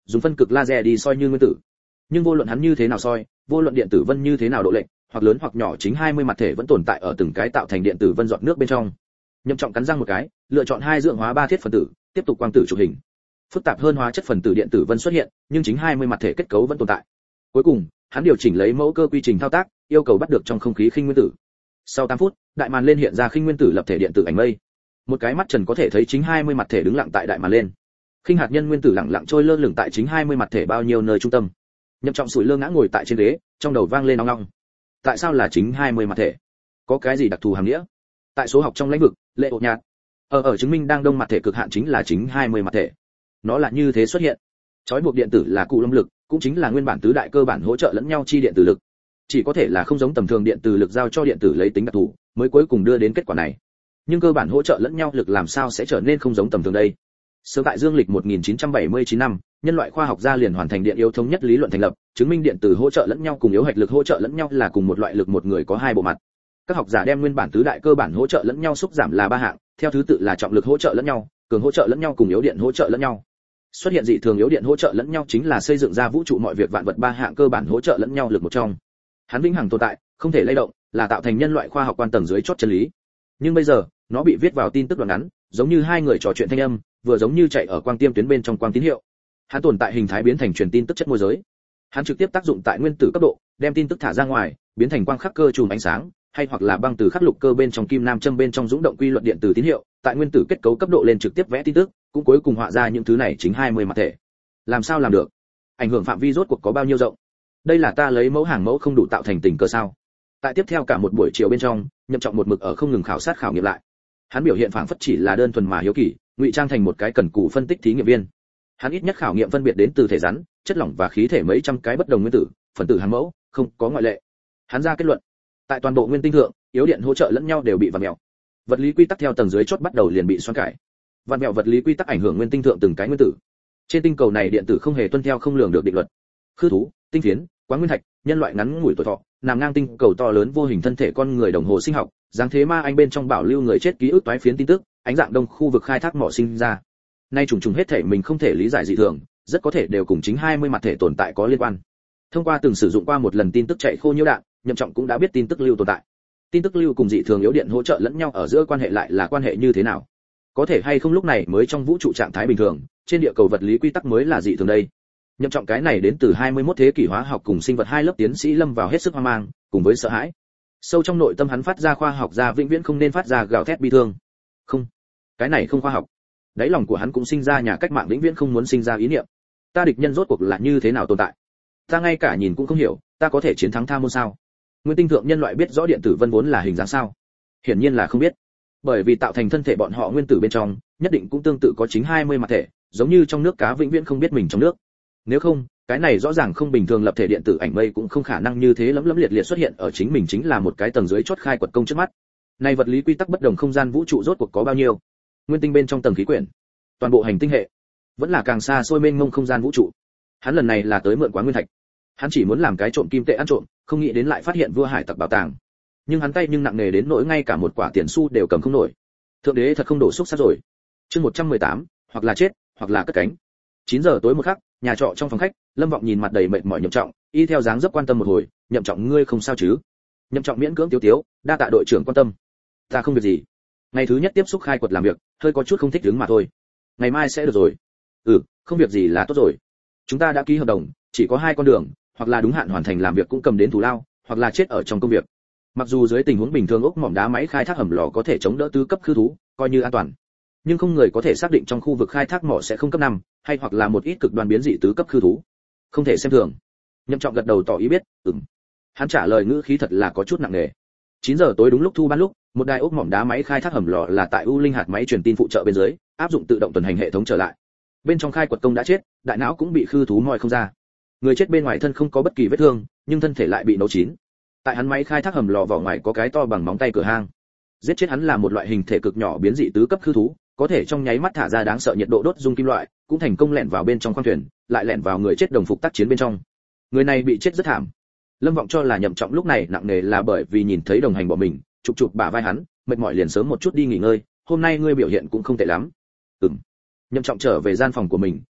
dùng phân cực laser đi soi như nguyên tử. Nhưng vô luận hắn như thế nào soi, vô luận điện tử vân như thế nào độ lệch, hoặc lớn hoặc nhỏ, chính 20 mặt thể vẫn tồn tại ở từng cái tạo thành điện tử vân giọt nước bên trong. Nhậm Trọng cắn răng một cái, lựa chọn hai dưỡng hóa ba thiết phần tử, tiếp tục quang tử chụp hình. Phức tạp hơn hóa chất phần tử điện tử vân xuất hiện, nhưng chính 20 mặt thể kết cấu vẫn tồn tại. Cuối cùng, hắn điều chỉnh lấy mẫu cơ quy trình thao tác, yêu cầu bắt được trong không khí khinh nguyên tử. Sau 8 phút, đại màn lên hiện ra khinh nguyên tử lập thể điện tử ảnh mây. Một cái mắt trần có thể thấy chính 20 mặt thể đứng lặng tại đại màn lên. Khinh hạt nhân nguyên tử lặng lặng trôi lơ lửng tại chính 20 mặt thể bao nhiêu nơi trung tâm. Nhậm Trọng sủi lơ ngã ngồi tại trên ghế, trong đầu vang lên ong ong. Tại sao là chính 20 mặt thể? Có cái gì đặc thù hàm nghĩa? Tại số học trong lĩnh vực, lệ ổ nhạt. Ở chứng minh đang đông mặt thể cực hạn chính là chính 20 mặt thể. Nó là như thế xuất hiện. Chói buộc điện tử là cụ lâm lực, cũng chính là nguyên bản tứ đại cơ bản hỗ trợ lẫn nhau chi điện tử lực. Chỉ có thể là không giống tầm thường điện tử lực giao cho điện tử lấy tính đặc thù, mới cuối cùng đưa đến kết quả này. Nhưng cơ bản hỗ trợ lẫn nhau lực làm sao sẽ trở nên không giống tầm thường đây? Sớm tại dương lịch 1979 năm, nhân loại khoa học gia liền hoàn thành điện yếu thống nhất lý luận thành lập, chứng minh điện tử hỗ trợ lẫn nhau cùng yếu hạch lực hỗ trợ lẫn nhau là cùng một loại lực, một người có hai bộ mặt. Các học giả đem nguyên bản tứ đại cơ bản hỗ trợ lẫn nhau xúc giảm là ba hạng, theo thứ tự là trọng lực hỗ trợ lẫn nhau, cường hỗ trợ lẫn nhau cùng yếu điện hỗ trợ lẫn nhau. Xuất hiện dị thường yếu điện hỗ trợ lẫn nhau chính là xây dựng ra vũ trụ mọi việc vạn vật ba hạng cơ bản hỗ trợ lẫn nhau lực một trong. Hắn vĩnh hằng tồn tại, không thể lay động, là tạo thành nhân loại khoa học quan tầng dưới chót chân lý. Nhưng bây giờ, nó bị viết vào tin tức đoạn ngắn, giống như hai người trò chuyện thanh âm, vừa giống như chạy ở quang tiêm tuyến bên trong quang tín hiệu. Hắn tồn tại hình thái biến thành truyền tin tức chất môi giới. Hắn trực tiếp tác dụng tại nguyên tử cấp độ, đem tin tức thả ra ngoài, biến thành quang khắc cơ chùm ánh sáng, hay hoặc là băng từ khắc lục cơ bên trong kim nam châm bên trong dũng động quy luật điện tử tín hiệu, tại nguyên tử kết cấu cấp độ lên trực tiếp vẽ tin tức, cũng cuối cùng họa ra những thứ này chính 20 mặt thể. Làm sao làm được? Ảnh hưởng phạm vi rốt cuộc có bao nhiêu rộng? Đây là ta lấy mẫu hàng mẫu không đủ tạo thành tình cờ sao? Tại tiếp theo cả một buổi chiều bên trong, Nhậm Trọng một mực ở không ngừng khảo sát khảo nghiệm lại. Hắn biểu hiện phảng phất chỉ là đơn thuần mà hiếu kỳ, ngụy trang thành một cái cần cù phân tích thí nghiệm viên. Hắn ít nhất khảo nghiệm phân biệt đến từ thể rắn, chất lỏng và khí thể mấy trăm cái bất đồng nguyên tử, phần tử hàng mẫu, không có ngoại lệ. Hắn ra kết luận, tại toàn bộ nguyên tinh thượng, yếu điện hỗ trợ lẫn nhau đều bị vặn vẹo. Vật lý quy tắc theo tầng dưới chót bắt đầu liền bị xoắn cải. Vặn vẹo vật lý quy tắc ảnh hưởng nguyên tinh thượng từng cái nguyên tử. Trên tinh cầu này điện tử không hề tuân theo không lường được định luật. Khư thú, tinh phiến, quáng nguyên thạch, nhân loại ngắn ngủi tuổi thọ, nằm ngang tinh cầu to lớn vô hình thân thể con người đồng hồ sinh học, dáng thế ma anh bên trong bảo lưu người chết ký ức toái phiến tin tức, ánh dạng đông khu vực khai thác mỏ sinh ra. Nay trùng trùng hết thể mình không thể lý giải dị thường, rất có thể đều cùng chính 20 mặt thể tồn tại có liên quan. Thông qua từng sử dụng qua một lần tin tức chạy khô nhiễu đạn, Nhậm Trọng cũng đã biết tin tức lưu tồn tại. Tin tức lưu cùng dị thường yếu điện hỗ trợ lẫn nhau ở giữa quan hệ lại là quan hệ như thế nào? Có thể hay không lúc này mới trong vũ trụ trạng thái bình thường, trên địa cầu vật lý quy tắc mới là dị thường đây. Nhậm Trọng cái này đến từ 21 thế kỷ hóa học cùng sinh vật hai lớp tiến sĩ lâm vào hết sức hoang mang, cùng với sợ hãi. Sâu trong nội tâm hắn phát ra khoa học gia vĩnh viễn không nên phát ra gào thét bi thương. Không, cái này không khoa học. Đáy lòng của hắn cũng sinh ra nhà cách mạng vĩnh viễn không muốn sinh ra ý niệm. Ta địch nhân rốt cuộc là như thế nào tồn tại? Ta ngay cả nhìn cũng không hiểu, ta có thể chiến thắng Tha Môn sao? Nguyên tinh thượng nhân loại biết rõ điện tử vân vốn là hình dáng sao? Hiển nhiên là không biết. Bởi vì tạo thành thân thể bọn họ nguyên tử bên trong, nhất định cũng tương tự có chính 20 mặt thể, giống như trong nước cá vĩnh viễn không biết mình trong nước. Nếu không, cái này rõ ràng không bình thường lập thể điện tử ảnh mây cũng không khả năng như thế lấm lấm liệt liệt xuất hiện ở chính mình chính là một cái tầng dưới chót khai quật công trước mắt. Này vật lý quy tắc bất đồng không gian vũ trụ rốt cuộc có bao nhiêu? Nguyên tinh bên trong tầng khí quyển, toàn bộ hành tinh hệ, vẫn là càng xa xôi mênh mông không gian vũ trụ. Hắn lần này là tới mượn Quán Nguyên Thạch. Hắn chỉ muốn làm cái trộm kim tệ ăn trộm, không nghĩ đến lại phát hiện vua hải tặc bảo tàng. Nhưng hắn tay nhưng nặng nề đến nỗi ngay cả một quả tiền xu đều cầm không nổi. Thượng đế thật không đổ xúc sát rồi. Chương 118, hoặc là chết, hoặc là cất cánh. 9 giờ tối một khắc, nhà trọ trong phòng khách, Lâm Vọng nhìn mặt đầy mệt mỏi Nhậm Trọng, y theo dáng dấp quan tâm một hồi, "Nhậm Trọng ngươi không sao chứ?" Nhậm Trọng miễn cưỡng tiếu tiếu, "Đa tạ đội trưởng quan tâm. Ta không việc gì. Ngày thứ nhất tiếp xúc khai quật làm việc, hơi có chút không thích ứng mà thôi. Ngày mai sẽ được rồi." "Ừ, không việc gì là tốt rồi. Chúng ta đã ký hợp đồng, chỉ có hai con đường, hoặc là đúng hạn hoàn thành làm việc cũng cầm đến thù lao, hoặc là chết ở trong công việc." Mặc dù dưới tình huống bình thường ốc mỏm đá máy khai thác hầm lò có thể chống đỡ tứ cấp khư thú, coi như an toàn. Nhưng không người có thể xác định trong khu vực khai thác mỏ sẽ không cấp 5, hay hoặc là một ít cực đoan biến dị tứ cấp khư thú. Không thể xem thường. Nhậm Trọng gật đầu tỏ ý biết, ừm. Hắn trả lời ngữ khí thật là có chút nặng nề. 9 giờ tối đúng lúc thu ban lúc, một đài ốc mỏm đá máy khai thác hầm lò là tại U Linh hạt máy truyền tin phụ trợ bên dưới, áp dụng tự động tuần hành hệ thống trở lại. Bên trong khai quật công đã chết, đại não cũng bị khư thú moi không ra. Người chết bên ngoài thân không có bất kỳ vết thương, nhưng thân thể lại bị nấu chín. Tại hắn máy khai thác hầm lò vỏ ngoài có cái to bằng móng tay cửa hang. Giết chết hắn là một loại hình thể cực nhỏ biến dị tứ cấp khư thú, có thể trong nháy mắt thả ra đáng sợ nhiệt độ đốt dung kim loại, cũng thành công lẻn vào bên trong khoang thuyền, lại lẻn vào người chết đồng phục tác chiến bên trong. Người này bị chết rất thảm. Lâm Vọng cho là Nhậm Trọng lúc này nặng nề là bởi vì nhìn thấy đồng hành bỏ mình, chụp chụp bả vai hắn, mệt mỏi liền sớm một chút đi nghỉ ngơi, hôm nay ngươi biểu hiện cũng không tệ lắm. Nhậm Trọng trở về gian phòng của mình,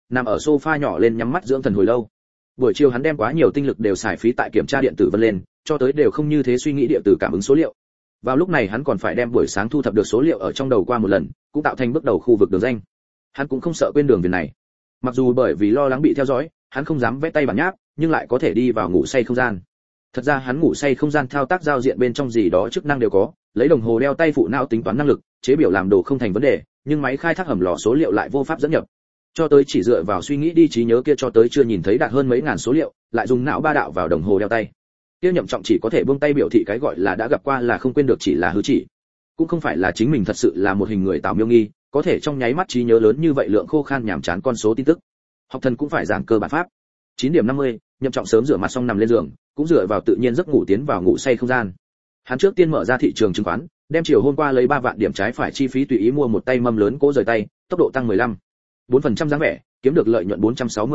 nằm ở sofa nhỏ lên nhắm mắt dưỡng thần hồi lâu. Buổi chiều hắn đem quá nhiều tinh lực đều xài phí tại kiểm tra điện tử vân lên, cho tới đều không như thế suy nghĩ điện tử cảm ứng số liệu. Vào lúc này hắn còn phải đem buổi sáng thu thập được số liệu ở trong đầu qua một lần, cũng tạo thành bước đầu khu vực đường danh. Hắn cũng không sợ quên đường viền này. Mặc dù bởi vì lo lắng bị theo dõi, hắn không dám vẽ tay bản nháp, nhưng lại có thể đi vào ngủ say không gian. Thật ra hắn ngủ say không gian thao tác giao diện bên trong gì đó chức năng đều có, lấy đồng hồ đeo tay phụ não tính toán năng lực, chế biểu làm đồ không thành vấn đề, nhưng máy khai thác hầm lò số liệu lại vô pháp dẫn nhập. Cho tới chỉ dựa vào suy nghĩ đi trí nhớ kia cho tới chưa nhìn thấy đạt hơn mấy ngàn số liệu, lại dùng não ba đạo vào đồng hồ đeo tay. Tiêu Nhậm Trọng chỉ có thể buông tay biểu thị cái gọi là đã gặp qua là không quên được chỉ là hư chỉ. Cũng không phải là chính mình thật sự là một hình người Tào Miêu Nghi, có thể trong nháy mắt trí nhớ lớn như vậy lượng khô khan nhàm chán con số tin tức. Học thần cũng phải giảng cơ bản pháp. 9:50, Nhậm Trọng sớm rửa mặt xong nằm lên giường, cũng dựa vào tự nhiên giấc ngủ tiến vào ngủ say không gian. Hắn trước tiên mở ra thị trường chứng khoán, đem chiều hôm qua lấy 3 vạn điểm trái phải chi phí tùy ý mua một tay mâm lớn cố rời tay, tốc độ tăng 4% dáng vẻ, kiếm được lợi nhuận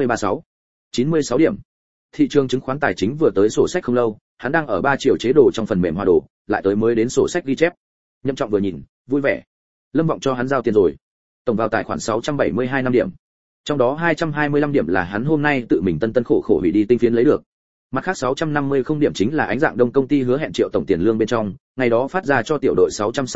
463,96 điểm. Thị trường chứng khoán tài chính vừa tới sổ sách không lâu, hắn đang ở 3 triệu chế độ trong phần mềm hòa đồ, lại tới mới đến sổ sách ghi chép. Nhậm Trọng vừa nhìn, vui vẻ. Lâm Vọng cho hắn giao tiền rồi. Tổng vào tài khoản 672 năm điểm. Trong đó 225 điểm là hắn hôm nay tự mình tân khổ hủy đi tinh phiến lấy được. Mặt khác 650 không điểm chính là Ánh Dạng Đông công ty hứa hẹn triệu tổng tiền lương bên trong, ngày đó phát ra cho tiểu đội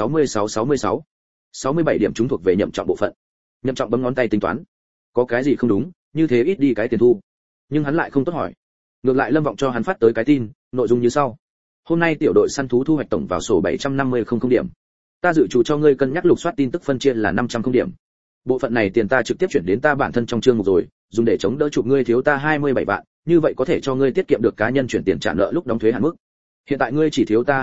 666. 67 điểm chúng thuộc về Nhậm Trọng bộ phận. Nhậm Trọng bấm ngón tay tính toán. Có cái gì không đúng, như thế ít đi cái tiền thu. Nhưng hắn lại không tốt hỏi. Ngược lại Lâm Vọng cho hắn phát tới cái tin, nội dung như sau: hôm nay tiểu đội săn thú thu hoạch tổng vào sổ 750 không điểm. Ta dự trù cho ngươi cân nhắc lục soát tin tức phân chia là 500 không điểm. Bộ phận này tiền ta trực tiếp chuyển đến ta bản thân trong chương mục rồi, dùng để chống đỡ chụp ngươi thiếu ta 27 vạn, như vậy có thể cho ngươi tiết kiệm được cá nhân chuyển tiền trả nợ lúc đóng thuế hạn mức. Hiện tại ngươi chỉ thiếu ta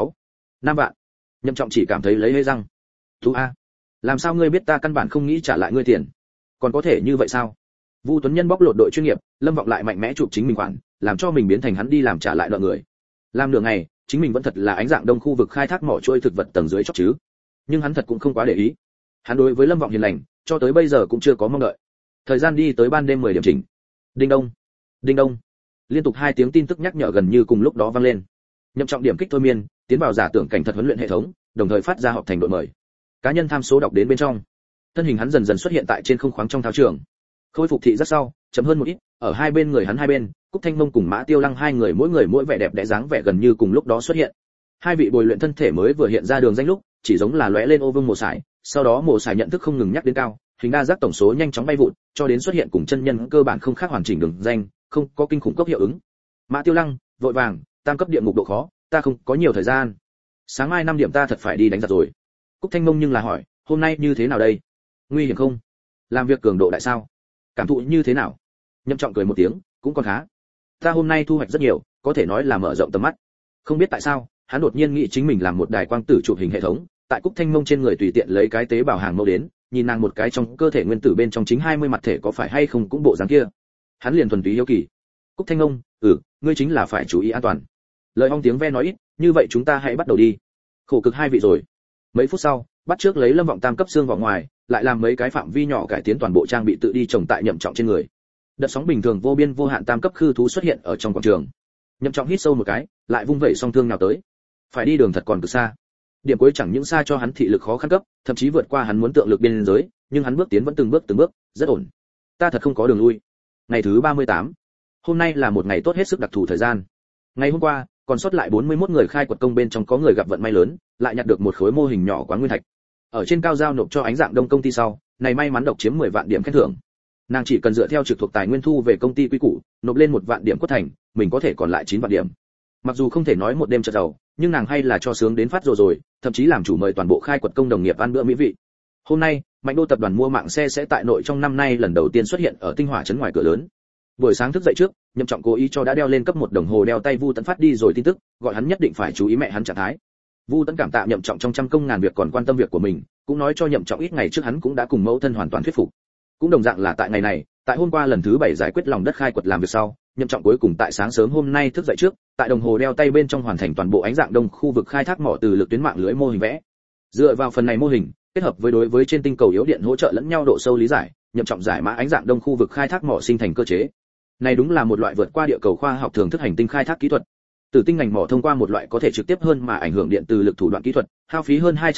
5 vạn. Nhậm Trọng chỉ cảm thấy lấy hế răng. Tú a, làm sao ngươi biết ta căn bản không nghĩ trả lại ngươi tiền? Còn có thể như vậy sao? Vu Tuấn Nhân bóc lột đội chuyên nghiệp, Lâm Vọng lại mạnh mẽ chụp chính mình khoản, làm cho mình biến thành hắn đi làm trả lại nợ người. Làm nửa ngày, chính mình vẫn thật là Ánh Dạng Đông khu vực khai thác mỏ trôi thực vật tầng dưới chót chứ. Nhưng hắn thật cũng không quá để ý. Hắn đối với Lâm Vọng hiền lành, cho tới bây giờ cũng chưa có mong đợi. Thời gian đi tới ban đêm 10 điểm chỉnh. Đinh đông, đinh đông. Liên tục 2 tiếng tin tức nhắc nhở gần như cùng lúc đó vang lên. Nhậm Trọng điểm kích thôi miên, tiến vào giả tưởng cảnh thật huấn luyện hệ thống, đồng thời phát ra họp thành đội mời. Cá nhân tham số đọc đến bên trong. Thân hình hắn dần dần xuất hiện tại trên không khoáng trong thao trường. Khôi phục thị rất sau, chậm hơn một ít, ở hai bên người hắn hai bên, Cúc Thanh Mông cùng Mã Tiêu Lăng hai người mỗi vẻ đẹp đẽ dáng vẻ gần như cùng lúc đó xuất hiện. Hai vị bồi luyện thân thể mới vừa hiện ra đường danh lúc, chỉ giống là lóe lên ô vương mồ sải, sau đó mồ sải nhận thức không ngừng nhắc đến cao, hình đa giác tổng số nhanh chóng bay vụt, cho đến xuất hiện cùng chân nhân cơ bản không khác hoàn chỉnh đường danh, không có kinh khủng cấp hiệu ứng. Mã Tiêu Lăng, vội vàng, tam cấp địa ngục độ khó, ta không có nhiều thời gian. Sáng mai 5 điểm ta thật phải đi đánh giặc rồi. Cúc Thanh Mông nhưng là hỏi, hôm nay như thế nào đây? Nguy hiểm không? Làm việc cường độ đại sao? Cảm thụ như thế nào? Nhậm Trọng cười một tiếng, cũng còn khá. Ta hôm nay thu hoạch rất nhiều, có thể nói là mở rộng tầm mắt. Không biết tại sao, hắn đột nhiên nghĩ chính mình làm một đài quang tử chụp hình hệ thống, tại Cúc Thanh Mông trên người tùy tiện lấy cái tế bào hàng mẫu đến, nhìn nàng một cái trong cơ thể nguyên tử bên trong chính 20 mặt thể có phải hay không cũng bộ dáng kia. Hắn liền thuần túy hiếu kỳ. Cúc Thanh Mông, ngươi chính là phải chú ý an toàn. Lời ong tiếng ve nói ít, như vậy chúng ta hãy bắt đầu đi. Khổ cực hai vị rồi. Mấy phút sau, bắt trước lấy Lâm Vọng tam cấp xương vào ngoài, lại làm mấy cái phạm vi nhỏ cải tiến toàn bộ trang bị tự đi trồng tại Nhậm Trọng trên người. Đợt sóng bình thường vô biên vô hạn tam cấp khư thú xuất hiện ở trong quảng trường. Nhậm Trọng hít sâu một cái, lại vung vẩy song thương nào tới. Phải đi đường thật còn cực xa. Điểm cuối chẳng những xa cho hắn thị lực khó khăn cấp, thậm chí vượt qua hắn muốn tượng lực biên giới, nhưng hắn bước tiến vẫn từng bước, rất ổn. Ta thật không có đường lui. Ngày thứ 38. Hôm nay là một ngày tốt hết sức đặc thù thời gian. Ngày hôm qua, còn sót lại 41 người khai quật công bên trong có người gặp vận may lớn, lại nhặt được một khối mô hình nhỏ quán nguyên thạch. Ở trên cao giao nộp cho Ánh Dạng Đông công ty sau, này may mắn độc chiếm 10 vạn điểm khen thưởng. Nàng chỉ cần dựa theo trực thuộc tài nguyên thu về công ty quy củ, nộp lên 1 vạn điểm quất thành, mình có thể còn lại 9 vạn điểm. Mặc dù không thể nói một đêm chợt giàu, nhưng nàng hay là cho sướng đến phát rồi, thậm chí làm chủ mời toàn bộ khai quật công đồng nghiệp ăn bữa mỹ vị. Hôm nay, Mạnh Đô tập đoàn mua mạng xe sẽ tại nội trong năm nay lần đầu tiên xuất hiện ở Tinh Hỏa trấn ngoài cửa lớn. Buổi sáng thức dậy trước, Nhậm Trọng cố ý cho đã đeo lên cấp 1 đồng hồ đeo tay Vu Tấn phát đi rồi tin tức, gọi hắn nhất định phải chú ý mẹ hắn trạng thái. Vu Tấn cảm tạ Nhậm Trọng trong trăm công ngàn việc còn quan tâm việc của mình, cũng nói cho Nhậm Trọng ít ngày trước hắn cũng đã cùng mẫu thân hoàn toàn thuyết phục. Cũng đồng dạng là tại ngày này, tại hôm qua lần thứ 7 giải quyết lòng đất khai quật làm việc sau, Nhậm Trọng cuối cùng tại sáng sớm hôm nay thức dậy trước, tại đồng hồ đeo tay bên trong hoàn thành toàn bộ Ánh Dạng Đông khu vực khai thác mỏ từ lực tuyến mạng lưới mô hình vẽ. Dựa vào phần này mô hình, kết hợp với đối với trên tinh cầu yếu điện hỗ trợ lẫn nhau độ sâu lý giải, Nhậm Trọng giải mã Ánh Dạng Đông khu vực khai thác mỏ sinh thành cơ chế. Này đúng là một loại vượt qua địa cầu khoa học thường thức hành tinh khai thác kỹ thuật. Tử tinh ngành mỏ thông qua một loại có thể trực tiếp hơn mà ảnh hưởng điện từ lực thủ đoạn kỹ thuật, hao phí hơn 200 năm,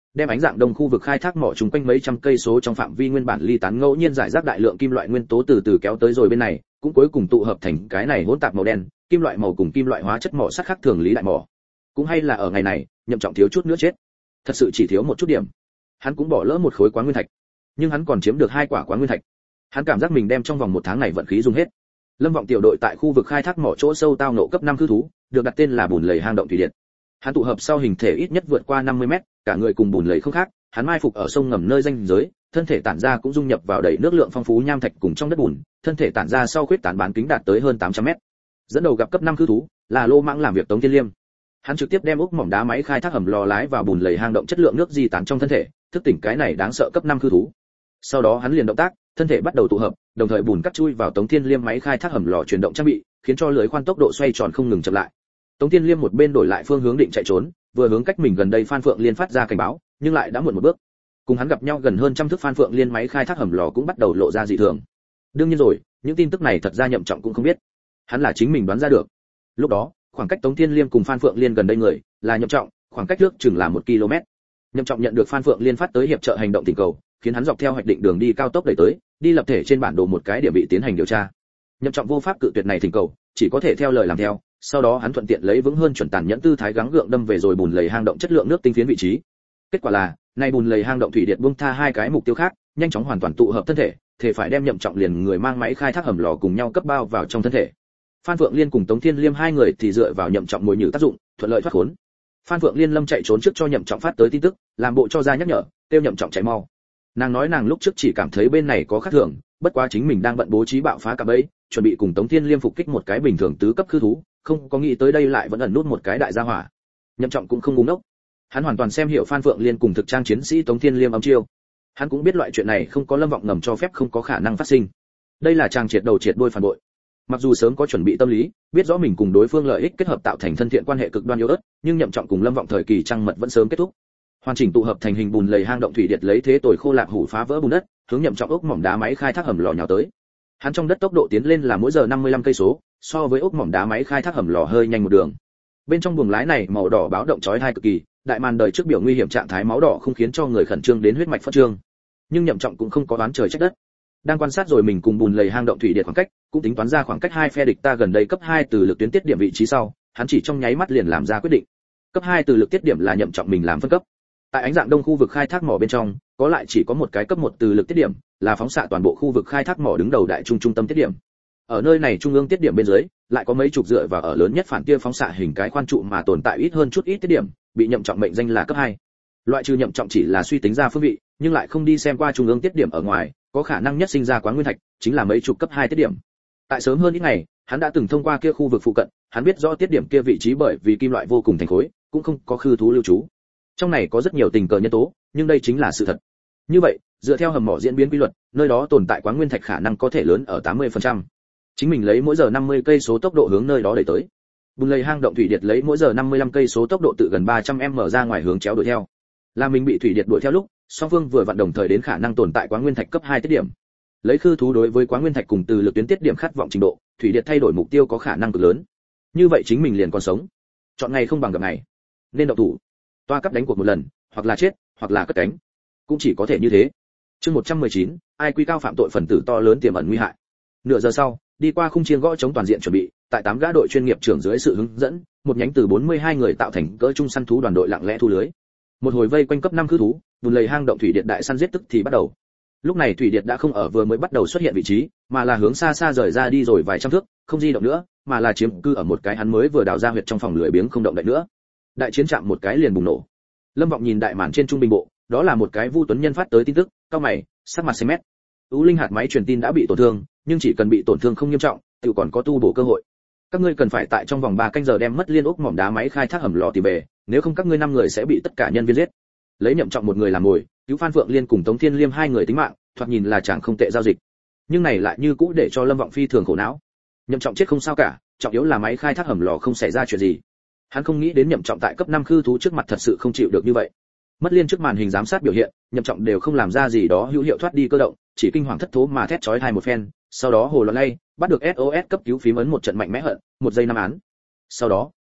đem ánh dạng đông khu vực khai thác mỏ chung quanh mấy trăm cây số trong phạm vi nguyên bản ly tán ngẫu nhiên giải rác đại lượng kim loại nguyên tố từ từ kéo tới rồi bên này, cũng cuối cùng tụ hợp thành cái này hỗn tạp màu đen, kim loại màu cùng kim loại hóa chất mỏ sắt khác thường lý đại mỏ. Cũng hay là ở ngày này, Nhậm Trọng thiếu chút nữa chết. Thật sự chỉ thiếu một chút điểm. Hắn cũng bỏ lỡ một khối quán nguyên thạch, nhưng hắn còn chiếm được 2 quả quán nguyên thạch. Hắn cảm giác mình đem trong vòng 1 tháng này vận khí dùng hết. Lâm Vọng tiểu đội tại khu vực khai thác mỏ chỗ sâu tao ngộ cấp 5 cư thú, được đặt tên là bùn lầy hang động thủy điện. Hắn tụ hợp sau hình thể ít nhất vượt qua 50 mét, cả người cùng bùn lầy không khác, hắn mai phục ở sông ngầm nơi ranh giới, thân thể tản ra cũng dung nhập vào đầy nước lượng phong phú nham thạch cùng trong đất bùn, thân thể tản ra sau khuyết tán bán kính đạt tới hơn 800 mét. Dẫn đầu gặp cấp 5 cư thú là Lô Mãng làm việc Tống Thiên Liêm. Hắn trực tiếp đem ốc mỏng đá máy khai thác hầm lò lái vào bùn lầy hang động chất lượng nước di tán trong thân thể, thức tỉnh cái này đáng sợ cấp 5 cư thú. Sau đó hắn liền động tác, thân thể bắt đầu tụ hợp, đồng thời bùn cắt chui vào Tống Thiên Liêm máy khai thác hầm lò chuyển động trang bị, khiến cho lưới khoan tốc độ xoay tròn không ngừng chậm lại. Tống Thiên Liêm một bên đổi lại phương hướng định chạy trốn, vừa hướng cách mình gần đây Phan Phượng Liên phát ra cảnh báo, nhưng lại đã muộn một bước. Cùng hắn gặp nhau gần hơn trăm thước Phan Phượng Liên máy khai thác hầm lò cũng bắt đầu lộ ra dị thường. Đương nhiên rồi, những tin tức này thật ra Nhậm Trọng cũng không biết. Hắn là chính mình đoán ra được. Lúc đó, khoảng cách Tống Thiên Liêm cùng Phan Phượng Liên gần đây người, là Nhậm Trọng, khoảng cách trước chừng là 1 km. Nhậm Trọng nhận được Phan Phượng Liên phát tới hiệp trợ hành động tình cầu, khiến hắn dọc theo hoạch định đường đi cao tốc đẩy tới, đi lập thể trên bản đồ một cái điểm bị tiến hành điều tra. Nhậm Trọng vô pháp cự tuyệt này thỉnh cầu, chỉ có thể theo lời làm theo, sau đó hắn thuận tiện lấy vững hơn chuẩn tàn nhẫn tư thái gắng gượng đâm về rồi bùn lầy hang động chất lượng nước tinh phiến vị trí. Kết quả là, nay bùn lầy hang động thủy điện buông tha 2 cái mục tiêu khác, nhanh chóng hoàn toàn tụ hợp thân thể, thể phải đem Nhậm Trọng liền người mang máy khai thác hầm lò cùng nhau cấp bao vào trong thân thể. Phan Phượng Liên cùng Tống Thiên Liêm 2 người thì dựa vào Nhậm Trọng mồi nhử tác dụng, thuận lợi thoát khốn. Phan Phượng Liên lâm chạy trốn trước cho Nhậm Trọng phát tới tin tức, làm bộ cho ra nhắc nhở, kêu Nhậm Trọng chạy mau. Nàng nói nàng lúc trước chỉ cảm thấy bên này có khác thường, bất quá chính mình đang bận bố trí bạo phá cả bẫy, chuẩn bị cùng Tống Thiên Liêm phục kích một cái bình thường tứ cấp khư thú, không có nghĩ tới đây lại vẫn ẩn nút một cái đại gia hỏa. Nhậm Trọng cũng không ngu ngốc, hắn hoàn toàn xem hiểu Phan Phượng Liên cùng thực trang chiến sĩ Tống Thiên Liêm âm chiêu. Hắn cũng biết loại chuyện này không có Lâm Vọng ngầm cho phép không có khả năng phát sinh. Đây là trang triệt đầu triệt đuôi phản bội. Mặc dù sớm có chuẩn bị tâm lý, biết rõ mình cùng đối phương lợi ích kết hợp tạo thành thân thiện quan hệ cực đoan yếu ớt, nhưng Nhậm Trọng cùng Lâm Vọng thời kỳ trăng mật vẫn sớm kết thúc. Hoàn chỉnh tụ hợp thành hình bùn lầy hang động thủy điện lấy thế tồi khô lạc hủ phá vỡ bùn đất, hướng Nhậm Trọng ốc mỏng đá máy khai thác hầm lò nhào tới. Hắn trong đất tốc độ tiến lên là mỗi giờ 55 cây số, so với ốc mỏng đá máy khai thác hầm lò hơi nhanh một đường. Bên trong buồng lái này màu đỏ báo động chói tai cực kỳ, đại màn đời trước biểu nguy hiểm trạng thái máu đỏ không khiến cho người khẩn trương đến huyết mạch phất trương. Nhưng Nhậm Trọng cũng không có đoán trời trách đất. Đang quan sát rồi mình cùng bùn lầy hang động thủy điện khoảng cách, cũng tính toán ra khoảng cách 2 phe địch ta gần đây cấp 2 từ lực tuyến tiết điểm vị trí sau, hắn chỉ trong nháy mắt liền làm ra quyết định. Cấp 2 từ lực tiết điểm là Nhậm Trọng mình làm phân cấp. Tại ánh dạng đông khu vực khai thác mỏ bên trong, có lại chỉ có một cái cấp 1 từ lực tiết điểm, là phóng xạ toàn bộ khu vực khai thác mỏ đứng đầu đại trung tâm tiết điểm. Ở nơi này trung ương tiết điểm bên dưới, lại có mấy chục dựa vào ở lớn nhất phản tia phóng xạ hình cái khoan trụ mà tồn tại ít hơn chút ít tiết điểm, bị Nhậm Trọng mệnh danh là cấp 2. Loại trừ Nhậm Trọng chỉ là suy tính ra phương vị, nhưng lại không đi xem qua trung ương tiết điểm ở ngoài, có khả năng nhất sinh ra quán nguyên thạch, chính là mấy chục cấp 2 tiết điểm. Tại sớm hơn ít ngày, hắn đã từng thông qua kia khu vực phụ cận, hắn biết rõ tiết điểm kia vị trí bởi vì kim loại vô cùng thành khối, cũng không có khư thú lưu trú. Trong này có rất nhiều tình cờ nhân tố, nhưng đây chính là sự thật. Như vậy, dựa theo hầm mỏ diễn biến quy luật, nơi đó tồn tại quán nguyên thạch khả năng có thể lớn ở 80%. Chính mình lấy mỗi giờ 50 cây số tốc độ hướng nơi đó đẩy tới. Bùn lầy hang động thủy điện lấy mỗi giờ 55 cây số tốc độ tự gần 300m ra ngoài hướng chéo đuổi theo. Là mình bị thủy điện đuổi theo lúc, song phương vừa vặn đồng thời đến khả năng tồn tại quán nguyên thạch cấp 2 tiết điểm. Lấy khư thú đối với quán nguyên thạch cùng từ lực tuyến tiết điểm khát vọng trình độ, thủy điện thay đổi mục tiêu có khả năng cực lớn. Như vậy chính mình liền còn sống. Chọn ngày không bằng gặp ngày. Nên động thủ. Toa cấp đánh cuộc một lần, hoặc là chết, hoặc là cất cánh. Cũng chỉ có thể như thế. Chương 119, ai quy cao phạm tội phần tử to lớn tiềm ẩn nguy hại. Nửa giờ sau, đi qua khung chiên gõ chống toàn diện chuẩn bị, tại 8 gã đội chuyên nghiệp trưởng dưới sự hướng dẫn, một nhánh từ 42 người tạo thành cỡ trung săn thú đoàn đội lặng lẽ thu lưới. Một hồi vây quanh cấp 5 khư thú, bùn lầy hang động thủy điện đại săn giết tức thì bắt đầu. Lúc này thủy điện đã không ở vừa mới bắt đầu xuất hiện vị trí, mà là hướng xa xa rời ra đi rồi vài trăm thước, không di động nữa, mà là chiếm cư ở một cái hắn mới vừa đào ra huyệt trong phòng lưới biếng không động đậy nữa. Đại chiến trạm một cái liền bùng nổ. Lâm Vọng nhìn đại màn trên trung bình bộ, đó là một cái Vu Tuấn Nhân phát tới tin tức, cao mày, sắc mặt xanh mét. U linh hạt máy truyền tin đã bị tổn thương, nhưng chỉ cần bị tổn thương không nghiêm trọng, tự còn có tu bổ cơ hội. Các ngươi cần phải tại trong vòng 3 canh giờ đem mất liên ốc mỏm đá máy khai thác hầm lò tìm về, nếu không các ngươi 5 người sẽ bị tất cả nhân viên giết. Lấy Nhậm Trọng một người làm mồi, cứu Phan Phượng Liên cùng Tống Thiên Liêm 2 người tính mạng, thoạt nhìn là chẳng không tệ giao dịch. Nhưng này lại như cũ để cho Lâm Vọng phi thường khổ não. Nhậm Trọng chết không sao cả, trọng yếu là máy khai thác hầm lò không xảy ra chuyện gì. Hắn không nghĩ đến Nhậm Trọng tại cấp 5 khư thú trước mặt thật sự không chịu được như vậy. Mất liên trước màn hình giám sát biểu hiện, Nhậm Trọng đều không làm ra gì đó hữu hiệu thoát đi cơ động, chỉ kinh hoàng thất thố mà thét chói tai một phen, sau đó hồ loạn lay, bắt được SOS cấp cứu phím ấn một trận mạnh mẽ hận, 1 giây 5 án. Sau đó,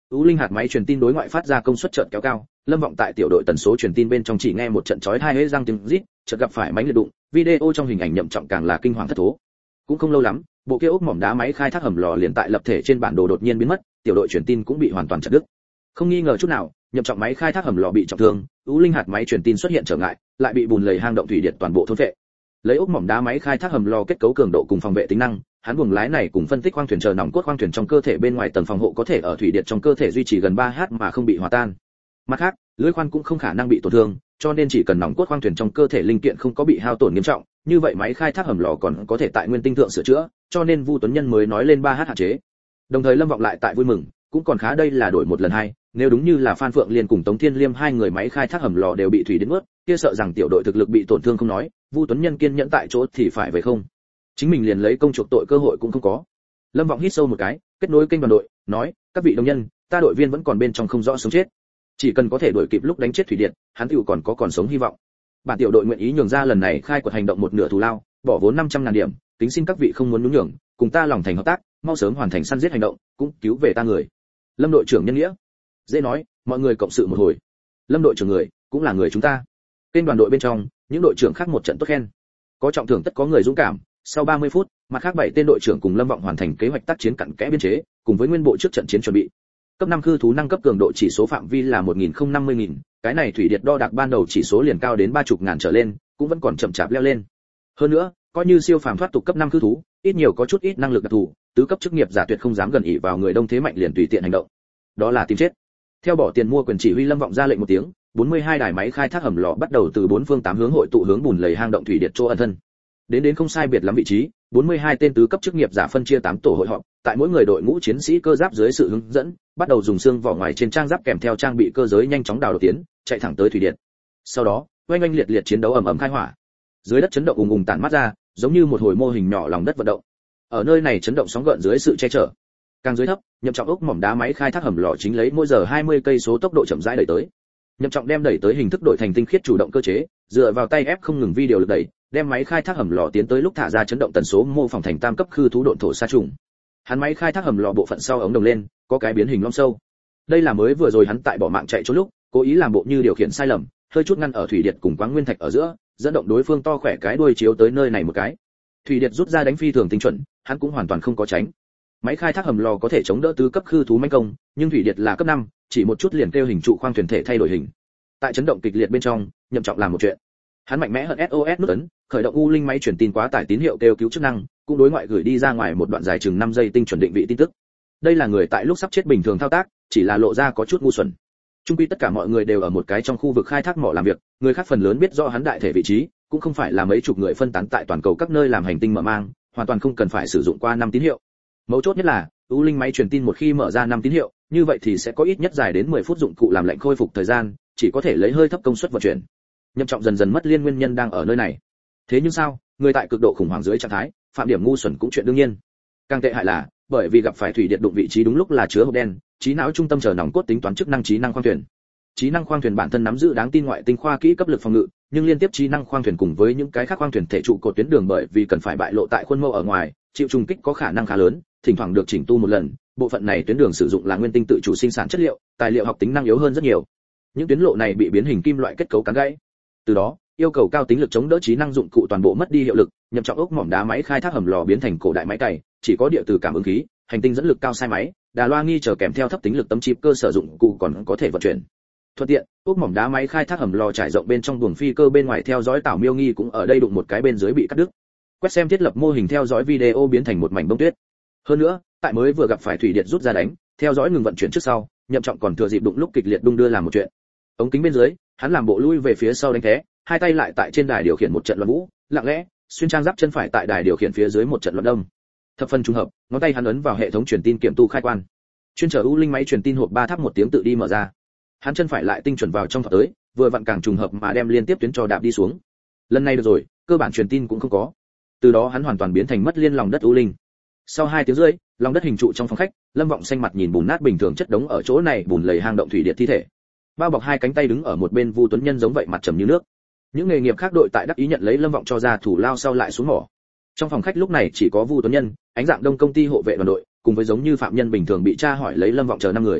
U Linh hạt máy truyền tin đối ngoại phát ra công suất chợt kéo cao, Lâm Vọng tại tiểu đội tần số truyền tin bên trong chỉ nghe một trận chói tai hễ răng tiếng rít, chợt gặp phải mánh liệt đụng, video trong hình ảnh Nhậm Trọng càng là kinh hoàng thất thố. Cũng không lâu lắm, bộ kia ốc mỏm đá máy khai thác hầm lò liền tại lập thể trên bản đồ đột nhiên biến mất, tiểu đội truyền tin cũng bị hoàn toàn chặt đứt. Không nghi ngờ chút nào, Nhậm Trọng máy khai thác hầm lò bị trọng thương, U Linh hạt máy truyền tin xuất hiện trở ngại, lại bị bùn lầy hang động thủy điện toàn bộ thôn phệ. Lấy ốc mỏm đá máy khai thác hầm lò kết cấu cường độ cùng phòng vệ tính năng, hắn buồng lái này cùng phân tích khoang thuyền chờ nòng cốt khoang thuyền trong cơ thể bên ngoài tầng phòng hộ có thể ở thủy điện trong cơ thể duy trì gần 3h mà không bị hòa tan. Mặt khác, lưỡi khoan cũng không khả năng bị tổn thương, cho nên chỉ cần nòng cốt khoang thuyền trong cơ thể linh kiện không có bị hao tổn nghiêm trọng, như vậy máy khai thác hầm lò còn có thể tại nguyên tinh thượng sửa chữa, cho nên Vu Tuấn Nhân mới nói lên 3h hạn chế. Đồng thời Lâm Vọng lại tại vui mừng, cũng còn khá, đây là đổi một lần hai, nếu đúng như là Phan Phượng Liên cùng Tống Thiên Liêm hai người máy khai thác hầm lò đều bị thủy đến ướt, kia sợ rằng tiểu đội thực lực bị tổn thương không nói, Vu Tuấn Nhân kiên nhẫn tại chỗ thì phải về không. Chính mình liền lấy công chuộc tội cơ hội cũng không có. Lâm Vọng hít sâu một cái, kết nối kênh đoàn đội, nói: "Các vị đồng nhân, ta đội viên vẫn còn bên trong không rõ sống chết. Chỉ cần có thể đuổi kịp lúc đánh chết thủy điện, hắn tiểu còn sống hy vọng. Bản tiểu đội nguyện ý nhường ra lần này khai quật hành động một nửa thù lao, bỏ vốn 500.000 điểm, kính xin các vị không muốn nhún nhường, cùng ta lòng thành hợp tác, mau sớm hoàn thành săn giết hành động, cũng cứu về ta người." Lâm đội trưởng nhân nghĩa. Dễ nói, mọi người cộng sự một hồi. Lâm đội trưởng người, cũng là người chúng ta. Kênh đoàn đội bên trong, những đội trưởng khác một trận tốt khen. Có trọng thưởng tất có người dũng cảm. Sau 30 phút, mặt khác 7 tên đội trưởng cùng Lâm Vọng hoàn thành kế hoạch tác chiến cặn kẽ biên chế, cùng với nguyên bộ trước trận chiến chuẩn bị. Cấp 5 khư thú năng cấp cường độ chỉ số phạm vi là 1050.000, cái này thủy điện đo đạc ban đầu chỉ số liền cao đến 30.000 trở lên, cũng vẫn còn chậm chạp leo lên. Hơn nữa, coi như siêu phàm thoát tục cấp 5 khư thú, ít nhiều có chút ít năng lực đặc thù, tứ cấp chức nghiệp giả tuyệt không dám gần ỷ vào người đông thế mạnh liền tùy tiện hành động. Đó là tìm chết. Theo bỏ tiền mua quyền chỉ huy Lâm Vọng ra lệnh một tiếng, 42 đài máy khai thác hầm lò bắt đầu từ bốn phương tám hướng hội tụ hướng bùn lầy hang động thủy điện chỗ ẩn thân. Đến không sai biệt lắm vị trí, 42 tên tứ cấp chức nghiệp giả phân chia 8 tổ hội họp, tại mỗi người đội ngũ chiến sĩ cơ giáp dưới sự hướng dẫn, bắt đầu dùng xương vỏ ngoài trên trang giáp kèm theo trang bị cơ giới nhanh chóng đào đầu tiến, chạy thẳng tới thủy điện. Sau đó, oanh oanh liệt liệt chiến đấu ầm ầm khai hỏa. Dưới đất chấn động ùng ùng tản mát ra, giống như một hồi mô hình nhỏ lòng đất vận động. Ở nơi này chấn động sóng gợn dưới sự che chở. Càng dưới thấp, Nhậm Trọng ốc mỏm đá máy khai thác hầm lò chính lấy mỗi giờ 20 cây số tốc độ chậm rãi đẩy tới. Nhậm Trọng đem đẩy tới hình thức đổi thành tinh khiết chủ động cơ chế, dựa vào tay ép không ngừng vi điều lực đẩy, đem máy khai thác hầm lò tiến tới lúc thả ra chấn động tần số mô phỏng thành tam cấp khư thú độn thổ sa trùng. Hắn máy khai thác hầm lò bộ phận sau ống đồng lên, có cái biến hình lõm sâu. Đây là mới vừa rồi hắn tại bỏ mạng chạy trốn lúc, cố ý làm bộ như điều khiển sai lầm, hơi chút ngăn ở thủy điện cùng quáng nguyên thạch ở giữa, dẫn động đối phương to khỏe cái đuôi chiếu tới nơi này một cái. Thủy điện rút ra đánh phi thường tinh chuẩn, hắn cũng hoàn toàn không có tránh. Máy khai thác hầm lò có thể chống đỡ tứ cấp khư thú manh công, nhưng thủy điện là cấp 5, chỉ một chút liền kêu hình trụ khoang thuyền thể thay đổi hình. Tại chấn động kịch liệt bên trong, Nhậm Trọng làm một chuyện. Hắn mạnh mẽ hận SOS nút ấn, khởi động U Linh máy truyền tin quá tải tín hiệu kêu cứu chức năng, cũng đối ngoại gửi đi ra ngoài một đoạn dài chừng 5 giây tinh chuẩn định vị tin tức. Đây là người tại lúc sắp chết bình thường thao tác, chỉ là lộ ra có chút ngu xuẩn. Chung quy tất cả mọi người đều ở một cái trong khu vực khai thác mỏ làm việc, người khác phần lớn biết rõ hắn đại thể vị trí, cũng không phải là mấy chục người phân tán tại toàn cầu các nơi làm hành tinh mở mang, hoàn toàn không cần phải sử dụng qua 5 tín hiệu. Mấu chốt nhất là, U Linh máy truyền tin một khi mở ra 5 tín hiệu, như vậy thì sẽ có ít nhất dài đến 10 phút dụng cụ làm lệnh khôi phục thời gian, chỉ có thể lấy hơi thấp công suất vận chuyển. Nhậm Trọng dần dần mất liên nguyên nhân đang ở nơi này. Thế nhưng sao, người tại cực độ khủng hoảng dưới trạng thái, phạm điểm ngu xuẩn cũng chuyện đương nhiên. Càng tệ hại là, bởi vì gặp phải thủy điện đụng vị trí đúng lúc là chứa hộp đen, trí não trung tâm chờ nòng cốt tính toán chức năng trí năng khoang thuyền. Trí năng khoang thuyền bản thân nắm giữ đáng tin ngoại tinh khoa kỹ cấp lực phòng ngự, nhưng liên tiếp trí năng khoang thuyền cùng với những cái khác khoang thuyền thể trụ cột tuyến đường bởi vì cần phải bại lộ tại khuôn mẫu ở ngoài, chịu trùng kích có khả năng khá lớn, thỉnh thoảng được chỉnh tu một lần, bộ phận này tuyến đường sử dụng là nguyên tinh tự chủ sinh sản chất liệu, tài liệu học tính năng yếu hơn rất nhiều. Những tuyến lộ này bị biến hình kim loại kết cấu cắn gãy. Từ đó, yêu cầu cao tính lực chống đỡ trí năng dụng cụ toàn bộ mất đi hiệu lực, Nhậm Trọng ốc mỏm đá máy khai thác hầm lò biến thành cổ đại máy cày, chỉ có địa từ cảm ứng khí, hành tinh dẫn lực cao sai máy, đà loa nghi chờ kèm theo thấp tính lực tấm chip cơ sở dụng cụ còn có thể vận chuyển. Thuận tiện, ốc mỏm đá máy khai thác hầm lò trải rộng bên trong buồng phi cơ bên ngoài theo dõi tảo miêu nghi cũng ở đây đụng một cái bên dưới bị cắt đứt. Quét xem thiết lập mô hình theo dõi video biến thành một mảnh bông tuyết. Hơn nữa, tại mới vừa gặp phải thủy điện rút ra đánh, theo dõi ngừng vận chuyển trước sau, Nhậm Trọng còn thừa dịp đụng lúc kịch liệt đung đưa làm một chuyện. Ống kính bên dưới, hắn làm bộ lui về phía sau đánh té, hai tay lại tại trên đài điều khiển một trận loạn vũ, lặng lẽ xuyên trang giáp chân phải tại đài điều khiển phía dưới một trận loạn đông. Thập phần trùng hợp, ngón tay hắn ấn vào hệ thống truyền tin kiểm tu khai quan. Chuyên trở U Linh máy truyền tin hộp 3 tháp một tiếng tự đi mở ra. Hắn chân phải lại tinh chuẩn vào trong thọc tới, vừa vặn càng trùng hợp mà đem liên tiếp tuyến cho đạp đi xuống. Lần này được rồi, cơ bản truyền tin cũng không có. Từ đó hắn hoàn toàn biến thành mất liên lòng đất U Linh. Sau 2 tiếng rưỡi, lòng đất hình trụ trong phòng khách, Lâm Vọng xanh mặt nhìn bùn nát bình thường chất đống ở chỗ này bùn lầy hang động thủy điện thi thể. Bao bọc 2 cánh tay đứng ở một bên Vu Tuấn Nhân giống vậy mặt trầm như nước. Những nghề nghiệp khác đội tại đắc ý nhận lấy Lâm Vọng cho ra thủ lao sau lại xuống mỏ. Trong phòng khách lúc này chỉ có Vu Tuấn Nhân, Ánh Dạng Đông công ty hộ vệ đoàn đội, cùng với giống như phạm nhân bình thường bị tra hỏi lấy Lâm Vọng chờ 5 người.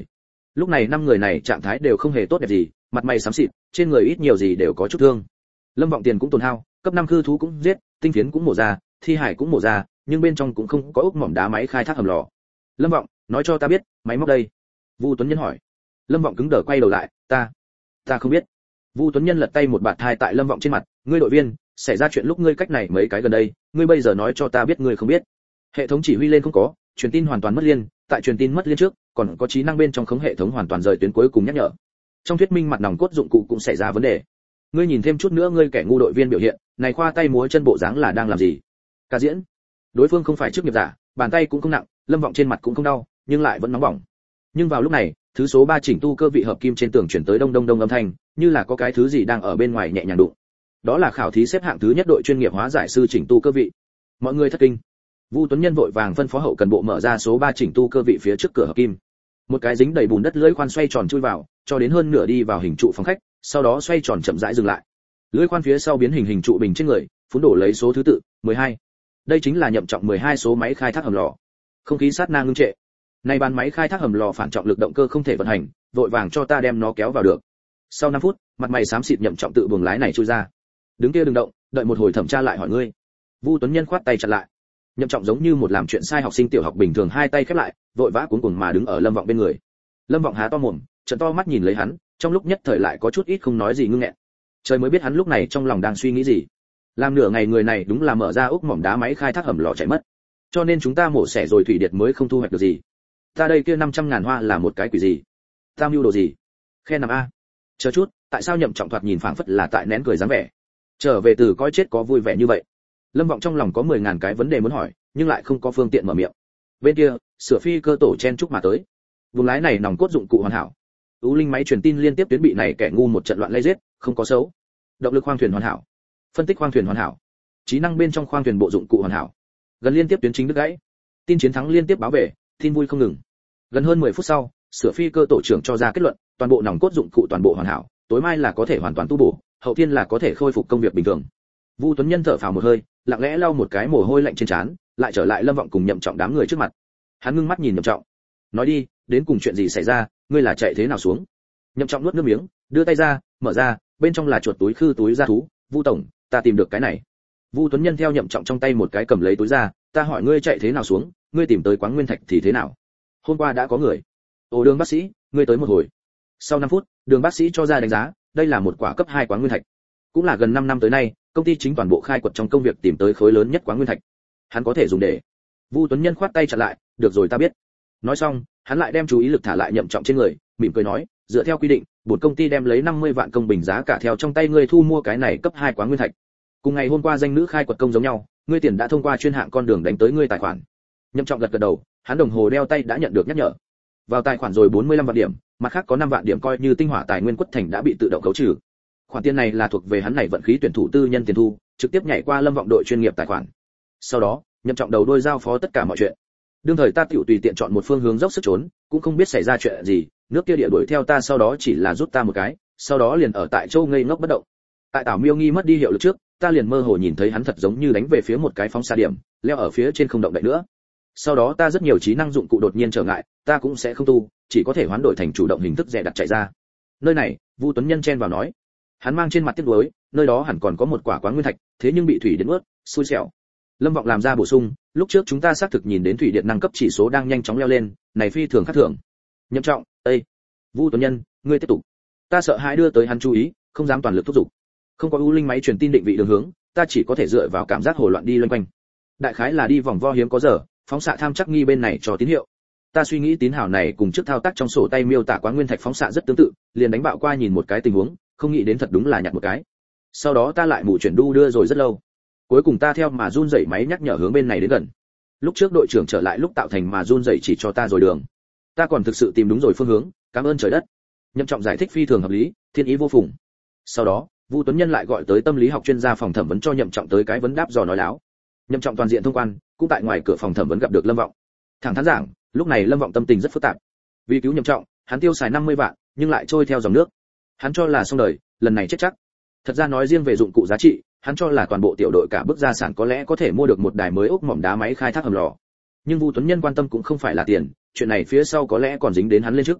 Lúc này năm người này trạng thái đều không hề tốt đẹp gì, mặt mày xám xịt, trên người ít nhiều gì đều có chút thương. Lâm Vọng tiền cũng tổn hao, cấp 5 khư thú cũng giết, tinh phiến cũng mổ ra, thi hải cũng mổ ra, nhưng bên trong cũng không có ốc mỏm đá máy khai thác hầm lò. Lâm Vọng, nói cho ta biết, máy móc đây. Vu Tuấn Nhân hỏi. Lâm Vọng cứng đờ quay đầu lại, ta không biết. Vu Tuấn Nhân lật tay một bạt thai tại Lâm Vọng trên mặt, ngươi đội viên, xảy ra chuyện lúc ngươi cách này mấy cái gần đây, ngươi bây giờ nói cho ta biết ngươi không biết. Hệ thống chỉ huy lên không có, truyền tin hoàn toàn mất liên, tại truyền tin mất liên trước, còn có trí năng bên trong khống hệ thống hoàn toàn rời tuyến cuối cùng nhắc nhở. Trong thuyết minh mặt nòng cốt dụng cụ cũng xảy ra vấn đề. Ngươi nhìn thêm chút nữa ngươi kẻ ngu đội viên biểu hiện, này khoa tay múa chân bộ dáng là đang làm gì? Ca diễn. Đối phương không phải chức nghiệp giả, bàn tay cũng không nặng, Lâm Vọng trên mặt cũng không đau, nhưng lại vẫn nóng bỏng. Nhưng vào lúc này, thứ số 3 chỉnh tu cơ vị hợp kim trên tường chuyển tới đông đông đông âm thanh, như là có cái thứ gì đang ở bên ngoài nhẹ nhàng đụng. Đó là khảo thí xếp hạng thứ nhất đội chuyên nghiệp hóa giải sư chỉnh tu cơ vị. Mọi người thất kinh. Vu Tuấn Nhân vội vàng phân phó hậu cần bộ mở ra số 3 chỉnh tu cơ vị phía trước cửa hợp kim. Một cái dính đầy bùn đất lưỡi khoan xoay tròn chui vào, cho đến hơn nửa đi vào hình trụ phòng khách, sau đó xoay tròn chậm rãi dừng lại. Lưỡi khoan phía sau biến hình trụ bình trên người, phun đổ lấy số thứ tự 12. Đây chính là Nhậm Trọng 12 số máy khai thác hầm lò. Không khí sát na ngưng trệ. Này bàn máy khai thác hầm lò phản trọng lực động cơ không thể vận hành, vội vàng cho ta đem nó kéo vào được. Sau 5 phút, mặt mày xám xịt Nhậm Trọng tự buồng lái này chui ra. Đứng kia đừng động, đợi một hồi thẩm tra lại hỏi ngươi. Vu Tuấn Nhân khoát tay chặn lại. Nhậm Trọng giống như một làm chuyện sai học sinh tiểu học bình thường, hai tay khép lại, vội vã cuống cuồng mà đứng ở Lâm Vọng bên người. Lâm Vọng há to mồm, trợn to mắt nhìn lấy hắn, trong lúc nhất thời lại có chút ít không nói gì ngưng nghẹn. Trời mới biết hắn lúc này trong lòng đang suy nghĩ gì. Làm nửa ngày người này đúng là mở ra ốc mỏm đá máy khai thác hầm lò chạy mất. Cho nên chúng ta mổ xẻ rồi thủy điệt mới không thu hoạch được gì. Ta đây kia 500.000 hoa là một cái quỷ gì? Ta mưu đồ gì? Khe nằm a. Chờ chút, tại sao Nhậm Trọng thoạt nhìn phảng phất là tại nén cười dáng vẻ? Trở về từ coi chết có vui vẻ như vậy. Lâm Vọng trong lòng có 10.000 cái vấn đề muốn hỏi, nhưng lại không có phương tiện mở miệng. Bên kia, sửa phi cơ tổ chen chúc mà tới. Vùng lái này nòng cốt dụng cụ hoàn hảo. Ú linh máy truyền tin liên tiếp tuyến bị này kẻ ngu một trận loạn lay giết, không có xấu. Động lực khoang thuyền hoàn hảo. Phân tích khoang thuyền hoàn hảo. Trí năng bên trong khoang thuyền bộ dụng cụ hoàn hảo. Gần liên tiếp tuyến chính đứt gãy. Tin chiến thắng liên tiếp báo về, tin vui không ngừng. Gần hơn 10 phút sau, sửa phi cơ tổ trưởng cho ra kết luận, toàn bộ nòng cốt dụng cụ toàn bộ hoàn hảo, tối mai là có thể hoàn toàn tu bổ, hậu thiên là có thể khôi phục công việc bình thường. Vu Tuấn Nhân thở phào một hơi, lặng lẽ lau một cái mồ hôi lạnh trên trán, lại trở lại Lâm Vọng cùng Nhậm Trọng đám người trước mặt. Hắn ngưng mắt nhìn Nhậm Trọng, nói đi, đến cùng chuyện gì xảy ra, ngươi là chạy thế nào xuống? Nhậm Trọng nuốt nước miếng, đưa tay ra, mở ra, bên trong là chuột túi khư túi da thú. Vu tổng, ta tìm được cái này. Vu Tuấn Nhân theo Nhậm Trọng trong tay một cái cầm lấy túi ra, ta hỏi ngươi chạy thế nào xuống, ngươi tìm tới Quáng Nguyên Thạch thì thế nào? Hôm qua đã có người. Ồ, Đường bác sĩ, ngươi tới một hồi. Sau 5 phút, Đường bác sĩ cho ra đánh giá, đây là một quả cấp 2 Quáng Nguyên Thạch. Cũng là gần 5 năm tới nay, công ty chính toàn bộ khai quật trong công việc tìm tới khối lớn nhất Quáng Nguyên Thạch. Hắn có thể dùng để. Vu Tuấn Nhân khoát tay chặn lại, được rồi ta biết. Nói xong, hắn lại đem chú ý lực thả lại Nhậm Trọng trên người, mỉm cười nói, dựa theo quy định, bổn công ty đem lấy 50 vạn công bình giá cả theo trong tay ngươi thu mua cái này cấp 2 Quáng Nguyên Thạch. Cùng ngày hôm qua danh nữ khai quật công giống nhau, ngươi tiền đã thông qua chuyên hạng con đường đánh tới ngươi tài khoản. Nhậm Trọng gật gật đầu, hắn đồng hồ đeo tay đã nhận được nhắc nhở. Vào tài khoản rồi 45 vạn điểm, mặt khác có 5 vạn điểm coi như tinh hỏa tài nguyên quất thành đã bị tự động khấu trừ. Khoản tiền này là thuộc về hắn này vận khí tuyển thủ tư nhân tiền thu, trực tiếp nhảy qua Lâm Vọng đội chuyên nghiệp tài khoản. Sau đó, Nhậm Trọng đầu đôi giao phó tất cả mọi chuyện. Đương thời ta tiểu tùy tiện chọn một phương hướng dốc sức trốn, cũng không biết xảy ra chuyện gì, nước kia địa đuổi theo ta sau đó chỉ là rút ta một cái, sau đó liền ở tại châu ngây ngốc bất động. Tại Tảo Miêu Nghi mất đi hiệu lực trước, ta liền mơ hồ nhìn thấy hắn thật giống như đánh về phía một cái phóng xa điểm, leo ở phía trên không động đậy nữa. Sau đó ta rất nhiều trí năng dụng cụ đột nhiên trở ngại, ta cũng sẽ không tu, chỉ có thể hoán đổi thành chủ động hình thức dè đặt chạy ra. Nơi này, Vu Tuấn Nhân chen vào nói, hắn mang trên mặt tiếc nuối, nơi đó hẳn còn có một quả Quáng Nguyên Thạch, thế nhưng bị thủy điện ướt, xui xẻo. Lâm Vọng làm ra bổ sung, lúc trước chúng ta xác thực nhìn đến thủy điện năng cấp chỉ số đang nhanh chóng leo lên, này phi thường khác thường. Nhậm Trọng, ê, Vu Tuấn Nhân, ngươi tiếp tục. Ta sợ hãi đưa tới hắn chú ý, không dám toàn lực thúc giục. Không có ưu linh máy truyền tin định vị đường hướng, ta chỉ có thể dựa vào cảm giác hồ loạn đi loanh quanh. Đại khái là đi vòng vo hiếm có giờ, phóng xạ tham chắc nghi bên này cho tín hiệu. Ta suy nghĩ tín hào này cùng trước thao tác trong sổ tay miêu tả Quáng Nguyên Thạch phóng xạ rất tương tự, liền đánh bạo qua nhìn một cái tình huống, không nghĩ đến thật đúng là nhặt một cái. Sau đó ta lại mù chuyển đu đưa rồi rất lâu. Cuối cùng ta theo mà run rẩy máy nhắc nhở hướng bên này đến gần. Lúc trước đội trưởng trở lại lúc tạo thành mà run rẩy chỉ cho ta rồi đường. Ta còn thực sự tìm đúng rồi phương hướng, cảm ơn trời đất. Nhậm Trọng giải thích phi thường hợp lý, thiên ý vô phùng. Sau đó, Vu Tuấn Nhân lại gọi tới tâm lý học chuyên gia phòng thẩm vấn cho Nhậm Trọng tới cái vấn đáp dò nói láo. Nhậm Trọng toàn diện thông quan, cũng tại ngoài cửa phòng thẩm vấn gặp được Lâm Vọng. Thẳng thắn giảng, lúc này Lâm Vọng tâm tình rất phức tạp. Vì cứu Nhậm Trọng, hắn tiêu xài 50 vạn, nhưng lại trôi theo dòng nước. Hắn cho là xong đời, lần này chết chắc. Thật ra nói riêng về dụng cụ giá trị, hắn cho là toàn bộ tiểu đội cả bức gia sản có lẽ có thể mua được một đài mới ốc mỏm đá máy khai thác hầm lò. Nhưng Vu Tuấn Nhân quan tâm cũng không phải là tiền, chuyện này phía sau có lẽ còn dính đến hắn lên trước.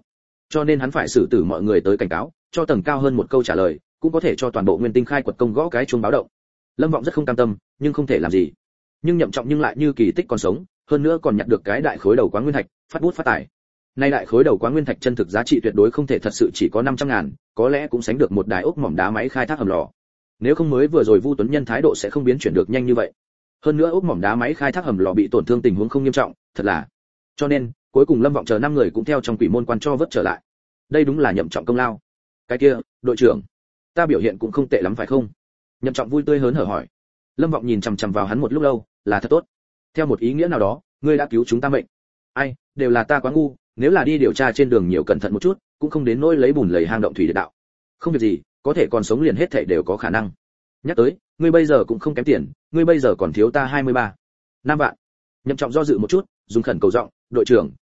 cho nên hắn phải xử tử mọi người tới cảnh cáo, cho tầng cao hơn một câu trả lời, cũng có thể cho toàn bộ Nguyên Tinh khai quật công gõ cái chuông báo động. Lâm Vọng rất không cam tâm, nhưng không thể làm gì. Nhưng Nhậm Trọng nhưng lại như kỳ tích còn sống, hơn nữa còn nhặt được cái đại khối đầu quán nguyên thạch, phát bút phát tài. Nay đại khối đầu quán nguyên thạch chân thực giá trị tuyệt đối không thể thật sự chỉ có 500.000, có lẽ cũng sánh được một đài ốc mỏm đá máy khai thác hầm lò. Nếu không mới vừa rồi Vu Tuấn Nhân thái độ sẽ không biến chuyển được nhanh như vậy. Hơn nữa ốc mỏm đá máy khai thác hầm lò bị tổn thương tình huống không nghiêm trọng, thật là. Cho nên, cuối cùng Lâm Vọng chờ 5 người cũng theo trong quỷ môn quan cho vớt trở lại. Đây đúng là Nhậm Trọng công lao. Cái kia, đội trưởng, ta biểu hiện cũng không tệ lắm phải không? Nhậm Trọng vui tươi hớn hở hỏi. Lâm Vọng nhìn chằm chằm vào hắn một lúc lâu, là thật tốt. Theo một ý nghĩa nào đó, ngươi đã cứu chúng ta mệnh. Ai, đều là ta quá ngu, nếu là đi điều tra trên đường nhiều cẩn thận một chút, cũng không đến nỗi lấy bùn lầy hang động thủy địa đạo. Không việc gì, có thể còn sống liền hết thảy đều có khả năng. Nhắc tới, ngươi bây giờ cũng không kém tiền, ngươi bây giờ còn thiếu ta 23 5 vạn. Nhậm Trọng do dự một chút, dùng khẩn cầu giọng, đội trưởng,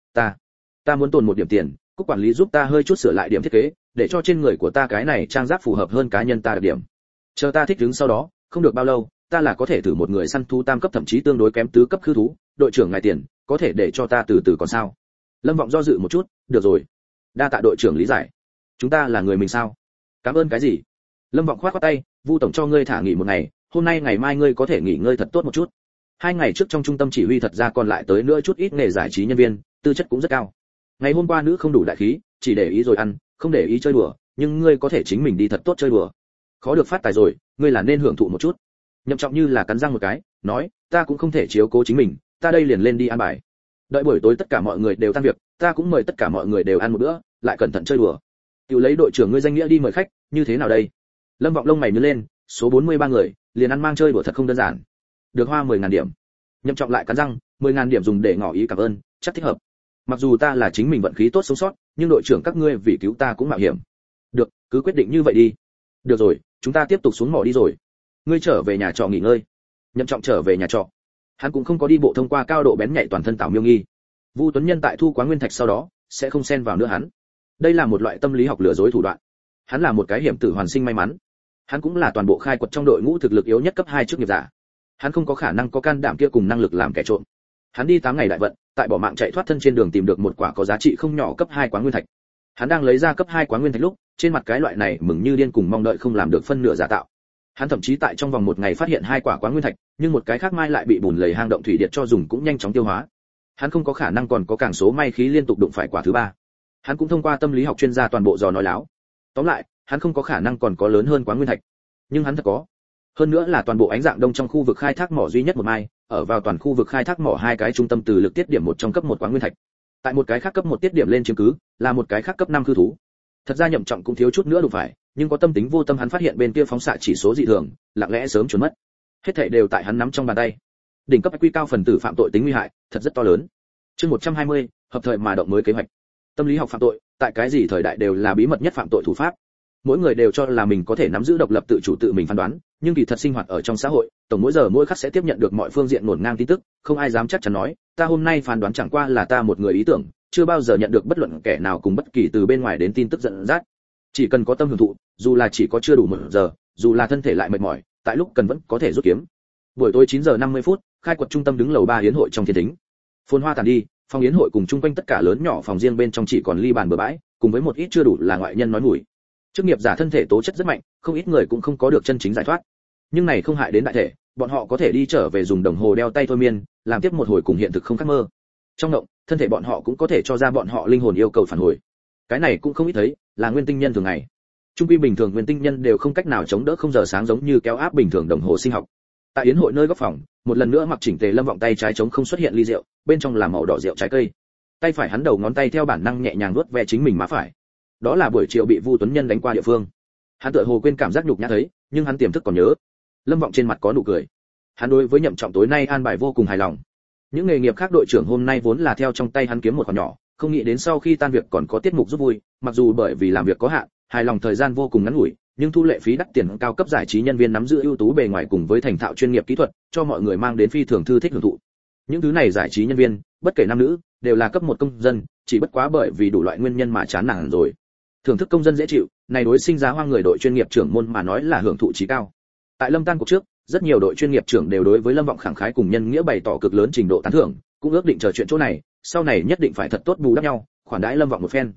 ta muốn tồn một điểm tiền, cục quản lý giúp ta hơi chút sửa lại điểm thiết kế, để cho trên người của ta cái này trang giáp phù hợp hơn cá nhân ta đặc điểm. Chờ ta thích ứng sau đó, không được bao lâu, ta là có thể thử một người săn thú tam cấp thậm chí tương đối kém tứ cấp khư thú, đội trưởng ngài tiền, có thể để cho ta từ từ còn sao? Lâm Vọng do dự một chút, được rồi. Đa tạ đội trưởng lý giải. Chúng ta là người mình sao? Cảm ơn cái gì? Lâm Vọng khoát khoát tay, Vu tổng cho ngươi thả nghỉ một ngày, hôm nay ngày mai ngươi có thể nghỉ ngơi thật tốt một chút. 2 ngày trước trong trung tâm chỉ huy thật ra còn lại tới nữa chút ít nghề giải trí nhân viên, tư chất cũng rất cao. Ngày hôm qua nữ không đủ đại khí, chỉ để ý rồi ăn, không để ý chơi đùa, nhưng ngươi có thể chính mình đi thật tốt chơi đùa. Khó được phát tài rồi, ngươi là nên hưởng thụ một chút. Nhậm Trọng như là cắn răng một cái, nói, ta cũng không thể chiếu cố chính mình, ta đây liền lên đi ăn bài. Đợi buổi tối tất cả mọi người đều tan việc, ta cũng mời tất cả mọi người đều ăn một bữa, lại cẩn thận chơi đùa. Tiểu lấy đội trưởng ngươi danh nghĩa đi mời khách, như thế nào đây? Lâm Vọng lông mày nhướng lên, số 43 người, liền ăn mang chơi đùa thật không đơn giản. Được hoa 10.000 điểm. Nhậm Trọng lại cắn răng, 10.000 điểm dùng để ngỏ ý cảm ơn, chắc thích hợp. Mặc dù ta là chính mình vận khí tốt sống sót, nhưng đội trưởng các ngươi vì cứu ta cũng mạo hiểm. Được, cứ quyết định như vậy đi. Được rồi, chúng ta tiếp tục xuống mỏ đi rồi. Ngươi trở về nhà trọ nghỉ ngơi. Nhậm Trọng trở về nhà trọ. Hắn cũng không có đi bộ thông qua cao độ bén nhạy toàn thân Tào Miêu Nghi. Vu Tuấn Nhân tại thu quán nguyên thạch sau đó, sẽ không xen vào nữa hắn. Đây là một loại tâm lý học lừa dối thủ đoạn. Hắn là một cái hiểm tử hoàn sinh may mắn. Hắn cũng là toàn bộ khai quật trong đội ngũ thực lực yếu nhất cấp 2 chức nghiệp giả. Hắn không có khả năng có can đảm kia cùng năng lực làm kẻ trộm. Hắn đi 8 ngày đại vận, tại bỏ mạng chạy thoát thân trên đường tìm được một quả có giá trị không nhỏ cấp 2 quán nguyên thạch. Hắn đang lấy ra cấp 2 quán nguyên thạch lúc, trên mặt cái loại này mừng như điên cùng mong đợi không làm được phân nửa giả tạo. Hắn thậm chí tại trong vòng 1 ngày phát hiện 2 quả quán nguyên thạch, nhưng một cái khác mai lại bị bùn lầy hang động thủy điện cho dùng cũng nhanh chóng tiêu hóa. Hắn không có khả năng còn có càng số may khí liên tục đụng phải quả thứ 3. Hắn cũng thông qua tâm lý học chuyên gia toàn bộ dò nói láo. Tóm lại, hắn không có khả năng còn có lớn hơn quán nguyên thạch, nhưng hắn thật có. Hơn nữa là toàn bộ ánh dạng đông trong khu vực khai thác mỏ duy nhất một mai, ở vào toàn khu vực khai thác mỏ 2 cái trung tâm từ lực tiết điểm một trong cấp 1 quán nguyên thạch. Tại một cái khác cấp 1 tiết điểm lên chiếm cứ, là một cái khác cấp 5 cư thú. Thật ra Nhậm Trọng cũng thiếu chút nữa đụng phải, nhưng có tâm tính vô tâm hắn phát hiện bên kia phóng xạ chỉ số dị thường, lặng lẽ sớm trốn mất. Hết thảy đều tại hắn nắm trong bàn tay. Đỉnh cấp quy cao phần tử phạm tội tính nguy hại, thật rất to lớn. Chương 120, hợp thời mà động mới kế hoạch. Tâm lý học phạm tội, tại cái gì thời đại đều là bí mật nhất phạm tội thủ pháp. Mỗi người đều cho là mình có thể nắm giữ độc lập tự chủ tự mình phán đoán, nhưng kỳ thật sinh hoạt ở trong xã hội, tổng mỗi giờ mỗi khắc sẽ tiếp nhận được mọi phương diện ngổn ngang tin tức, không ai dám chắc chắn nói, ta hôm nay phán đoán chẳng qua là ta một người ý tưởng, chưa bao giờ nhận được bất luận kẻ nào cùng bất kỳ từ bên ngoài đến tin tức dẫn dắt. Chỉ cần có tâm hưởng thụ, dù là chỉ có chưa đủ 1 giờ, dù là thân thể lại mệt mỏi, tại lúc cần vẫn có thể rút kiếm. Buổi tối 9 giờ 50 phút, khai quật trung tâm đứng lầu 3 yến hội trong thiên thính. Phồn hoa tàn đi, phòng yến hội cùng chung quanh tất cả lớn nhỏ phòng riêng bên trong chỉ còn ly bàn bừa bãi, cùng với một ít chưa đủ là ngoại nhân nói mùi. Chức nghiệp giả thân thể tố chất rất mạnh, không ít người cũng không có được chân chính giải thoát. Nhưng này không hại đến đại thể, bọn họ có thể đi trở về dùng đồng hồ đeo tay thôi miên, làm tiếp một hồi cùng hiện thực không khác mơ. Trong động, thân thể bọn họ cũng có thể cho ra bọn họ linh hồn yêu cầu phản hồi. Cái này cũng không ít thấy, là nguyên tinh nhân thường ngày. Trung quy bình thường nguyên tinh nhân đều không cách nào chống đỡ không giờ sáng giống như kéo áp bình thường đồng hồ sinh học. Tại yến hội nơi góc phòng, một lần nữa mặc chỉnh tề Lâm Vọng tay trái chống không xuất hiện ly rượu, bên trong là màu đỏ rượu trái cây. Tay phải hắn đầu ngón tay theo bản năng nhẹ nhàng vuốt ve chính mình má phải. Đó là buổi chiều bị Vu Tuấn Nhân đánh qua địa phương. Hắn tựa hồ quên cảm giác nhục nhã thấy, nhưng hắn tiềm thức còn nhớ. Lâm Vọng trên mặt có nụ cười. Hắn đối với Nhậm Trọng tối nay an bài vô cùng hài lòng. Những nghề nghiệp khác đội trưởng hôm nay vốn là theo trong tay hắn kiếm một khoản nhỏ, không nghĩ đến sau khi tan việc còn có tiết mục giúp vui, mặc dù bởi vì làm việc có hạn, hài lòng thời gian vô cùng ngắn ngủi, nhưng thu lệ phí đắt tiền cao cấp giải trí nhân viên nắm giữ ưu tú bề ngoài cùng với thành thạo chuyên nghiệp kỹ thuật, cho mọi người mang đến phi thường thư thích hưởng thụ. Những thứ này giải trí nhân viên, bất kể nam nữ, đều là cấp 1 công dân, chỉ bất quá bởi vì đủ loại nguyên nhân mà chán nản rồi. Thưởng thức công dân dễ chịu, này đối sinh giá hoang người đội chuyên nghiệp trưởng môn mà nói là hưởng thụ chí cao. Tại Lâm tan cuộc trước, rất nhiều đội chuyên nghiệp trưởng đều đối với Lâm Vọng khẳng khái cùng nhân nghĩa bày tỏ cực lớn trình độ tán thưởng, cũng ước định chờ chuyện chỗ này, sau này nhất định phải thật tốt bù đắp nhau, khoản đãi Lâm Vọng một phen.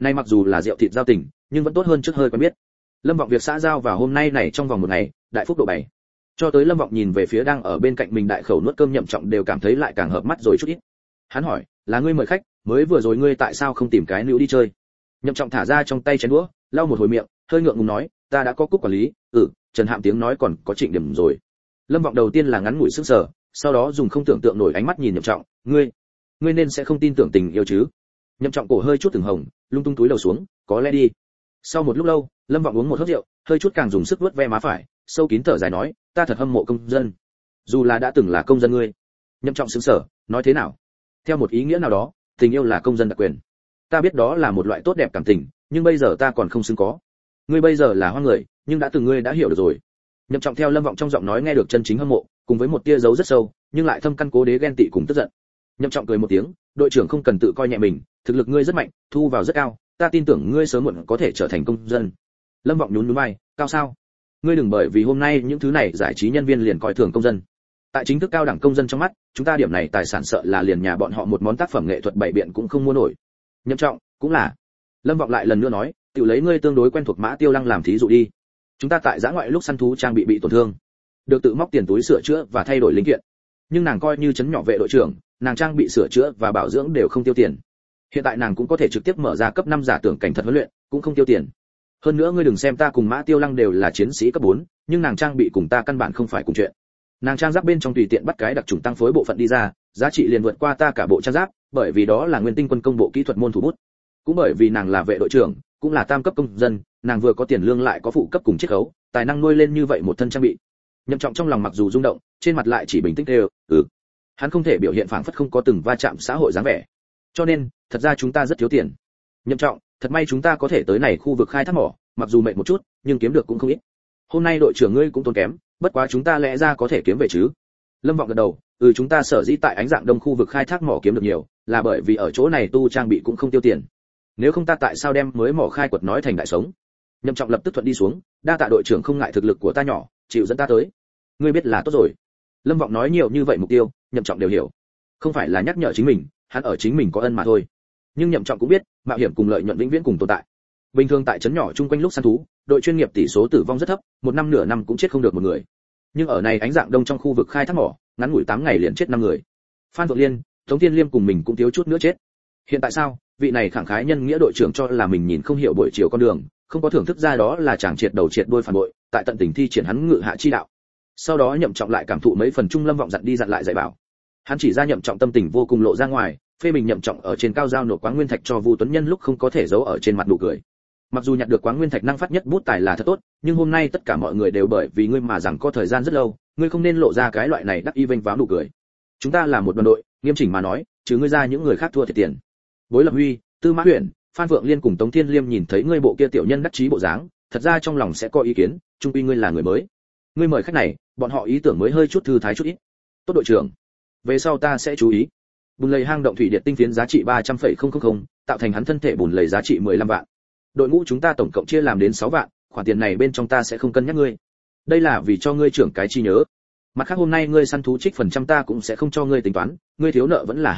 Nay mặc dù là rượu thịt giao tình, nhưng vẫn tốt hơn trước hơi quen biết. Lâm Vọng việc xã giao vào hôm nay này trong vòng một ngày, đại phúc độ 7. Cho tới Lâm Vọng nhìn về phía đang ở bên cạnh mình đại khẩu nuốt cơm Nhậm Trọng đều cảm thấy lại càng hợp mắt rồi chút ít. Hắn hỏi, là ngươi mời khách, mới vừa rồi ngươi tại sao không tìm cái nữ đi chơi? Nhậm Trọng thả ra trong tay chén đũa, lau một hồi miệng, hơi ngượng ngùng nói, ta đã có cúc quản lý, Trần Hạm tiếng nói còn có Trịnh Điểm rồi. Lâm Vọng đầu tiên là ngắn ngủi sững sờ, sau đó dùng không tưởng tượng nổi ánh mắt nhìn Nhậm Trọng, ngươi nên sẽ không tin tưởng tình yêu chứ? Nhậm Trọng cổ hơi chút từng hồng, lung tung túi đầu xuống, có lẽ đi. Sau một lúc lâu, Lâm Vọng uống một hớp rượu, hơi chút càng dùng sức vuốt ve má phải, sâu kín thở dài nói, ta thật hâm mộ công dân. Dù là đã từng là công dân ngươi. Nhậm Trọng sững sờ, nói thế nào? Theo một ý nghĩa nào đó, tình yêu là công dân đặc quyền. Ta biết đó là một loại tốt đẹp cảm tình, nhưng bây giờ ta còn không xứng có. Ngươi bây giờ là hoang người, nhưng đã từng ngươi đã hiểu được rồi. Nhậm Trọng theo Lâm Vọng trong giọng nói nghe được chân chính hâm mộ, cùng với một tia dấu rất sâu, nhưng lại thâm căn cố đế ghen tị cùng tức giận. Nhậm Trọng cười một tiếng, đội trưởng không cần tự coi nhẹ mình, thực lực ngươi rất mạnh, thu vào rất cao, ta tin tưởng ngươi sớm muộn có thể trở thành công dân. Lâm Vọng nhún nhún vai, cao sao? Ngươi đừng bởi vì hôm nay những thứ này giải trí nhân viên liền coi thường công dân. Tại chính thức cao đẳng công dân trong mắt, chúng ta điểm này tài sản sợ là liền nhà bọn họ một món tác phẩm nghệ thuật bảy biện cũng không mua nổi. Nhậm Trọng, cũng là. Lâm Vọng lại lần nữa nói, tự lấy ngươi tương đối quen thuộc Mã Tiêu Lăng làm thí dụ đi. Chúng ta tại giã ngoại lúc săn thú trang bị tổn thương, được tự móc tiền túi sửa chữa và thay đổi linh kiện. Nhưng nàng coi như chấn nhỏ vệ đội trưởng, nàng trang bị sửa chữa và bảo dưỡng đều không tiêu tiền. Hiện tại nàng cũng có thể trực tiếp mở ra cấp 5 giả tưởng cảnh thật huấn luyện, cũng không tiêu tiền. Hơn nữa ngươi đừng xem ta cùng Mã Tiêu Lăng đều là chiến sĩ cấp 4, nhưng nàng trang bị cùng ta căn bản không phải cùng chuyện. Nàng trang giáp bên trong tùy tiện bắt cái đặc trùng tăng phối bộ phận đi ra, giá trị liền vượt qua ta cả bộ trang giáp, bởi vì đó là nguyên tinh quân công bộ kỹ thuật môn thủ bút. Cũng bởi vì nàng là vệ đội trưởng, cũng là tam cấp công dân, nàng vừa có tiền lương lại có phụ cấp cùng chiết khấu, tài năng nuôi lên như vậy một thân trang bị. Nhậm Trọng trong lòng mặc dù rung động, trên mặt lại chỉ bình tĩnh đều, Hắn không thể biểu hiện phảng phất không có từng va chạm xã hội dáng vẻ. Cho nên, thật ra chúng ta rất thiếu tiền. Nhậm Trọng, thật may chúng ta có thể tới này khu vực khai thác mỏ, mặc dù mệt một chút, nhưng kiếm được cũng không ít. Hôm nay đội trưởng ngươi cũng tốn kém, bất quá chúng ta lẽ ra có thể kiếm về chứ? Lâm Vọng gật đầu, chúng ta sở dĩ tại Ánh Dạng Đông khu vực khai thác mỏ kiếm được nhiều, là bởi vì ở chỗ này tu trang bị cũng không tiêu tiền. Nếu không ta tại sao đem mới mỏ khai quật nói thành đại sống? Nhậm Trọng lập tức thuận đi xuống, đa tạ đội trưởng không ngại thực lực của ta nhỏ, chịu dẫn ta tới. Ngươi biết là tốt rồi. Lâm Vọng nói nhiều như vậy mục tiêu, Nhậm Trọng đều hiểu. Không phải là nhắc nhở chính mình, hắn ở chính mình có ân mà thôi. Nhưng Nhậm Trọng cũng biết, mạo hiểm cùng lợi nhuận vĩnh viễn cùng tồn tại. Bình thường tại trấn nhỏ chung quanh lúc săn thú, đội chuyên nghiệp tỷ số tử vong rất thấp, một năm nửa năm cũng chết không được một người. Nhưng ở này Ánh Dạng Đông trong khu vực khai thác mỏ, ngắn ngủi 8 ngày liền chết 5 người. Phan Phượng Liên, Tống Thiên Liêm cùng mình cũng thiếu chút nữa chết. Hiện tại sao? Vị này khẳng khái nhân nghĩa đội trưởng cho là mình nhìn không hiểu buổi chiều con đường, không có thưởng thức ra đó là chàng triệt đầu triệt đuôi phản bội, tại tận tình thi triển hắn ngự hạ chi đạo. Sau đó Nhậm Trọng lại cảm thụ mấy phần Trung Lâm Vọng dặn đi dặn lại dạy bảo. Hắn chỉ ra Nhậm Trọng tâm tình vô cùng lộ ra ngoài, phê bình Nhậm Trọng ở trên cao giao nộp Quáng Nguyên Thạch cho Vu Tuấn Nhân lúc không có thể giấu ở trên mặt nụ cười. Mặc dù nhặt được Quáng Nguyên Thạch năng phát nhất bút tài là thật tốt, nhưng hôm nay tất cả mọi người đều bởi vì ngươi mà rằng có thời gian rất lâu, ngươi không nên lộ ra cái loại này đắc y vênh váo nụ cười. Chúng ta là một đoàn đội, nghiêm chỉnh mà nói, chứ ngươi ra những người khác thua thiệt tiền. Bối Lập Huy, Tư Mã Huyền, Phan Phượng Liên cùng Tống Thiên Liêm nhìn thấy ngươi bộ kia tiểu nhân đắc chí bộ dáng, thật ra trong lòng sẽ có ý kiến, chung quy ngươi là người mới. Ngươi mời khách này, bọn họ ý tưởng mới hơi chút thư thái chút ít. Tốt đội trưởng, về sau ta sẽ chú ý. Bùn lầy hang động thủy điện tinh phiến giá trị 300,000, tạo thành hắn thân thể bùn lầy giá trị 15 vạn. Đội ngũ chúng ta tổng cộng chia làm đến 6 vạn, khoản tiền này bên trong ta sẽ không cân nhắc ngươi. Đây là vì cho ngươi trưởng cái chi nhớ. Mặt khác hôm nay ngươi săn thú trích phần trăm ta cũng sẽ không cho ngươi tính toán, ngươi thiếu nợ vẫn là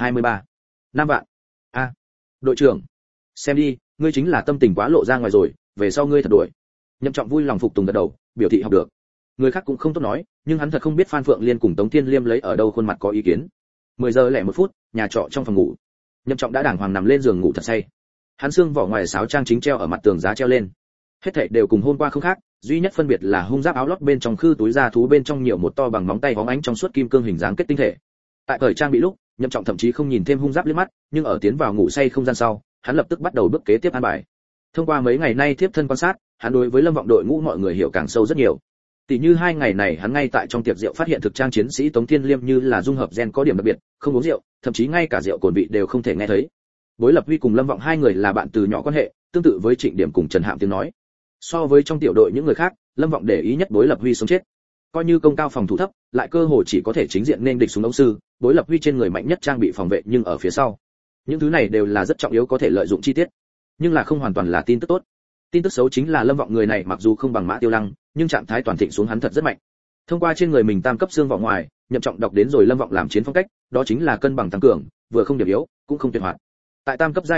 5 vạn. Đội trưởng, xem đi, ngươi chính là tâm tình quá lộ ra ngoài rồi, về sau ngươi thật đuổi. Nhậm Trọng vui lòng phục tùng gật đầu, biểu thị học được. Người khác cũng không tốt nói, nhưng hắn thật không biết Phan Phượng Liên cùng Tống Thiên Liêm lấy ở đâu khuôn mặt có ý kiến. 10 giờ lẻ 1 phút, nhà trọ trong phòng ngủ. Nhậm Trọng đã đàng hoàng nằm lên giường ngủ thật say. Hắn xương vỏ ngoài sáo trang chính treo ở mặt tường giá treo lên. Hết thảy đều cùng hôm qua không khác, duy nhất phân biệt là hung giáp áo lót bên trong khư túi da thú bên trong nhiều một to bằng móng tay bóng ánh trong suốt kim cương hình dáng kết tinh thể. Tại thời trang bị lúc, Nhậm Trọng thậm chí không nhìn thêm hung giáp liếc mắt, nhưng ở tiến vào ngủ say không gian sau, hắn lập tức bắt đầu bước kế tiếp an bài. Thông qua mấy ngày nay tiếp thân quan sát, hắn đối với Lâm Vọng đội ngũ mọi người hiểu càng sâu rất nhiều. Tỷ như 2 ngày này hắn ngay tại trong tiệc rượu phát hiện thực trang chiến sĩ Tống Thiên Liêm như là dung hợp gen có điểm đặc biệt, không uống rượu, thậm chí ngay cả rượu cồn vị đều không thể nghe thấy. Bối Lập Huy cùng Lâm Vọng 2 người là bạn từ nhỏ quan hệ, tương tự với Trịnh Điểm cùng Trần Hạm tiếng nói. So với trong tiểu đội những người khác, Lâm Vọng để ý nhất Bối Lập Huy sống chết. Coi như công cao phòng thủ thấp, lại cơ hồ chỉ có thể chính diện nên địch súng ống sư, Bối Lập Huy trên người mạnh nhất trang bị phòng vệ nhưng ở phía sau. Những thứ này đều là rất trọng yếu có thể lợi dụng chi tiết, nhưng là không hoàn toàn là tin tức tốt. Tin tức xấu chính là Lâm Vọng người này mặc dù không bằng Mã Tiêu Lăng, nhưng trạng thái toàn thịnh xuống hắn thật rất mạnh. Thông qua trên người mình tam cấp xương vỏ ngoài, Nhậm Trọng đọc đến rồi Lâm Vọng làm chiến phong cách, đó chính là cân bằng tăng cường, vừa không điểm yếu, cũng không tuyệt hoạt. Tại tam cấp giai đoạn lúc,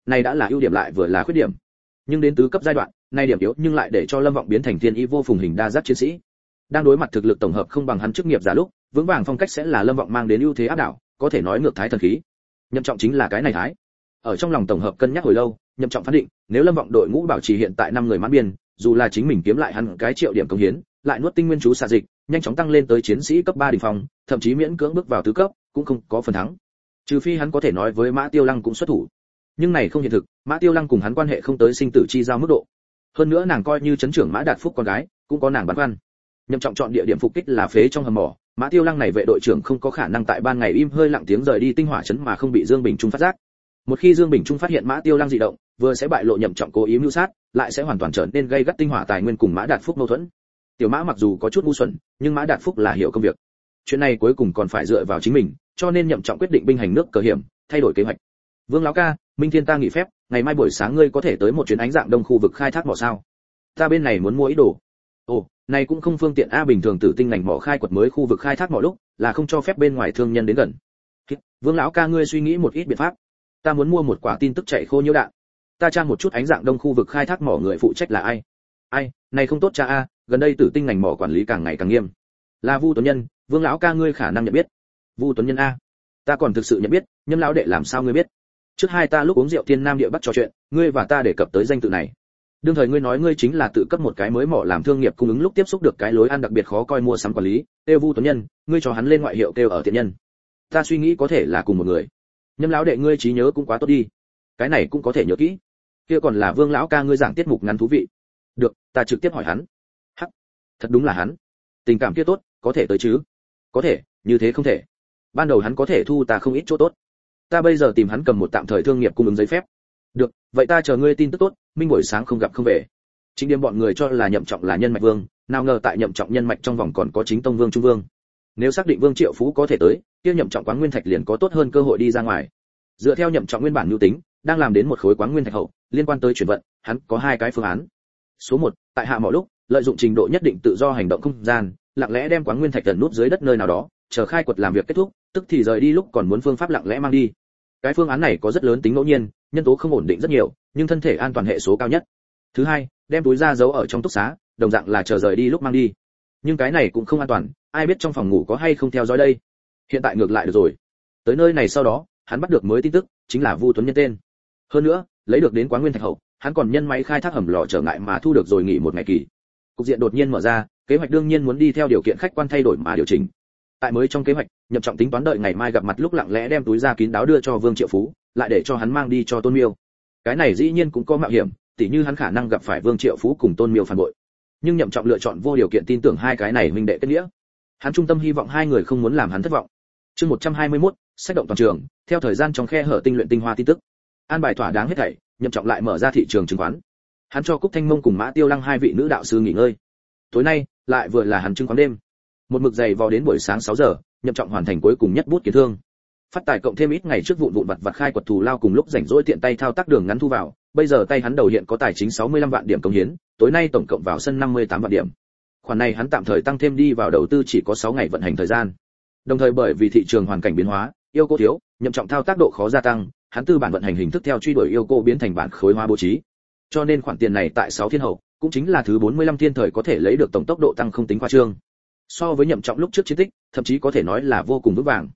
này đã là ưu điểm lại vừa là khuyết điểm. Nhưng đến tứ cấp giai đoạn, này điểm yếu nhưng lại để cho Lâm Vọng biến thành thiên ý vô phùng hình đa giác chiến sĩ. Đang đối mặt thực lực tổng hợp không bằng hắn chức nghiệp giả lúc, vững vàng phong cách sẽ là Lâm Vọng mang đến ưu thế áp đảo, có thể nói ngược thái thần khí. Nhậm Trọng chính là cái này thái. Ở trong lòng tổng hợp cân nhắc hồi lâu, Nhậm Trọng phán định, nếu Lâm Vọng đội ngũ bảo trì hiện tại 5 người mãn biên, dù là chính mình kiếm lại hắn cái triệu điểm công hiến, lại nuốt tinh nguyên chú xạ dịch, nhanh chóng tăng lên tới chiến sĩ cấp 3 đỉnh phong, thậm chí miễn cưỡng bước vào tứ cấp, cũng không có phần thắng. Trừ phi hắn có thể nói với Mã Tiêu Lăng cũng xuất thủ. Nhưng này không hiện thực, Mã Tiêu Lăng cùng hắn quan hệ không tới sinh tử chi giao mức độ. Hơn nữa nàng coi như trấn trưởng Mã Đạt Phúc con gái, cũng có nàng băn khoăn. Nhậm Trọng chọn địa điểm phục kích là phế trong hầm mỏ, Mã Tiêu Lăng này vệ đội trưởng không có khả năng tại ban ngày im hơi lặng tiếng rời đi tinh hỏa trấn mà không bị Dương Bình Trung phát giác. Một khi Dương Bình Trung phát hiện Mã Tiêu Lăng dị động, vừa sẽ bại lộ Nhậm Trọng cố ý mưu sát, lại sẽ hoàn toàn trở nên gây gắt tinh hỏa tài nguyên cùng Mã Đạt Phúc mâu thuẫn. Tiểu Mã mặc dù có chút ngu xuẩn, nhưng Mã Đạt Phúc là hiểu công việc. Chuyện này cuối cùng còn phải dựa vào chính mình, cho nên Nhậm Trọng quyết định binh hành nước cờ hiểm, thay đổi kế hoạch. Vương lão ca, Minh Thiên ta nghỉ phép, ngày mai buổi sáng ngươi có thể tới một chuyến ánh dạng đông khu vực khai thác mỏ sao? Ta bên này muốn mua ít đồ. Ồ, này cũng không phương tiện a, bình thường tử tinh ngành mỏ khai quật mới khu vực khai thác mỏ lúc là không cho phép bên ngoài thương nhân đến gần. Vương lão ca ngươi suy nghĩ một ít biện pháp. Ta muốn mua một quả tin tức chạy khô nhiễu đạn. Ta tra một chút ánh dạng đông khu vực khai thác mỏ người phụ trách là ai. Ai, này không tốt cha a, gần đây tử tinh ngành mỏ quản lý càng ngày càng nghiêm. Là Vu Tuấn Nhân, Vương lão ca ngươi khả năng nhận biết. Vu Tuấn Nhân a, ta còn thực sự nhận biết, Nhâm lão đệ làm sao ngươi biết? Trước hai ta lúc uống rượu thiên nam địa bắc trò chuyện, ngươi và ta đề cập tới danh tự này. Đương thời ngươi nói ngươi chính là tự cấp một cái mới mỏ làm thương nghiệp cung ứng lúc tiếp xúc được cái lối ăn đặc biệt khó coi mua sắm quản lý, Têu Vu Tuấn Nhân, ngươi cho hắn lên ngoại hiệu Têu ở thiện nhân. Ta suy nghĩ có thể là cùng một người. Nhâm lão đệ ngươi trí nhớ cũng quá tốt đi. Cái này cũng có thể nhớ kỹ. Kia còn là Vương lão ca ngươi giảng tiết mục ngắn thú vị. Được, ta trực tiếp hỏi hắn. Hắc, thật đúng là hắn. Tình cảm kia tốt, có thể tới chứ? Có thể, như thế không thể. Ban đầu hắn có thể thu ta không ít chỗ tốt. Ta bây giờ tìm hắn cầm một tạm thời thương nghiệp cung ứng giấy phép. Được, vậy ta chờ ngươi tin tức tốt, minh buổi sáng không gặp không về. Chính điểm bọn người cho là Nhậm Trọng là nhân mạch vương, nào ngờ tại Nhậm Trọng nhân mạch trong vòng còn có chính tông vương trung vương. Nếu xác định Vương Triệu Phú có thể tới, kia Nhậm Trọng quán nguyên thạch liền có tốt hơn cơ hội đi ra ngoài. Dựa theo Nhậm Trọng nguyên bản nhu tính, đang làm đến một khối quán nguyên thạch hậu, liên quan tới chuyển vận, hắn có hai cái phương án. Số 1, tại hạ mọi lúc, lợi dụng trình độ nhất định tự do hành động không gian, lặng lẽ đem quán nguyên thạch tận nút dưới đất nơi nào đó, chờ khai quật làm việc kết thúc, tức thì rời đi lúc còn muốn phương pháp lặng lẽ mang đi. Cái phương án này có rất lớn tính ngẫu nhiên, nhân tố không ổn định rất nhiều, nhưng thân thể an toàn hệ số cao nhất. Thứ hai, đem túi da giấu ở trong túc xá, đồng dạng là chờ rời đi lúc mang đi. Nhưng cái này cũng không an toàn, ai biết trong phòng ngủ có hay không theo dõi đây. Hiện tại ngược lại được rồi. Tới nơi này sau đó, hắn bắt được mới tin tức, chính là Vu Tuấn Nhân tên. Hơn nữa, lấy được đến quán nguyên thạch hậu, hắn còn nhân máy khai thác hầm lò trở ngại mà thu được rồi nghỉ một ngày kỳ. Cục diện đột nhiên mở ra, kế hoạch đương nhiên muốn đi theo điều kiện khách quan thay đổi mà điều chỉnh. Tại mới trong kế hoạch, Nhậm Trọng tính toán đợi ngày mai gặp mặt lúc lặng lẽ đem túi da kín đáo đưa cho Vương Triệu Phú, lại để cho hắn mang đi cho Tôn Miêu. Cái này dĩ nhiên cũng có mạo hiểm, tỉ như hắn khả năng gặp phải Vương Triệu Phú cùng Tôn Miêu phản bội. Nhưng Nhậm Trọng lựa chọn vô điều kiện tin tưởng hai cái này huynh đệ kết nghĩa. Hắn trung tâm hy vọng hai người không muốn làm hắn thất vọng. Chương 121, sách động toàn trường, theo thời gian trong khe hở tinh luyện tinh hoa tin tức. An bài thỏa đáng hết thảy, Nhậm Trọng lại mở ra thị trường chứng khoán. Hắn cho Cúc Thanh Mông cùng Mã Tiêu Lăng hai vị nữ đạo sư nghỉ ngơi. Tối nay, lại vừa là hắn chứng khoán đêm. Một mực dày vò đến buổi sáng 6 giờ, Nhậm Trọng hoàn thành cuối cùng nhất bút kiến thương. Phát tài cộng thêm ít ngày trước vụn vặt khai quật thù lao cùng lúc rảnh rỗi tiện tay thao tác đường ngắn thu vào, bây giờ tay hắn đầu hiện có tài chính 65 vạn điểm công hiến, tối nay tổng cộng vào sân 58 vạn điểm. Khoản này hắn tạm thời tăng thêm đi vào đầu tư chỉ có 6 ngày vận hành thời gian. Đồng thời bởi vì thị trường hoàn cảnh biến hóa, yêu cô thiếu, Nhậm Trọng thao tác độ khó gia tăng, hắn tư bản vận hành hình thức theo truy đuổi yêu cô biến thành bản khối hóa bố trí. Cho nên khoản tiền này tại 6 thiên hậu, cũng chính là thứ 45 thiên thời có thể lấy được tổng tốc độ tăng không tính khoa trương. So với Nhậm Trọng lúc trước chiến tích, thậm chí có thể nói là vô cùng vững vàng.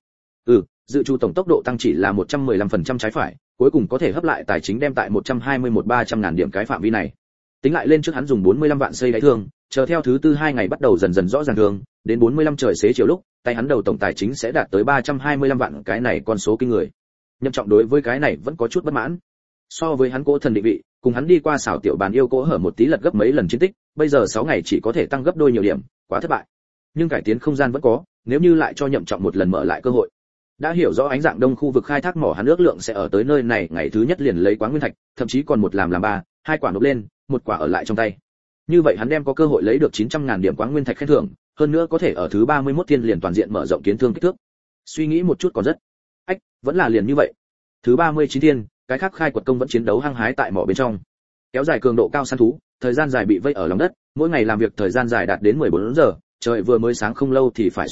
Dự trù tổng tốc độ tăng chỉ là 115% trái phải, cuối cùng có thể hấp lại tài chính đem tại 121-300 ngàn điểm cái phạm vi này. Tính lại lên trước hắn dùng 45 vạn xây đáy thương, chờ theo thứ tư 2 ngày bắt đầu dần dần rõ ràng thương, đến 45 trời xế chiều lúc, tay hắn đầu tổng tài chính sẽ đạt tới 325 vạn, cái này con số kinh người. Nhậm Trọng đối với cái này vẫn có chút bất mãn. So với hắn cố thần định vị, cùng hắn đi qua xảo tiểu bàn yêu cố hở một tí lật gấp mấy lần chiến tích, bây giờ 6 ngày chỉ có thể tăng gấp đôi nhiều điểm, quá thất bại. Nhưng cải tiến không gian vẫn có, nếu như lại cho Nhậm Trọng một lần mở lại cơ hội. Đã hiểu rõ ánh dạng đông khu vực khai thác mỏ hắn ước lượng sẽ ở tới nơi này ngày thứ nhất liền lấy quán nguyên thạch, thậm chí còn một làm ba, hai quả nộp lên, một quả ở lại trong tay. Như vậy hắn đem có cơ hội lấy được 900.000 điểm quán nguyên thạch khen thưởng, hơn nữa có thể ở thứ 31 thiên liền toàn diện mở rộng kiến thương kích thước. Suy nghĩ một chút còn rất vẫn là liền như vậy. Thứ 39 thiên, cái khác khai quật công vẫn chiến đấu hăng hái tại mỏ bên trong. Kéo dài cường độ cao săn thú, thời gian dài bị vây ở lòng đất, mỗi ngày làm việc thời gian dài đạt đến 14 giờ, trời vừa mới sáng không lâu thì phải xuống đất,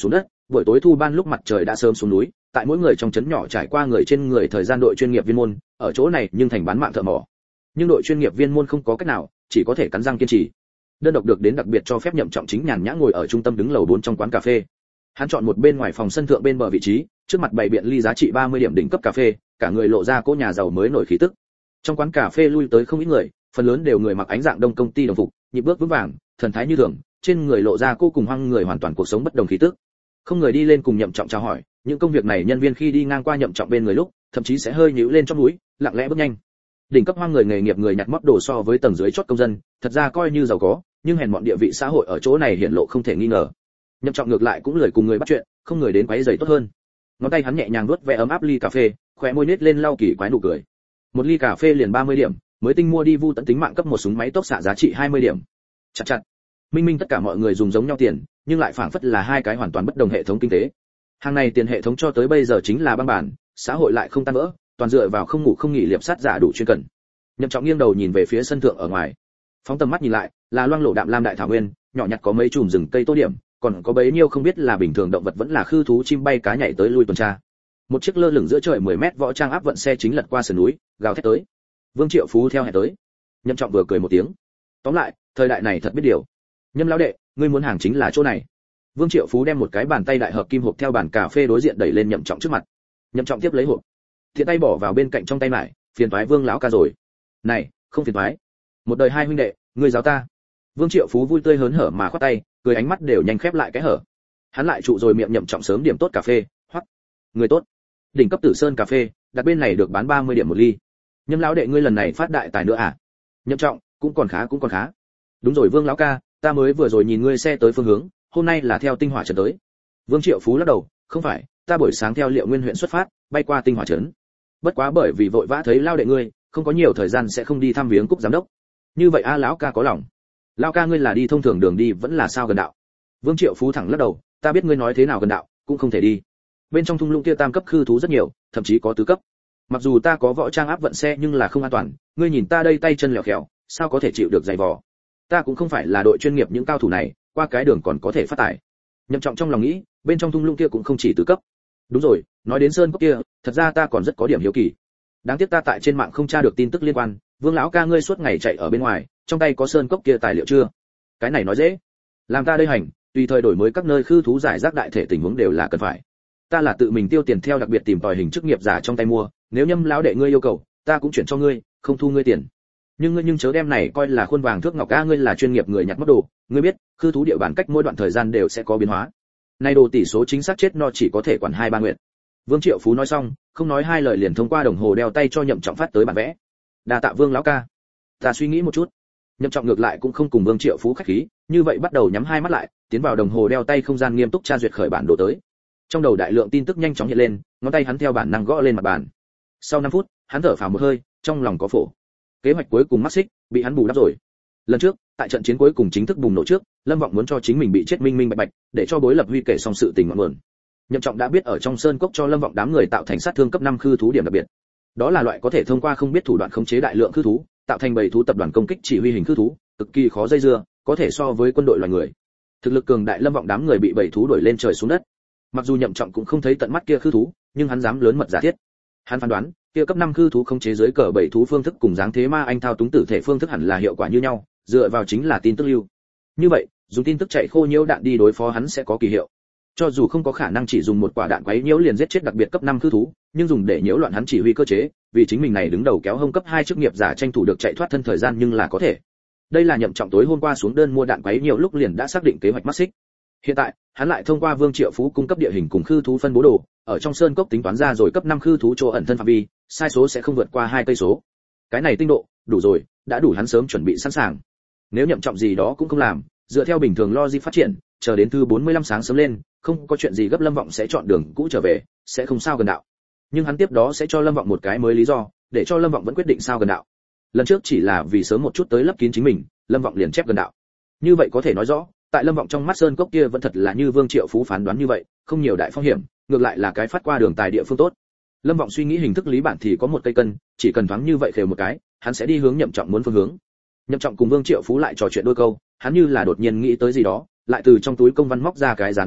buổi tối thu ban lúc mặt trời đã sớm xuống núi, tại mỗi người trong trấn nhỏ trải qua người trên người thời gian đội chuyên nghiệp viên môn, ở chỗ này nhưng thành bán mạng thợ mỏ. Nhưng đội chuyên nghiệp viên môn không có cách nào, chỉ có thể cắn răng kiên trì. Đơn độc được đến đặc biệt cho phép Nhậm Trọng chính nhàn nhã ngồi ở trung tâm đứng lầu 4 trong quán cà phê. Hắn chọn một bên ngoài phòng sân thượng bên bờ vị trí, trước mặt bày biện ly giá trị 30 điểm đỉnh cấp cà phê, cả người lộ ra cỗ nhà giàu mới nổi khí tức. Trong quán cà phê lui tới không ít người, phần lớn đều người mặc ánh dạng đông công ty đồng phục, nhịp bước vững vàng, thần thái như thường, trên người lộ ra cô cùng hoang người hoàn toàn cuộc sống bất đồng khí tức. Không người đi lên cùng Nhậm Trọng chào hỏi, những công việc này nhân viên khi đi ngang qua Nhậm Trọng bên người lúc, thậm chí sẽ hơi nhíu lên trong núi, lặng lẽ bước nhanh. Đỉnh cấp hoang người nghề nghiệp người nhặt mót đồ so với tầng dưới chót công dân, thật ra coi như giàu có, nhưng hèn mọn địa vị xã hội ở chỗ này hiển lộ không thể nghi ngờ. Nhậm Trọng ngược lại cũng lười cùng người bắt chuyện, không người đến quấy rầy tốt hơn. Ngón tay hắn nhẹ nhàng vuốt ve ấm áp ly cà phê, khóe môi nhếch lên lau kỳ quái nụ cười. Một ly cà phê liền 30 điểm, mới tinh mua đi vu tận tính mạng cấp một súng máy tốc xạ giá trị 20 điểm. Chặt. Minh minh tất cả mọi người dùng giống nhau tiền, nhưng lại phảng phất là hai cái hoàn toàn bất đồng hệ thống kinh tế. Hàng này tiền hệ thống cho tới bây giờ chính là băng bản, xã hội lại không tan vỡ, toàn dựa vào không ngủ không nghỉ liệp sát giả đủ chuyên cần. Nhậm Trọng nghiêng đầu nhìn về phía sân thượng ở ngoài, phóng tầm mắt nhìn lại, là loang lổ đạm lam đại thảo nguyên, nhỏ nhặt có mấy chùm rừng cây tô điểm, còn có bấy nhiêu không biết là bình thường động vật vẫn là khư thú chim bay cá nhảy tới lui tuần tra. Một chiếc lơ lửng giữa trời 10 mét võ trang áp vận xe chính lật qua sườn núi, gào thét tới. Vương Triệu Phú theo hẹn tới. Nhậm Trọng vừa cười một tiếng. Tóm lại, thời đại này thật biết điều. Nhâm lão đệ, ngươi muốn hàng chính là chỗ này. Vương Triệu Phú đem một cái bàn tay đại hợp kim hộp theo bàn cà phê đối diện đẩy lên Nhậm Trọng trước mặt. Nhậm Trọng tiếp lấy hộp, thiện tay bỏ vào bên cạnh trong tay lại, phiền toái Vương lão ca rồi. Này, không phiền toái. Một đời hai huynh đệ, ngươi giáo ta. Vương Triệu Phú vui tươi hớn hở mà khoát tay, cười ánh mắt đều nhanh khép lại cái hở. Hắn lại trụ rồi miệng Nhậm Trọng sớm điểm tốt cà phê, hoắc. Người tốt. Đỉnh cấp Tử Sơn cà phê, đặt bên này được bán 30 điểm một ly. Nhâm lão đệ ngươi lần này phát đại tài nữa à? Nhậm Trọng, cũng còn khá. Đúng rồi Vương lão ca, ta mới vừa rồi nhìn ngươi xe tới phương hướng, hôm nay là theo Tinh Hỏa trấn tới. Vương Triệu Phú lắc đầu, không phải, ta buổi sáng theo Liệu Nguyên huyện xuất phát, bay qua Tinh Hỏa trấn. Bất quá bởi vì vội vã thấy lao đệ ngươi, không có nhiều thời gian sẽ không đi thăm viếng Cúc giám đốc. Như vậy a lão ca có lòng. Lão ca ngươi là đi thông thường đường đi vẫn là sao gần đạo? Vương Triệu Phú thẳng lắc đầu, ta biết ngươi nói thế nào gần đạo, cũng không thể đi. Bên trong thung lũng kia tam cấp khư thú rất nhiều, thậm chí có tứ cấp. Mặc dù ta có võ trang áp vận xe nhưng là không an toàn, ngươi nhìn ta đây tay chân lẹo khẹo, sao có thể chịu được dày vò. Ta cũng không phải là đội chuyên nghiệp những cao thủ này, qua cái đường còn có thể phát tài. Nhậm Trọng trong lòng nghĩ, bên trong thung lũng kia cũng không chỉ tứ cấp. Đúng rồi, nói đến sơn cốc kia, thật ra ta còn rất có điểm hiếu kỳ. Đáng tiếc ta tại trên mạng không tra được tin tức liên quan, Vương lão ca ngươi suốt ngày chạy ở bên ngoài, trong tay có sơn cốc kia tài liệu chưa? Cái này nói dễ. Làm ta đây hành, tùy thời đổi mới các nơi khư thú giải rác đại thể tình huống đều là cần phải. Ta là tự mình tiêu tiền theo đặc biệt tìm tòi hình chức nghiệp giả trong tay mua, nếu Nhâm lão đệ ngươi yêu cầu, ta cũng chuyển cho ngươi, không thu ngươi tiền. Nhưng ngươi chớ đem này coi là khuôn vàng thước ngọc, ngươi là chuyên nghiệp người nhặt mất đồ, ngươi biết, khư thú địa bàn cách mỗi đoạn thời gian đều sẽ có biến hóa. Nay đồ tỷ số chính xác chết no chỉ có thể quản 2-3 nguyện. Vương Triệu Phú nói xong, không nói hai lời liền thông qua đồng hồ đeo tay cho Nhậm Trọng phát tới bản vẽ. Đa tạ Vương lão ca. Ta suy nghĩ một chút. Nhậm Trọng ngược lại cũng không cùng Vương Triệu Phú khách khí, như vậy bắt đầu nhắm hai mắt lại, tiến vào đồng hồ đeo tay không gian nghiêm túc tra duyệt khởi bản đồ tới. Trong đầu đại lượng tin tức nhanh chóng hiện lên, ngón tay hắn theo bản năng gõ lên mặt bàn. Sau 5 phút, hắn thở phào một hơi, trong lòng có phổ. Kế hoạch cuối cùng mắc xích, bị hắn bù đắp rồi. Lần trước, tại trận chiến cuối cùng chính thức bùng nổ trước, Lâm Vọng muốn cho chính mình bị chết minh minh bạch bạch, để cho Bối Lập Huy kể xong sự tình ngọn nguồn. Nhậm Trọng đã biết ở trong sơn cốc cho Lâm Vọng đám người tạo thành sát thương cấp 5 khư thú điểm đặc biệt. Đó là loại có thể thông qua không biết thủ đoạn khống chế đại lượng khư thú, tạo thành bầy thú tập đoàn công kích chỉ huy hình khư thú, cực kỳ khó dây dưa, có thể so với quân đội loài người. Thực lực cường đại Lâm Vọng đám người bị bầy thú đuổi lên trời xuống đất. Mặc dù Nhậm Trọng cũng không thấy tận mắt kia khư thú, nhưng hắn dám lớn mật giả thiết. Hắn phán đoán, kia cấp 5 khư thú khống chế dưới cờ bầy thú phương thức cùng dáng thế ma anh thao túng tử thể phương thức hẳn là hiệu quả như nhau, dựa vào chính là tin tức lưu. Như vậy, dùng tin tức chạy khô nhiễu đạn đi đối phó hắn sẽ có kỳ hiệu. Cho dù không có khả năng chỉ dùng một quả đạn quấy nhiễu liền giết chết đặc biệt cấp 5 khư thú, nhưng dùng để nhiễu loạn hắn chỉ huy cơ chế, vì chính mình này đứng đầu kéo hông cấp 2 chức nghiệp giả tranh thủ được chạy thoát thân thời gian nhưng là có thể. Đây là Nhậm Trọng tối hôm qua xuống đơn mua đạn quấy nhiễu lúc liền đã xác định kế hoạch mắc xích. Hiện tại, hắn lại thông qua Vương Triệu Phú cung cấp địa hình cùng khư thú phân bố đồ, ở trong sơn cốc tính toán ra rồi cấp 5 khư thú chỗ ẩn thân phạm vi, sai số sẽ không vượt qua 2 cây số. Cái này tinh độ, đủ rồi, đã đủ hắn sớm chuẩn bị sẵn sàng. Nếu Nhậm Trọng gì đó cũng không làm, dựa theo bình thường logic phát triển, chờ đến thứ 45 sáng sớm lên, không có chuyện gì gấp Lâm Vọng sẽ chọn đường cũ trở về, sẽ không sao gần đạo. Nhưng hắn tiếp đó sẽ cho Lâm Vọng một cái mới lý do, để cho Lâm Vọng vẫn quyết định sao gần đạo. Lần trước chỉ là vì sớm một chút tới lấp kín chính mình, Lâm Vọng liền chép gần đạo. Như vậy có thể nói rõ, tại Lâm Vọng trong mắt sơn cốc kia vẫn thật là như Vương Triệu Phú phán đoán như vậy, không nhiều đại phong hiểm, ngược lại là cái phát qua đường tài địa phương tốt. Lâm Vọng suy nghĩ hình thức lý bản thì có một cây cân, chỉ cần thoáng như vậy khều một cái, hắn sẽ đi hướng Nhậm Trọng muốn phương hướng. Nhậm Trọng cùng Vương Triệu Phú lại trò chuyện đôi câu, hắn như là đột nhiên nghĩ tới gì đó, lại từ trong túi công văn móc ra cái dán kín bao,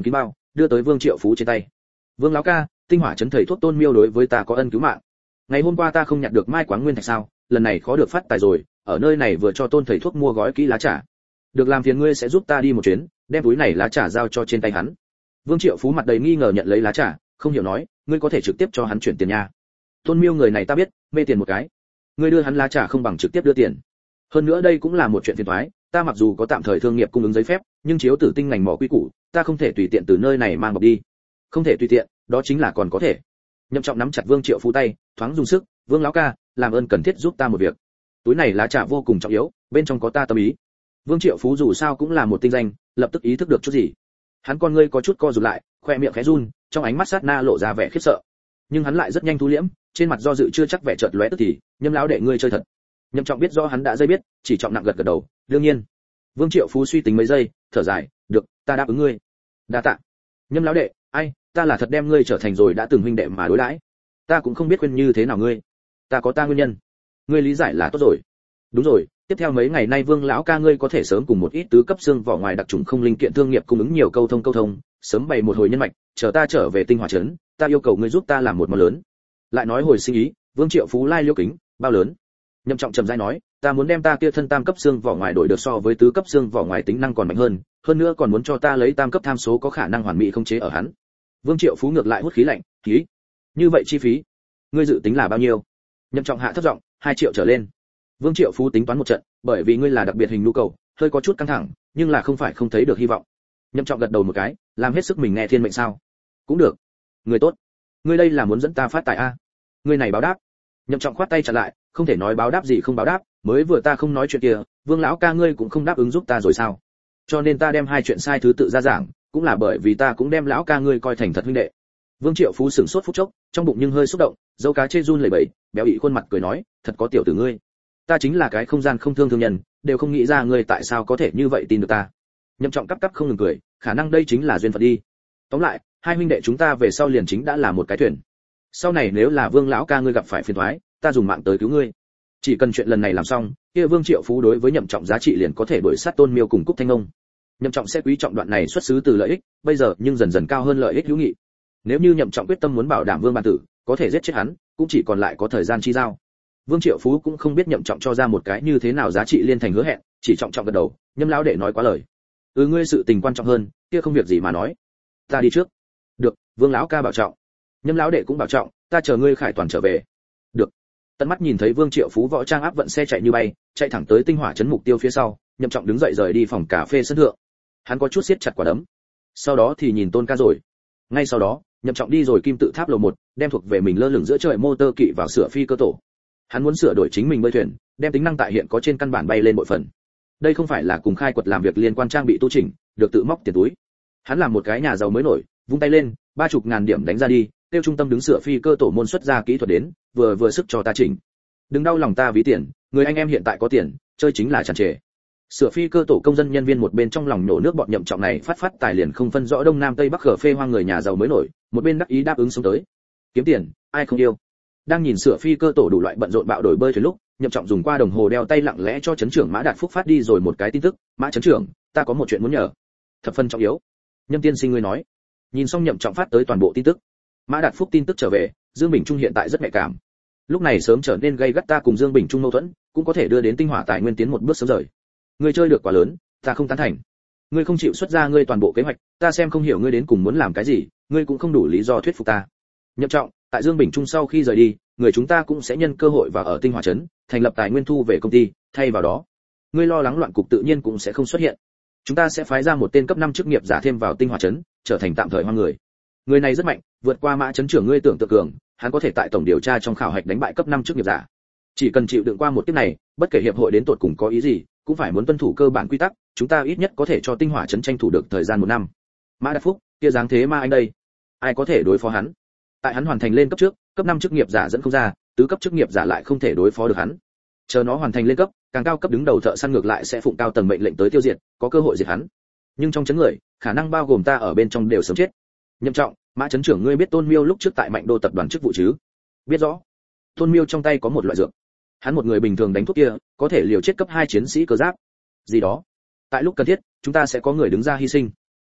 đưa tới Vương Triệu Phú trên tay. Vương lão ca, Tinh Hỏa trấn thầy thuốc Tôn Miêu đối với ta có ân cứu mạng. Ngày hôm qua ta không nhặt được Mai Quáng Nguyên Thạch sao, lần này khó được phát tài rồi, ở nơi này vừa cho Tôn thầy thuốc mua gói kỹ lá trà. Được làm phiền ngươi sẽ giúp ta đi một chuyến, đem túi này lá trà giao cho trên tay hắn. Vương Triệu Phú mặt đầy nghi ngờ nhận lấy lá trà, không hiểu nói, ngươi có thể trực tiếp cho hắn chuyển tiền nha. Tôn Miêu người này ta biết, mê tiền một cái. Ngươi đưa hắn lá trà không bằng trực tiếp đưa tiền. Hơn nữa đây cũng là một chuyện phiền toái, ta mặc dù có tạm thời thương nghiệp cung ứng giấy phép, nhưng chiếu tử tinh ngành mỏ quy củ, ta không thể tùy tiện từ nơi này mang bọc đi. Không thể tùy tiện, đó chính là còn có thể. Nhậm Trọng nắm chặt Vương Triệu Phú tay, thoáng dùng sức, Vương lão ca, làm ơn cần thiết giúp ta một việc. Túi này lá trà vô cùng trọng yếu, bên trong có ta tâm ý. Vương Triệu Phú dù sao cũng là một tinh danh, lập tức ý thức được chút gì. Hắn con ngươi có chút co rụt lại, khoe miệng khẽ run, trong ánh mắt sát na lộ ra vẻ khiếp sợ. Nhưng hắn lại rất nhanh thu liễm, trên mặt do dự chưa chắc vẻ chợt lóe tức thì, Nhâm lão đệ ngươi chơi thật. Nhậm Trọng biết rõ hắn đã dây biết, chỉ trọng nặng gật gật đầu, đương nhiên. Vương Triệu Phú suy tính mấy giây, thở dài, được, ta đáp ứng ngươi. Đa tạ. Nhâm lão đệ, ai, ta là thật đem ngươi trở thành rồi đã từng huynh đệ mà đối đãi. Ta cũng không biết khuyên như thế nào ngươi. Ta có ta nguyên nhân. Ngươi lý giải là tốt rồi. Đúng rồi, tiếp theo mấy ngày nay Vương lão ca ngươi có thể sớm cùng một ít tứ cấp xương vỏ ngoài đặc trùng không linh kiện thương nghiệp cung ứng nhiều câu thông, sớm bày một hồi nhân mạch, chờ ta trở về Tinh Hỏa trấn, ta yêu cầu ngươi giúp ta làm một món lớn. Lại nói hồi sinh ý, Vương Triệu Phú lai liêu kính, bao lớn? Nhậm Trọng trầm rãi nói, ta muốn đem ta kia thân tam cấp xương vỏ ngoài đổi được so với tứ cấp xương vỏ ngoài tính năng còn mạnh hơn nữa còn muốn cho ta lấy tam cấp tham số có khả năng hoàn mỹ không chế ở hắn. Vương Triệu Phú ngược lại hút khí lạnh, khí. Như vậy chi phí, ngươi dự tính là bao nhiêu? Nhậm Trọng hạ thấp giọng, 2 triệu trở lên. Vương Triệu Phú tính toán một trận, bởi vì ngươi là đặc biệt hình nhu cầu, hơi có chút căng thẳng, nhưng là không phải không thấy được hy vọng. Nhậm Trọng gật đầu một cái, làm hết sức mình nghe thiên mệnh sao? Cũng được. Người tốt. Ngươi đây là muốn dẫn ta phát tài a? Ngươi này báo đáp. Nhậm Trọng khoát tay chặn lại, không thể nói báo đáp gì không báo đáp, mới vừa ta không nói chuyện kia, Vương lão ca ngươi cũng không đáp ứng giúp ta rồi sao? Cho nên ta đem hai chuyện sai thứ tự ra giảng, cũng là bởi vì ta cũng đem lão ca ngươi coi thành thật huynh đệ. Vương Triệu Phú sửng sốt phút chốc, trong bụng nhưng hơi xúc động, dâu cá chê run lẩy bẩy, béo ị khuôn mặt cười nói, thật có tiểu tử ngươi. Ta chính là cái không gian không thương thương nhân, đều không nghĩ ra ngươi tại sao có thể như vậy tin được ta. Nhậm Trọng cắp không ngừng cười, khả năng đây chính là duyên phận đi. Tóm lại, hai huynh đệ chúng ta về sau liền chính đã là một cái thuyền. Sau này nếu là Vương lão ca ngươi gặp phải phiền toái, ta dùng mạng tới cứu ngươi. Chỉ cần chuyện lần này làm xong, kia Vương Triệu Phú đối với Nhậm Trọng giá trị liền có thể đuổi sát Tôn Miêu cùng Cúc Thanh Ông. Nhậm Trọng sẽ quý trọng đoạn này xuất xứ từ lợi ích, bây giờ nhưng dần dần cao hơn lợi ích hữu nghị. Nếu như Nhậm Trọng quyết tâm muốn bảo đảm Vương bản tử, có thể giết chết hắn, cũng chỉ còn lại có thời gian chi giao. Vương Triệu Phú cũng không biết Nhậm Trọng cho ra một cái như thế nào giá trị liên thành hứa hẹn, chỉ trọng trọng gật đầu, Nhâm lão đệ nói quá lời. Ngươi sự tình quan trọng hơn, kia không việc gì mà nói. Ta đi trước. Được, Vương lão ca bảo trọng. Nhâm lão đệ cũng bảo trọng, ta chờ ngươi khải toàn trở về. Được. Tận mắt nhìn thấy Vương Triệu Phú võ trang áp vận xe chạy như bay, chạy thẳng tới Tinh Hỏa trấn mục tiêu phía sau, Nhậm Trọng đứng dậy rời đi phòng cà phê sân thượng. Hắn có chút siết chặt quả đấm. Sau đó thì nhìn Tôn ca rồi. Ngay sau đó, Nhậm Trọng đi rồi kim tự tháp lầu 1, đem thuộc về mình lơ lửng giữa trời motor kỵ vào sửa phi cơ tổ. Hắn muốn sửa đổi chính mình bơi thuyền, đem tính năng tại hiện có trên căn bản bay lên bội phần. Đây không phải là cùng khai quật làm việc liên quan trang bị tu chỉnh, được tự móc tiền túi. Hắn làm một cái nhà giàu mới nổi, vung tay lên, 30.000 điểm đánh ra đi, tiêu trung tâm đứng sửa phi cơ tổ môn xuất ra kỹ thuật đến, vừa sức cho ta chỉnh. Đừng đau lòng ta ví tiền, người anh em hiện tại có tiền, chơi chính là tràn trề. Sửa phi cơ tổ công dân nhân viên một bên trong lòng nổ nước bọn Nhậm Trọng này phát tài liền không phân rõ đông nam tây bắc khở phê hoang người nhà giàu mới nổi, một bên đắc ý đáp ứng xuống tới. Kiếm tiền, ai không yêu. Đang nhìn sửa phi cơ tổ đủ loại bận rộn bạo đổi bơi thuyền lúc, Nhậm Trọng dùng qua đồng hồ đeo tay lặng lẽ cho trấn trưởng Mã Đạt Phúc phát đi rồi một cái tin tức, Mã trấn trưởng, ta có một chuyện muốn nhờ. Thập phân trọng yếu. Nhâm tiên sinh ngươi nói. Nhìn xong Nhậm Trọng phát tới toàn bộ tin tức. Mã Đạt Phúc tin tức trở về, Dương Bình Trung hiện tại rất nhạy cảm. Lúc này sớm trở nên gây gắt ta cùng Dương Bình Trung mâu thuẫn, cũng có thể đưa đến Tinh Hỏa tài nguyên tiến một bước sớm rời. Ngươi chơi được quá lớn, ta không tán thành. Ngươi không chịu xuất ra ngươi toàn bộ kế hoạch, ta xem không hiểu ngươi đến cùng muốn làm cái gì, ngươi cũng không đủ lý do thuyết phục ta. Nhậm Trọng, tại Dương Bình Trung sau khi rời đi, người chúng ta cũng sẽ nhân cơ hội vào ở Tinh Hỏa trấn, thành lập tài nguyên thu về công ty, thay vào đó, ngươi lo lắng loạn cục tự nhiên cũng sẽ không xuất hiện. Chúng ta sẽ phái ra một tên cấp 5 chức nghiệp giả thêm vào Tinh Hỏa trấn, trở thành tạm thời hoang người. Người này rất mạnh, vượt qua Mã trấn trưởng ngươi tưởng tượng cường, hắn có thể tại tổng điều tra trong khảo hạch đánh bại cấp 5 chức nghiệp giả. Chỉ cần chịu đựng qua một kiếp này, bất kể hiệp hội đến tột cùng có ý gì, cũng phải muốn tuân thủ cơ bản quy tắc, chúng ta ít nhất có thể cho Tinh Hỏa trấn tranh thủ được thời gian 1 năm. Mã Đạt Phúc, kia dáng thế ma anh đây, ai có thể đối phó hắn? Tại hắn hoàn thành lên cấp trước, cấp 5 chức nghiệp giả dẫn không ra, tứ cấp chức nghiệp giả lại không thể đối phó được hắn. Chờ nó hoàn thành lên cấp, càng cao cấp đứng đầu thợ săn ngược lại sẽ phụng cao tầng mệnh lệnh tới tiêu diệt, có cơ hội diệt hắn. Nhưng trong chấn người, khả năng bao gồm ta ở bên trong đều sớm chết. Nhậm Trọng, Mã trấn trưởng ngươi biết Tôn Miêu lúc trước tại Mạnh Đô tập đoàn chức vụ chứ? Biết rõ. Tôn Miêu trong tay có một loại dược. Hắn một người bình thường đánh thuốc kia, có thể liều chết cấp 2 chiến sĩ cơ giáp. Gì đó. Tại lúc cần thiết, chúng ta sẽ có người đứng ra hy sinh.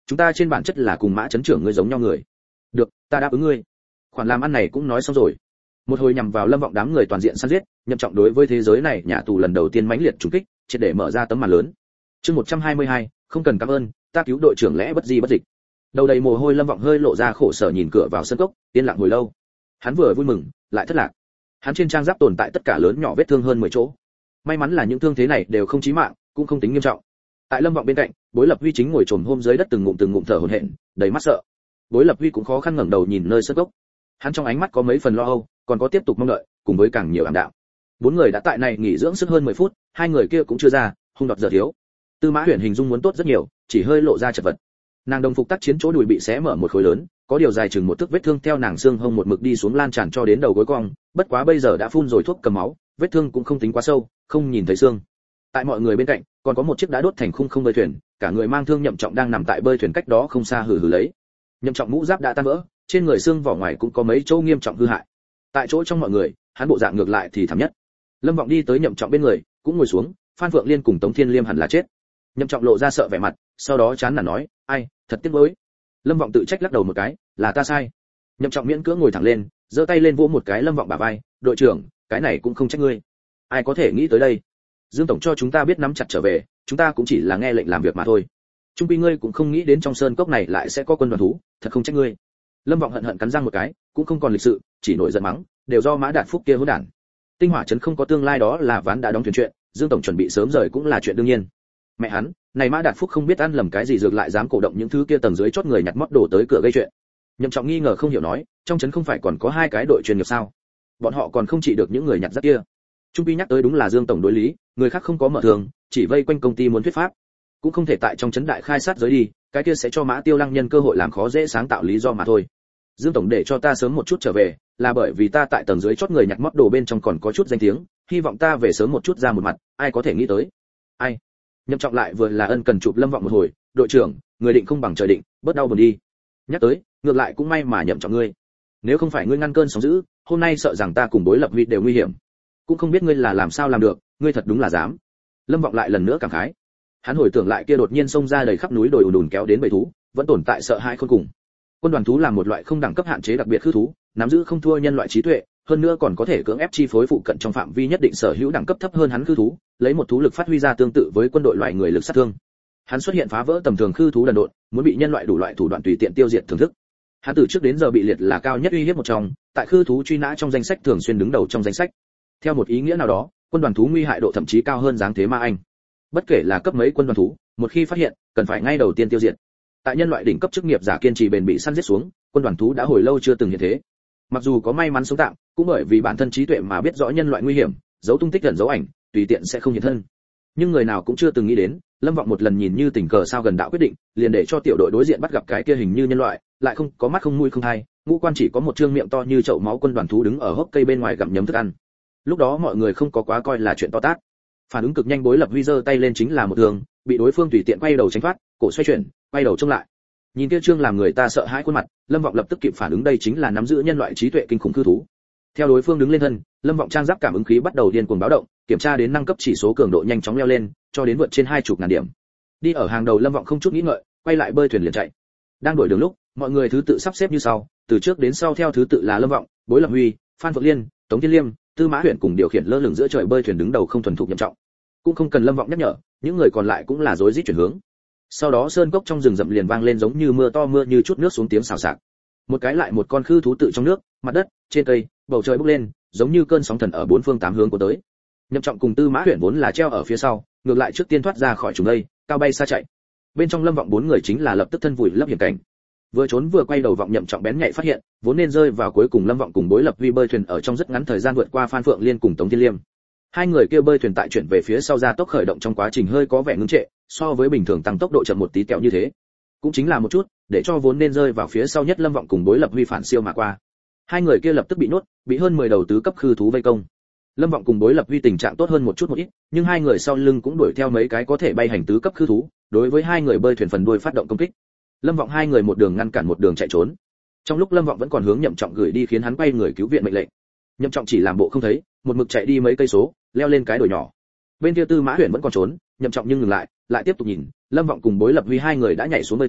chúng ta trên bản chất là cùng Mã trấn trưởng ngươi giống nhau người. Được, ta đáp ứng ngươi. Khoản làm ăn này cũng nói xong rồi. Một hồi nhằm vào Lâm Vọng đám người toàn diện săn giết, Nhậm Trọng đối với thế giới này nhà tù lần đầu tiên mãnh liệt trùng kích, triệt để mở ra tấm màn lớn. Chương 122, không cần cảm ơn, ta cứu đội trưởng lẽ bất di bất dịch. Đầu đầy mồ hôi Lâm Vọng hơi lộ ra khổ sở nhìn cửa vào sân cốc, yên lặng hồi lâu. Hắn vừa vui mừng, lại thất lạc. Hắn trên trang giáp tồn tại tất cả lớn nhỏ vết thương hơn 10 chỗ. May mắn là những thương thế này đều không chí mạng, cũng không tính nghiêm trọng. Tại Lâm Vọng bên cạnh, Bối Lập Huy chính ngồi chồm hôm dưới đất từng ngụm thở hổn hển, đầy mắt sợ. Bối Lập Huy cũng khó khăn ngẩng đầu nhìn nơi sân cốc. Hắn trong ánh mắt có mấy phần lo âu, còn có tiếp tục mong đợi, cùng với càng nhiều ảm đạm. Bốn người đã tại này nghỉ dưỡng sức hơn 10 phút, hai người kia cũng chưa ra, hung đọt giờ thiếu. Tư Mã Huyền hình dung muốn tốt rất nhiều, chỉ hơi lộ ra chật vật. Nàng đồng phục tác chiến chỗ đùi bị xé mở một khối lớn, có điều dài chừng một thước vết thương theo nàng xương hông một mực đi xuống lan tràn cho đến đầu gối cong, bất quá bây giờ đã phun rồi thuốc cầm máu, vết thương cũng không tính quá sâu, không nhìn thấy xương. Tại mọi người bên cạnh, còn có một chiếc đã đốt thành khung không bơi thuyền, cả người mang thương Nhậm Trọng đang nằm tại bơi thuyền cách đó không xa hừ hừ lấy. Nhậm Trọng mũ giáp đã tan vỡ, trên người xương vỏ ngoài cũng có mấy chỗ nghiêm trọng hư hại. Tại chỗ trong mọi người, hắn bộ dạng ngược lại thì thảm nhất. Lâm Vọng đi tới Nhậm Trọng bên người, cũng ngồi xuống, Phan Phượng Liên cùng Tống Thiên Liêm hẳn là chết. Nhậm Trọng lộ ra sợ vẻ mặt, sau đó chán nản nói, ai, thật tiếc nuối. Lâm Vọng tự trách lắc đầu một cái, là ta sai. Nhậm Trọng miễn cưỡng ngồi thẳng lên, giơ tay lên vỗ một cái Lâm Vọng bả vai, đội trưởng, cái này cũng không trách ngươi. Ai có thể nghĩ tới đây? Dương tổng cho chúng ta biết nắm chặt trở về, chúng ta cũng chỉ là nghe lệnh làm việc mà thôi. Trung quy ngươi cũng không nghĩ đến trong sơn cốc này lại sẽ có quân đoàn thú, thật không trách ngươi. Lâm Vọng hận hận cắn răng một cái, cũng không còn lịch sự, chỉ nổi giận mắng, đều do Mã Đạt Phúc kia hỗn đản. Tinh Hỏa trấn không có tương lai đó là ván đã đóng thuyền chuyện, Dương tổng chuẩn bị sớm rời cũng là chuyện đương nhiên. Mẹ hắn, này Mã Đạt Phúc không biết ăn lầm cái gì dược lại dám cổ động những thứ kia tầng dưới chót người nhặt mót đổ tới cửa gây chuyện. Nhậm Trọng nghi ngờ không hiểu nói, trong trấn không phải còn có hai cái đội chuyên nghiệp sao? Bọn họ còn không trị được những người nhặt rác kia. Trung Pi nhắc tới đúng là Dương tổng đối lý, người khác không có mở thường, chỉ vây quanh công ty muốn thuyết pháp, cũng không thể tại trong trấn đại khai sát giới đi, cái kia sẽ cho Mã Tiêu Lăng nhân cơ hội làm khó dễ sáng tạo lý do mà thôi. Dương tổng để cho ta sớm một chút trở về, là bởi vì ta tại tầng dưới chót người nhặt mót đồ bên trong còn có chút danh tiếng, hy vọng ta về sớm một chút ra một mặt, ai có thể nghĩ tới. Ai? Nhậm Trọng lại vừa là ân cần chụp Lâm Vọng một hồi, đội trưởng, người định không bằng trời định, bớt đau buồn đi. Nhắc tới, ngược lại cũng may mà Nhậm Trọng ngươi. Nếu không phải ngươi ngăn cơn sóng dữ, hôm nay sợ rằng ta cùng Bối Lập Huy đều nguy hiểm. Cũng không biết ngươi là làm sao làm được, ngươi thật đúng là dám. Lâm Vọng lại lần nữa cảm khái. Hắn hồi tưởng lại kia đột nhiên xông ra đầy khắp núi đồi ùn ùn kéo đến bầy thú, vẫn tồn tại sợ hãi khôn cùng. Quân đoàn thú là một loại không đẳng cấp hạn chế đặc biệt khư thú, nắm giữ không thua nhân loại trí tuệ, hơn nữa còn có thể cưỡng ép chi phối phụ cận trong phạm vi nhất định sở hữu đẳng cấp thấp hơn hắn khư thú, lấy một thú lực phát huy ra tương tự với quân đội loại người lực sát thương. Hắn xuất hiện phá vỡ tầm thường khư thú đần độn, muốn bị nhân loại đủ loại thủ đoạn tùy tiện tiêu diệt thưởng thức. Hắn từ trước đến giờ bị liệt là cao nhất uy hiếp một trong, tại khư thú truy nã trong danh sách thường xuyên đứng đầu trong danh sách. Theo một ý nghĩa nào đó, quân đoàn thú nguy hại độ thậm chí cao hơn dáng thế ma anh. Bất kể là cấp mấy quân đoàn thú, một khi phát hiện, cần phải ngay đầu tiên tiêu diệt. Tại nhân loại đỉnh cấp chức nghiệp giả kiên trì bền bỉ săn giết xuống, quân đoàn thú đã hồi lâu chưa từng hiện thế. Mặc dù có may mắn sống tạm, cũng bởi vì bản thân trí tuệ mà biết rõ nhân loại nguy hiểm, giấu tung tích gần giấu ảnh, tùy tiện sẽ không hiện thân. Nhưng người nào cũng chưa từng nghĩ đến, Lâm Vọng một lần nhìn như tình cờ sao gần đạo quyết định, liền để cho tiểu đội đối diện bắt gặp cái kia hình như nhân loại, lại không có mắt không mũi không hai, ngũ quan chỉ có một trương miệng to như chậu máu quân đoàn thú đứng ở hốc cây bên ngoài gặm nhấm thức ăn. Lúc đó mọi người không có quá coi là chuyện to tát. Phản ứng cực nhanh Bối Lập Huy giơ tay lên chính là một thường, bị đối phương tùy tiện quay đầu tránh thoát, cổ xoay chuyển, quay đầu trông lại. Nhìn kia trương làm người ta sợ hãi khuôn mặt, Lâm Vọng lập tức kịp phản ứng đây chính là nắm giữ nhân loại trí tuệ kinh khủng cư thú. Theo đối phương đứng lên thân, Lâm Vọng trang giáp cảm ứng khí bắt đầu điên cuồng báo động, kiểm tra đến năng cấp chỉ số cường độ nhanh chóng leo lên, cho đến vượt trên 20.000 điểm. Đi ở hàng đầu Lâm Vọng không chút nghĩ ngợi, quay lại bơi thuyền liền chạy. Đang đổi đường lúc, mọi người thứ tự sắp xếp như sau, từ trước đến sau theo thứ tự là Lâm Vọng, Bối Lập Huy, Phan Phượng Liên, Tống Thiên Liêm, Tư Mã Huyền cùng điều khiển lơ lửng giữa trời bơi thuyền đứng đầu không thuần thục Nhậm Trọng. Cũng không cần Lâm Vọng nhắc nhở, những người còn lại cũng là rối rít chuyển hướng. Sau đó sơn cốc trong rừng rậm liền vang lên giống như mưa to mưa như chút nước xuống tiếng xào xạc. Một cái lại một con khư thú tự trong nước, mặt đất, trên cây, bầu trời bốc lên, giống như cơn sóng thần ở bốn phương tám hướng của tới. Nhậm Trọng cùng Tư Mã Huyền vốn là treo ở phía sau, ngược lại trước tiên thoát ra khỏi chúng đây, cao bay xa chạy. Bên trong Lâm Vọng bốn người chính là lập tức thân vùi lấp hiểm cảnh. Vừa trốn vừa quay đầu vọng Nhậm Trọng bén nhạy phát hiện, vốn nên rơi vào cuối cùng Lâm Vọng cùng Bối Lập Huy bơi thuyền ở trong rất ngắn thời gian vượt qua Phan Phượng Liên cùng Tống Thiên Liêm. Hai người kia bơi thuyền tại chuyển về phía sau ra tốc khởi động trong quá trình hơi có vẻ ngưng trệ, so với bình thường tăng tốc độ chậm một tí tẹo như thế. Cũng chính là một chút, để cho vốn nên rơi vào phía sau nhất Lâm Vọng cùng Bối Lập Huy phản siêu mà qua. Hai người kia lập tức bị nhốt, bị hơn 10 đầu tứ cấp khư thú vây công. Lâm Vọng cùng Bối Lập Huy tình trạng tốt hơn một chút một ít, nhưng hai người sau lưng cũng đuổi theo mấy cái có thể bay hành tứ cấp khư thú, đối với hai người bơi thuyền phần đuôi phát động công kích. Lâm Vọng hai người một đường ngăn cản một đường chạy trốn. Trong lúc Lâm Vọng vẫn còn hướng Nhậm Trọng gửi đi khiến hắn quay người cứu viện mệnh lệnh. Nhậm Trọng chỉ làm bộ không thấy, một mực chạy đi mấy cây số, leo lên cái đồi nhỏ. Bên kia Tư Mã Huyền vẫn còn trốn, Nhậm Trọng nhưng ngừng lại, lại tiếp tục nhìn, Lâm Vọng cùng Bối Lập Huy hai người đã nhảy xuống bơi thuyền,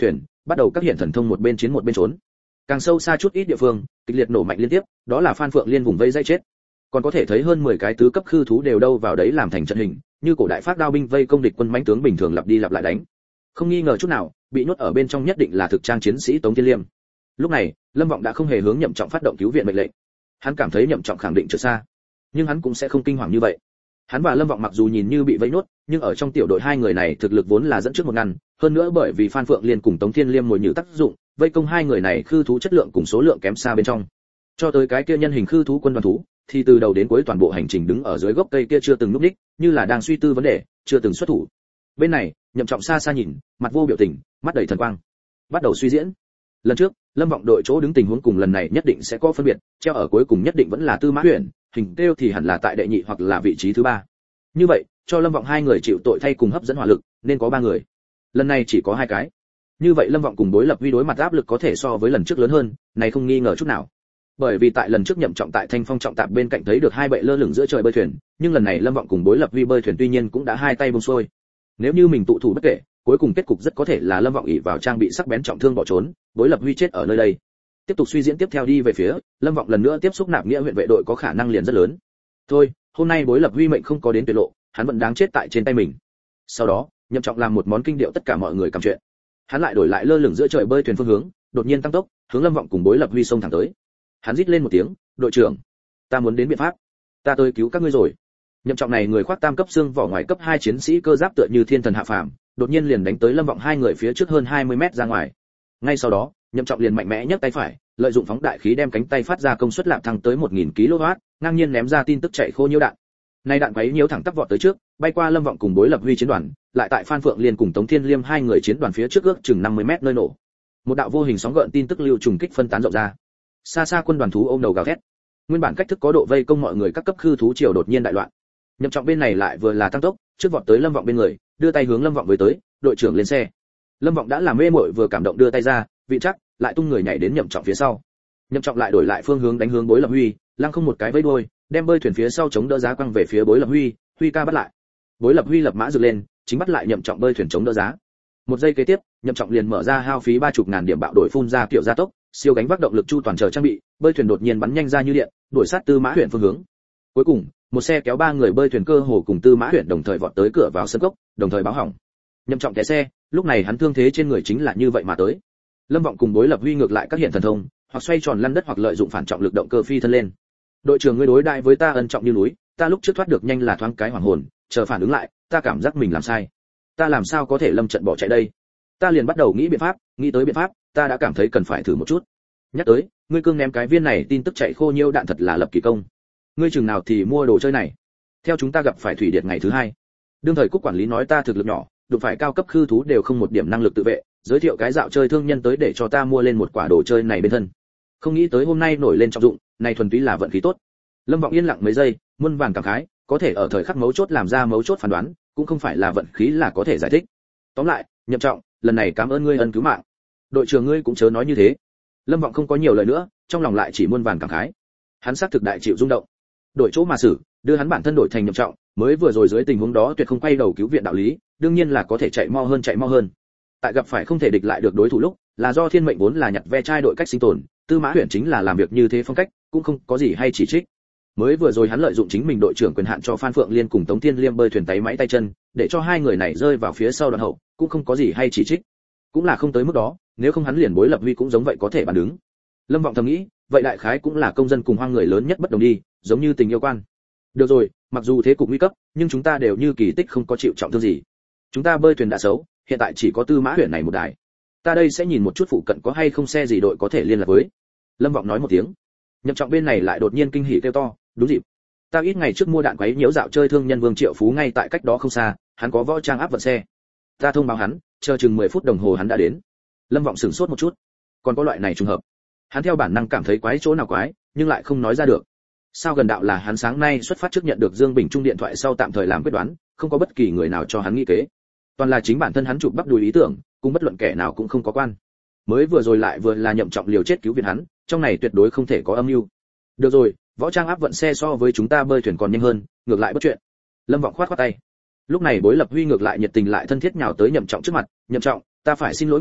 bắt đầu các hiện thần thông một bên chiến một bên trốn. Càng sâu xa chút ít địa phương, kịch liệt nổ mạnh liên tiếp, đó là Phan Phượng Liên vùng vây dây chết. Còn có thể thấy hơn 10 cái tứ cấp khư thú đều đâu vào đấy làm thành trận hình, như cổ đại phát đao binh vây công địch quân mãnh tướng bình thường lặp đi lặp lại đánh. Không nghi ngờ chút nào, bị nhốt ở bên trong nhất định là thực trang chiến sĩ Tống Thiên Liêm. Lúc này, Lâm Vọng đã không hề hướng Nhậm Trọng phát động cứu viện mệnh lệnh. Hắn cảm thấy Nhậm Trọng khẳng định trượt xa, nhưng hắn cũng sẽ không kinh hoàng như vậy. Hắn và Lâm Vọng mặc dù nhìn như bị vây nốt, nhưng ở trong tiểu đội hai người này thực lực vốn là dẫn trước một ngăn, hơn nữa bởi vì Phan Phượng Liên cùng Tống Thiên Liêm mồi nhử tác dụng, vây công hai người này khư thú chất lượng cùng số lượng kém xa bên trong. Cho tới cái kia nhân hình khư thú quân đoàn thú, thì từ đầu đến cuối toàn bộ hành trình đứng ở dưới gốc cây kia chưa từng lúc đích, như là đang suy tư vấn đề, chưa từng xuất thủ. Bên này, Nhậm Trọng xa xa nhìn, mặt vô biểu tình, mắt đầy thần quang, bắt đầu suy diễn. Lần trước, Lâm Vọng đội chỗ đứng tình huống cùng lần này nhất định sẽ có phân biệt, treo ở cuối cùng nhất định vẫn là Tư Mã Huyền, hình tiêu thì hẳn là tại đệ nhị hoặc là vị trí thứ ba. Như vậy, cho Lâm Vọng hai người chịu tội thay cùng hấp dẫn hỏa lực, nên có ba người. Lần này chỉ có hai cái. Như vậy Lâm Vọng cùng Bối Lập Huy đối mặt áp lực có thể so với lần trước lớn hơn, này không nghi ngờ chút nào. Bởi vì tại lần trước Nhậm Trọng tại Thanh Phong trọng tạp bên cạnh thấy được hai bệ lơ lửng giữa trời bơi thuyền, nhưng lần này Lâm Vọng cùng Bối Lập Huy bơi thuyền tuy nhiên cũng đã hai tay buông xuôi. Nếu như mình tụ thủ bất kể, cuối cùng kết cục rất có thể là Lâm Vọng ỷ vào trang bị sắc bén trọng thương bỏ trốn, Bối Lập Huy chết ở nơi đây. Tiếp tục suy diễn tiếp theo đi về phía, Lâm Vọng lần nữa tiếp xúc nạp nghĩa huyện vệ đội có khả năng liền rất lớn. Thôi, hôm nay Bối Lập Huy mệnh không có đến tuyệt lộ, hắn vẫn đáng chết tại trên tay mình. Sau đó, Nhậm Trọng làm một món kinh điệu tất cả mọi người cầm chuyện. Hắn lại đổi lại lơ lửng giữa trời bơi thuyền phương hướng, đột nhiên tăng tốc, hướng Lâm Vọng cùng Bối Lập Huy xông thẳng tới. Hắn rít lên một tiếng, "Đội trưởng, ta muốn đến biện pháp, ta tới cứu các ngươi rồi." Nhậm Trọng này người khoác tam cấp xương vỏ ngoài cấp 2 chiến sĩ cơ giáp tựa như thiên thần hạ phàm, đột nhiên liền đánh tới Lâm Vọng hai người phía trước hơn 20 mét ra ngoài. Ngay sau đó, Nhậm Trọng liền mạnh mẽ nhấc tay phải, lợi dụng phóng đại khí đem cánh tay phát ra công suất lạp thăng tới 1000 kW, ngang nhiên ném ra tin tức chạy khô nhiễu đạn. Nay đạn quấy nhiễu thẳng tắp vọt tới trước, bay qua Lâm Vọng cùng Bối Lập Huy chiến đoàn, lại tại Phan Phượng Liên cùng Tống Thiên Liêm hai người chiến đoàn phía trước ước chừng 50 mét nơi nổ. Một đạo vô hình sóng gợn tin tức lưu trùng kích phân tán rộng ra. Xa xa quân đoàn thú ôm đầu gào thét. Nguyên bản cách thức có độ vây công mọi người các cấp khư thú triều đột nhiên đại loạn. Nhậm Trọng bên này lại vừa là tăng tốc, trước vọt tới Lâm Vọng bên người, đưa tay hướng Lâm Vọng với tới, "Đội trưởng lên xe." Lâm Vọng đã làm mê muội vừa cảm động đưa tay ra, vị chắc, lại tung người nhảy đến Nhậm Trọng phía sau. Nhậm Trọng lại đổi lại phương hướng đánh hướng Bối Lập Huy, lăng không một cái vẫy đuôi, đem bơi thuyền phía sau chống đỡ giá quăng về phía Bối Lập Huy, "Huy ca bắt lại." Bối Lập Huy lập mã dựng lên, chính bắt lại Nhậm Trọng bơi thuyền chống đỡ giá. Một giây kế tiếp, Nhậm Trọng liền mở ra hao phí 30.000 điểm bạo đổi phun ra kiểu gia tốc, siêu gánh vác động lực chu toàn chờ trang bị, bơi thuyền đột nhiên bắn nhanh ra như điện, đuổi sát Tư Mã Huyền phương hướng. Cuối cùng, một xe kéo ba người bơi thuyền cơ hồ cùng Tư Mã Huyền đồng thời vọt tới cửa vào sân cốc, đồng thời báo hỏng. Nhậm Trọng té xe, lúc này hắn thương thế trên người chính là như vậy mà tới. Lâm Vọng cùng Bối Lập Huy ngược lại các hiện thần thông, hoặc xoay tròn lăn đất hoặc lợi dụng phản trọng lực động cơ phi thân lên. "Đội trưởng ngươi đối đại với ta ân trọng như núi, ta lúc trước thoát được nhanh là thoáng cái hoàng hồn, chờ phản ứng lại, ta cảm giác mình làm sai. Ta làm sao có thể lâm trận bỏ chạy đây? Ta liền bắt đầu nghĩ biện pháp, nghĩ tới biện pháp, ta đã cảm thấy cần phải thử một chút. Nhắc tới, ngươi cương ném cái viên này tin tức chạy khô nhiêu đạn thật là lập kỳ công. Ngươi chừng nào thì mua đồ chơi này? Theo chúng ta gặp phải thủy điệt ngày thứ hai. Đương thời cúc quản lý nói ta thực lực nhỏ, đụng phải cao cấp khư thú đều không một điểm năng lực tự vệ, giới thiệu cái dạo chơi thương nhân tới để cho ta mua lên một quả đồ chơi này bên thân. Không nghĩ tới hôm nay nổi lên trọng dụng, này thuần túy là vận khí tốt." Lâm Vọng yên lặng mấy giây, muôn vàn cảm khái, có thể ở thời khắc mấu chốt làm ra mấu chốt phán đoán, cũng không phải là vận khí là có thể giải thích. Tóm lại, Nhậm Trọng, lần này cảm ơn ngươi ân cứu mạng. Đội trưởng ngươi cũng chớ nói như thế. Lâm Vọng không có nhiều lời nữa, trong lòng lại chỉ muôn vàn cảm khái. Hắn xác thực đại chịu rung động. Đổi chỗ mà xử, đưa hắn bản thân đổi thành Nhậm Trọng, mới vừa rồi dưới tình huống đó tuyệt không quay đầu cứu viện đạo lý, đương nhiên là có thể chạy mau hơn. Tại gặp phải không thể địch lại được đối thủ lúc, là do thiên mệnh vốn là nhặt ve chai đội cách sinh tồn, Tư Mã Huyền chính là làm việc như thế phong cách, cũng không có gì hay chỉ trích. Mới vừa rồi hắn lợi dụng chính mình đội trưởng quyền hạn cho Phan Phượng Liên cùng Tống Thiên Liêm bơi thuyền tay máy tay chân, để cho hai người này rơi vào phía sau đoạn hậu, cũng không có gì hay chỉ trích. Cũng là không tới mức đó, nếu không hắn liền Bối Lập Huy cũng giống vậy có thể bàn đứng. Lâm Vọng thầm nghĩ, vậy đại khái cũng là công dân cùng hoang người lớn nhất bất đồng đi, giống như tình yêu quan. Được rồi, mặc dù thế cục nguy cấp, nhưng chúng ta đều như kỳ tích không có chịu trọng thương gì. Chúng ta bơi thuyền đã xấu, hiện tại chỉ có Tư Mã Huyền này một đài. Ta đây sẽ nhìn một chút phụ cận có hay không xe gì đội có thể liên lạc với. Lâm Vọng nói một tiếng. Nhậm Trọng bên này lại đột nhiên kinh hỉ kêu to, đúng dịp. Ta ít ngày trước mua đạn quấy nhiễu dạo chơi thương nhân Vương Triệu Phú ngay tại cách đó không xa, hắn có võ trang áp vận xe. Ta thông báo hắn, chờ chừng 10 phút đồng hồ hắn đã đến. Lâm Vọng sửng sốt một chút. Còn có loại này trùng hợp. Hắn theo bản năng cảm thấy quái chỗ nào quái, nhưng lại không nói ra được. Sao gần đạo là hắn sáng nay xuất phát trước nhận được Dương Bình Trung điện thoại sau tạm thời làm quyết đoán, không có bất kỳ người nào cho hắn nghĩ kế. Toàn là chính bản thân hắn chụp bắp đùi ý tưởng, cùng bất luận kẻ nào cũng không có quan. Mới vừa rồi lại vừa là Nhậm Trọng liều chết cứu viện hắn, trong này tuyệt đối không thể có âm mưu. Được rồi, võ trang áp vận xe so với chúng ta bơi thuyền còn nhanh hơn, ngược lại bất chuyện. Lâm Vọng khoát tay. Lúc này Bối Lập Huy ngược lại nhiệt tình lại thân thiết nhào tới Nhậm Trọng trước mặt, "Nhậm Trọng, ta phải xin lỗi ngươi,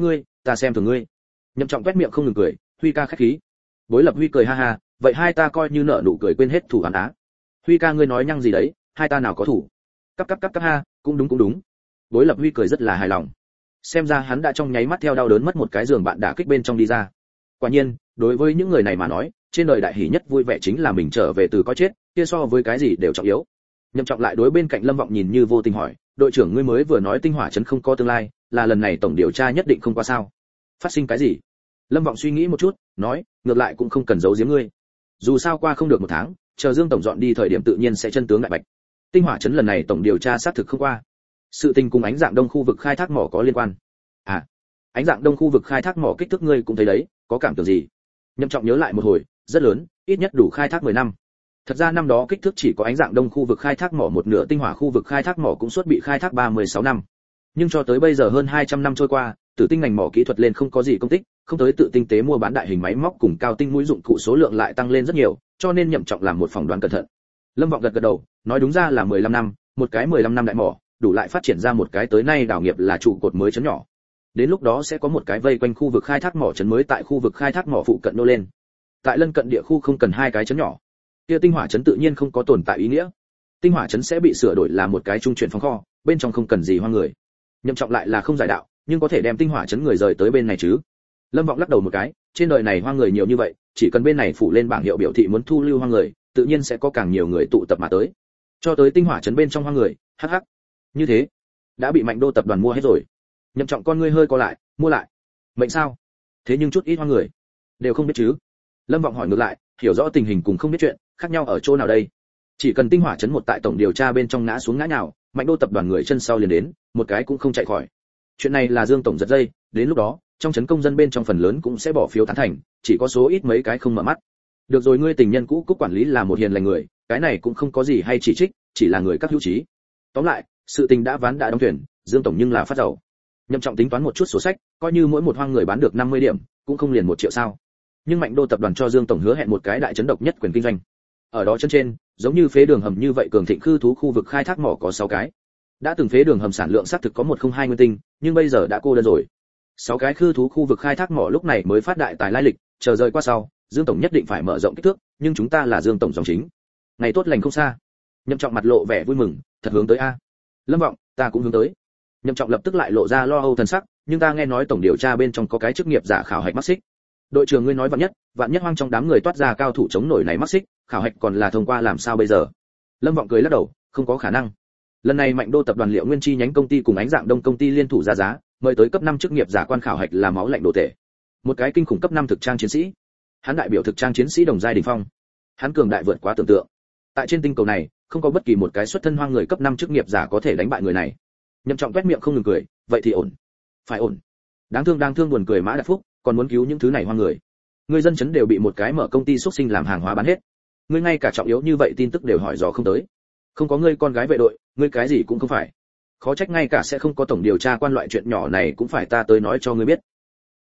ta xem thường ngươi. Nhậm Trọng quét miệng không ngừng cười, Huy ca khách khí. Bối Lập Huy cười ha ha, vậy hai ta coi như nợ nụ cười quên hết thủ án á. Huy ca ngươi nói nhăng gì đấy, hai ta nào có thủ. Cắp ha, cũng đúng. Bối Lập Huy cười rất là hài lòng. Xem ra hắn đã trong nháy mắt theo đau đớn mất một cái giường bạn đả kích bên trong đi ra. Quả nhiên, đối với những người này mà nói, trên đời đại hỉ nhất vui vẻ chính là mình trở về từ có chết, kia so với cái gì đều trọng yếu. Nhậm Trọng lại đối bên cạnh Lâm Vọng nhìn như vô tình hỏi, đội trưởng ngươi mới vừa nói Tinh Hỏa trấn không có tương lai, là lần này tổng điều tra nhất định không qua sao? Phát sinh cái gì? Lâm Vọng suy nghĩ một chút, nói, ngược lại cũng không cần giấu giếm ngươi. Dù sao qua không được một tháng, chờ Dương tổng dọn đi thời điểm tự nhiên sẽ chân tướng đại bạch. Tinh Hỏa trấn lần này tổng điều tra xác thực không qua. Sự tình cùng Ánh Dạng Đông khu vực khai thác mỏ có liên quan. À, Ánh Dạng Đông khu vực khai thác mỏ kích thước ngươi cũng thấy đấy, có cảm tưởng gì? Nhậm Trọng nhớ lại một hồi, rất lớn, ít nhất đủ khai thác 10 năm. Thật ra năm đó kích thước chỉ có Ánh Dạng Đông khu vực khai thác mỏ một nửa, Tinh Hỏa khu vực khai thác mỏ cũng suốt bị khai thác 36 năm. Nhưng cho tới bây giờ hơn 200 năm trôi qua, Tử Tinh ngành mỏ kỹ thuật lên không có gì công tích, không tới tự tinh tế mua bán đại hình máy móc cùng cao tinh mũi dụng cụ số lượng lại tăng lên rất nhiều, cho nên Nhậm Trọng làm một phỏng đoán cẩn thận. Lâm Vọng gật đầu, nói đúng ra là 15 năm, một cái 15 năm đại mỏ, đủ lại phát triển ra một cái tới nay đào nghiệp là trụ cột mới chấn nhỏ. Đến lúc đó sẽ có một cái vây quanh khu vực khai thác mỏ chấn mới tại khu vực khai thác mỏ phụ cận nô lên. Tại lân cận địa khu không cần hai cái chấn nhỏ. Kia Tinh Hỏa trấn tự nhiên không có tồn tại ý nghĩa. Tinh Hỏa trấn sẽ bị sửa đổi làm một cái trung chuyển phòng kho, bên trong không cần gì hoang người. Nhậm Trọng lại là không giải đạo, nhưng có thể đem Tinh Hỏa trấn người rời tới bên này chứ? Lâm Vọng lắc đầu một cái, trên đời này hoang người nhiều như vậy, chỉ cần bên này phủ lên bảng hiệu biểu thị muốn thu lưu hoang người, tự nhiên sẽ có càng nhiều người tụ tập mà tới. Cho tới Tinh Hỏa trấn bên trong hoang người, hắc hắc. Như thế, đã bị Mạnh Đô tập đoàn mua hết rồi. Nhậm Trọng con ngươi hơi co lại, mua lại. Mệnh sao? Thế nhưng chút ít hoang người đều không biết chứ? Lâm Vọng hỏi ngược lại, hiểu rõ tình hình cùng không biết chuyện, khác nhau ở chỗ nào đây? Chỉ cần Tinh Hỏa trấn một tại tổng điều tra bên trong ngã xuống ngã nhào, Mạnh Đô tập đoàn người chân sau liền đến, một cái cũng không chạy khỏi. Chuyện này là Dương tổng giật dây, đến lúc đó, trong trấn công dân bên trong phần lớn cũng sẽ bỏ phiếu tán thành, chỉ có số ít mấy cái không mở mắt. Được rồi, ngươi tình nhân cũ Cúc quản lý là một hiền lành người, cái này cũng không có gì hay chỉ trích, chỉ là người các hữu trí. Tóm lại, sự tình đã ván đã đóng thuyền, Dương tổng nhưng là phát giàu. Nhậm Trọng tính toán một chút sổ sách, coi như mỗi một hoang người bán được 50 điểm, cũng không liền 1 triệu sao? Nhưng Mạnh Đô tập đoàn cho Dương tổng hứa hẹn một cái đại chấn độc nhất quyền kinh doanh. Ở đó chân trên, giống như phế đường hầm như vậy cường thịnh khư thú khu vực khai thác mỏ có 6 cái. Đã từng phế đường hầm sản lượng xác thực có 102 nguyên tinh, nhưng bây giờ đã cô đơn rồi. 6 cái khư thú khu vực khai thác mỏ lúc này mới phát đại tài lai lịch, chờ rời qua sau, Dương tổng nhất định phải mở rộng kích thước, nhưng chúng ta là Dương tổng dòng chính. Ngày tốt lành không xa. Nhậm Trọng mặt lộ vẻ vui mừng, thật hướng tới a. Lâm Vọng, ta cũng hướng tới. Nhậm Trọng lập tức lại lộ ra lo âu thần sắc, nhưng ta nghe nói tổng điều tra bên trong có cái chức nghiệp giả khảo hạch mắc xích. Đội trưởng ngươi nói vạn nhất hoang trong đám người toát ra cao thủ chống nổi này mắc xích, khảo hạch còn là thông qua làm sao bây giờ? Lâm Vọng cười lắc đầu, không có khả năng. Lần này Mạnh Đô tập đoàn Liệu Nguyên chi nhánh công ty cùng Ánh Dạng Đông công ty liên thủ ra giá, mời tới cấp 5 chức nghiệp giả quan khảo hạch là máu lạnh đồ tể. Một cái kinh khủng cấp 5 thực trang chiến sĩ. Hắn đại biểu thực trang chiến sĩ đồng giai đỉnh phong. Hắn cường đại vượt quá tưởng tượng. Tại trên tinh cầu này, không có bất kỳ một cái xuất thân hoang người cấp 5 chức nghiệp giả có thể đánh bại người này. Nhậm Trọng quét miệng không ngừng cười, vậy thì ổn. Phải ổn. Đáng thương buồn cười Mã Đạt Phúc, còn muốn cứu những thứ này hoang người. Người dân chấn đều bị một cái mở công ty xuất sinh làm hàng hóa bán hết. Ngươi ngay cả trọng yếu như vậy tin tức đều hỏi dò không tới. Không có ngươi con gái vệ đội, ngươi cái gì cũng không phải. Khó trách ngay cả sẽ không có tổng điều tra quan loại chuyện nhỏ này cũng phải ta tới nói cho ngươi biết.